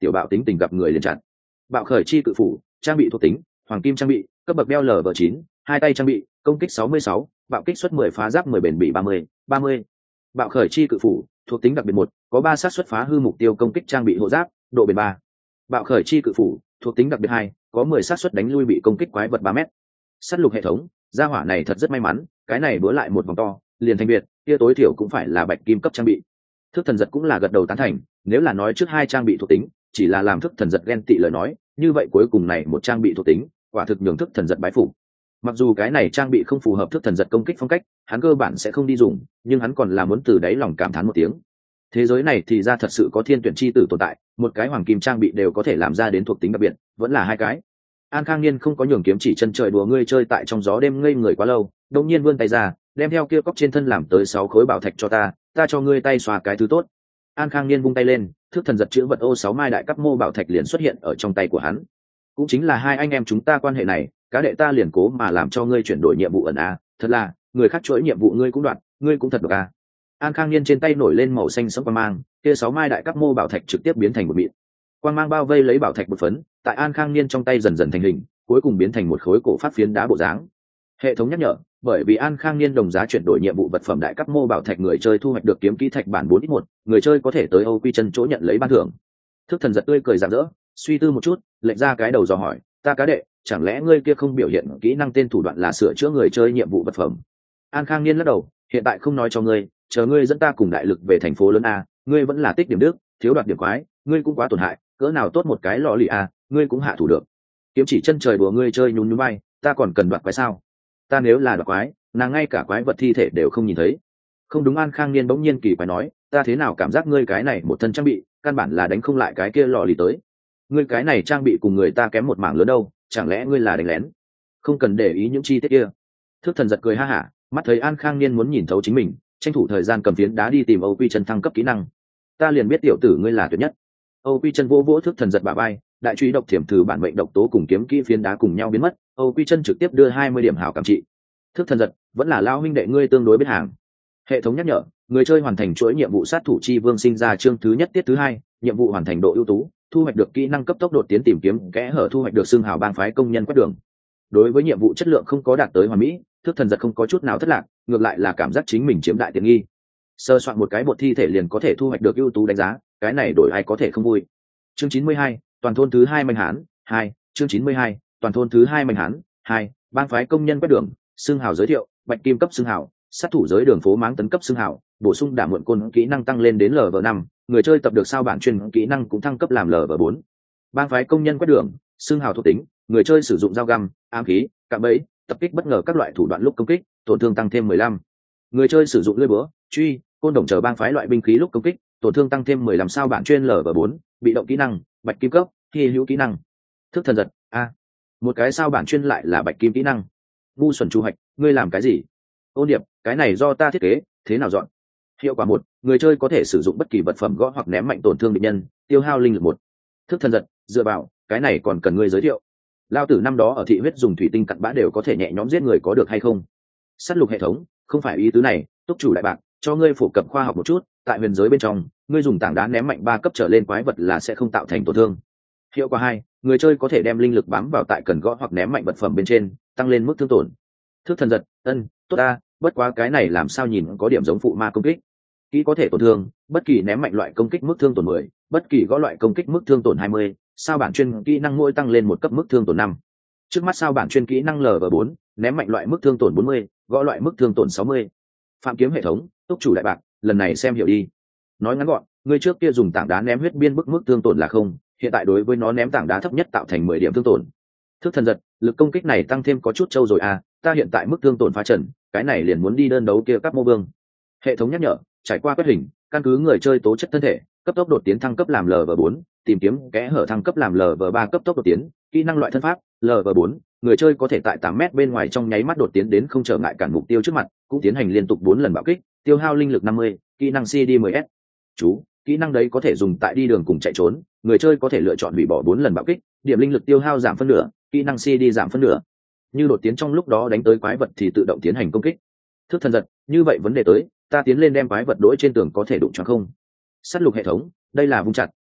tiểu bạo tính tình gặp người liền chặn. Bạo khởi chi cự phủ, trang bị thuộc tính hoàng kim trang bị, cấp bậc beo LV9, hai tay trang bị, công kích 66, bạo kích suất 10, phá giáp 10, bền bỉ 30. Bạo khởi chi cự phủ, thuộc tính đặc biệt 1, có 3 xác suất phá hư mục tiêu công kích trang bị hộ giáp, độ bền 3. Bạo khởi chi cự phủ, thuộc tính đặc biệt 2, có 10 xác suất đánh lui bị công kích quái vật 3 mét. Sắt lục hệ thống, gia hỏa này thật rất may mắn, cái này bữa lại một vòng to, liền thành biệt, kia tối thiểu cũng phải là bạch kim cấp trang bị. Thức thần giật cũng là gật đầu tán thành, nếu là nói trước hai trang bị thuộc tính, chỉ là làm thức thần giật ghen tị lời nói, như vậy cuối cùng này một trang bị thuộc tính, quả thực nhường thức thần giật bái phục. Mặc dù cái này trang bị không phù hợp thức thần giật công kích phong cách, hắn cơ bản sẽ không đi dùng, nhưng hắn còn là muốn từ đáy lòng cảm thán một tiếng. Thế giới này thì ra thật sự có thiên tuyển chi tử tồn tại, một cái hoàng kim trang bị đều có thể làm ra đến thuộc tính đặc biệt, vẫn là hai cái. An Khang Niên không có nhường kiếm chỉ chân trời đùa ngươi chơi tại trong gió đêm ngây người quá lâu, đột nhiên vươn tay ra, đem theo kia cóc trên thân làm tới 6 khối bảo thạch cho ta cho ngươi tay xóa cái thứ tốt. An Khang Niên vung tay lên, thức thần giật chữ vật ô 6 mai đại cấp mô bảo thạch liền xuất hiện ở trong tay của hắn. Cũng chính là hai anh em chúng ta quan hệ này, cá đệ ta liền cố mà làm cho ngươi chuyển đổi nhiệm vụ ẩn a, thật là, người khác chuỗi nhiệm vụ ngươi cũng đoạt, ngươi cũng thật được a. An Khang Niên trên tay nổi lên màu xanh sẫm quang mang, kia 6 mai đại cấp mô bảo thạch trực tiếp biến thành một mịn. Quang mang bao vây lấy bảo thạch bột phấn, tại An Khang Niên trong tay dần dần thành hình, cuối cùng biến thành một khối cổ phát phiến đá bộ dáng. Hệ thống nhắc nhở, bởi vì An Khang Niên đồng giá chuyển đổi nhiệm vụ vật phẩm đại cấp mô bảo thạch, người chơi thu hoạch được kiếm kỹ thạch bản 4x1, người chơi có thể tới Âu Quy chân chỗ nhận lấy ban thưởng. Thức thần giật tươi cười rạng rỡ, suy tư một chút, lệch ra cái đầu dò hỏi, ta cá đệ, chẳng lẽ ngươi kia không biểu hiện kỹ năng tên thủ đoạn là sửa chữa người chơi nhiệm vụ vật phẩm? An Khang Niên lắc đầu, hiện tại không nói cho ngươi, chờ ngươi dẫn ta cùng đại lực về thành phố lớn a, ngươi vẫn là tích điểm đức, thiếu đoạt điểm quái, ngươi cũng quá tổn hại, cỡ nào tốt một cái lọ lì a, ngươi cũng hạ thủ được. Kiếm chỉ chân trời đùa ngươi chơi nhún nhún bay, ta còn cần đoạt quái sao? Ta nếu là đoạt quái, nàng ngay cả quái vật thi thể đều không nhìn thấy. Không đúng. An Khang Niên bỗng nhiên kỳ quái nói, ta thế nào cảm giác ngươi cái này một thân trang bị, căn bản là đánh không lại cái kia lọ lì tới. Ngươi cái này trang bị cùng người ta kém một mảng lớn đâu, chẳng lẽ ngươi là đánh lén? Không cần để ý những chi tiết kia. Thức thần giật cười ha hả, mắt thấy An Khang Niên muốn nhìn thấu chính mình, tranh thủ thời gian cầm phiến đá đi tìm Âu Quy chân thăng cấp kỹ năng. Ta liền biết tiểu tử ngươi là tuyệt nhất. Âu Quy chân vỗ vỗ thức thần giật bả vai, đại truy độc thiểm thử bản mệnh độc tố cùng kiếm kỹ phiến đá cùng nhau biến mất, Âu Quy chân trực tiếp đưa 20 điểm hảo cảm trị. Thức thần giật, vẫn là lao huynh đệ ngươi tương đối biết hàng. Hệ thống nhắc nhở, người chơi hoàn thành chuỗi nhiệm vụ sát thủ chi vương sinh ra chương thứ nhất tiết thứ 2, nhiệm vụ hoàn thành độ ưu tú, thu hoạch được kỹ năng cấp tốc đột tiến tìm kiếm kẽ hở, thu hoạch được xương hào bang phái công nhân quét đường. Đối với nhiệm vụ chất lượng không có đạt tới hoàn mỹ, thức thần giật không có chút nào thất lạc, ngược lại là cảm giác chính mình chiếm đại tiện nghi. Sơ soạn một cái bột thi thể liền có thể thu hoạch được ưu tú đánh giá, cái này đổi ai có thể không vui. Chương 92, toàn thôn thứ 2 manh hán 2, chương 92, toàn thôn thứ 2 manh hán 2, bang phái công nhân quét đường, xương hào giới thiệu, bạch kim cấp xương hào, sát thủ giới đường phố máng tấn cấp xương hào, bổ sung đảm muộn côn kỹ năng tăng lên đến LV5, người chơi tập được sao bản chuyên kỹ năng cũng thăng cấp làm LV4. Bang phái công nhân quét đường, xương hào thuộc tính, người chơi sử dụng dao găm, ám khí, cạm bẫy, tập kích bất ngờ các loại thủ đoạn lúc công kích, tổn thương tăng thêm 15. Người chơi sử dụng lưỡi búa, truy, côn đồng chờ bang phái loại binh khí lúc công kích, tổn thương tăng thêm 15 sao bản chuyên LV4, bị động kỹ năng, bạch kim cấp, hy hữu kỹ năng. Thức thần giật, a, một cái sao bản chuyên lại là bạch kim kỹ năng. Ngu xuẩn chu hoạch, ngươi làm cái gì? Ôn điệp, cái này do ta thiết kế, thế nào dọn? Hiệu quả 1, người chơi có thể sử dụng bất kỳ vật phẩm gõ hoặc ném mạnh tổn thương địch nhân, tiêu hao linh lực 1. Thức thần giật, dựa vào, cái này còn cần ngươi giới thiệu. Lao tử năm đó ở thị huyết dùng thủy tinh cặn bã đều có thể nhẹ nhõm giết người, có được hay không? Sát lục hệ thống, không phải ý tứ này, túc chủ đại bạc, cho ngươi phổ cập khoa học một chút, tại huyền giới bên trong, ngươi dùng tảng đá ném mạnh 3 cấp trở lên quái vật là sẽ không tạo thành tổn thương. Hiệu quả 2, người chơi có thể đem linh lực bám vào tại cần gõ hoặc ném mạnh vật phẩm bên trên, tăng lên mức thương tổn. Thức thần giật, tốt ta, bất quá cái này làm sao nhìn có điểm giống phụ ma công kích. Kỹ có thể tổn thương, bất kỳ ném mạnh loại công kích mức thương tổn 10, bất kỳ gõ loại công kích mức thương tổn 20, sao bản chuyên kỹ năng mỗi tăng lên một cấp mức thương tổn 5. Trước mắt sao bản chuyên kỹ năng LV4, ném mạnh loại mức thương tổn 40, gõ loại mức thương tổn 60. Phạm kiếm hệ thống, túc chủ đại bạc, lần này xem hiểu đi. Nói ngắn gọn, người trước kia dùng tảng đá ném huyết biên bức mức thương tổn là không, hiện tại đối với nó ném tảng đá thấp nhất tạo thành 10 điểm thương tổn. Thức thần giật, lực công kích này tăng thêm có chút trâu rồi à, ta hiện tại mức thương tổn phá trần, cái này liền muốn đi đơn đấu kia các mô vương. Hệ thống nhắc nhở, trải qua quét hình, căn cứ người chơi tố chất thân thể, cấp tốc đột tiến thăng cấp làm LV4, tìm kiếm kẽ hở thăng cấp làm LV3, cấp tốc đột tiến, kỹ năng loại thân pháp, LV4, người chơi có thể tại 8 mét bên ngoài trong nháy mắt đột tiến đến không trở ngại cản mục tiêu trước mặt, cũng tiến hành liên tục 4 lần bạo kích, tiêu hao linh lực 50, kỹ năng CD10S. Chú, kỹ năng đấy có thể dùng tại đi đường cùng chạy trốn, người chơi có thể lựa chọn hủy bỏ 4 lần bạo kích, điểm linh lực tiêu hao giảm phân nửa, kỹ năng CD giảm phân nửa. Như đột tiến trong lúc đó đánh tới quái vật thì tự động tiến hành công kích. Thức thần giật, như vậy vấn đề tới, ta tiến lên đem quái vật đối trên tường có thể đụng cho không? Sát lục hệ thống, đây là vung chặt,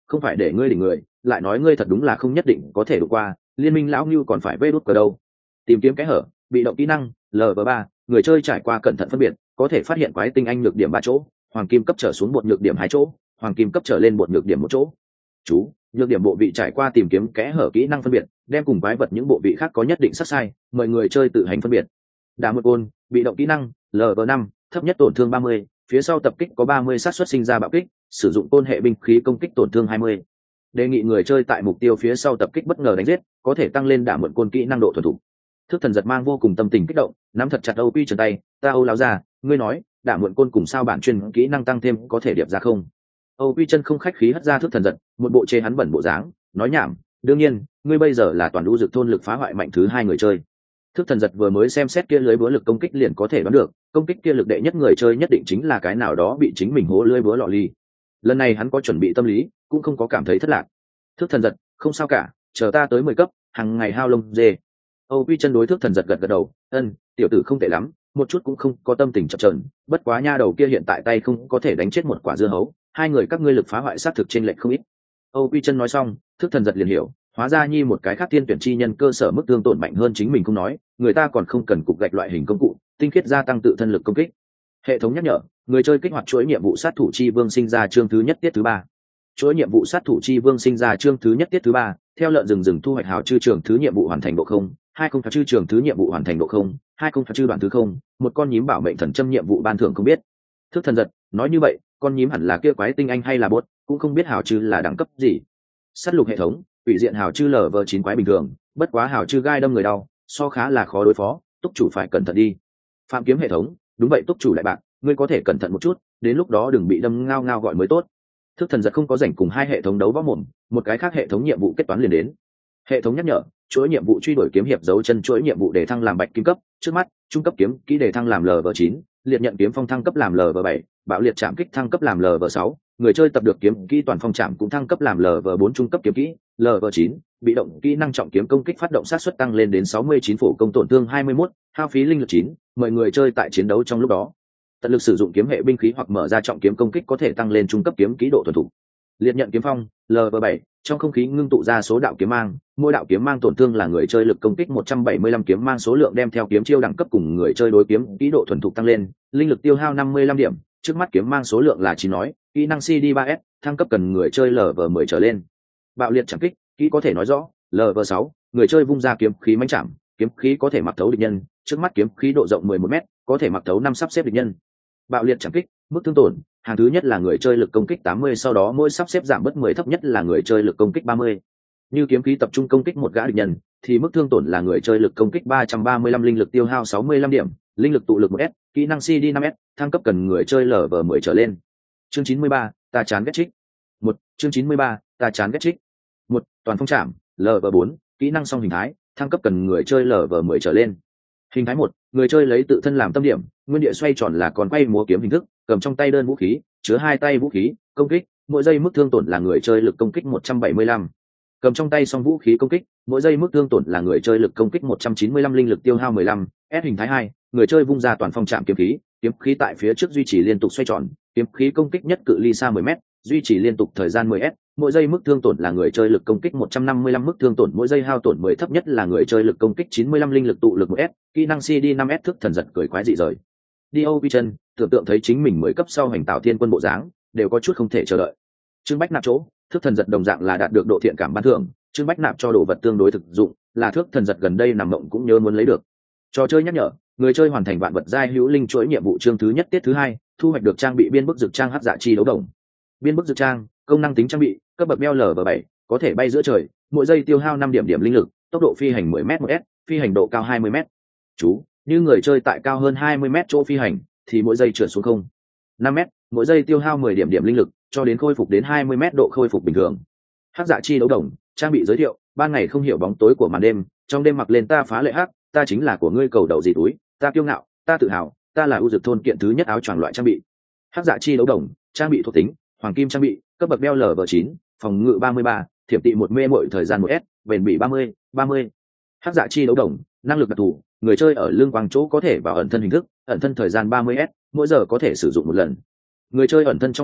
không phải để ngươi đỉnh người, lại nói ngươi thật đúng là không nhất định có thể đột qua, liên minh lão ngưu còn phải vê đút cờ đâu. Tìm kiếm cái hở, bị động kỹ năng LV3, người chơi trải qua cẩn thận phân biệt, có thể phát hiện quái tinh anh nhược điểm 3 chỗ, hoàng kim cấp trở xuống một nhược điểm 2 chỗ, hoàng kim cấp trở lên một nhược điểm 1 chỗ. Chú, nhược điểm bộ vị trải qua tìm kiếm kẽ hở kỹ năng phân biệt, đem cùng quái vật những bộ vị khác có nhất định sắc sai, mời người chơi tự hành phân biệt. Đả một côn, bị động kỹ năng LV5, thấp nhất tổn thương 30, phía sau tập kích có 30 xác suất sinh ra bạo kích, sử dụng côn hệ binh khí công kích tổn thương 20. Đề nghị người chơi tại mục tiêu phía sau tập kích bất ngờ đánh giết, có thể tăng lên đả mượn côn kỹ năng độ thuần thục. Thức thần giật mang vô cùng tâm tình kích động, nắm thật chặt Âu Quy Trần tay, ta Âu láo ra, ngươi nói, đả mượn côn cùng sao bản chuyên kỹ năng tăng thêm có thể điệp ra không? Âu Quy Chân không khách khí hất ra thức thần giật, một bộ chê hắn bẩn bộ dáng, nói nhảm, đương nhiên, ngươi bây giờ là toàn lũ dược thôn lực phá hoại mạnh thứ 2 người chơi. Thức thần giật vừa mới xem xét kia lưới búa lực công kích liền có thể đoán được, công kích kia lực đệ nhất người chơi nhất định chính là cái nào đó bị chính mình hố lưới búa lọ ly. Lần này hắn có chuẩn bị tâm lý, cũng không có cảm thấy thất lạc. Thức thần giật, không sao cả, chờ ta tới 10 cấp, hàng ngày hao lông dê. Âu Quy Chân đối thức thần giật gật gật đầu, tiểu tử không tệ lắm, một chút cũng không có tâm tình chập chờn, bất quá nha đầu kia hiện tại tay không có thể đánh chết một quả dưa hấu, hai người các ngươi lực phá hoại sát thực trên lệch không ít. Âu Quy Chân nói xong, thức thần giật liền hiểu, hóa ra nhi một cái khác tiên tuyển chi nhân cơ sở mức thương tổn mạnh hơn chính mình không nói, người ta còn không cần cục gạch loại hình công cụ, tinh khiết gia tăng tự thân lực công kích. Hệ thống nhắc nhở, người chơi kích hoạt chuỗi nhiệm vụ sát thủ chi vương sinh ra chương thứ nhất tiết thứ 3. Chuỗi nhiệm vụ sát thủ chi vương sinh ra chương thứ nhất tiết thứ 3, theo lợn rừng thu hoạch hào chư trường thứ nhiệm vụ hoàn thành độ 0, 20 phá chư trường thứ nhiệm vụ hoàn thành độ 0, 20 phá chư đoạn thứ 0, một con nhím bảo mệnh thần châm nhiệm vụ ban thưởng không biết. Thức thần giật, nói như vậy, con nhím hẳn là kia quái tinh anh hay là bốt, cũng không biết hào chư là đẳng cấp gì. Sát lục hệ thống, ủy diện hào chư LV9 quái bình thường, bất quá hào chư gai đâm người đau, so khá là khó đối phó, túc chủ phải cẩn thận đi. Phạm kiếm hệ thống, đúng vậy túc chủ lại bạn, ngươi có thể cẩn thận một chút, đến lúc đó đừng bị đâm ngao ngao gọi mới tốt. Thức thần giật không có rảnh cùng hai hệ thống đấu võ mồm, một cái khác hệ thống nhiệm vụ kết toán liền đến. Hệ thống nhắc nhở, chuỗi nhiệm vụ truy đuổi kiếm hiệp dấu chân chuỗi nhiệm vụ để thăng làm bạch kim cấp, trước mắt, trung cấp kiếm kỹ để thăng làm LV9, liệt nhận kiếm phong thăng cấp làm LV7, bạo liệt chạm kích thăng cấp làm LV6, người chơi tập được kiếm kỹ toàn phong chạm cũng thăng cấp làm LV4 trung cấp kiếm kỹ, LV9, bị động kỹ năng trọng kiếm công kích phát động sát suất tăng lên đến 69 phổ công tổn thương 21, hao phí linh lực 9, mời người chơi tại chiến đấu trong lúc đó tận lực sử dụng kiếm hệ binh khí hoặc mở ra trọng kiếm công kích có thể tăng lên trung cấp kiếm kỹ độ thuần thục. Liệt nhận kiếm phong LV7, trong không khí ngưng tụ ra số đạo kiếm mang, mỗi đạo kiếm mang tổn thương là người chơi lực công kích 175 kiếm mang số lượng đem theo kiếm chiêu đẳng cấp cùng người chơi đối kiếm kỹ độ thuần thục tăng lên, linh lực tiêu hao 55 điểm, trước mắt kiếm mang số lượng là 9 nói, kỹ năng CD3S, thăng cấp cần người chơi LV10 trở lên. Bạo liệt chạm kích, kỹ có thể nói rõ, LV6, người chơi vung ra kiếm khí mãnh chạm, kiếm khí có thể mặc thấu địch nhân, trước mắt kiếm khí độ rộng 11m, có thể mặc thấu 5 sắp xếp địch nhân. Bạo liệt chạm kích, mức thương tổn, hàng thứ nhất là người chơi lực công kích 80, sau đó mỗi sắp xếp giảm bớt 10, thấp nhất là người chơi lực công kích 30. Như kiếm khí tập trung công kích một gã địch nhân, thì mức thương tổn là người chơi lực công kích 335, linh lực tiêu hao 65 điểm, linh lực tụ lực 1S, kỹ năng CD 5S, thăng cấp cần người chơi LV10 trở lên. Chương 93, ta chán ghét trích. Chương 93, ta chán ghét trích. Toàn phong trảm, LV4, kỹ năng song hình thái, thăng cấp cần người chơi LV10 trở lên. Hình thái 1, người chơi lấy tự thân làm tâm điểm, nguyên địa xoay tròn là còn quay múa kiếm hình thức, cầm trong tay đơn vũ khí, chứa hai tay vũ khí, công kích, mỗi giây mức thương tổn là người chơi lực công kích 175. Cầm trong tay song vũ khí công kích, mỗi giây mức thương tổn là người chơi lực công kích 195, linh lực tiêu hao 15. S hình thái 2, người chơi vung ra toàn phong trảm kiếm khí tại phía trước duy trì liên tục xoay tròn, kiếm khí công kích nhất cự ly xa 10m, duy trì liên tục thời gian 10s, mỗi giây mức thương tổn là người chơi lực công kích 155, mức thương tổn mỗi giây hao tổn 10, thấp nhất là người chơi lực công kích 95, linh lực tụ lực 1s, kỹ năng CD 5s, thức thần giật cười quái dị rời. Đi Âu Vi Chân, tưởng tượng thấy chính mình mới cấp sau hành tạo thiên quân bộ dáng, đều có chút không thể chờ đợi. Trương Bách Nạp chỗ, thức thần giật đồng dạng là đạt được độ thiện cảm ban thưởng, Trương Bách Nạp cho đồ vật tương đối thực dụng, là thước thần giật gần đây nằm mộng cũng nhớ muốn lấy được. Trò chơi nhắc nhở, người chơi hoàn thành vạn vật giai hữu linh chuỗi nhiệm vụ chương thứ nhất tiết thứ 2, thu hoạch được trang bị biên bức dược trang hắc dạ chi đấu đồng. Biên bức dược trang, công năng tính trang bị, cấp bậc beo LV7, có thể bay giữa trời, mỗi giây tiêu hao 5 điểm linh lực, tốc độ phi hành 10m/s, phi hành độ cao 20m. Chú, như người chơi tại cao hơn 20m chỗ phi hành, thì mỗi giây trượt xuống 5m, mỗi giây tiêu hao 10 điểm linh lực, cho đến khôi phục đến 20m độ khôi phục bình thường. Hắc dạ chi đấu đồng, trang bị giới thiệu, ban ngày không hiểu bóng tối của màn đêm, trong đêm mặc lên ta phá lệ hắc, ta chính là của ngươi cầu đầu gì túi, ta kiêu ngạo, ta tự hào, ta là ưu dược thôn kiện thứ nhất áo choàng loại trang bị. Hắc dạ chi đấu đồng, trang bị thuộc tính, hoàng kim trang bị, cấp bậc beo LV9, phòng ngự 33, thiểm tị một mê mội thời gian 1s, bền bỉ 30. Hắc dạ chi đấu đồng, năng lực đặc thù, người chơi ở lưng quang chỗ có thể vào ẩn thân hình thức, ẩn thân thời gian 30s, mỗi giờ có thể sử dụng một lần. Người chơi ẩn thân trong lúc đó,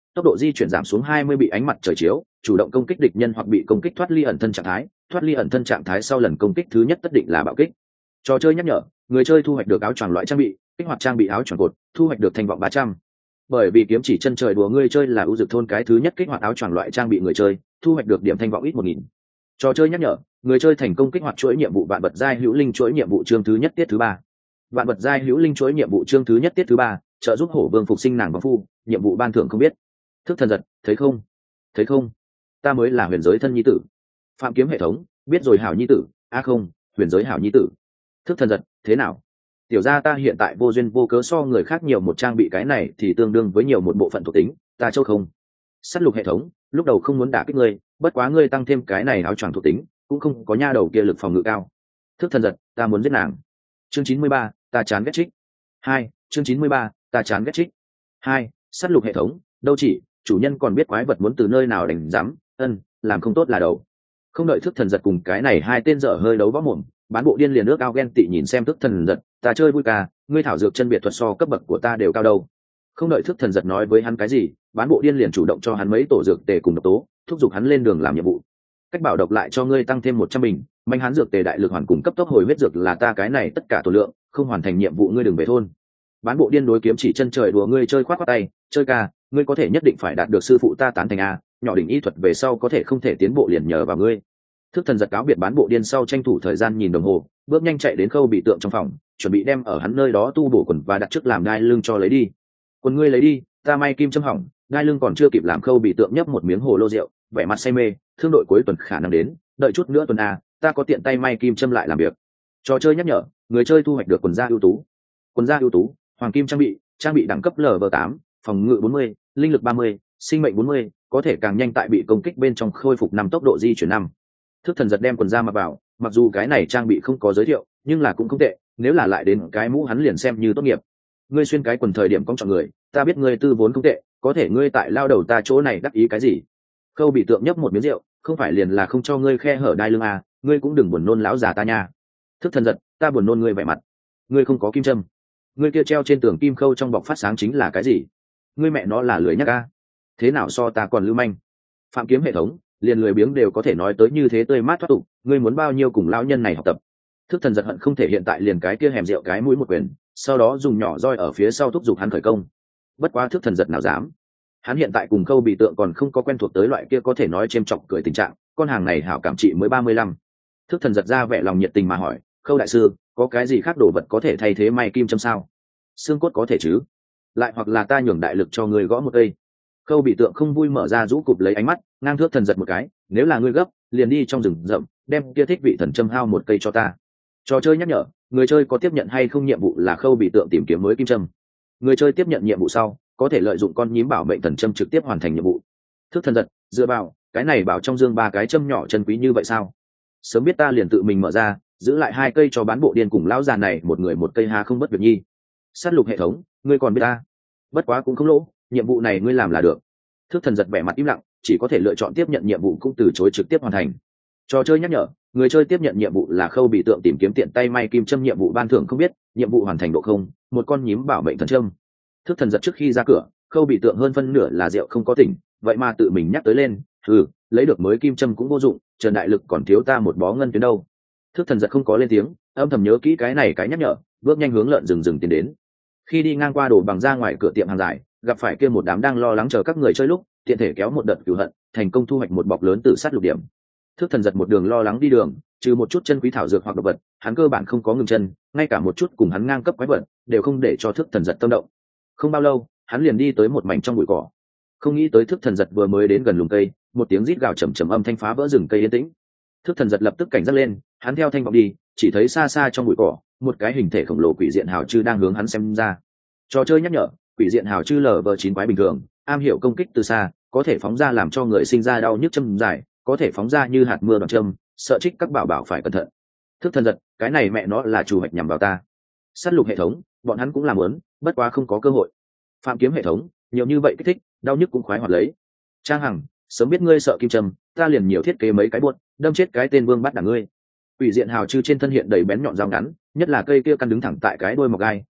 tốc độ di chuyển giảm xuống 20 bị ánh mặt trời chiếu, chủ động công kích địch nhân hoặc bị công kích thoát ly ẩn thân trạng thái, thoát ly ẩn thân trạng thái sau lần công kích thứ nhất tất định là bạo kích. Trò chơi nhắc nhở, người chơi thu hoạch được áo choàng loại trang bị, kích hoạt trang bị áo choàng cột, thu hoạch được thanh vọng 300. Bởi vì kiếm chỉ chân trời đùa người chơi là ưu dực thôn cái thứ nhất kích hoạt áo choàng loại trang bị người chơi, thu hoạch được điểm thanh vọng ít 1000. Trò chơi nhắc nhở, người chơi thành công kích hoạt chuỗi nhiệm vụ vạn vật giai hữu linh chuỗi nhiệm vụ chương thứ nhất tiết thứ 3. Vạn vật giai hữu linh chuỗi nhiệm vụ chương thứ nhất tiết thứ 3, trợ giúp hổ vương phục sinh nàng và phu, nhiệm vụ ban thưởng không biết. Thức thần giật, thấy không? Thấy không? Ta mới là huyền giới thân nhi tử. Phạm kiếm hệ thống, biết rồi hảo nhi tử, không, huyền giới hảo nhi tử. Thức thần giật, thế nào? Tiểu gia ta hiện tại vô duyên vô cớ so người khác nhiều một trang bị cái này thì tương đương với nhiều một bộ phận thuộc tính, ta châu không. Sát lục hệ thống, lúc đầu không muốn đả kích ngươi, bất quá ngươi tăng thêm cái này áo choàng thuộc tính, cũng không có nha đầu kia lực phòng ngự cao. Thức thần giật, ta muốn giết nàng. Chương 93, ta chán ghét trích. 2, chương 93, ta chán ghét trích. 2, sát lục hệ thống, đâu chỉ, chủ nhân còn biết quái vật muốn từ nơi nào đánh giám, làm không tốt là đầu. Không đợi thức thần giật cùng cái này hai tên dở hơi đấu võ mồm, bán bộ điên liền ước ao ghen tị nhìn xem thức thần giật, ta chơi vui ca, ngươi thảo dược chân biệt thuật so cấp bậc của ta đều cao đâu. Không đợi thức thần giật nói với hắn cái gì, bán bộ điên liền chủ động cho hắn mấy tổ dược tề cùng độc tố, thúc giục hắn lên đường làm nhiệm vụ. Cách bảo độc lại cho ngươi tăng thêm 100 bình, manh hắn dược tề đại lực hoàn cùng cấp tốc hồi huyết dược là ta cái này tất cả tổ lượng, không hoàn thành nhiệm vụ ngươi đừng về thôn. Bán bộ điên đối kiếm chỉ chân trời đùa ngươi chơi khoát khoát tay, chơi ca, ngươi có thể nhất định phải đạt được sư phụ ta tán thành a, nhỏ đỉnh y thuật về sau có thể không thể tiến bộ liền nhờ vào ngươi. Thức thần giật cáo biệt bán bộ điên sau tranh thủ thời gian nhìn đồng hồ, bước nhanh chạy đến khâu bị tượng trong phòng, chuẩn bị đem ở hắn nơi đó tu bổ quần và đặt trước làm gai lưng cho lấy đi. Quần ngươi lấy đi, ta may kim châm hỏng, gai lưng còn chưa kịp làm khâu bị tượng nhấp một miếng hồ lô rượu, vẻ mặt say mê, thương đội cuối tuần khả năng đến, đợi chút nữa tuần a, ta có tiện tay may kim châm lại làm việc. Trò chơi nhắc nhở, người chơi thu hoạch được quần da ưu tú. Quần da ưu tú, hoàng kim trang bị đẳng cấp LV8, phòng ngự 40, linh lực 30, sinh mệnh 40, có thể càng nhanh tại bị công kích bên trong khôi phục 5 tốc độ di chuyển 5. Thức thần giật đem quần da mặc vào, mặc dù cái này trang bị không có giới thiệu, nhưng là cũng không tệ, nếu là lại đến cái mũ hắn liền xem như tốt nghiệp. Ngươi xuyên cái quần thời điểm công chọn người, ta biết ngươi tư vốn không tệ, có thể ngươi tại lao đầu ta chỗ này đắc ý cái gì? Khâu bị tượng nhấp một miếng rượu, không phải liền là không cho ngươi khe hở đai lưng à, ngươi cũng đừng buồn nôn lão già ta nha. Thức thần giật, ta buồn nôn ngươi vẻ mặt. Ngươi không có kim châm. Ngươi kia treo trên tường kim khâu trong bọc phát sáng chính là cái gì? Ngươi mẹ nó là lười nhắc a. Thế nào so ta còn lưu manh? Phạm kiếm hệ thống, liền lười biếng đều có thể nói tới như thế tươi mát thoát tục, ngươi muốn bao nhiêu cùng lão nhân này học tập. Thức thần giật hận không thể hiện tại liền cái kia hẻm rượu cái mũi một quyền, sau đó dùng nhỏ roi ở phía sau thúc giục hắn khởi công. Bất quá thức thần giật nào dám. Hắn hiện tại cùng khâu bị tượng còn không có quen thuộc tới loại kia có thể nói chêm chọc cười tình trạng, con hàng này hảo cảm trị mới 35. Thức thần giật ra vẻ lòng nhiệt tình mà hỏi, khâu đại sư, có cái gì khác đồ vật có thể thay thế may kim châm sao? Xương cốt có thể chứ? Lại hoặc là ta nhường đại lực cho người gõ một cây. Khâu bị tượng không vui mở ra rũ cụp lấy ánh mắt, ngang thước thần giật một cái, nếu là ngươi gấp, liền đi trong rừng rậm, đem kia thích vị thần châm hao một cây cho ta. Trò chơi nhắc nhở, người chơi có tiếp nhận hay không nhiệm vụ là khâu bị tượng tìm kiếm mới kim châm. Người chơi tiếp nhận nhiệm vụ sau, có thể lợi dụng con nhím bảo mệnh thần châm trực tiếp hoàn thành nhiệm vụ. Thước thần giật, dựa vào, cái này bảo trong dương 3 cái châm nhỏ chân quý như vậy sao? Sớm biết ta liền tự mình mở ra, giữ lại 2 cây cho bán bộ điên cùng lão già này một người một cây hà không bất việc nhi. Sát lục hệ thống, ngươi còn biết ta? Bất quá cũng không lỗ, nhiệm vụ này ngươi làm là được. Thước thần giật vẻ mặt im lặng, chỉ có thể lựa chọn tiếp nhận nhiệm vụ cũng từ chối trực tiếp hoàn thành. Trò chơi nhắc nhở, người chơi tiếp nhận nhiệm vụ là khâu bị tượng tìm kiếm tiện tay may kim châm nhiệm vụ ban thưởng không biết, nhiệm vụ hoàn thành độ 0, một con nhím bảo mệnh thần châm. Thước thần giật trước khi ra cửa, khâu bị tượng hơn phân nửa là rượu không có tỉnh, vậy mà tự mình nhắc tới lên, lấy được mới kim châm cũng vô dụng, Trần đại lực còn thiếu ta một bó ngân tuyến đâu. Thước thần giật không có lên tiếng, âm thầm nhớ kỹ cái này cái nhắc nhở, bước nhanh hướng lợn rừng tiến đến. Khi đi ngang qua đồ bằng ra ngoài cửa tiệm hàng dài, gặp phải kia một đám đang lo lắng chờ các người chơi lúc, tiện thể kéo một đợt cửu hận, thành công thu hoạch một bọc lớn tự sát lục điểm. Thước thần giật một đường lo lắng đi đường, trừ một chút chân quý thảo dược hoặc động vật, hắn cơ bản không có ngừng chân, ngay cả một chút cùng hắn ngang cấp quái vật đều không để cho thước thần giật tâm động. Không bao lâu, hắn liền đi tới một mảnh trong bụi cỏ. Không nghĩ tới thước thần giật vừa mới đến gần lùm cây, một tiếng rít gào trầm trầm âm thanh phá vỡ rừng cây yên tĩnh. Thước thần giật lập tức cảnh giác lên, hắn theo thanh vọng đi, chỉ thấy xa xa trong bụi cỏ, một cái hình thể khổng lồ quỷ diện hào chư đang hướng hắn xem ra. Trò chơi nhắc nhở, quỷ diện hào chư LV9 quái bình thường, am hiểu công kích từ xa, có thể phóng ra làm cho người sinh ra đau nhức châm dài, có thể phóng ra như hạt mưa đoạn châm, sợ trích các bảo bảo phải cẩn thận. Thức thần giật, cái này mẹ nó là chủ hoạch nhằm vào ta. Sát lục hệ thống, bọn hắn cũng làm muốn, bất quá không có cơ hội. Phạm kiếm hệ thống, nhiều như vậy kích thích, đau nhức cũng khoái hoạt lấy. Trang Hằng, sớm biết ngươi sợ kim châm, ta liền nhiều thiết kế mấy cái buốt, đâm chết cái tên vương bắt đả ngươi. Quỷ diện hào chư trên thân hiện đầy bén nhọn dao ngắn, nhất là cây kia căn đứng thẳng tại cái đuôi mọc gai,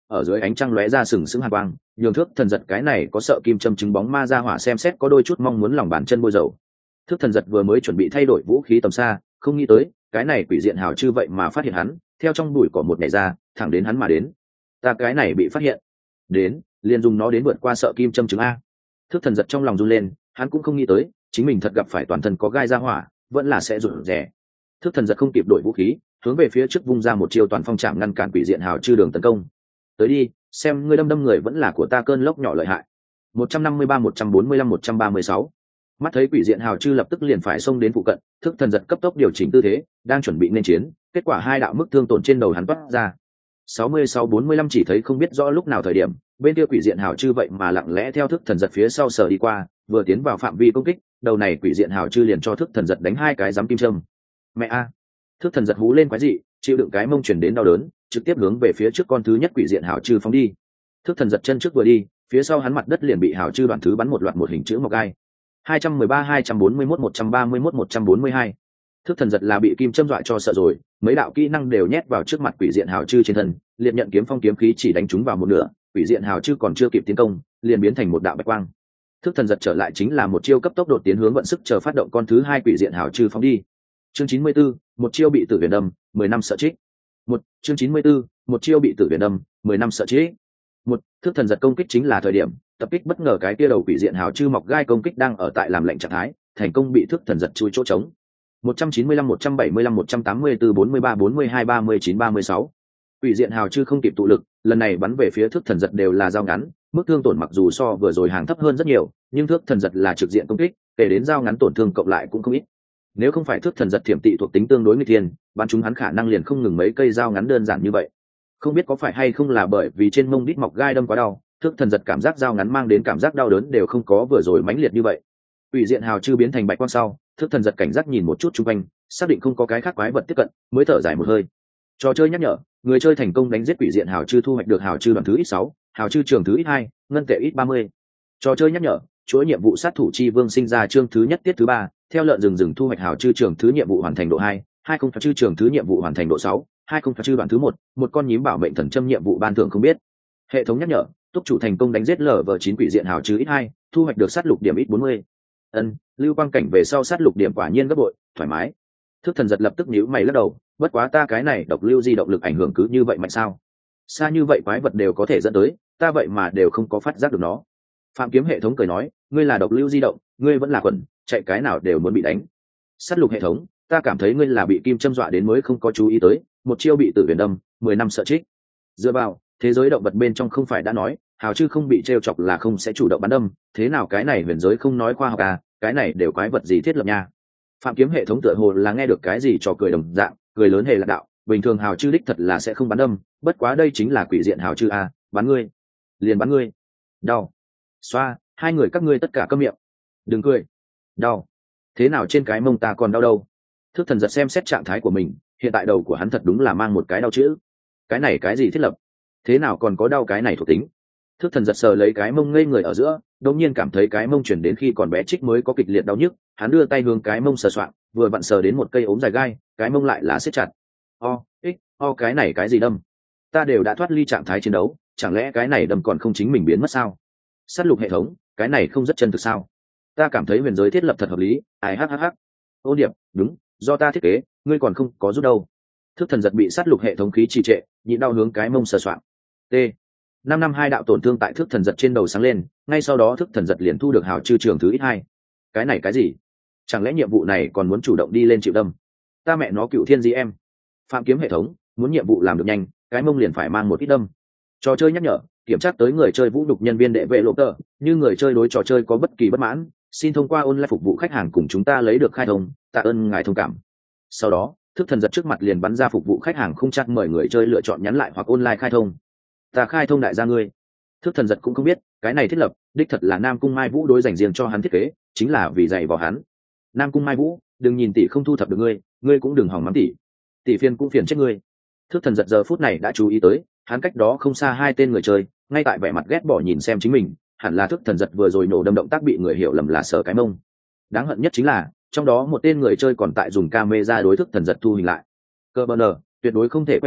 ở dưới ánh trăng lóe ra sừng sững hàn quang, nhường Thước Thần Giật cái này có sợ kim châm chứng bóng ma ra hỏa xem xét có đôi chút mong muốn lòng bàn chân bôi dầu. Thước Thần Giật vừa mới chuẩn bị thay đổi vũ khí tầm xa, không nghĩ tới cái này quỷ diện hào chư vậy mà phát hiện hắn, theo trong bụi cỏ một nhảy ra, thẳng đến hắn mà đến. Ta cái này bị phát hiện, đến liền dùng nó đến vượt qua sợ kim châm chứng a. Thước Thần Giật trong lòng run lên, hắn cũng không nghĩ tới chính mình thật gặp phải toàn thân có gai ra hỏa, vẫn là sẽ rụt rè. Thước Thần Giật không kịp đổi vũ khí, hướng về phía trước vung ra một chiêu toàn phong trảm ngăn cản quỷ diện hào chư đường tấn công. Tới đi, xem ngươi đâm người vẫn là của ta cơn lốc nhỏ lợi hại. 153 145 136. Mắt thấy quỷ diện hào chư lập tức liền phải xông đến phụ cận, Thước Thần Giật cấp tốc điều chỉnh tư thế, đang chuẩn bị nên chiến, kết quả hai đạo mức thương tổn trên đầu hắn toát ra. 66-45 chỉ thấy không biết rõ lúc nào thời điểm, bên kia quỷ diện hào chư vậy mà lặng lẽ theo Thước Thần Giật phía sau sờ đi qua, vừa tiến vào phạm vi công kích, đầu này quỷ diện hào chư liền cho Thước Thần Giật đánh hai cái giám kim châm. Mẹ a! Thước Thần Giật hú lên quái dị, chịu đựng cái mông chuyển đến đau đớn, trực tiếp hướng về phía trước con thứ nhất quỷ diện hào chư phóng đi. Thước Thần Giật chân trước vừa đi, phía sau hắn mặt đất liền bị hào chư đoạn thứ bắn một loạt một hình chữ mọc gai. 213-241 131 142. Thước Thần Giật là bị kim châm dọa cho sợ rồi, mấy đạo kỹ năng đều nhét vào trước mặt quỷ diện hào chư trên thân, liệt nhận kiếm phong kiếm khí chỉ đánh trúng vào một nửa, quỷ diện hào chư còn chưa kịp tiến công, liền biến thành một đạo bạch quang. Thước Thần Giật trở lại chính là một chiêu cấp tốc đột tiến hướng vận sức chờ phát động con thứ hai quỷ diện hào chư phóng đi. Chương 94, một chiêu bị tử huyền đâm, 10 năm sợ trích. Chương 94, một chiêu bị tử huyền đâm, 10 năm sợ trích. Thước Thần Giật công kích chính là thời điểm tập kích bất ngờ, cái kia đầu quỷ diện hào chư mọc gai công kích đang ở tại làm lệnh trạng thái, thành công bị Thước Thần Giật chui chỗ trống. 195 175 184 43 42 39 36. Quỷ diện hào chư không kịp tụ lực, lần này bắn về phía Thước Thần Giật đều là dao ngắn, mức thương tổn mặc dù so vừa rồi hàng thấp hơn rất nhiều, nhưng Thước Thần Giật là trực diện công kích, kể đến dao ngắn tổn thương cộng lại cũng không ít. Nếu không phải Thước Thần Giật thiểm tị thuộc tính tương đối nguy thiên, bắn chúng hắn khả năng liền không ngừng mấy cây dao ngắn đơn giản như vậy. Không biết có phải hay không là bởi vì trên mông đít mọc gai đâm quá đau, Thước Thần Giật cảm giác dao ngắn mang đến cảm giác đau đớn đều không có vừa rồi mãnh liệt như vậy. Quỷ diện hào chư biến thành bạch quang sau, Thước Thần Giật cảnh giác nhìn một chút xung quanh, xác định không có cái khác quái vật tiếp cận, mới thở dài một hơi. Trò chơi nhắc nhở, người chơi thành công đánh giết quỷ diện hào chư thu hoạch được hào chư đoạn thứ ít 6, hào chư trường thứ ít 2, ngân tệ ít 30. Trò chơi nhắc nhở, chuỗi nhiệm vụ sát thủ chi vương sinh ra chương thứ nhất tiết thứ 3, theo lợn rừng thu hoạch hào chư trường thứ nhiệm vụ hoàn thành độ 2, 20 chư trường thứ nhiệm vụ hoàn thành độ 6, 20 chư đoạn thứ 1, một con nhím bảo mệnh thần châm nhiệm vụ ban thưởng không biết. Hệ thống nhắc nhở, túc chủ thành công đánh giết LV9 quỷ diện hào chư ít 2, thu hoạch được sát lục điểm ít 40. Lưu quang cảnh về sau sát lục điểm quả nhiên gấp bội, thoải mái. Thước Thần Giật lập tức nhíu mày lắc đầu, bất quá ta cái này độc lưu di động lực ảnh hưởng cứ như vậy mạnh sao? Xa như vậy quái vật đều có thể dẫn tới, ta vậy mà đều không có phát giác được nó. Phạm Kiếm hệ thống cười nói, ngươi là độc lưu di động, ngươi vẫn là quần, chạy cái nào đều muốn bị đánh. Sát lục hệ thống, ta cảm thấy ngươi là bị kim châm dọa đến mới không có chú ý tới, một chiêu bị tử huyền đâm, 10 năm sợ trích. Dựa vào, thế giới động vật bên trong không phải đã nói, hào chư không bị trêu chọc là không sẽ chủ động bắn đâm, thế nào cái này huyền giới không nói khoa học à, cái này đều quái vật gì thiết lập nha. Phạm Kiếm hệ thống tựa hồ là nghe được cái gì trò cười đồng dạng, cười lớn hề lạc đạo, bình thường hào chư đích thật là sẽ không bắn đâm, bất quá đây chính là quỷ diện hào chư a, bắn ngươi, liền bắn ngươi. Đau. Xoa, hai người các ngươi tất cả câm miệng. Đừng cười. Đau. Thế nào trên cái mông ta còn đau đâu? Thước Thần Giật xem xét trạng thái của mình, hiện tại đầu của hắn thật đúng là mang một cái đau chữ. Cái này cái gì thiết lập? Thế nào còn có đau cái này thuộc tính? Thước Thần Giật sờ lấy cái mông ngây người ở giữa, đột nhiên cảm thấy cái mông chuyển đến khi còn bé trích mới có kịch liệt đau nhức, hắn đưa tay hướng cái mông sờ soạng, vừa vặn sờ đến một cây ốm dài gai, cái mông lại là siết chặt. Cái này cái gì đâm? Ta đều đã thoát ly trạng thái chiến đấu, chẳng lẽ cái này đâm còn không chính mình biến mất sao? Sát lục hệ thống, cái này không rất chân thực sao? Ta cảm thấy huyền giới thiết lập thật hợp lý, ai hắc. Ô Điệp, đúng, do ta thiết kế, ngươi còn không có giúp đâu. Thước Thần Giật bị sát lục hệ thống khí trì trệ, nhịn đau hướng cái mông sờ soạng. T. 552 đạo tổn thương tại Thước Thần Giật trên đầu sáng lên, ngay sau đó Thước Thần Giật liền thu được hào chư trường thứ ít 2. Cái này cái gì? Chẳng lẽ nhiệm vụ này còn muốn chủ động đi lên chịu đâm? Ta mẹ nó cựu thiên gì em? Phạm Kiếm hệ thống, muốn nhiệm vụ làm được nhanh, cái mông liền phải mang một ít đâm. Trò chơi nhắc nhở, kiểm tra tới người chơi vũ đục nhân viên đệ vệ lộ tờ, như người chơi đối trò chơi có bất kỳ bất mãn, xin thông qua online phục vụ khách hàng cùng chúng ta lấy được khai thông, tạ ơn ngài thông cảm. Sau đó, Thước Thần Giật trước mặt liền bắn ra phục vụ khách hàng không chắc mời người chơi lựa chọn nhắn lại hoặc online khai thông. Ta khai thông đại gia ngươi. Thước Thần Giật cũng không biết, cái này thiết lập, đích thật là Nam Cung Mai Vũ đối dành riêng cho hắn thiết kế, chính là vì dạy vào hắn. Nam Cung Mai Vũ, đừng nhìn tỷ không thu thập được ngươi cũng đừng hỏng mắng tỷ phiền cũng phiền chết ngươi. Thước Thần Giật giờ phút này đã chú ý tới, hắn cách đó không xa hai tên người chơi, ngay tại vẻ mặt ghét bỏ nhìn xem chính mình, hẳn là Thước Thần Giật vừa rồi nổ đâm động tác bị người hiểu lầm là sờ cái mông. Đáng hận nhất chính là, trong đó một tên người chơi còn tại dùng camera đối Thước Thần Giật thu hình lại. Cơ bờ nờ, tuyệt đối không thể quay đầu,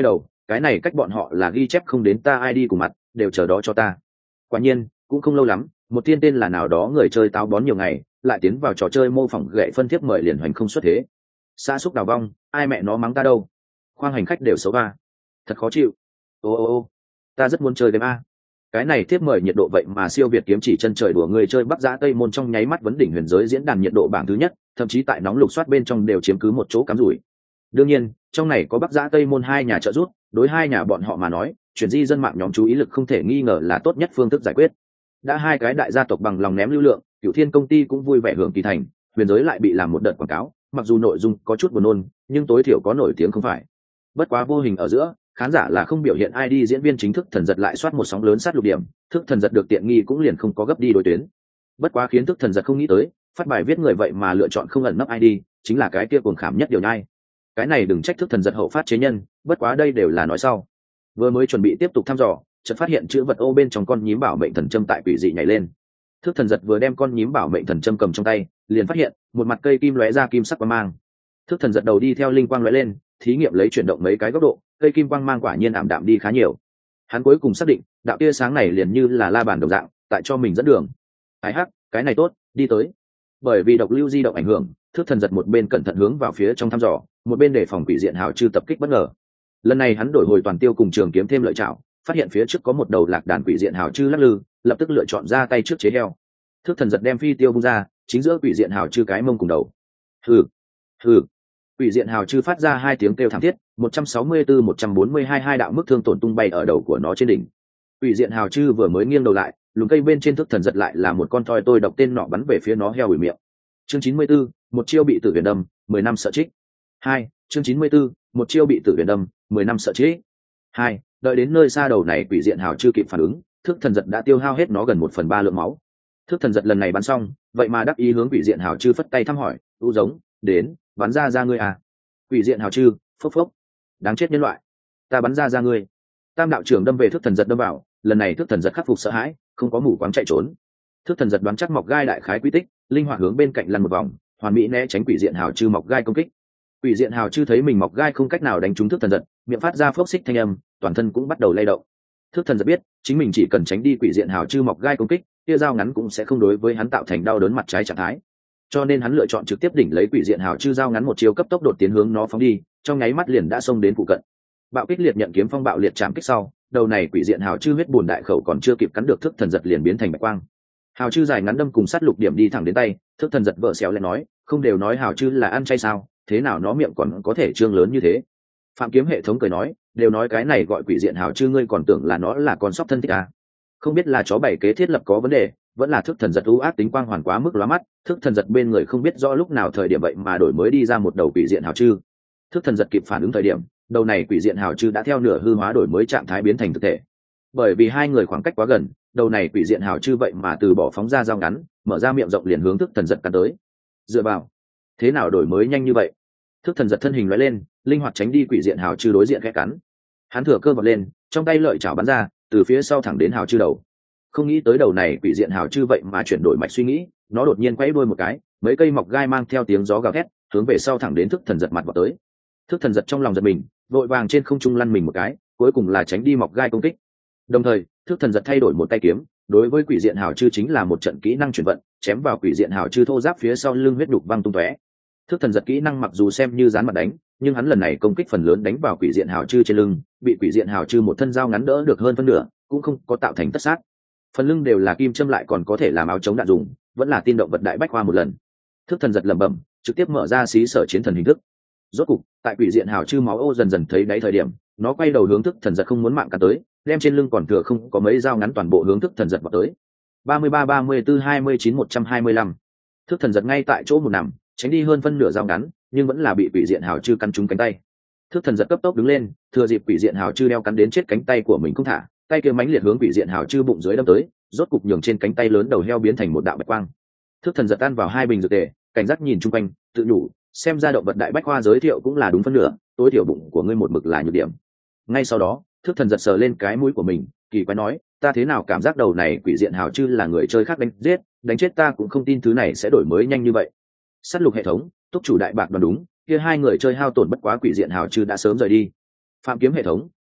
cái này cách bọn họ là ghi chép không đến ta ID cùng mặt, đều chờ đó cho ta. Quả nhiên cũng không lâu lắm, một thiên tên là nào đó người chơi táo bón nhiều ngày lại tiến vào trò chơi mô phỏng gậy phân thiếp mời liền hoành không xuất thế. Xã xúc đào vong, ai mẹ nó mắng ta đâu, khoang hành khách đều xấu ba, thật khó chịu. Ô, ta rất muốn chơi game a. Cái này tiếp mời nhiệt độ vậy mà siêu việt kiếm chỉ chân trời đùa người chơi Bắc Giã Tây Môn trong nháy mắt vấn đỉnh huyền giới diễn đàn nhiệt độ bảng thứ nhất, thậm chí tại nóng lục soát bên trong đều chiếm cứ một chỗ cắm rủi. Đương nhiên trong này có Bắc Giã Tây Môn hai nhà trợ giúp, đối hai nhà bọn họ mà nói chuyển di dân mạng nhóm chú ý lực không thể nghi ngờ là tốt nhất phương thức giải quyết. Đã hai cái đại gia tộc bằng lòng ném lưu lượng, Cửu Thiên công ty cũng vui vẻ hưởng kỳ thành, huyền giới lại bị làm một đợt quảng cáo, mặc dù nội dung có chút buồn nôn nhưng tối thiểu có nổi tiếng không phải. Bất quá vô hình ở giữa khán giả là không biểu hiện ID diễn viên chính thức thần giật lại soát một sóng lớn sát lục điểm, thức thần giật được tiện nghi cũng liền không có gấp đi đối tuyến. Bất quá khiến thức thần giật không nghĩ tới, phát bài viết người vậy mà lựa chọn không ẩn nấp ID, chính là cái kia cuồng khảm nhất điều nhai. Cái này đừng trách thức thần giật hậu phát chế nhân, bất quá đây đều là nói sau. Vừa mới chuẩn bị tiếp tục thăm dò, chợt phát hiện chữ vật ô bên trong con nhím bảo mệnh thần châm tại quỷ dị nhảy lên. Thức thần giật vừa đem con nhím bảo mệnh thần châm cầm trong tay, liền phát hiện một mặt cây kim lóe ra kim sắc quang mang. Thức thần giật đầu đi theo linh quang lóe lên, thí nghiệm lấy chuyển động mấy cái góc độ, cây kim quang mang quả nhiên ảm đạm đi khá nhiều. Hắn cuối cùng xác định đạo tia sáng này liền như là la bàn đồng dạng tại cho mình dẫn đường. Ai hắc, cái này tốt, đi tới. Bởi vì độc lưu di động ảnh hưởng, thức thần giật một bên cẩn thận hướng vào phía trong thăm dò, một bên đề phòng quỷ diện hào chư tập kích bất ngờ. Lần này hắn đổi hồi toàn tiêu cùng trường kiếm thêm lợi chảo, phát hiện phía trước có một đầu lạc đàn quỷ diện hào chư lắc lư, lập tức lựa chọn ra tay trước chế heo. Thức thần giật đem phi tiêu bung ra, chính giữa quỷ diện hào chư cái mông cùng đầu. Hừ, hừ. Quỷ diện hào chư phát ra hai tiếng kêu thảm thiết, 164-142 hai đạo mức thương tổn tung bay ở đầu của nó trên đỉnh. Quỷ diện hào chư vừa mới nghiêng đầu lại, lùm cây bên trên thức thần giật lại là một con thoi tôi độc tên nọ bắn về phía nó heo bụi miệng. Chương 94, một chiêu bị tử huyền đâm, 10 năm sợ trích. 2, chương 94, một chiêu bị tử huyền đâm, 10 năm sợ trích. 2, đợi đến nơi xa đầu này quỷ diện hào chư kịp phản ứng, thức thần giật đã tiêu hao hết nó gần 1/3 lượng máu. Thức thần giật lần này bắn xong, vậy mà đắc ý hướng quỷ diện hào chư phất tay thăm hỏi, "U giống, đến, bắn ra ngươi à?" Quỷ diện hào chư, phốc phốc, đáng chết nhân loại, ta bắn ra ngươi. Tam đạo trưởng đâm về thức thần giật đâm vào, lần này thức thần giật khắc phục sợ hãi, không có mù quáng chạy trốn. Thức thần giật đoán chắc mọc gai đại khái quy tích, linh hoạt hướng bên cạnh lăn một vòng, hoàn mỹ né tránh quỷ diện hào chư mọc gai công kích. Quỷ diện hào chư thấy mình mọc gai không cách nào đánh trúng thức thần giật, miệng phát ra phốc xích thanh âm, toàn thân cũng bắt đầu lay động. Thức thần giật biết chính mình chỉ cần tránh đi quỷ diện hào chư mọc gai công kích, tia dao ngắn cũng sẽ không đối với hắn tạo thành đau đớn mặt trái trạng thái, cho nên hắn lựa chọn trực tiếp đỉnh lấy quỷ diện hào chư dao ngắn một chiều cấp tốc đột tiến hướng nó phóng đi, trong nháy mắt liền đã xông đến phụ cận. Bạo kích liệt nhận kiếm phong bạo liệt chạm kích sau, đầu này quỷ diện hào chư huyết bùn đại khẩu còn chưa kịp cắn được thức thần giật liền biến thành bạch quang. Hào chư dài ngắn đâm cùng sát lục điểm đi thẳng đến tay, thức thần giật vợ xéo lên nói, không đều nói hào chư là ăn chay sao, thế nào nó miệng còn có thể trương lớn như thế. Phạm kiếm hệ thống cười nói, đều nói cái này gọi quỷ diện hào chư ngươi còn tưởng là nó là con sóc thân thích à. Không biết là chó bảy kế thiết lập có vấn đề, vẫn là thức thần giật ưu ác tính quang hoàn quá mức lóa mắt, thức thần giật bên người không biết rõ lúc nào thời điểm vậy mà đổi mới đi ra một đầu quỷ diện hào chư. Thức thần giật kịp phản ứng thời điểm, đầu này quỷ diện hào chư đã theo nửa hư hóa đổi mới trạng thái biến thành thực thể. Bởi vì hai người khoảng cách quá gần, đầu này quỷ diện hào chư vậy mà từ bỏ phóng ra dao ngắn, mở ra miệng rộng liền hướng thức thần giật cắn tới. Dựa vào, thế nào đổi mới nhanh như vậy? Thức thần giật thân hình lóe lên, linh hoạt tránh đi quỷ diện hào chư đối diện khẽ cắn. Hắn thừa cơ vọt lên, trong tay lợi chảo bắn ra, từ phía sau thẳng đến hào chư đầu. Không nghĩ tới đầu này quỷ diện hào chư vậy mà chuyển đổi mạch suy nghĩ, nó đột nhiên quay đuôi một cái, mấy cây mọc gai mang theo tiếng gió gào thét, hướng về sau thẳng đến thức thần giật mặt vào tới. Thức thần giật trong lòng giật mình, vội vàng trên không trung lăn mình một cái, cuối cùng là tránh đi mọc gai công kích. Đồng thời thức thần giật thay đổi một tay kiếm, đối với quỷ diện hào chư chính là một trận kỹ năng chuyển vận, chém vào quỷ diện hào chư thô giáp phía sau lưng, huyết đục văng tung tóe. Thức thần giật kỹ năng mặc dù xem như dán mặt đánh, nhưng hắn lần này công kích phần lớn đánh vào quỷ diện hào chư trên lưng, bị quỷ diện hào chư một thân dao ngắn đỡ được hơn phân nửa, cũng không có tạo thành tất sát. Phần lưng đều là kim châm lại còn có thể làm áo chống đạn dùng, vẫn là tin động vật đại bách khoa một lần. Thức thần giật lẩm bẩm, trực tiếp mở ra xí sở chiến thần hình thức. Rốt cục tại quỷ diện hào chư máu ô dần dần thấy đáy thời điểm, nó quay đầu hướng thức thần giật không muốn mạng cả tới, đem trên lưng còn thừa không có mấy dao ngắn toàn bộ hướng thức thần giật vào tới. 33 34 29 125. Thức thần giật ngay tại chỗ một nằm, tránh đi hơn phân nửa dao ngắn, nhưng vẫn là bị quỷ diện hào chư cắn trúng cánh tay. Thức thần giật cấp tốc đứng lên, thừa dịp quỷ diện hào chư đeo cắn đến chết cánh tay của mình không thả, tay kia mãnh liệt hướng quỷ diện hào chư bụng dưới đâm tới, rốt cục nhường trên cánh tay lớn đầu heo biến thành một đạo bạch quang. Thức thần giật ăn vào hai bình dược tề, cảnh giác nhìn chung quanh, tự nhủ, xem ra động vật đại bách khoa giới thiệu cũng là đúng phân nửa, tối thiểu bụng của ngươi một mực là nhược điểm. Ngay sau đó thức thần giật sờ lên cái mũi của mình, kỳ quái nói, ta thế nào cảm giác đầu này quỷ diện hào chư là người chơi khác đánh chết ta cũng không tin thứ này sẽ đổi mới nhanh như vậy. Sát lục hệ thống, túc chủ đại bạc đoán đúng, kia hai người chơi hao tổn bất quá quỷ diện hào chư đã sớm rời đi. Phạm kiếm hệ thống,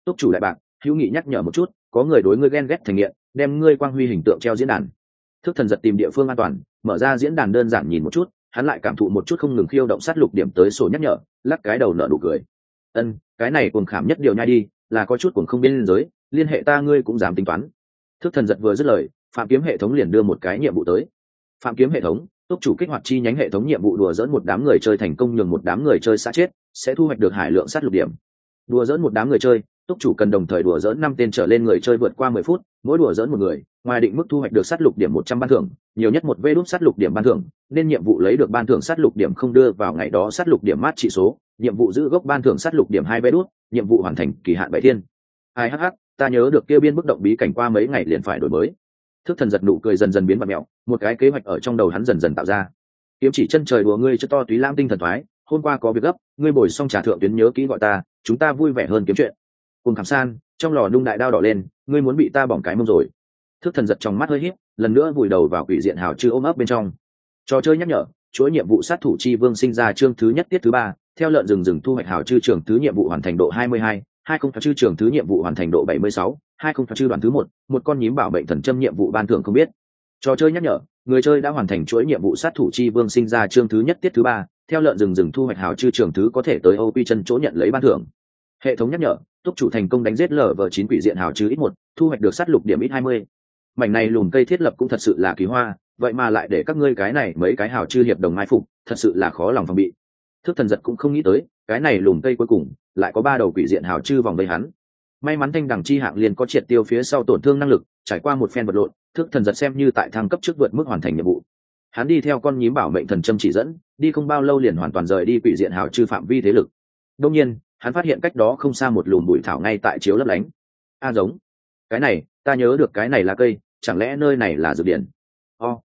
túc chủ đại bạc, hữu nghị nhắc nhở một chút, có người đối ngươi ghen ghét thành nghiện, đem ngươi quang huy hình tượng treo diễn đàn. Thức thần giật tìm địa phương an toàn, mở ra diễn đàn đơn giản nhìn một chút, hắn lại cảm thụ một chút không ngừng khiêu động sát lục điểm tới sổ nhắc nhở, lắc cái đầu nở nụ cười. Cái này cuồng khảm nhất điều nhai đi, là có chút cuồng không biên giới, liên hệ ta ngươi cũng dám tính toán. Thức thần giật vừa dứt lời, phạm kiếm hệ thống liền đưa một cái nhiệm vụ tới. Phạm kiếm hệ thống, túc chủ kích hoạt chi nhánh hệ thống nhiệm vụ đùa dỡn một đám người chơi thành công nhường một đám người chơi xã chết, sẽ thu hoạch được hải lượng sát lục điểm. Đùa dỡn một đám người chơi, túc chủ cần đồng thời đùa dỡn 5 tên trở lên người chơi vượt qua 10 phút, mỗi đùa dỡn một người, ngoài định mức thu hoạch được sát lục điểm 100 ban thưởng, nhiều nhất một vê đúp sát lục điểm ban thưởng, nên nhiệm vụ lấy được ban thưởng sát lục điểm không đưa vào ngày đó sát lục điểm mát trị số, nhiệm vụ giữ gốc ban thưởng sát lục điểm 2 vê đúp, nhiệm vụ hoàn thành kỳ hạn 7 thiên. Ta nhớ được kia biên bức động bí cảnh qua mấy ngày liền phải đổi mới. Thức thần giật nụ cười dần dần biến bặm mẹo, một cái kế hoạch ở trong đầu hắn dần dần tạo ra. Kiếm chỉ chân trời đùa ngươi cho to túy lam tinh thần thoái, hôm qua có việc gấp, ngươi bồi xong trà thượng tuyến nhớ kỹ gọi ta, chúng ta vui vẻ hơn kiếm chuyện. Cùng khảm san, trong lò nung đại đao đỏ lên, ngươi muốn bị ta bỏng cái mông rồi. Thức thần giật trong mắt hơi híp, lần nữa vùi đầu vào quỷ diện hào chư ôm ấp bên trong. Trò chơi nhắc nhở, chuỗi nhiệm vụ sát thủ chi vương sinh ra chương thứ nhất tiết thứ 3, theo lợn rừng thu hoạch hào chư trưởng thứ nhiệm vụ hoàn thành độ 22, 20 chư trưởng thứ nhiệm vụ hoàn thành độ 76, 20 chư đoàn thứ 1, một con nhím bảo mệnh thần châm nhiệm vụ ban thưởng không biết. Trò chơi nhắc nhở, người chơi đã hoàn thành chuỗi nhiệm vụ sát thủ chi vương sinh ra chương thứ nhất tiết thứ 3, theo lợn rừng thu hoạch hào chư trưởng thứ có thể tới OP chân chỗ nhận lấy ban thưởng. Hệ thống nhắc nhở, túc chủ thành công đánh giết LV9 quỷ diện hào chư ít 1, thu hoạch được sát lục điểm ít 20. Mảnh này lùm cây thiết lập cũng thật sự là kỳ hoa, vậy mà lại để các ngươi cái này mấy cái hào chư hiệp đồng mai phục, thật sự là khó lòng phòng bị. Thức thần giật cũng không nghĩ tới, cái này lùm cây cuối cùng lại có 3 đầu quỷ diện hào chư vòng vây hắn. May mắn thanh đẳng chi hạng liền có triệt tiêu phía sau tổn thương năng lực, trải qua một phen vật lộn, thức thần giật xem như tại thăng cấp trước vượt mức hoàn thành nhiệm vụ. Hắn đi theo con nhím bảo mệnh thần châm chỉ dẫn, đi không bao lâu liền hoàn toàn rời đi quỷ diện hào chư phạm vi thế lực. Đương nhiên, hắn phát hiện cách đó không xa một lùm bụi thảo ngay tại chiếu lấp lánh. Giống cái này, ta nhớ được cái này là cây, chẳng lẽ nơi này là dược điển?